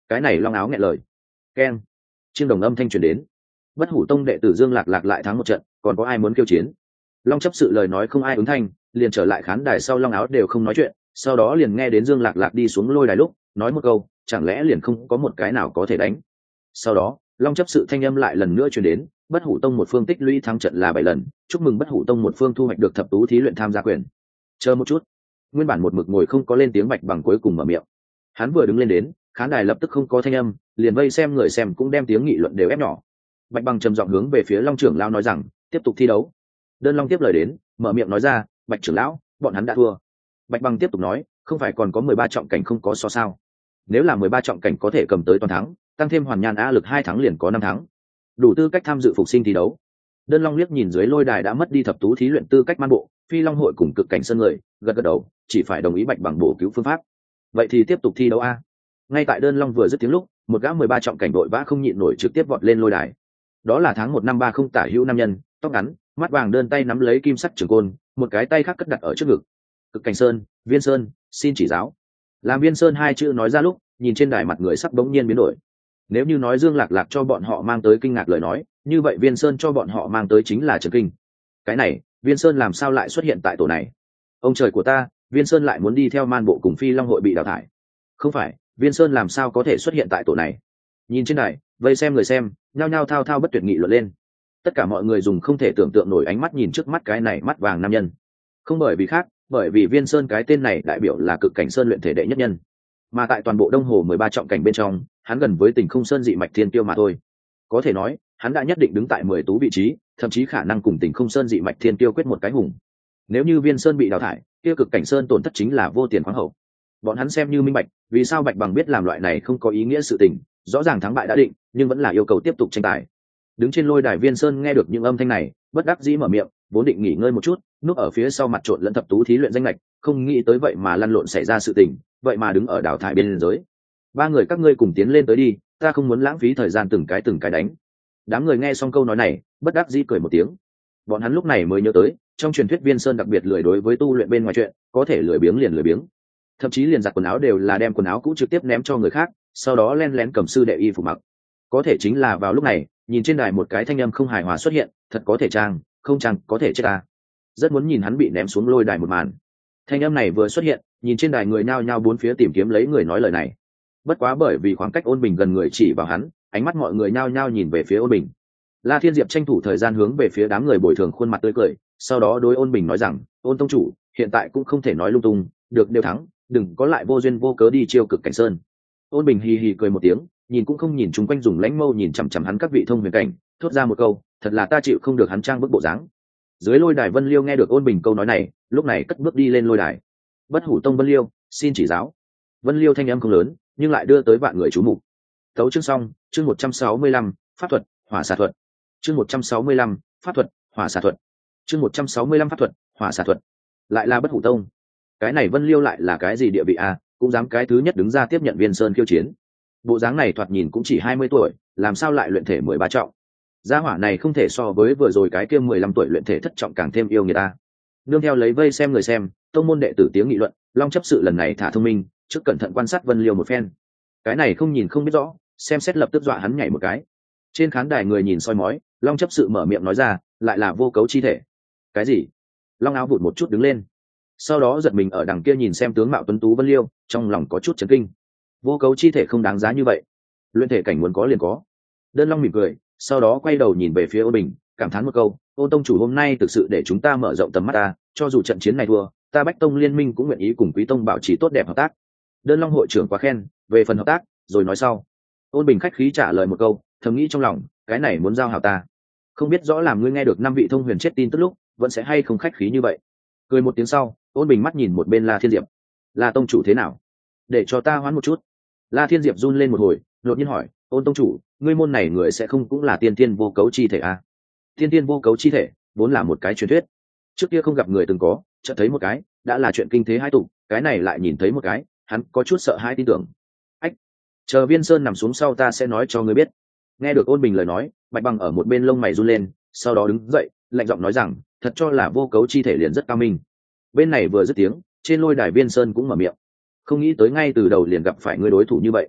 [SPEAKER 1] cái này long áo nghẹn lời. Keng. Chiêng đồng âm thanh truyền đến. Bất Hủ Tông đệ tử Dương Lạc Lạc lại thắng một trận, còn có ai muốn kêu chiến? Long chấp sự lời nói không ai ứng thanh, liền trở lại khán đài sau long áo đều không nói chuyện, sau đó liền nghe đến Dương Lạc Lạc đi xuống lôi đài lúc nói một câu, chẳng lẽ liền không có một cái nào có thể đánh. Sau đó long chấp sự thanh âm lại lần nữa truyền đến, Bất Hủ Tông một phương tích lũy thắng trận là bảy lần, chúc mừng Bất Hủ Tông một phương thu hoạch được thập tú thí luyện tham gia quyền. Chờ một chút. Nguyên bản một mực ngồi không có lên tiếng Bạch Bằng cuối cùng mở miệng. Hắn vừa đứng lên đến, khán đài lập tức không có thanh âm, liền vây xem người xem cũng đem tiếng nghị luận đều ép nhỏ. Bạch Bằng trầm giọng hướng về phía Long trưởng lão nói rằng, tiếp tục thi đấu. Đơn Long tiếp lời đến, mở miệng nói ra, Bạch trưởng lão, bọn hắn đã thua. Bạch Bằng tiếp tục nói, không phải còn có mười ba trọng cảnh không có so sao? Nếu là mười ba trọng cảnh có thể cầm tới toàn thắng, tăng thêm hoàn nhan á lực hai thắng liền có năm thắng, đủ tư cách tham dự phục sinh thi đấu. Đơn Long liếc nhìn dưới lôi đài đã mất đi thập tú thí luyện tư cách man bộ, Phi Long hội cùng cực cảnh sơn người, gật gật đầu, chỉ phải đồng ý Bạch Bằng bổ cứu phương pháp. Vậy thì tiếp tục thi đấu a. Ngay tại Đơn Long vừa dứt tiếng lúc, một gã mười ba trọng cảnh đội vã không nhịn nổi trực tiếp vọt lên lôi đài. Đó là tháng một năm ba không tả hữu nam nhân, tóc ngắn, mắt vàng, đơn tay nắm lấy kim sắt trường côn, một cái tay khác cất đặt ở trước ngực. Cực cảnh sơn, Viên Sơn, xin chỉ giáo. Làm Viên Sơn hai chữ nói ra lúc, nhìn trên đài mặt người sắc bỗng nhiên biến đổi. Nếu như nói Dương Lạc Lạc cho bọn họ mang tới kinh ngạc lời nói, như vậy Viên Sơn cho bọn họ mang tới chính là chấn kinh. Cái này, Viên Sơn làm sao lại xuất hiện tại tổ này? Ông trời của ta, Viên Sơn lại muốn đi theo man bộ cùng Phi Long hội bị đào thải. Không phải, Viên Sơn làm sao có thể xuất hiện tại tổ này? Nhìn trên đài, vây xem người xem, nhao nhao thao thao bất tuyệt nghị luận lên. Tất cả mọi người dùng không thể tưởng tượng nổi ánh mắt nhìn trước mắt cái này mắt vàng nam nhân. Không bởi vì khác, bởi vì Viên Sơn cái tên này đại biểu là cực cảnh sơn luyện thể đệ nhất nhân. Mà tại toàn bộ Đông Hồ mười ba trọng cảnh bên trong, hắn gần với Tình Không Sơn dị mạch thiên tiêu mà thôi. Có thể nói, hắn đã nhất định đứng tại mười tú vị trí, thậm chí khả năng cùng Tình Không Sơn dị mạch thiên tiêu quyết một cái hùng. Nếu như Viên Sơn bị đào thải, kia cực cảnh sơn tổn thất chính là vô tiền khoáng hậu. Bọn hắn xem như minh bạch, vì sao Bạch Bằng biết làm loại này không có ý nghĩa sự tình, rõ ràng thắng bại đã định, nhưng vẫn là yêu cầu tiếp tục tranh tài. Đứng trên lôi đài Viên Sơn nghe được những âm thanh này, bất đắc dĩ mở miệng, vốn định nghỉ ngơi một chút, núp ở phía sau mặt trộn lẫn thập tú thí luyện danh lệch, không nghĩ tới vậy mà lăn lộn xảy ra sự tình, vậy mà đứng ở đảo thải bên giới. Ba người các ngươi cùng tiến lên tới đi, ta không muốn lãng phí thời gian từng cái từng cái đánh. Đám người nghe xong câu nói này, bất đắc dĩ cười một tiếng. Bọn hắn lúc này mới nhớ tới, trong truyền thuyết Viên Sơn đặc biệt lười đối với tu luyện bên ngoài chuyện, có thể lười biếng liền lười biếng, thậm chí liền giặt quần áo đều là đem quần áo cũ trực tiếp ném cho người khác, sau đó len lén cầm sư đệ y phục mặc. Có thể chính là vào lúc này, nhìn trên đài một cái thanh âm không hài hòa xuất hiện, thật có thể trang, không trang có thể chết ta. Rất muốn nhìn hắn bị ném xuống lôi đài một màn. Thanh âm này vừa xuất hiện, nhìn trên đài người nhao nhao bốn phía tìm kiếm lấy người nói lời này. Bất quá bởi vì khoảng cách Ôn Bình gần người chỉ vào hắn, ánh mắt mọi người nhao nhao nhìn về phía Ôn Bình. La Thiên Diệp tranh thủ thời gian hướng về phía đám người bồi thường khuôn mặt tươi cười, sau đó đối Ôn Bình nói rằng, Ôn tông chủ, hiện tại cũng không thể nói lung tung, được đều thắng, đừng có lại vô duyên vô cớ đi chiêu cực cảnh sơn. Ôn Bình hì hì cười một tiếng, nhìn cũng không nhìn chúng quanh dùng lãnh mâu nhìn chằm chằm hắn các vị thông huyền cảnh, thốt ra một câu, thật là ta chịu không được hắn trang bức bộ dáng. Dưới lôi đài Vân Liêu nghe được Ôn Bình câu nói này, lúc này cất bước đi lên lôi đài. Bất Hủ Tông Vân Liêu, xin chỉ giáo. Vân Liêu thanh âm không lớn, nhưng lại đưa tới vạn người chú mục. Tấu chương xong, chương một trăm sáu mươi lăm, pháp thuật, hỏa xạ thuật. Chương một trăm sáu mươi lăm, pháp thuật, hỏa xạ thuật. Chương một trăm sáu mươi lăm pháp thuật, hỏa xạ thuật. Lại là Bất Hủ Tông. Cái này Vân Liêu lại là cái gì địa vị à, cũng dám cái thứ nhất đứng ra tiếp nhận Viên Sơn khiêu chiến. Bộ dáng này thoạt nhìn cũng chỉ hai mươi tuổi, làm sao lại luyện thể mười ba trọng. Gia hỏa này không thể so với vừa rồi cái kia mười lăm tuổi luyện thể thất trọng càng thêm yêu người ta. Nương theo lấy vây xem người xem, tông môn đệ tử tiếng nghị luận, Long chấp sự lần này thả thông minh, trước cẩn thận quan sát Vân Liêu một phen. Cái này không nhìn không biết rõ, xem xét lập tức dọa hắn nhảy một cái. Trên khán đài người nhìn soi mói, Long chấp sự mở miệng nói ra, lại là vô cấu chi thể. Cái gì? Long áo vụt một chút đứng lên, sau đó giật mình ở đằng kia nhìn xem tướng mạo tuấn tú Vân Liêu, trong lòng có chút chấn kinh. Vô cấu chi thể không đáng giá như vậy, luyện thể cảnh muốn có liền có. Đơn Long mỉm cười, sau đó quay đầu nhìn về phía Ôn Bình, cảm thán một câu, Ôn tông chủ hôm nay thực sự để chúng ta mở rộng tầm mắt ta, cho dù trận chiến này thua, ta Bách Tông liên minh cũng nguyện ý cùng Quý Tông bảo trì tốt đẹp hợp tác. Đơn Long hội trưởng quá khen, về phần hợp tác, rồi nói sau. Ôn Bình khách khí trả lời một câu, thầm nghĩ trong lòng, cái này muốn giao hảo ta. Không biết rõ làm ngươi nghe được năm vị thông huyền chết tin tức lúc, vẫn sẽ hay không khách khí như vậy. Cười một tiếng sau, Ôn Bình mắt nhìn một bên La Thiên Diệp. La tông chủ thế nào? Để cho ta hoán một chút. La Thiên Diệp run lên một hồi, đột nhiên hỏi, Ôn tông chủ, ngươi môn này người sẽ không cũng là tiên tiên vô cấu chi thể à? Tiên tiên vô cấu chi thể vốn là một cái truyền thuyết, trước kia không gặp người từng có, chợt thấy một cái đã là chuyện kinh thế hai tục, cái này lại nhìn thấy một cái, hắn có chút sợ hãi tin tưởng. Ách, chờ Viên Sơn nằm xuống sau ta sẽ nói cho ngươi biết. Nghe được Ôn Bình lời nói, Bạch Bằng ở một bên lông mày run lên, sau đó đứng dậy, lạnh giọng nói rằng, thật cho là vô cấu chi thể liền rất cao minh. Bên này vừa dứt tiếng, trên lôi đài Viên Sơn cũng mở miệng, không nghĩ tới ngay từ đầu liền gặp phải ngươi đối thủ như vậy.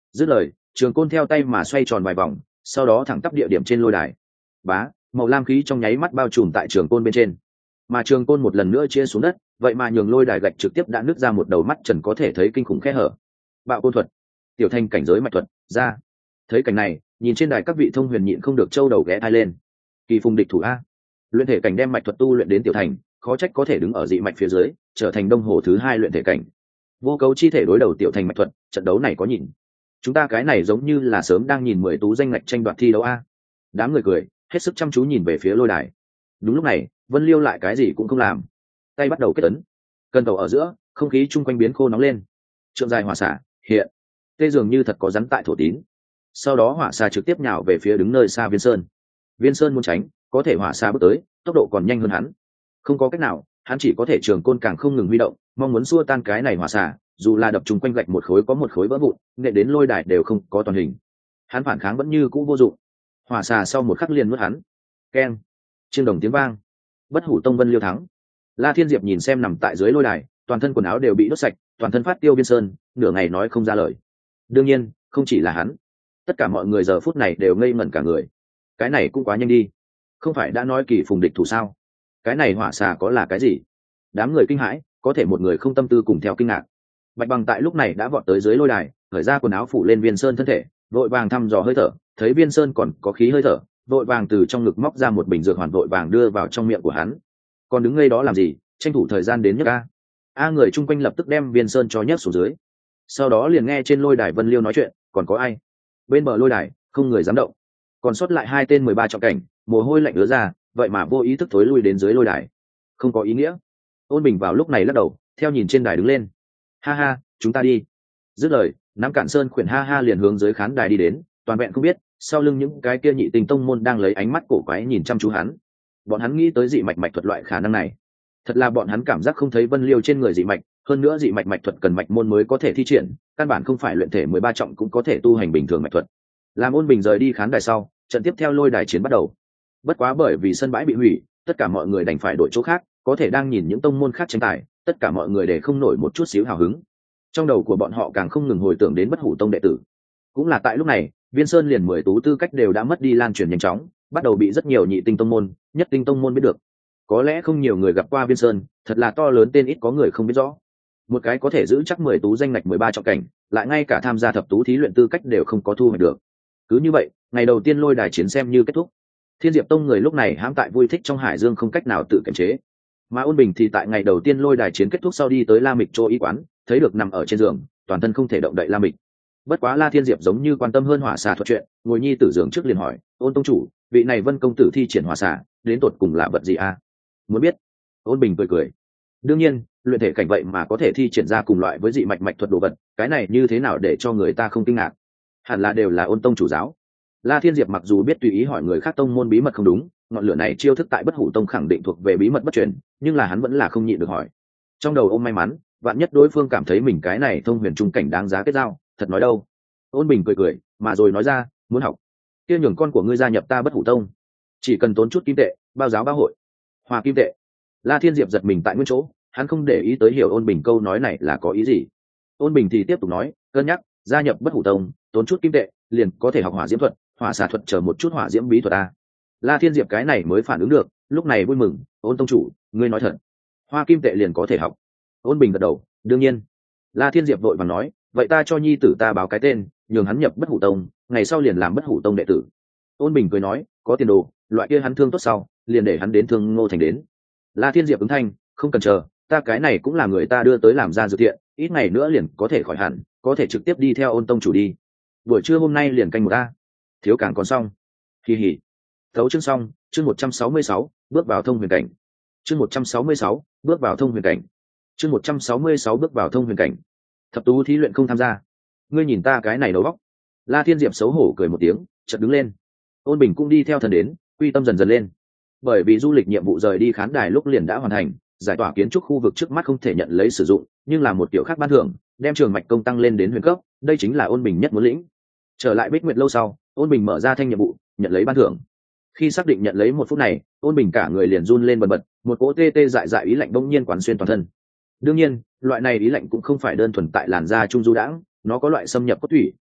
[SPEAKER 1] Dứt lời, trường côn theo tay mà xoay tròn vài vòng, sau đó thẳng tắp địa điểm trên lôi đài. Bá, màu lam khí trong nháy mắt bao trùm tại trường côn bên trên, mà trường côn một lần nữa chia xuống đất, vậy mà nhường lôi đài gạch trực tiếp đã nứt ra một đầu mắt trần có thể thấy kinh khủng khe hở. Bạo côn thuật, tiểu thành cảnh giới mạch thuật ra. Thấy cảnh này, nhìn trên đài các vị thông huyền nhịn không được trâu đầu ghé thai lên. Kỳ phùng địch thủ a, luyện thể cảnh đem mạch thuật tu luyện đến tiểu thành, khó trách có thể đứng ở dị mạch phía dưới, trở thành đông hồ thứ hai luyện thể cảnh. Vô cấu chi thể đối đầu tiểu thành mạch thuật, trận đấu này có nhìn. Chúng ta cái này giống như là sớm đang nhìn mười tú danh ngạch tranh đoạt thi đấu a. Đám người cười, hết sức chăm chú nhìn về phía lôi đài. Đúng lúc này, Vân Liêu lại cái gì cũng không làm, tay bắt đầu kết ấn. Cân cầu ở giữa, không khí chung quanh biến khô nóng lên. Trượng dài hỏa xả hiện, tê dường như thật có rắn tại thổ tín. Sau đó hỏa xà trực tiếp nhào về phía đứng nơi xa Viên Sơn. Viên Sơn muốn tránh, có thể hỏa xà bước tới, tốc độ còn nhanh hơn hắn. Không có cách nào, hắn chỉ có thể trường côn càng không ngừng huy động, mong muốn xua tan cái này hỏa xà, dù là đập trùng quanh gạch một khối có một khối vỡ vụn, nghệ đến lôi đài đều không có toàn hình. Hắn phản kháng vẫn như cũ vô dụng. Hỏa xà sau một khắc liền nuốt hắn. Keng, chiêng đồng tiếng vang. Bất Hủ Tông Vân Liêu thắng. La Thiên Diệp nhìn xem nằm tại dưới lôi đài, toàn thân quần áo đều bị đốt sạch, toàn thân phát tiêu Viên Sơn, nửa ngày nói không ra lời. Đương nhiên, không chỉ là hắn, tất cả mọi người giờ phút này đều ngây ngẩn cả người. Cái này cũng quá nhanh đi, không phải đã nói kỳ phùng địch thủ sao? Cái này hỏa xà có là cái gì? Đám người kinh hãi, có thể một người không tâm tư cùng theo kinh ngạc. Bạch Bằng tại lúc này đã vọt tới dưới lôi đài, khởi ra quần áo phủ lên Viên Sơn thân thể, vội vàng thăm dò hơi thở, thấy Viên Sơn còn có khí hơi thở, vội vàng từ trong ngực móc ra một bình dược hoàn, vội vàng đưa vào trong miệng của hắn. Còn đứng ngây đó làm gì? Tranh thủ thời gian đến nhấc a. A người chung quanh lập tức đem Viên Sơn cho nhấc xuống dưới. Sau đó liền nghe trên lôi đài Vân Liêu nói chuyện, còn có ai? Bên bờ lôi đài, không người dám động. Còn sót lại hai tên mười ba trọng cảnh, mồ hôi lạnh ứa ra, vậy mà vô ý thức thối lui đến dưới lôi đài. Không có ý nghĩa. Ôn Bình vào lúc này lắc đầu, theo nhìn trên đài đứng lên. Ha ha, chúng ta đi. Dứt lời, Nam Cản Sơn khuyển ha ha liền hướng dưới khán đài đi đến, toàn vẹn không biết, sau lưng những cái kia nhị tình tông môn đang lấy ánh mắt cổ quái nhìn chăm chú hắn. Bọn hắn nghĩ tới dị mạch mạch thuật loại khả năng này. Thật là bọn hắn cảm giác không thấy Vân Liêu trên người dị mạch, hơn nữa dị mạch mạch thuật cần mạch môn mới có thể thi triển, căn bản không phải luyện thể mười ba trọng cũng có thể tu hành bình thường mạch thuật. Làm Ôn Bình rời đi khán đài sau, trận tiếp theo lôi đài chiến bắt đầu. Bất quá bởi vì sân bãi bị hủy, tất cả mọi người đành phải đổi chỗ khác, có thể đang nhìn những tông môn khác tranh tài, tất cả mọi người để không nổi một chút xíu hào hứng. Trong đầu của bọn họ càng không ngừng hồi tưởng đến Bất Hủ Tông đệ tử. Cũng là tại lúc này, Viên Sơn liền mười tú tư cách đều đã mất đi lan truyền nhanh chóng, bắt đầu bị rất nhiều nhị tinh tông môn, nhất tinh tông môn biết được. Có lẽ không nhiều người gặp qua Viên Sơn, thật là to lớn tên ít có người không biết rõ. Một cái có thể giữ chắc mười tú danh ngạch mười ba trọng cảnh, lại ngay cả tham gia thập tú thí luyện tư cách đều không có thu hoạch được. Cứ như vậy, ngày đầu tiên lôi đài chiến xem như kết thúc. Thiên Diệp Tông người lúc này hãm tại vui thích trong hải dương không cách nào tự kiềm chế. Mà Ôn Bình thì tại ngày đầu tiên lôi đài chiến kết thúc sau đi tới La Mịch chỗ y quán, thấy được nằm ở trên giường, toàn thân không thể động đậy La Mịch. Bất quá La Thiên Diệp giống như quan tâm hơn hỏa xà thuật chuyện, ngồi nhi tử giường trước liền hỏi, Ôn tông chủ, vị này Vân công tử thi triển hỏa xà, đến tột cùng là vật gì a? À? Muốn biết? Ôn Bình cười cười. Đương nhiên, luyện thể cảnh vậy mà có thể thi triển ra cùng loại với dị mạch mạch thuật đồ vật, cái này như thế nào để cho người ta không kinh ngạc? Hẳn là đều là Ôn tông chủ giáo. La Thiên Diệp mặc dù biết tùy ý hỏi người khác tông môn bí mật không đúng, ngọn lửa này chiêu thức tại Bất Hủ Tông khẳng định thuộc về bí mật bất truyền, nhưng là hắn vẫn là không nhịn được hỏi. Trong đầu ôm may mắn, vạn nhất đối phương cảm thấy mình cái này thông huyền trung cảnh đáng giá kết giao, thật nói đâu. Ôn Bình cười cười, mà rồi nói ra, muốn học, kia nhường con của ngươi gia nhập ta Bất Hủ Tông, chỉ cần tốn chút kim tệ, bao giáo bao hội. Hòa kim tệ. La Thiên Diệp giật mình tại nguyên chỗ, hắn không để ý tới hiểu Ôn Bình câu nói này là có ý gì. Ôn Bình thì tiếp tục nói, cân nhắc, gia nhập Bất Hủ Tông, tốn chút kim tệ, liền có thể học hỏa diễm thuật, hỏa xà thuật chờ một chút hỏa diễm bí thuật a. La Thiên Diệp cái này mới phản ứng được, lúc này vui mừng, Ôn tông chủ, ngươi nói thật, hoa kim tệ liền có thể học? Ôn Bình gật đầu, đương nhiên. La Thiên Diệp vội vàng nói, vậy ta cho nhi tử ta báo cái tên, nhường hắn nhập Bất Hủ Tông, ngày sau liền làm Bất Hủ Tông đệ tử. Ôn Bình cười nói, có tiền đồ, loại kia hắn thương tốt sau, liền để hắn đến Thương Ngô thành đến. La Thiên Diệp ứng thanh, không cần chờ, ta cái này cũng là người ta đưa tới làm ra dự thiện, ít ngày nữa liền có thể khỏi hẳn, có thể trực tiếp đi theo Ôn tông chủ đi. Buổi trưa hôm nay liền canh một a. Thiếu càng còn xong. Kỳ hỉ. Thấu chương xong, chương một trăm sáu mươi sáu, bước vào thông huyền cảnh. Chương một trăm sáu mươi sáu, bước vào thông huyền cảnh. Chương một trăm sáu mươi sáu bước vào thông huyền cảnh. Thập tú thí luyện không tham gia. Ngươi nhìn ta cái này đầu óc. La Thiên Diệp xấu hổ cười một tiếng, chợt đứng lên. Ôn Bình cũng đi theo thần đến, quy tâm dần dần lên. Bởi vì du lịch nhiệm vụ rời đi khán đài lúc liền đã hoàn thành, giải tỏa kiến trúc khu vực trước mắt không thể nhận lấy sử dụng, nhưng là một tiểu khác ban thưởng, đem trường mạch công tăng lên đến huyền cấp, đây chính là Ôn Bình nhất muốn lĩnh. Trở lại Bích Nguyệt lâu sau, Ôn Bình mở ra thanh nhiệm vụ, nhận lấy ban thưởng. Khi xác định nhận lấy một phút này, Ôn Bình cả người liền run lên bần bật, một cỗ tê tê dại dại ý lạnh bỗng nhiên quán xuyên toàn thân. Đương nhiên, loại này ý lạnh cũng không phải đơn thuần tại làn da trung du đãng, nó có loại xâm nhập cốt thủy,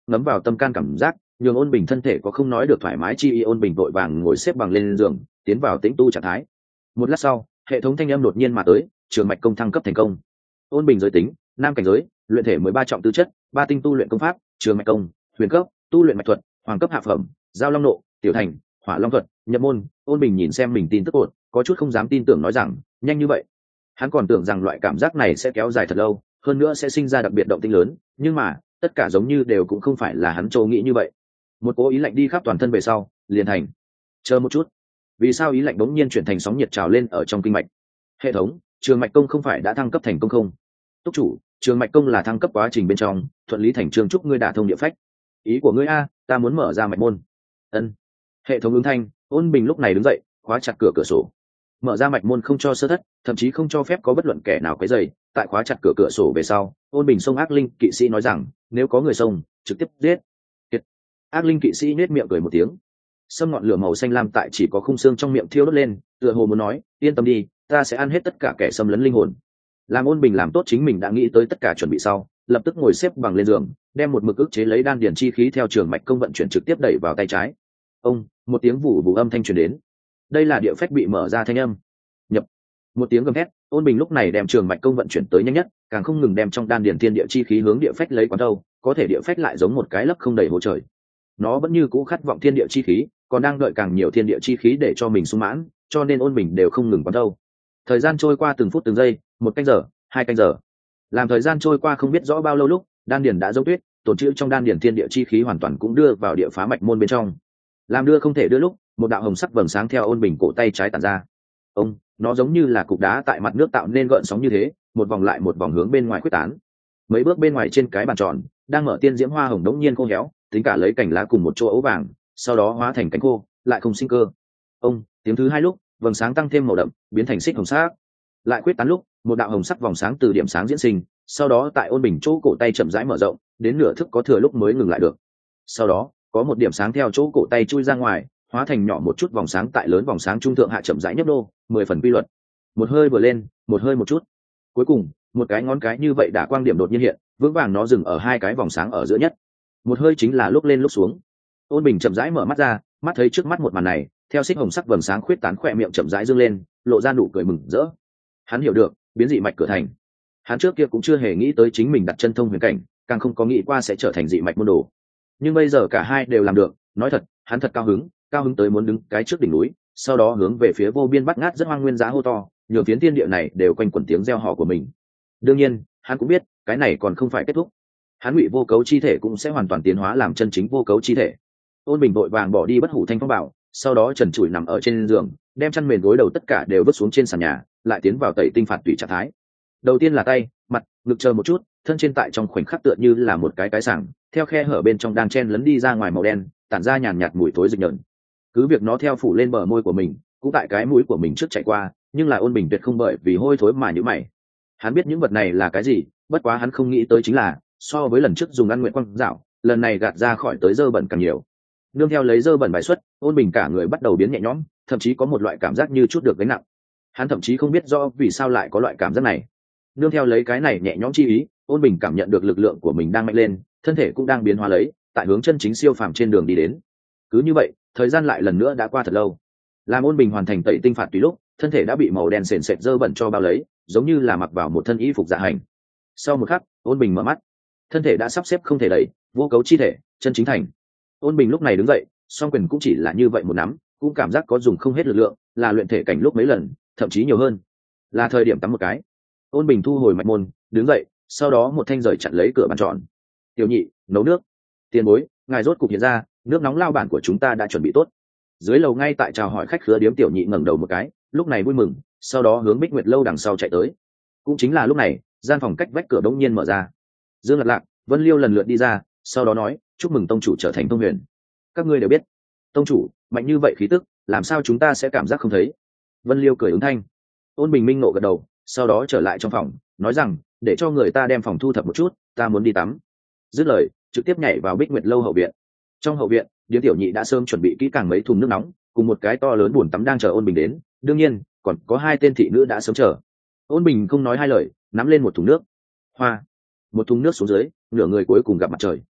[SPEAKER 1] ngấm vào tâm can cảm giác, nhường ôn bình thân thể có không nói được thoải mái chi ý. Ôn bình vội vàng ngồi xếp bằng lên giường, tiến vào tĩnh tu trạng thái. Một lát sau, hệ thống thanh âm đột nhiên mà tới, trường mạch công thăng cấp thành công. Ôn bình giới tính nam, cảnh giới luyện thể mười ba trọng tư chất, ba tinh tu luyện công pháp, trường mạch công huyền cấp, tu luyện mạch thuật hoàng cấp hạ phẩm, giao long nộ tiểu thành, hỏa long thuật nhập môn. Ôn bình nhìn xem mình tin tức cột, có chút không dám tin tưởng nói rằng nhanh như vậy. Hắn còn tưởng rằng loại cảm giác này sẽ kéo dài thật lâu, hơn nữa sẽ sinh ra đặc biệt động tĩnh lớn, nhưng mà tất cả giống như đều cũng không phải là hắn châu nghĩ như vậy. Một cố ý lạnh đi khắp toàn thân về sau liền thành. Chờ một chút, vì sao ý lạnh bỗng nhiên chuyển thành sóng nhiệt trào lên ở trong kinh mạch? Hệ thống, trường mạch công không phải đã thăng cấp thành công không? Túc chủ, trường mạch công là thăng cấp quá trình bên trong thuận lý thành trường, chúc ngươi đả thông địa phách. Ý của ngươi a, ta muốn mở ra mạch môn. Ân. Hệ thống ứng thanh. Ôn bình lúc này đứng dậy, khóa chặt cửa cửa sổ. Mở ra mạch môn không cho sơ thất, thậm chí không cho phép có bất luận kẻ nào quấy rầy. Tại khóa chặt cửa cửa sổ về sau, ôn bình xông ác linh kỵ sĩ nói rằng nếu có người xông trực tiếp giết. Kiệt. Ác linh kỵ sĩ nết miệng cười một tiếng, sâm ngọn lửa màu xanh lam tại chỉ có khung xương trong miệng thiêu đốt lên, tựa hồ muốn nói yên tâm đi, ta sẽ ăn hết tất cả kẻ xâm lấn linh hồn. Làm ôn bình làm tốt chính mình đã nghĩ tới tất cả chuẩn bị sau, lập tức ngồi xếp bằng lên giường, đem một mực ức chế lấy đan điển chi khí theo trường mạch công vận chuyển trực tiếp đẩy vào tay trái. Ông, một tiếng vụ vụ âm thanh truyền đến. Đây là địa phách bị mở ra thanh âm. Nhập. Một tiếng gầm thét, ôn bình lúc này đem trường mạch công vận chuyển tới nhanh nhất, càng không ngừng đem trong đan điển thiên địa chi khí hướng địa phách lấy quán đâu, có thể địa phách lại giống một cái lấp không đầy hồ trời. Nó vẫn như cũ khát vọng thiên địa chi khí, còn đang đợi càng nhiều thiên địa chi khí để cho mình sung mãn, cho nên ôn bình đều không ngừng quán đâu. Thời gian trôi qua từng phút từng giây, một canh giờ, hai canh giờ. Làm thời gian trôi qua không biết rõ bao lâu lúc, đan điển đã dốc tuyết, tồn trữ trong đan điển thiên địa chi khí hoàn toàn cũng đưa vào địa phá mạch môn bên trong. Làm đưa không thể đưa lúc, một đạo hồng sắc vầng sáng theo ôn bình cổ tay trái tản ra. Ông, nó giống như là cục đá tại mặt nước tạo nên gợn sóng như thế, một vòng lại một vòng hướng bên ngoài quyết tán. Mấy bước bên ngoài trên cái bàn tròn, đang mở tiên diễm hoa hồng đống nhiên khô héo, tính cả lấy cành lá cùng một chỗ ấu vàng, sau đó hóa thành cánh khô, lại không sinh cơ. Ông, tiếng thứ hai lúc, vầng sáng tăng thêm màu đậm, biến thành xích hồng sắc. Lại quyết tán lúc, một đạo hồng sắc vòng sáng từ điểm sáng diễn sinh, sau đó tại ôn bình chỗ cổ tay chậm rãi mở rộng, đến nửa thước có thừa lúc mới ngừng lại được. Sau đó, có một điểm sáng theo chỗ cổ tay chui ra ngoài, hóa thành nhỏ một chút vòng sáng tại lớn vòng sáng trung thượng hạ chậm rãi nhấp đô, mười phần quy luật. Một hơi vừa lên, một hơi một chút. Cuối cùng, một cái ngón cái như vậy đã quang điểm đột nhiên hiện, vững vàng nó dừng ở hai cái vòng sáng ở giữa nhất. Một hơi chính là lúc lên lúc xuống. Ôn bình chậm rãi mở mắt ra, mắt thấy trước mắt một màn này, theo xích hồng sắc vầng sáng khuyết tán khỏe miệng chậm rãi dương lên, lộ ra nụ cười mừng rỡ. Hắn hiểu được, biến dị mạch cửa thành. Hắn trước kia cũng chưa hề nghĩ tới chính mình đặt chân thông huyền cảnh, càng không có nghĩ qua sẽ trở thành dị mạch môn đồ. Nhưng bây giờ cả hai đều làm được, nói thật, hắn thật cao hứng, cao hứng tới muốn đứng cái trước đỉnh núi, sau đó hướng về phía vô biên bắt ngát rất hoang nguyên giá hô to, nhường phiến thiên địa này đều quanh quẩn tiếng reo hò của mình. Đương nhiên, hắn cũng biết, cái này còn không phải kết thúc. Hắn ngụy vô cấu chi thể cũng sẽ hoàn toàn tiến hóa làm chân chính vô cấu chi thể. Ôn bình vội vàng bỏ đi bất hủ thanh phong bảo, sau đó trần trụi nằm ở trên giường, đem chăn mền gối đầu tất cả đều vứt xuống trên sàn nhà, lại tiến vào tẩy tinh phạt tùy trạng thái. Đầu tiên là tay, mặt, ngực chờ một chút, thân trên tại trong khoảnh khắc tựa như là một cái cái sảng, theo khe hở bên trong đang chen lấn đi ra ngoài màu đen, tản ra nhàn nhạt mùi thối dịch nhợn. Cứ việc nó theo phủ lên bờ môi của mình, cũng tại cái mũi của mình trước chạy qua, nhưng là ôn bình tuyệt không bởi vì hôi thối mà nhíu mày. Hắn biết những vật này là cái gì, bất quá hắn không nghĩ tới chính là, so với lần trước dùng ăn nguyện quang dạo, lần này gạt ra khỏi tới dơ bẩn càng nhiều. Nương theo lấy dơ bẩn bài xuất, ôn bình cả người bắt đầu biến nhẹ nhõm, thậm chí có một loại cảm giác như chút được gánh nặng. Hắn thậm chí không biết rõ vì sao lại có loại cảm giác này. Nương theo lấy cái này nhẹ nhõm chi ý, ôn bình cảm nhận được lực lượng của mình đang mạnh lên, thân thể cũng đang biến hóa lấy, tại hướng chân chính siêu phàm trên đường đi đến. Cứ như vậy, thời gian lại lần nữa đã qua thật lâu. Làm ôn bình hoàn thành tẩy tinh phạt tùy lúc, thân thể đã bị màu đen sền sệt dơ bẩn cho bao lấy, giống như là mặc vào một thân y phục dạ hành. Sau một khắc, ôn bình mở mắt, thân thể đã sắp xếp không thể đẩy, vô cấu chi thể, chân chính thành. Ôn bình lúc này đứng dậy, song quyền cũng chỉ là như vậy một nắm, cũng cảm giác có dùng không hết lực lượng, là luyện thể cảnh lúc mấy lần, thậm chí nhiều hơn. Là thời điểm tắm một cái. Ôn bình thu hồi mạch môn, đứng dậy, sau đó một thanh rời chặn lấy cửa bàn tròn. Tiểu nhị, nấu nước. Tiền bối, ngài rốt cục hiện ra, nước nóng lao bản của chúng ta đã chuẩn bị tốt. Dưới lầu ngay tại chào hỏi khách khứa điếm tiểu nhị ngẩng đầu một cái, lúc này vui mừng, sau đó hướng Bích Nguyệt lâu đằng sau chạy tới. Cũng chính là lúc này, gian phòng cách vách cửa đống nhiên mở ra. Dương Lạc Lạc, Vân Liêu lần lượt đi ra, sau đó nói, chúc mừng tông chủ trở thành thông huyền. Các ngươi đều biết, tông chủ mạnh như vậy khí tức, làm sao chúng ta sẽ cảm giác không thấy? Vân Liêu cười ứng thanh. Ôn bình minh nộ gật đầu, sau đó trở lại trong phòng, nói rằng, để cho người ta đem phòng thu thập một chút, ta muốn đi tắm. Dứt lời, trực tiếp nhảy vào Bích Nguyệt lâu hậu viện. Trong hậu viện, điếm tiểu nhị đã sớm chuẩn bị kỹ càng mấy thùng nước nóng, cùng một cái to lớn bồn tắm đang chờ ôn bình đến. Đương nhiên, còn có hai tên thị nữ đã sớm chờ. Ôn bình không nói hai lời, nắm lên một thùng nước. Hoa, một thùng nước xuống dưới, nửa người cuối cùng gặp mặt trời.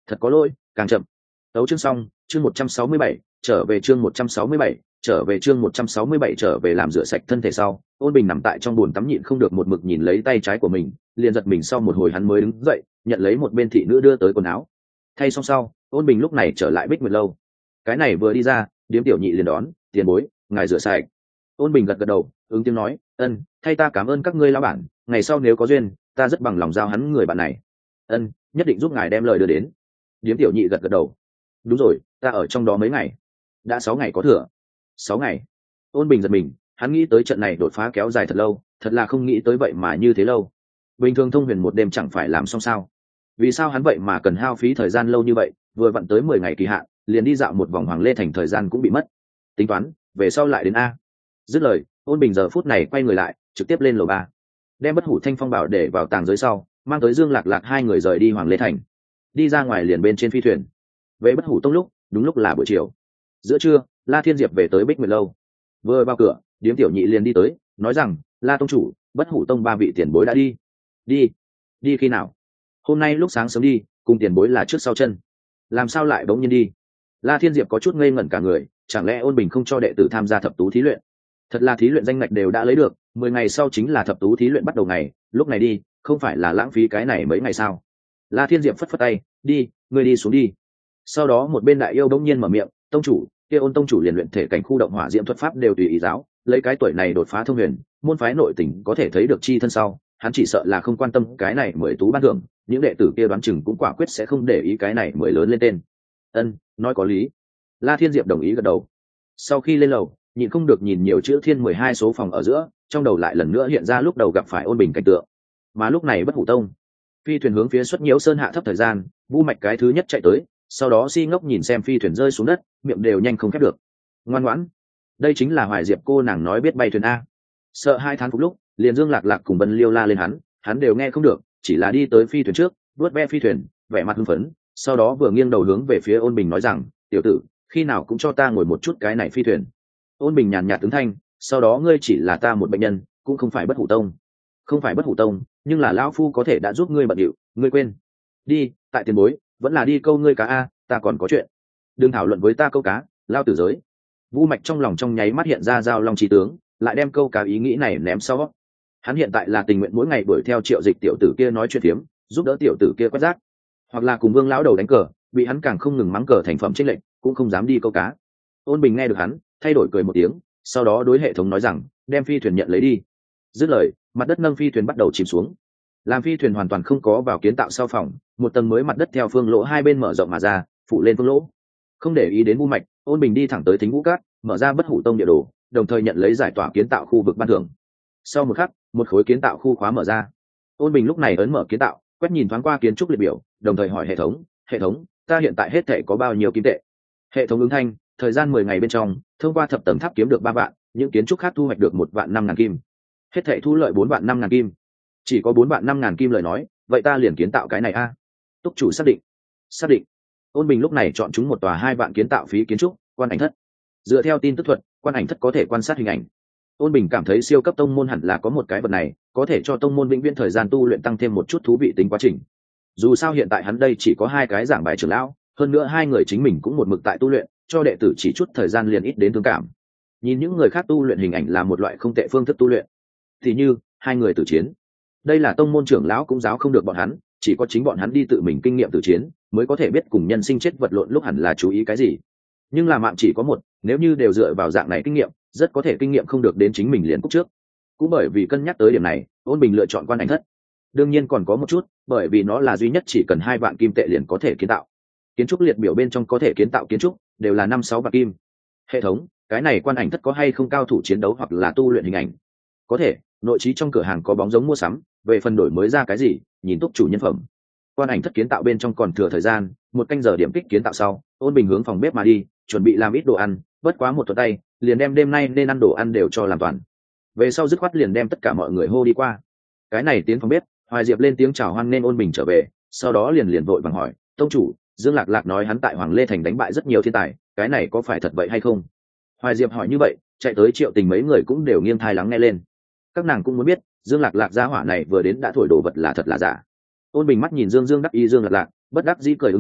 [SPEAKER 1] thật có lỗi, càng chậm. Tấu chương xong, chương một trăm sáu mươi bảy, trở về chương một trăm sáu mươi bảy, trở về chương một trăm sáu mươi bảy trở về làm rửa sạch thân thể sau, Ôn Bình nằm tại trong bồn tắm nhịn không được một mực nhìn lấy tay trái của mình, liền giật mình sau một hồi hắn mới đứng dậy, nhận lấy một bên thị nữ đưa tới quần áo. Thay xong sau, Ôn Bình lúc này trở lại Bích Nguyệt lâu. Cái này vừa đi ra, Điếm tiểu nhị liền đón, "Tiền bối, ngài rửa sạch." Ôn Bình gật gật đầu, ứng tiếng nói, "Ân, thay ta cảm ơn các ngươi lão bản, ngày sau nếu có duyên, ta rất bằng lòng giao hắn người bạn này." "Ân, nhất định giúp ngài đem lời đưa đến." Điếm tiểu nhị gật gật đầu. "Đúng rồi, ta ở trong đó mấy ngày." "Đã sáu ngày có thừa." "Sáu ngày?" Ôn Bình giật mình, hắn nghĩ tới trận này đột phá kéo dài thật lâu, thật là không nghĩ tới vậy mà như thế lâu. Bình thường thông huyền một đêm chẳng phải làm xong sao? Vì sao hắn vậy mà cần hao phí thời gian lâu như vậy, vừa vặn tới mười ngày kỳ hạn, liền đi dạo một vòng Hoàng Lê Thành thời gian cũng bị mất. Tính toán, về sau lại đến a. Dứt lời, Ôn Bình giờ phút này quay người lại, trực tiếp lên lầu ba, đem Bất Hủ Thanh Phong bảo để vào tàng giới sau, mang tới Dương Lạc Lạc hai người rời đi Hoàng Lê Thành. Đi ra ngoài liền bên trên phi thuyền. Về Bất Hủ Tông lúc, đúng lúc là buổi chiều. Giữa trưa, La Thiên Diệp về tới Bích Nguyệt lâu. Vừa vào cửa, Điếm tiểu nhị liền đi tới, nói rằng, "La tông chủ, Bất Hủ Tông ba vị tiền bối đã đi." "Đi? Đi khi nào?" "Hôm nay lúc sáng sớm đi, cùng tiền bối là trước sau chân." "Làm sao lại bỗng nhiên đi?" La Thiên Diệp có chút ngây ngẩn cả người, chẳng lẽ Ôn Bình không cho đệ tử tham gia thập tú thí luyện? Thật là thí luyện danh ngạch đều đã lấy được, mười ngày sau chính là thập tú thí luyện bắt đầu ngày, lúc này đi, không phải là lãng phí cái này mấy ngày sao? La Thiên Diệp phất phất tay, "Đi, ngươi đi xuống đi." Sau đó một bên đại yêu bỗng nhiên mở miệng, "Tông chủ, kia Ôn tông chủ liền luyện thể cảnh khu động hỏa diễm thuật pháp đều tùy ý giáo, lấy cái tuổi này đột phá thông huyền, môn phái nội tình có thể thấy được chi thân sau, hắn chỉ sợ là không quan tâm cái này mười tú ban thưởng, những đệ tử kia đoán chừng cũng quả quyết sẽ không để ý cái này mười lớn lên tên." "Ân, nói có lý." La Thiên Diệp đồng ý gật đầu. Sau khi lên lầu, nhịn không được nhìn nhiều chữ thiên mười hai số phòng ở giữa, trong đầu lại lần nữa hiện ra lúc đầu gặp phải Ôn Bình cảnh tượng. Mà lúc này Bất Hủ Tông, phi thuyền hướng phía Xuất Nhiễu Sơn hạ thấp thời gian, Vu Mạch cái thứ nhất chạy tới, sau đó si ngốc nhìn xem phi thuyền rơi xuống đất, miệng đều nhanh không khép được. "Ngoan ngoãn." Đây chính là Hoài Diệp cô nàng nói biết bay thuyền a. Sợ hai tháng phục lúc, liền Dương Lạc Lạc cùng Vân Liêu la lên hắn, hắn đều nghe không được, chỉ là đi tới phi thuyền trước, vuốt ve phi thuyền, vẻ mặt hưng phấn, sau đó vừa nghiêng đầu hướng về phía Ôn Bình nói rằng, "Tiểu tử, khi nào cũng cho ta ngồi một chút cái này phi thuyền." Ôn Bình nhàn nhạt ứng thanh, "Sau đó ngươi chỉ là ta một bệnh nhân, cũng không phải Bất Hủ Tông." "Không phải Bất Hủ Tông, nhưng là lão phu có thể đã giúp ngươi bận điệu, ngươi quên." "Đi, tại tiền bối, vẫn là đi câu ngươi cá a, ta còn có chuyện." "Đừng thảo luận với ta câu cá, lao tử giới." Vu Mạch trong lòng trong nháy mắt hiện ra giao long trí tướng, lại đem câu cá ý nghĩ này ném sau. Hắn hiện tại là tình nguyện mỗi ngày đuổi theo Triệu Dịch tiểu tử kia nói chuyện phiếm, giúp đỡ tiểu tử kia quét rác, hoặc là cùng Vương lão đầu đánh cờ, bị hắn càng không ngừng mắng cờ thành phẩm chênh lệch, cũng không dám đi câu cá. Ôn Bình nghe được hắn, thay đổi cười một tiếng, sau đó đối hệ thống nói rằng, "Đem phi thuyền nhận lấy đi." Dứt lời, mặt đất nâng phi thuyền bắt đầu chìm xuống. Làm phi thuyền hoàn toàn không có vào kiến tạo sau phòng, một tầng mới mặt đất theo phương lỗ hai bên mở rộng mà ra, phủ lên phương lỗ. Không để ý đến Vu Mạch, Ôn Bình đi thẳng tới Thính Vũ Cát, mở ra Bất Hủ Tông địa đồ, đồng thời nhận lấy giải tỏa kiến tạo khu vực ban thưởng. Sau một khắc, một khối kiến tạo khu khóa mở ra. Ôn Bình lúc này ấn mở kiến tạo, quét nhìn thoáng qua kiến trúc liệt biểu, đồng thời hỏi hệ thống, "Hệ thống, ta hiện tại hết thảy có bao nhiêu kim tệ?" Hệ thống ứng thanh, "Thời gian mười ngày bên trong, thông qua thập tầng tháp kiếm được ba vạn, những kiến trúc khác thu hoạch được một vạn năm ngàn kim. Hết thảy thu lợi bốn vạn năm ngàn kim." "Chỉ có bốn vạn năm ngàn kim lời nói, vậy ta liền kiến tạo cái này a." Túc chủ xác định. "Xác định." Ôn Bình lúc này chọn chúng một tòa hai vạn kiến tạo phí kiến trúc, Quan Ảnh Thất. Dựa theo tin tức thuật, Quan Ảnh Thất có thể quan sát hình ảnh. Ôn Bình cảm thấy siêu cấp tông môn hẳn là có một cái vật này, có thể cho tông môn vĩnh viễn thời gian tu luyện tăng thêm một chút thú vị tính quá trình. Dù sao hiện tại hắn đây chỉ có hai cái giảng bài trưởng lão, hơn nữa hai người chính mình cũng một mực tại tu luyện, cho đệ tử chỉ chút thời gian liền ít đến thương cảm. Nhìn những người khác tu luyện hình ảnh là một loại không tệ phương thức tu luyện. Thì như hai người tử chiến, đây là tông môn trưởng lão cũng giáo không được bọn hắn, chỉ có chính bọn hắn đi tự mình kinh nghiệm tử chiến, mới có thể biết cùng nhân sinh chết vật lộn lúc hẳn là chú ý cái gì. Nhưng là mạng chỉ có một, nếu như đều dựa vào dạng này kinh nghiệm, rất có thể kinh nghiệm không được đến chính mình liền cúc trước. Cũng bởi vì cân nhắc tới điểm này, Ôn Bình lựa chọn Quan Ảnh Thất. Đương nhiên còn có một chút, bởi vì nó là duy nhất chỉ cần hai vạn kim tệ liền có thể kiến tạo. Kiến trúc liệt biểu bên trong có thể kiến tạo kiến trúc đều là năm sáu vạn kim. Hệ thống, cái này Quan Ảnh Thất có hay không cao thủ chiến đấu hoặc là tu luyện hình ảnh? Có thể, nội trí trong cửa hàng có bóng giống mua sắm, về phần đổi mới ra cái gì, nhìn túc chủ nhân phẩm. Quan Ảnh Thất kiến tạo bên trong còn thừa thời gian, một canh giờ điểm kích kiến tạo sau, Ôn Bình hướng phòng bếp mà đi, chuẩn bị làm ít đồ ăn, bất quá một tuần tay, liền đem đêm nay nên ăn đồ ăn đều cho làm toàn. Về sau dứt khoát liền đem tất cả mọi người hô đi qua. Cái này tiến phòng bếp, Hoài Diệp lên tiếng chào hoan nên Ôn Bình trở về, sau đó liền liền vội vàng hỏi, "Tông chủ, Dương Lạc Lạc nói hắn tại Hoàng Lê Thành đánh bại rất nhiều thiên tài, cái này có phải thật vậy hay không?" Hoài Diệp hỏi như vậy, chạy tới Triệu Tình mấy người cũng đều nghiêng thai lắng nghe lên. Các nàng cũng muốn biết, Dương Lạc Lạc gia hỏa này vừa đến đã thổi đồ vật là thật là giả. Ôn Bình mắt nhìn Dương Dương đắc ý Dương Lạc Lạc, bất đắc dĩ cười ứng thanh,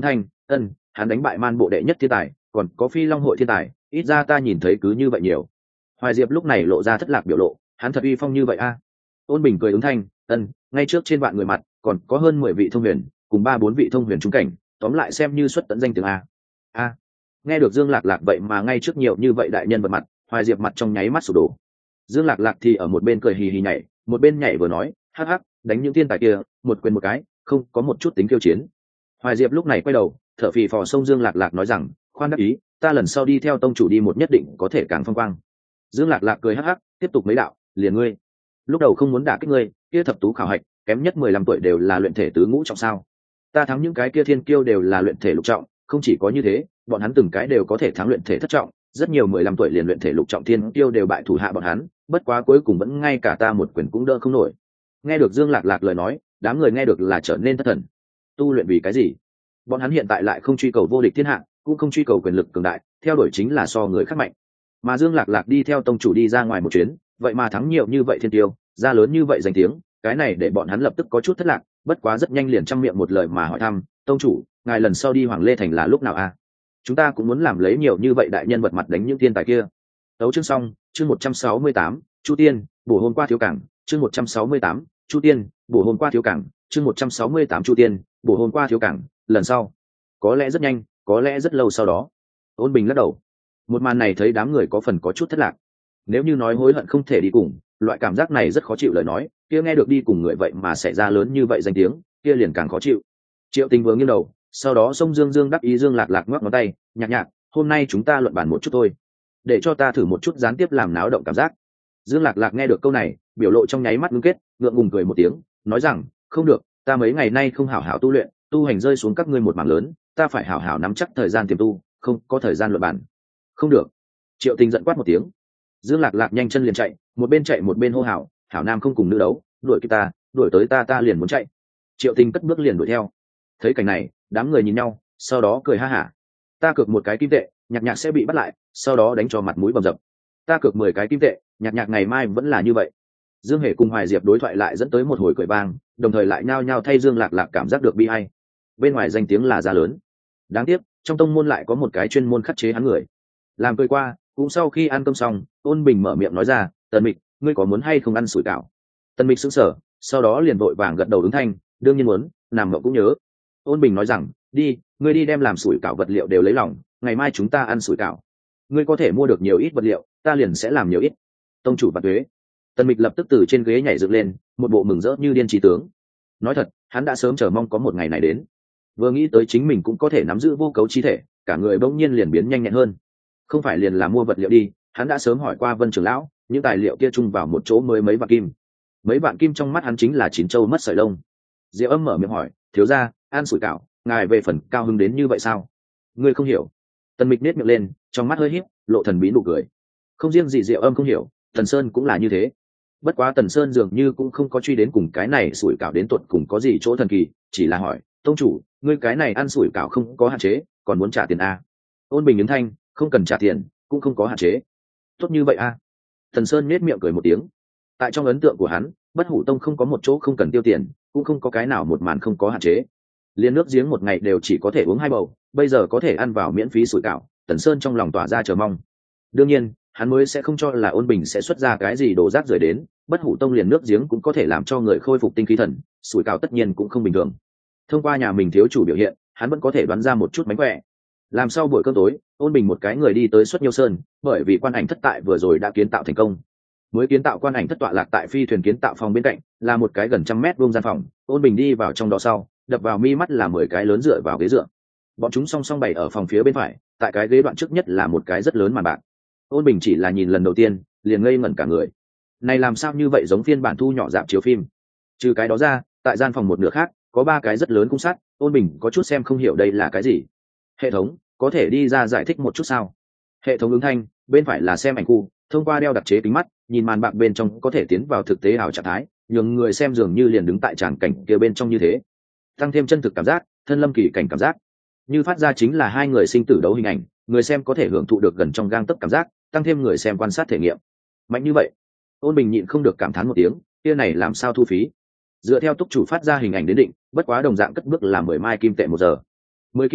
[SPEAKER 1] ân, hắn đánh bại man bộ đệ nhất thiên tài, còn có phi long hội thiên tài, ít ra ta nhìn thấy cứ như vậy nhiều. Hoài Diệp lúc này lộ ra thất lạc biểu lộ, hắn thật uy phong như vậy a. Ôn Bình cười ứng thanh, ân, ngay trước trên vạn người mặt còn có hơn mười vị thông huyền cùng ba bốn vị thông huyền trung cảnh, tóm lại xem như xuất tận danh tiếng a. A. Nghe được Dương Lạc Lạc vậy mà ngay trước nhiều như vậy đại nhân vật mặt, Hoài Diệp mặt trong nháy mắt sụp đổ. Dương Lạc Lạc thì ở một bên cười hì hì nhảy, một bên nhảy vừa nói, hắc hắc, đánh những thiên tài kia, một quyền một cái, không có một chút tính khiêu chiến. Hoài Diệp lúc này quay đầu, thở phì phò xông Dương Lạc Lạc nói rằng, khoan đắc ý, ta lần sau đi theo tông chủ đi một nhất định có thể càng phong quang. Dương Lạc Lạc cười hắc hắc, tiếp tục mấy đạo, liền ngươi. Lúc đầu không muốn đả kích ngươi, kia thập tú khảo hạch, kém nhất mười lăm tuổi đều là luyện thể tứ ngũ trọng sao? Ta thắng những cái kia thiên kiêu đều là luyện thể lục trọng, không chỉ có như thế, bọn hắn từng cái đều có thể thắng luyện thể thất trọng, rất nhiều mười lăm tuổi liền luyện thể lục trọng thiên kiêu đều bại thủ hạ bọn hắn, bất quá cuối cùng vẫn ngay cả ta một quyền cũng đỡ không nổi. Nghe được Dương Lạc Lạc lời nói, đám người nghe được là trở nên thất thần. Tu luyện vì cái gì? Bọn hắn hiện tại lại không truy cầu vô địch thiên hạ, cũng không truy cầu quyền lực cường đại, theo đuổi chính là so người khác mạnh. Mà Dương Lạc Lạc đi theo tông chủ đi ra ngoài một chuyến, vậy mà thắng nhiều như vậy thiên tiêu, ra lớn như vậy danh tiếng, cái này để bọn hắn lập tức có chút thất lạc, bất quá rất nhanh liền trăm miệng một lời mà hỏi thăm, tông chủ, ngài lần sau đi Hoàng Lê Thành là lúc nào a? Chúng ta cũng muốn làm lấy nhiều như vậy đại nhân vật mặt đánh những thiên tài kia. Tấu chương xong, chương một trăm sáu mươi tám, Chu Tiên, bổ hôm qua thiếu cảng, chương một trăm sáu mươi tám, Chu Tiên, bổ hôm qua thiếu cảng, chương một trăm sáu mươi tám Chu Tiên, bổ hôm qua thiếu cảng, lần sau. Có lẽ rất nhanh, có lẽ rất lâu sau đó. Ôn Bình lắc đầu. Một màn này thấy đám người có phần có chút thất lạc. Nếu như nói hối hận không thể đi cùng, loại cảm giác này rất khó chịu lời nói, kia nghe được đi cùng người vậy mà xảy ra lớn như vậy danh tiếng, kia liền càng khó chịu. Triệu Tình vừa nghiêng đầu, sau đó xông Dương Dương đắc ý Dương Lạc Lạc ngoắc ngón tay, nhạc nhạc, hôm nay chúng ta luận bàn một chút thôi, để cho ta thử một chút gián tiếp làm náo động cảm giác. Dương Lạc Lạc nghe được câu này, biểu lộ trong nháy mắt ngưng kết, ngượng ngùng cười một tiếng, nói rằng, không được, ta mấy ngày nay không hảo hảo tu luyện, tu hành rơi xuống các ngươi một mảng lớn, ta phải hảo hảo nắm chắc thời gian tiềm tu, không có thời gian luận bàn. Không được. Triệu Tình giận quát một tiếng. Dương Lạc Lạc nhanh chân liền chạy, một bên chạy một bên hô hào, hảo nam không cùng nữ đấu, đuổi kịp ta, đuổi tới ta ta liền muốn chạy. Triệu Tình cất bước liền đuổi theo. Thấy cảnh này, đám người nhìn nhau, sau đó cười ha hả. Ta cược một cái kim tệ, nhạc nhạc sẽ bị bắt lại, sau đó đánh cho mặt mũi bầm dập. Ta cược mười cái kim tệ, nhạc nhạc ngày mai vẫn là như vậy. Dương Hề cùng Hoài Diệp đối thoại lại dẫn tới một hồi cười vang, đồng thời lại nhao nhao thay Dương Lạc Lạc cảm giác được bi ai. Bên ngoài danh tiếng là giá lớn, đáng tiếc trong tông môn lại có một cái chuyên môn khắc chế hắn người. Làm cười qua, cũng sau khi ăn cơm xong, Ôn Bình mở miệng nói ra, Tần Mịch, ngươi có muốn hay không ăn sủi cảo? Tần Mịch sững sờ, sau đó liền vội vàng gật đầu ứng thanh, đương nhiên muốn, nằm mộng cũng nhớ. Ôn Bình nói rằng, đi, ngươi đi đem làm sủi cảo vật liệu đều lấy lòng, ngày mai chúng ta ăn sủi cảo. Ngươi có thể mua được nhiều ít vật liệu, ta liền sẽ làm nhiều ít. Tông chủ và thuế. Tần Mịch lập tức từ trên ghế nhảy dựng lên, một bộ mừng rỡ như điên trí tướng. Nói thật, hắn đã sớm chờ mong có một ngày này đến. Vừa nghĩ tới chính mình cũng có thể nắm giữ vô cấu chi thể, cả người bỗng nhiên liền biến nhanh nhẹn hơn. Không phải liền là mua vật liệu đi, hắn đã sớm hỏi qua Vân trưởng lão, những tài liệu kia chung vào một chỗ mới mấy vạn kim. Mấy vạn kim trong mắt hắn chính là chín châu mất sợi lông. Diệu Âm mở miệng hỏi, thiếu gia, ăn sủi cảo, ngài về phần cao hứng đến như vậy sao? Ngươi không hiểu. Tần Mịch nét miệng lên, trong mắt hơi híp, lộ thần bí nụ cười. Không riêng gì Diệu Âm không hiểu, Tần Sơn cũng là như thế. Bất quá Tần Sơn dường như cũng không có truy đến cùng cái này sủi cảo đến tuột cùng có gì chỗ thần kỳ, chỉ là hỏi, tông chủ, ngươi cái này ăn sủi cảo không có hạn chế, còn muốn trả tiền à? Ôn Bình ứng thanh, không cần trả tiền, cũng không có hạn chế. Tốt như vậy à? Tần Sơn nét miệng cười một tiếng. Tại trong ấn tượng của hắn, Bất Hủ Tông không có một chỗ không cần tiêu tiền, cũng không có cái nào một màn không có hạn chế. Liên nước giếng một ngày đều chỉ có thể uống hai bầu, bây giờ có thể ăn vào miễn phí sủi cảo, Tần Sơn trong lòng tỏa ra chờ mong. Đương nhiên, hắn mới sẽ không cho là Ôn Bình sẽ xuất ra cái gì đồ rác rưởi đến, Bất Hủ Tông liền nước giếng cũng có thể làm cho người khôi phục tinh khí thần, sủi cảo tất nhiên cũng không bình thường. Thông qua nhà mình thiếu chủ biểu hiện, hắn vẫn có thể đoán ra một chút mánh khỏe. Làm sau buổi cơm tối, Ôn Bình một cái người đi tới Xuất Nhiêu Sơn, bởi vì quan ảnh thất tại vừa rồi đã kiến tạo thành công. Mới kiến tạo quan ảnh thất tọa lạc tại phi thuyền kiến tạo phòng bên cạnh, là một cái gần trăm mét vuông gian phòng. Ôn Bình đi vào trong đó sau, đập vào mi mắt là mười cái lớn dựa vào ghế dựa. Bọn chúng song song bày ở phòng phía bên phải, tại cái ghế đoạn trước nhất là một cái rất lớn màn bạc. Ôn Bình chỉ là nhìn lần đầu tiên, liền ngây ngẩn cả người. Này làm sao như vậy giống phiên bản thu nhỏ rạp chiếu phim? Trừ cái đó ra, tại gian phòng một nửa khác, có ba cái rất lớn khung sắt. Ôn Bình có chút xem không hiểu đây là cái gì. Hệ thống, có thể đi ra giải thích một chút sao? Hệ thống ứng thanh, bên phải là xem ảnh khu, thông qua đeo đặc chế kính mắt, nhìn màn bạc bên trong có thể tiến vào thực tế ảo trạng thái, nhường người xem dường như liền đứng tại tràng cảnh kia bên trong như thế, tăng thêm chân thực cảm giác, thân lâm kỳ cảnh cảm giác. Như phát ra chính là hai người sinh tử đấu hình ảnh, người xem có thể hưởng thụ được gần trong gang tấc cảm giác, tăng thêm người xem quan sát thể nghiệm. Mạnh như vậy, Ôn Bình nhịn không được cảm thán một tiếng, kia này làm sao thu phí? Dựa theo túc chủ phát ra hình ảnh đến định, bất quá đồng dạng cất bước là mười mai kim tệ một giờ. Mười kim tệ,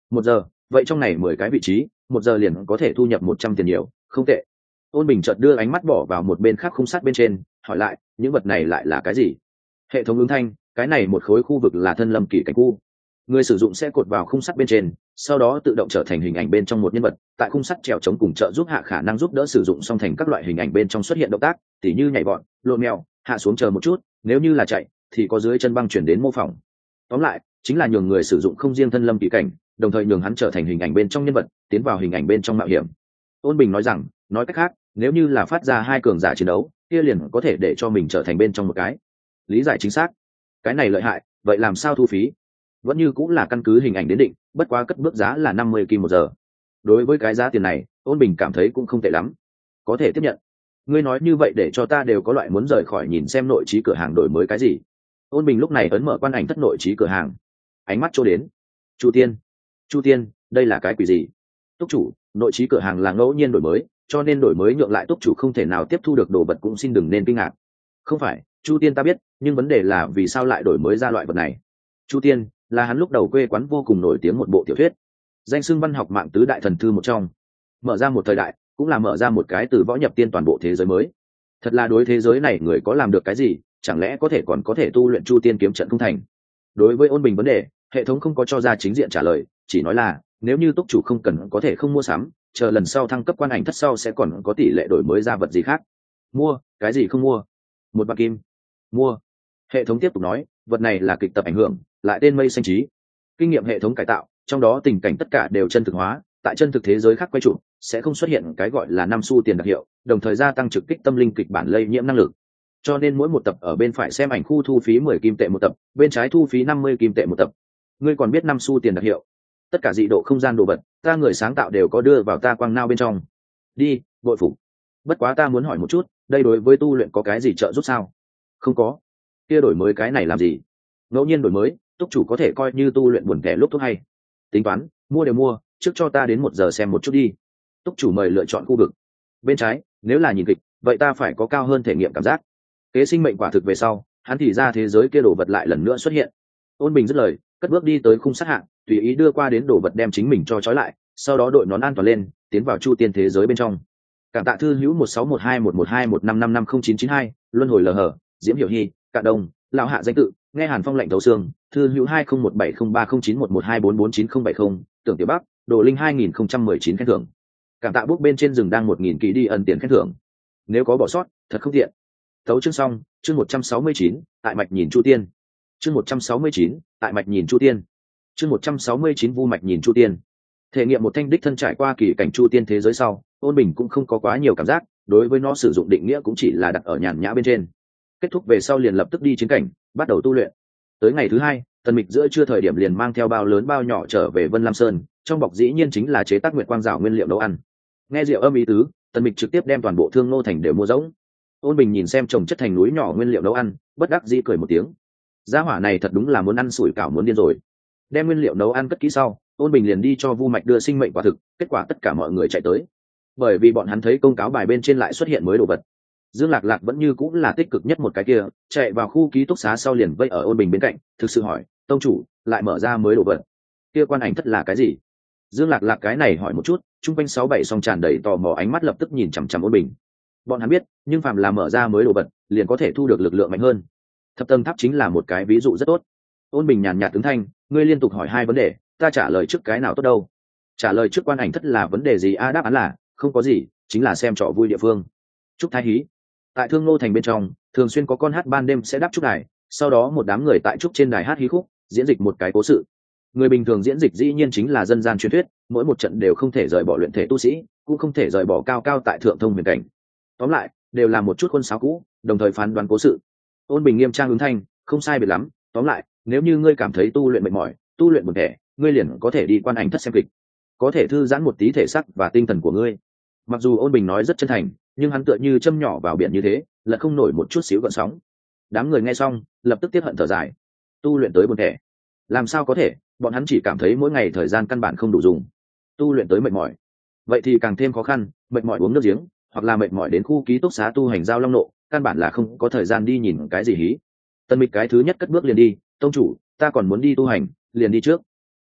[SPEAKER 1] Một giờ, vậy trong này mười cái vị trí, một giờ liền có thể thu nhập một trăm tiền nhiều, không tệ. Ôn Bình chợt đưa ánh mắt bỏ vào một bên khác khung sắt bên trên, hỏi lại, những vật này lại là cái gì? Hệ thống ứng thanh, cái này một khối khu vực là thân lâm kỳ cảnh khu. Người sử dụng sẽ cột vào khung sắt bên trên, sau đó tự động trở thành hình ảnh bên trong một nhân vật, tại khung sắt trèo chống cùng trợ giúp hạ khả năng giúp đỡ sử dụng song thành các loại hình ảnh bên trong xuất hiện động tác, tỉ như nhảy vọt, lộn mèo, hạ xuống chờ một chút, nếu như là chạy thì có dưới chân băng chuyển đến mô phỏng. Tóm lại, chính là nhường người sử dụng không riêng thân lâm kỳ cảnh, đồng thời nhường hắn trở thành hình ảnh bên trong nhân vật, tiến vào hình ảnh bên trong mạo hiểm. Ôn Bình nói rằng, nói cách khác, nếu như là phát ra hai cường giả chiến đấu, kia liền có thể để cho mình trở thành bên trong một cái. Lý giải chính xác. Cái này lợi hại, vậy làm sao thu phí? Vẫn như cũng là căn cứ hình ảnh đến định, bất quá cất bước giá là năm mươi kim một giờ. Đối với cái giá tiền này, Ôn Bình cảm thấy cũng không tệ lắm, có thể tiếp nhận. Ngươi nói như vậy để cho ta đều có loại muốn rời khỏi nhìn xem nội trí cửa hàng đổi mới cái gì. Ôn Bình lúc này ấn mở quan ảnh thất nội trí cửa hàng, ánh mắt trôi đến. Chu Tiên, Chu Tiên, đây là cái quỷ gì? Túc chủ, nội trí cửa hàng là ngẫu nhiên đổi mới, cho nên đổi mới nhượng lại túc chủ không thể nào tiếp thu được đồ vật, cũng xin đừng nên kinh ngạc. Không phải, Chu Tiên ta biết, nhưng vấn đề là vì sao lại đổi mới ra loại vật này? Chu Tiên là hắn lúc đầu quê quán vô cùng nổi tiếng một bộ tiểu thuyết, danh xưng văn học mạng tứ đại thần thư một trong, mở ra một thời đại, cũng là mở ra một cái từ võ nhập tiên toàn bộ thế giới mới. Thật là đối thế giới này người có làm được cái gì, chẳng lẽ có thể còn có thể tu luyện Chu Tiên kiếm trận không thành? Đối với Ôn Bình vấn đề, hệ thống không có cho ra chính diện trả lời, chỉ nói là nếu như túc chủ không cần có thể không mua sắm, chờ lần sau thăng cấp quan ảnh thất sau sẽ còn có tỷ lệ đổi mới ra vật gì khác. Mua, cái gì không mua? Một bạc kim. Mua. Hệ thống tiếp tục nói, vật này là kịch tập ảnh hưởng, lại tên Mây Xanh Trí. Kinh nghiệm hệ thống cải tạo, trong đó tình cảnh tất cả đều chân thực hóa, tại chân thực thế giới khác quay trụ, sẽ không xuất hiện cái gọi là năm xu tiền đặc hiệu, đồng thời gia tăng trực kích tâm linh kịch bản lây nhiễm năng lực. Cho nên mỗi một tập ở bên phải xem ảnh khu thu phí mười kim tệ một tập, bên trái thu phí năm mươi kim tệ một tập. Ngươi còn biết năm xu tiền đặc hiệu? Tất cả dị độ không gian đồ vật, ta người sáng tạo đều có đưa vào ta quang nao bên trong. Đi, bội phục. Bất quá ta muốn hỏi một chút, đây đối với tu luyện có cái gì trợ giúp sao? Không có. Kia đổi mới cái này làm gì? Ngẫu nhiên đổi mới, túc chủ có thể coi như tu luyện buồn kẻ lúc thuốc hay. Tính toán, mua đều mua, trước cho ta đến một giờ xem một chút đi. Túc chủ mời lựa chọn khu vực. Bên trái, nếu là nhìn kịch, vậy ta phải có cao hơn thể nghiệm cảm giác. Kế sinh mệnh quả thực về sau, hắn thì ra thế giới kia đồ vật lại lần nữa xuất hiện. Ôn Bình dứt lời, cất bước đi tới khung sát hạng, tùy ý đưa qua đến đồ vật đem chính mình cho trói lại, sau đó đội nón an toàn lên, tiến vào Chu Tiên thế giới bên trong. Cảm tạ thư hữu một sáu một hai một một hai một năm năm năm không chín chín hai, luân hồi lờ hở, Diễm Hiểu Hi, Cạn Đông, lão hạ danh tự, nghe Hàn Phong lệnh thấu xương, thư hữu hai không một bảy không ba không chín một một hai bốn bốn chín không bảy không, tưởng tiểu bắc, đồ linh hai nghìn không trăm mười chín khen thưởng. Cảm tạ bút bên trên rừng đang một nghìn kỳ đi ẩn tiền khen thưởng. Nếu có bỏ sót, thật không tiện. Tấu chương xong, chương một trăm sáu mươi chín, tại mạch nhìn Chu Tiên. Chương một trăm sáu mươi chín, tại mạch nhìn Chu Tiên. Chương một trăm sáu mươi chín vu mạch nhìn Chu Tiên. Thể nghiệm một thanh đích thân trải qua kỳ cảnh Chu Tiên thế giới sau, Ôn Bình cũng không có quá nhiều cảm giác, đối với nó sử dụng định nghĩa cũng chỉ là đặt ở nhàn nhã bên trên. Kết thúc về sau liền lập tức đi chiến cảnh, bắt đầu tu luyện. Tới ngày thứ hai, Tần Mịch giữa trưa thời điểm liền mang theo bao lớn bao nhỏ trở về Vân Lam Sơn, trong bọc dĩ nhiên chính là chế tác nguyệt quang rào nguyên liệu nấu ăn. Nghe Diệu Âm ý tứ, Tần Mịch trực tiếp đem toàn bộ Thương Nô thành đều mua rỗng. Ôn Bình nhìn xem chồng chất thành núi nhỏ nguyên liệu nấu ăn, bất đắc dĩ cười một tiếng. Gia hỏa này thật đúng là muốn ăn sủi cảo muốn điên rồi. Đem nguyên liệu nấu ăn cất kỹ sau, Ôn Bình liền đi cho Vu Mạch đưa sinh mệnh quả thực, kết quả tất cả mọi người chạy tới. Bởi vì bọn hắn thấy công cáo bài bên trên lại xuất hiện mới đồ vật. Dương Lạc Lạc vẫn như cũng là tích cực nhất một cái kia, chạy vào khu ký túc xá sau liền vây ở Ôn Bình bên cạnh, thực sự hỏi, "Tông chủ, lại mở ra mới đồ vật. Kia quan ảnh thất là cái gì?" Dương Lạc Lạc cái này hỏi một chút, trung quanh sáu bảy song tràn đầy tò mò ánh mắt lập tức nhìn chằm chằm Ôn Bình. Bọn hắn biết, nhưng phàm là mở ra mới đồ vật, liền có thể thu được lực lượng mạnh hơn. Thập tầng tháp chính là một cái ví dụ rất tốt. Ôn Bình nhàn nhạt ứng thanh, ngươi liên tục hỏi hai vấn đề, ta trả lời trước cái nào tốt đâu? Trả lời trước quan ảnh thất là vấn đề gì? A đáp án là không có gì, chính là xem trò vui địa phương. Trúc Thái Hí. Tại Thương Nô thành bên trong, thường xuyên có con hát ban đêm sẽ đáp trúc đài, sau đó một đám người tại trúc trên đài hát hí khúc, diễn dịch một cái cố sự. Người bình thường diễn dịch dĩ nhiên chính là dân gian truyền thuyết, mỗi một trận đều không thể rời bỏ luyện thể tu sĩ, cũng không thể rời bỏ cao cao tại thượng thông huyền cảnh. Tóm lại, đều là một chút khuôn sáo cũ, đồng thời phán đoán cố sự. Ôn Bình nghiêm trang ứng thanh, không sai biệt lắm. Tóm lại, nếu như ngươi cảm thấy tu luyện mệt mỏi, tu luyện buồn tẻ, ngươi liền có thể đi quan ảnh thất xem kịch, có thể thư giãn một tí thể xác và tinh thần của ngươi. Mặc dù Ôn Bình nói rất chân thành, nhưng hắn tựa như châm nhỏ vào biển như thế, là không nổi một chút xíu gợn sóng. Đám người nghe xong, lập tức tiếc hận thở dài. Tu luyện tới buồn tẻ, làm sao có thể? Bọn hắn chỉ cảm thấy mỗi ngày thời gian căn bản không đủ dùng. Tu luyện tới mệt mỏi, vậy thì càng thêm khó khăn, mệt mỏi uống nước giếng, hoặc là mệt mỏi đến khu ký túc xá tu hành giao long nộ, căn bản là không có thời gian đi nhìn cái gì hí. Tần Mịch cái thứ nhất cất bước liền đi, tông chủ, ta còn muốn đi tu hành, liền đi trước.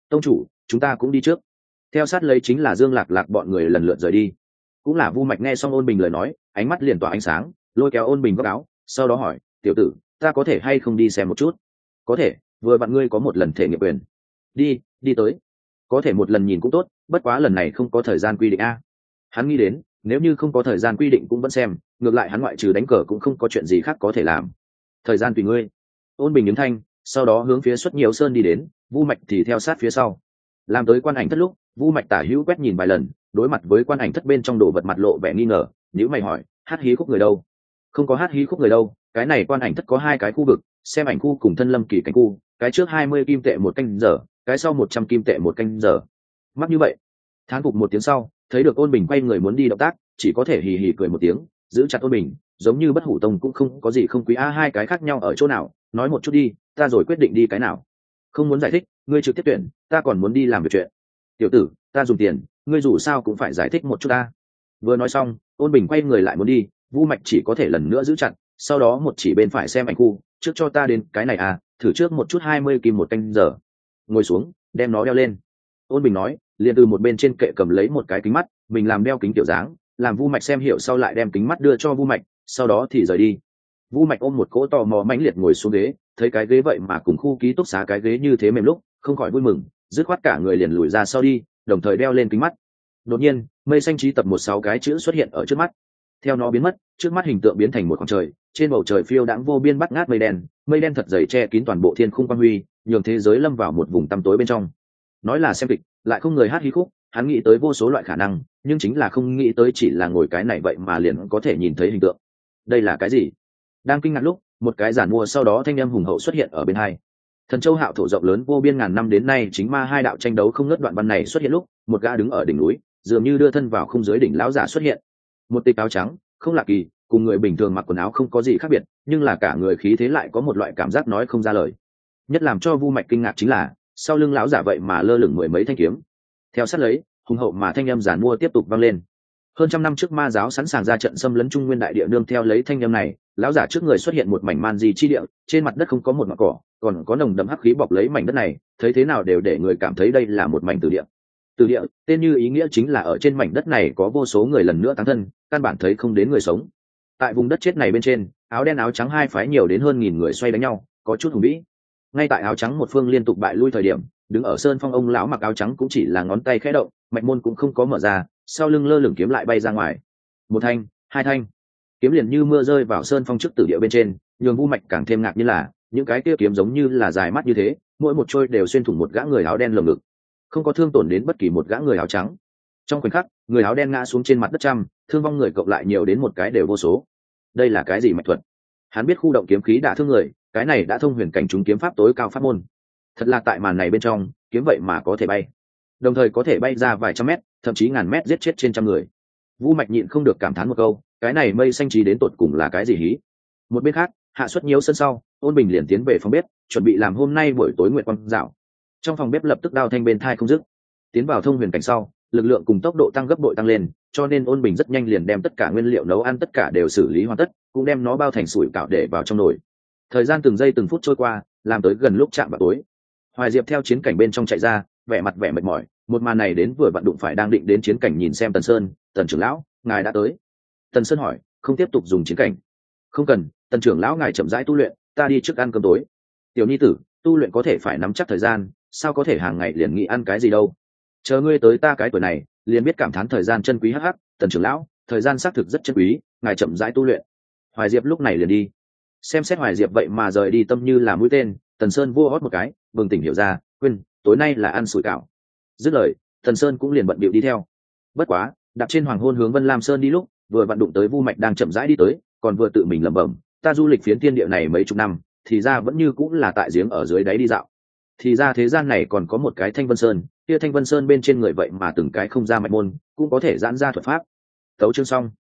[SPEAKER 1] tông chủ chúng ta cũng đi trước. Theo sát lấy chính là Dương Lạc Lạc bọn người lần lượt rời đi. Cũng là Vu Mạch nghe xong Ôn Bình lời nói, ánh mắt liền tỏa ánh sáng, lôi kéo Ôn Bình góc áo, sau đó hỏi, tiểu tử, ta có thể hay không đi xem một chút? Có thể, vừa bạn ngươi có một lần thể nghiệm quyền. Đi, đi tới. Có thể một lần nhìn cũng tốt, bất quá lần này không có thời gian quy định a. Hắn nghĩ đến, nếu như không có thời gian quy định cũng vẫn xem, ngược lại hắn ngoại trừ đánh cờ cũng không có chuyện gì khác có thể làm. Thời gian tùy ngươi. Ôn Bình ứng thanh, sau đó hướng phía Xuất Nhiều Sơn đi đến, Vu Mạch thì theo sát phía sau. Làm tới quan ảnh thất lúc, Vu Mạch tả hữu quét nhìn vài lần, đối mặt với quan ảnh thất bên trong đồ vật mặt lộ vẻ nghi ngờ, nếu mày hỏi, hát hí khúc người đâu? Không có hát hí khúc người đâu, cái này quan ảnh thất có hai cái khu vực, xem ảnh khu cùng thân lâm kỳ cảnh khu, cái trước hai mươi kim tệ một canh giờ, cái sau một trăm kim tệ một canh giờ. Mắc như vậy. Thán phục một tiếng sau, thấy được Ôn Bình quay người muốn đi động tác, chỉ có thể hì hì cười một tiếng, giữ chặt Ôn Bình, giống như Bất Hủ Tông cũng không có gì không quý a, hai cái khác nhau ở chỗ nào, nói một chút đi, ta rồi quyết định đi cái nào. Không muốn giải thích, ngươi trực tiếp tuyển, ta còn muốn đi làm việc chuyện. Tiểu tử, ta dùng tiền, ngươi dù sao cũng phải giải thích một chút ta. Vừa nói xong, Ôn Bình quay người lại muốn đi, Vu Mạch chỉ có thể lần nữa giữ chặt, sau đó một chỉ bên phải xem ảnh khu, trước cho ta đến cái này à, thử trước một chút hai mươi kim một canh giờ. Ngồi xuống, đem nó đeo lên. Ôn Bình nói, liền từ một bên trên kệ cầm lấy một cái kính mắt, mình làm đeo kính tiểu dáng, làm Vu Mạch xem hiểu sau lại đem kính mắt đưa cho Vu Mạch, sau đó thì rời đi. Vu Mạch ôm một cỗ tò mò mãnh liệt ngồi xuống ghế, thấy cái ghế vậy mà cùng khu ký túc xá cái ghế như thế mềm lúc, không khỏi vui mừng, dứt khoát cả người liền lùi ra sau đi, đồng thời đeo lên kính mắt. Đột nhiên, mây xanh trí tập một sáu cái chữ xuất hiện ở trước mắt. Theo nó biến mất, trước mắt hình tượng biến thành một khoảng trời, trên bầu trời phiêu đãng vô biên bắt ngát mây đen, mây đen thật dày che kín toàn bộ thiên khung quang huy, nhường thế giới lâm vào một vùng tăm tối bên trong. Nói là xem kịch, lại không người hát hí khúc, hắn nghĩ tới vô số loại khả năng, nhưng chính là không nghĩ tới chỉ là ngồi cái này vậy mà liền có thể nhìn thấy hình tượng. Đây là cái gì? Đang kinh ngạc lúc, một cái giản mua sau đó thanh âm hùng hậu xuất hiện ở bên hai. Thần Châu Hạo thổ rộng lớn vô biên ngàn năm đến nay chính ma hai đạo tranh đấu không ngớt, đoạn văn này xuất hiện lúc, một gã đứng ở đỉnh núi, dường như đưa thân vào khung dưới đỉnh lão giả xuất hiện. Một tịch áo trắng, không lạ kỳ, cùng người bình thường mặc quần áo không có gì khác biệt, nhưng là cả người khí thế lại có một loại cảm giác nói không ra lời. Nhất làm cho Vu Mạch kinh ngạc chính là, sau lưng lão giả vậy mà lơ lửng mười mấy thanh kiếm. Theo sát lấy, hùng hậu mà thanh âm giản mua tiếp tục vang lên. Hơn trăm năm trước ma giáo sẵn sàng ra trận xâm lấn Trung Nguyên đại địa, nương theo lấy thanh âm này, lão giả trước người xuất hiện một mảnh man di chi địa, trên mặt đất không có một mảng cỏ, còn có nồng đậm hắc khí bọc lấy mảnh đất này, thấy thế nào đều để người cảm thấy đây là một mảnh tử địa. Tử địa, tên như ý nghĩa chính là ở trên mảnh đất này có vô số người lần nữa táng thân, căn bản thấy không đến người sống. Tại vùng đất chết này bên trên, áo đen áo trắng hai phái nhiều đến hơn nghìn người xoay đánh nhau, có chút hùng vĩ. Ngay tại áo trắng một phương liên tục bại lui thời điểm, đứng ở sơn phong ông lão mặc áo trắng cũng chỉ là ngón tay khẽ động, mạch môn cũng không có mở ra, sau lưng lơ lửng kiếm lại bay ra ngoài. Một thanh, hai thanh, kiếm liền như mưa rơi vào sơn phong trước tử địa bên trên, nhường Vu Mạch càng thêm ngạc như là những cái kia kiếm giống như là dài mắt như thế, mỗi một trôi đều xuyên thủng một gã người áo đen lồng ngực, không có thương tổn đến bất kỳ một gã người áo trắng. Trong khoảnh khắc, người áo đen ngã xuống trên mặt đất trăm, thương vong người cộng lại nhiều đến một cái đều vô số. Đây là cái gì mạch thuật? Hắn biết khu động kiếm khí đả thương người, cái này đã thông huyền cảnh chúng kiếm pháp tối cao pháp môn. Thật là tại màn này bên trong, kiếm vậy mà có thể bay, đồng thời có thể bay ra vài trăm mét, thậm chí ngàn mét, giết chết trên trăm người. Vu Mạch nhịn không được cảm thán một câu, cái này mây xanh trí đến tột cùng là cái gì hí? Một bên khác, Hạ Xuất Nhiễu sân sau, Ôn Bình liền tiến về phòng bếp, chuẩn bị làm hôm nay buổi tối nguyệt quang dạo. Trong phòng bếp lập tức đao thanh bên thai không dứt. Tiến vào thông huyền cảnh sau, lực lượng cùng tốc độ tăng gấp bội tăng lên, cho nên Ôn Bình rất nhanh liền đem tất cả nguyên liệu nấu ăn tất cả đều xử lý hoàn tất, cũng đem nó bao thành sủi cảo để vào trong nồi. Thời gian từng giây từng phút trôi qua, làm tới gần lúc chạm vào tối. Hoài Diệp theo chiến cảnh bên trong chạy ra, vẻ mặt vẻ mệt mỏi, một màn này đến vừa vặn đụng phải đang định đến chiến cảnh nhìn xem Tần Sơn. Tần trưởng lão, ngài đã tới. Tần Sơn hỏi, không tiếp tục dùng chiến cảnh? Không cần, Tần trưởng lão ngài chậm rãi tu luyện, ta đi trước ăn cơm tối. Tiểu nhi tử, tu luyện có thể phải nắm chắc thời gian, sao có thể hàng ngày liền nghĩ ăn cái gì đâu. Chờ ngươi tới ta cái tuổi này, liền biết cảm thán thời gian chân quý hắc hắc. Tần trưởng lão, thời gian xác thực rất chân quý, ngài chậm rãi tu luyện. Hoài Diệp lúc này liền đi. Xem xét Hoài Diệp vậy mà rời đi tâm như là mũi tên, Tần Sơn vua hót một cái, bừng tỉnh hiểu ra, quên, tối nay là ăn sủi cảo. Dứt lời, Tần Sơn cũng liền bận bịu đi theo. Bất quá, đạp trên hoàng hôn hướng Vân Lam Sơn đi lúc, vừa vặn đụng tới Vu Mạch đang chậm rãi đi tới, còn vừa tự mình lẩm bẩm, ta du lịch phiến thiên địa này mấy chục năm, thì ra vẫn như cũng là tại giếng ở dưới đáy đi dạo. Thì ra thế gian này còn có một cái Thanh Vân Sơn, kia Thanh Vân Sơn bên trên người vậy mà từng cái không ra mạch môn, cũng có thể giãn ra thuật pháp. Tấu chương xong.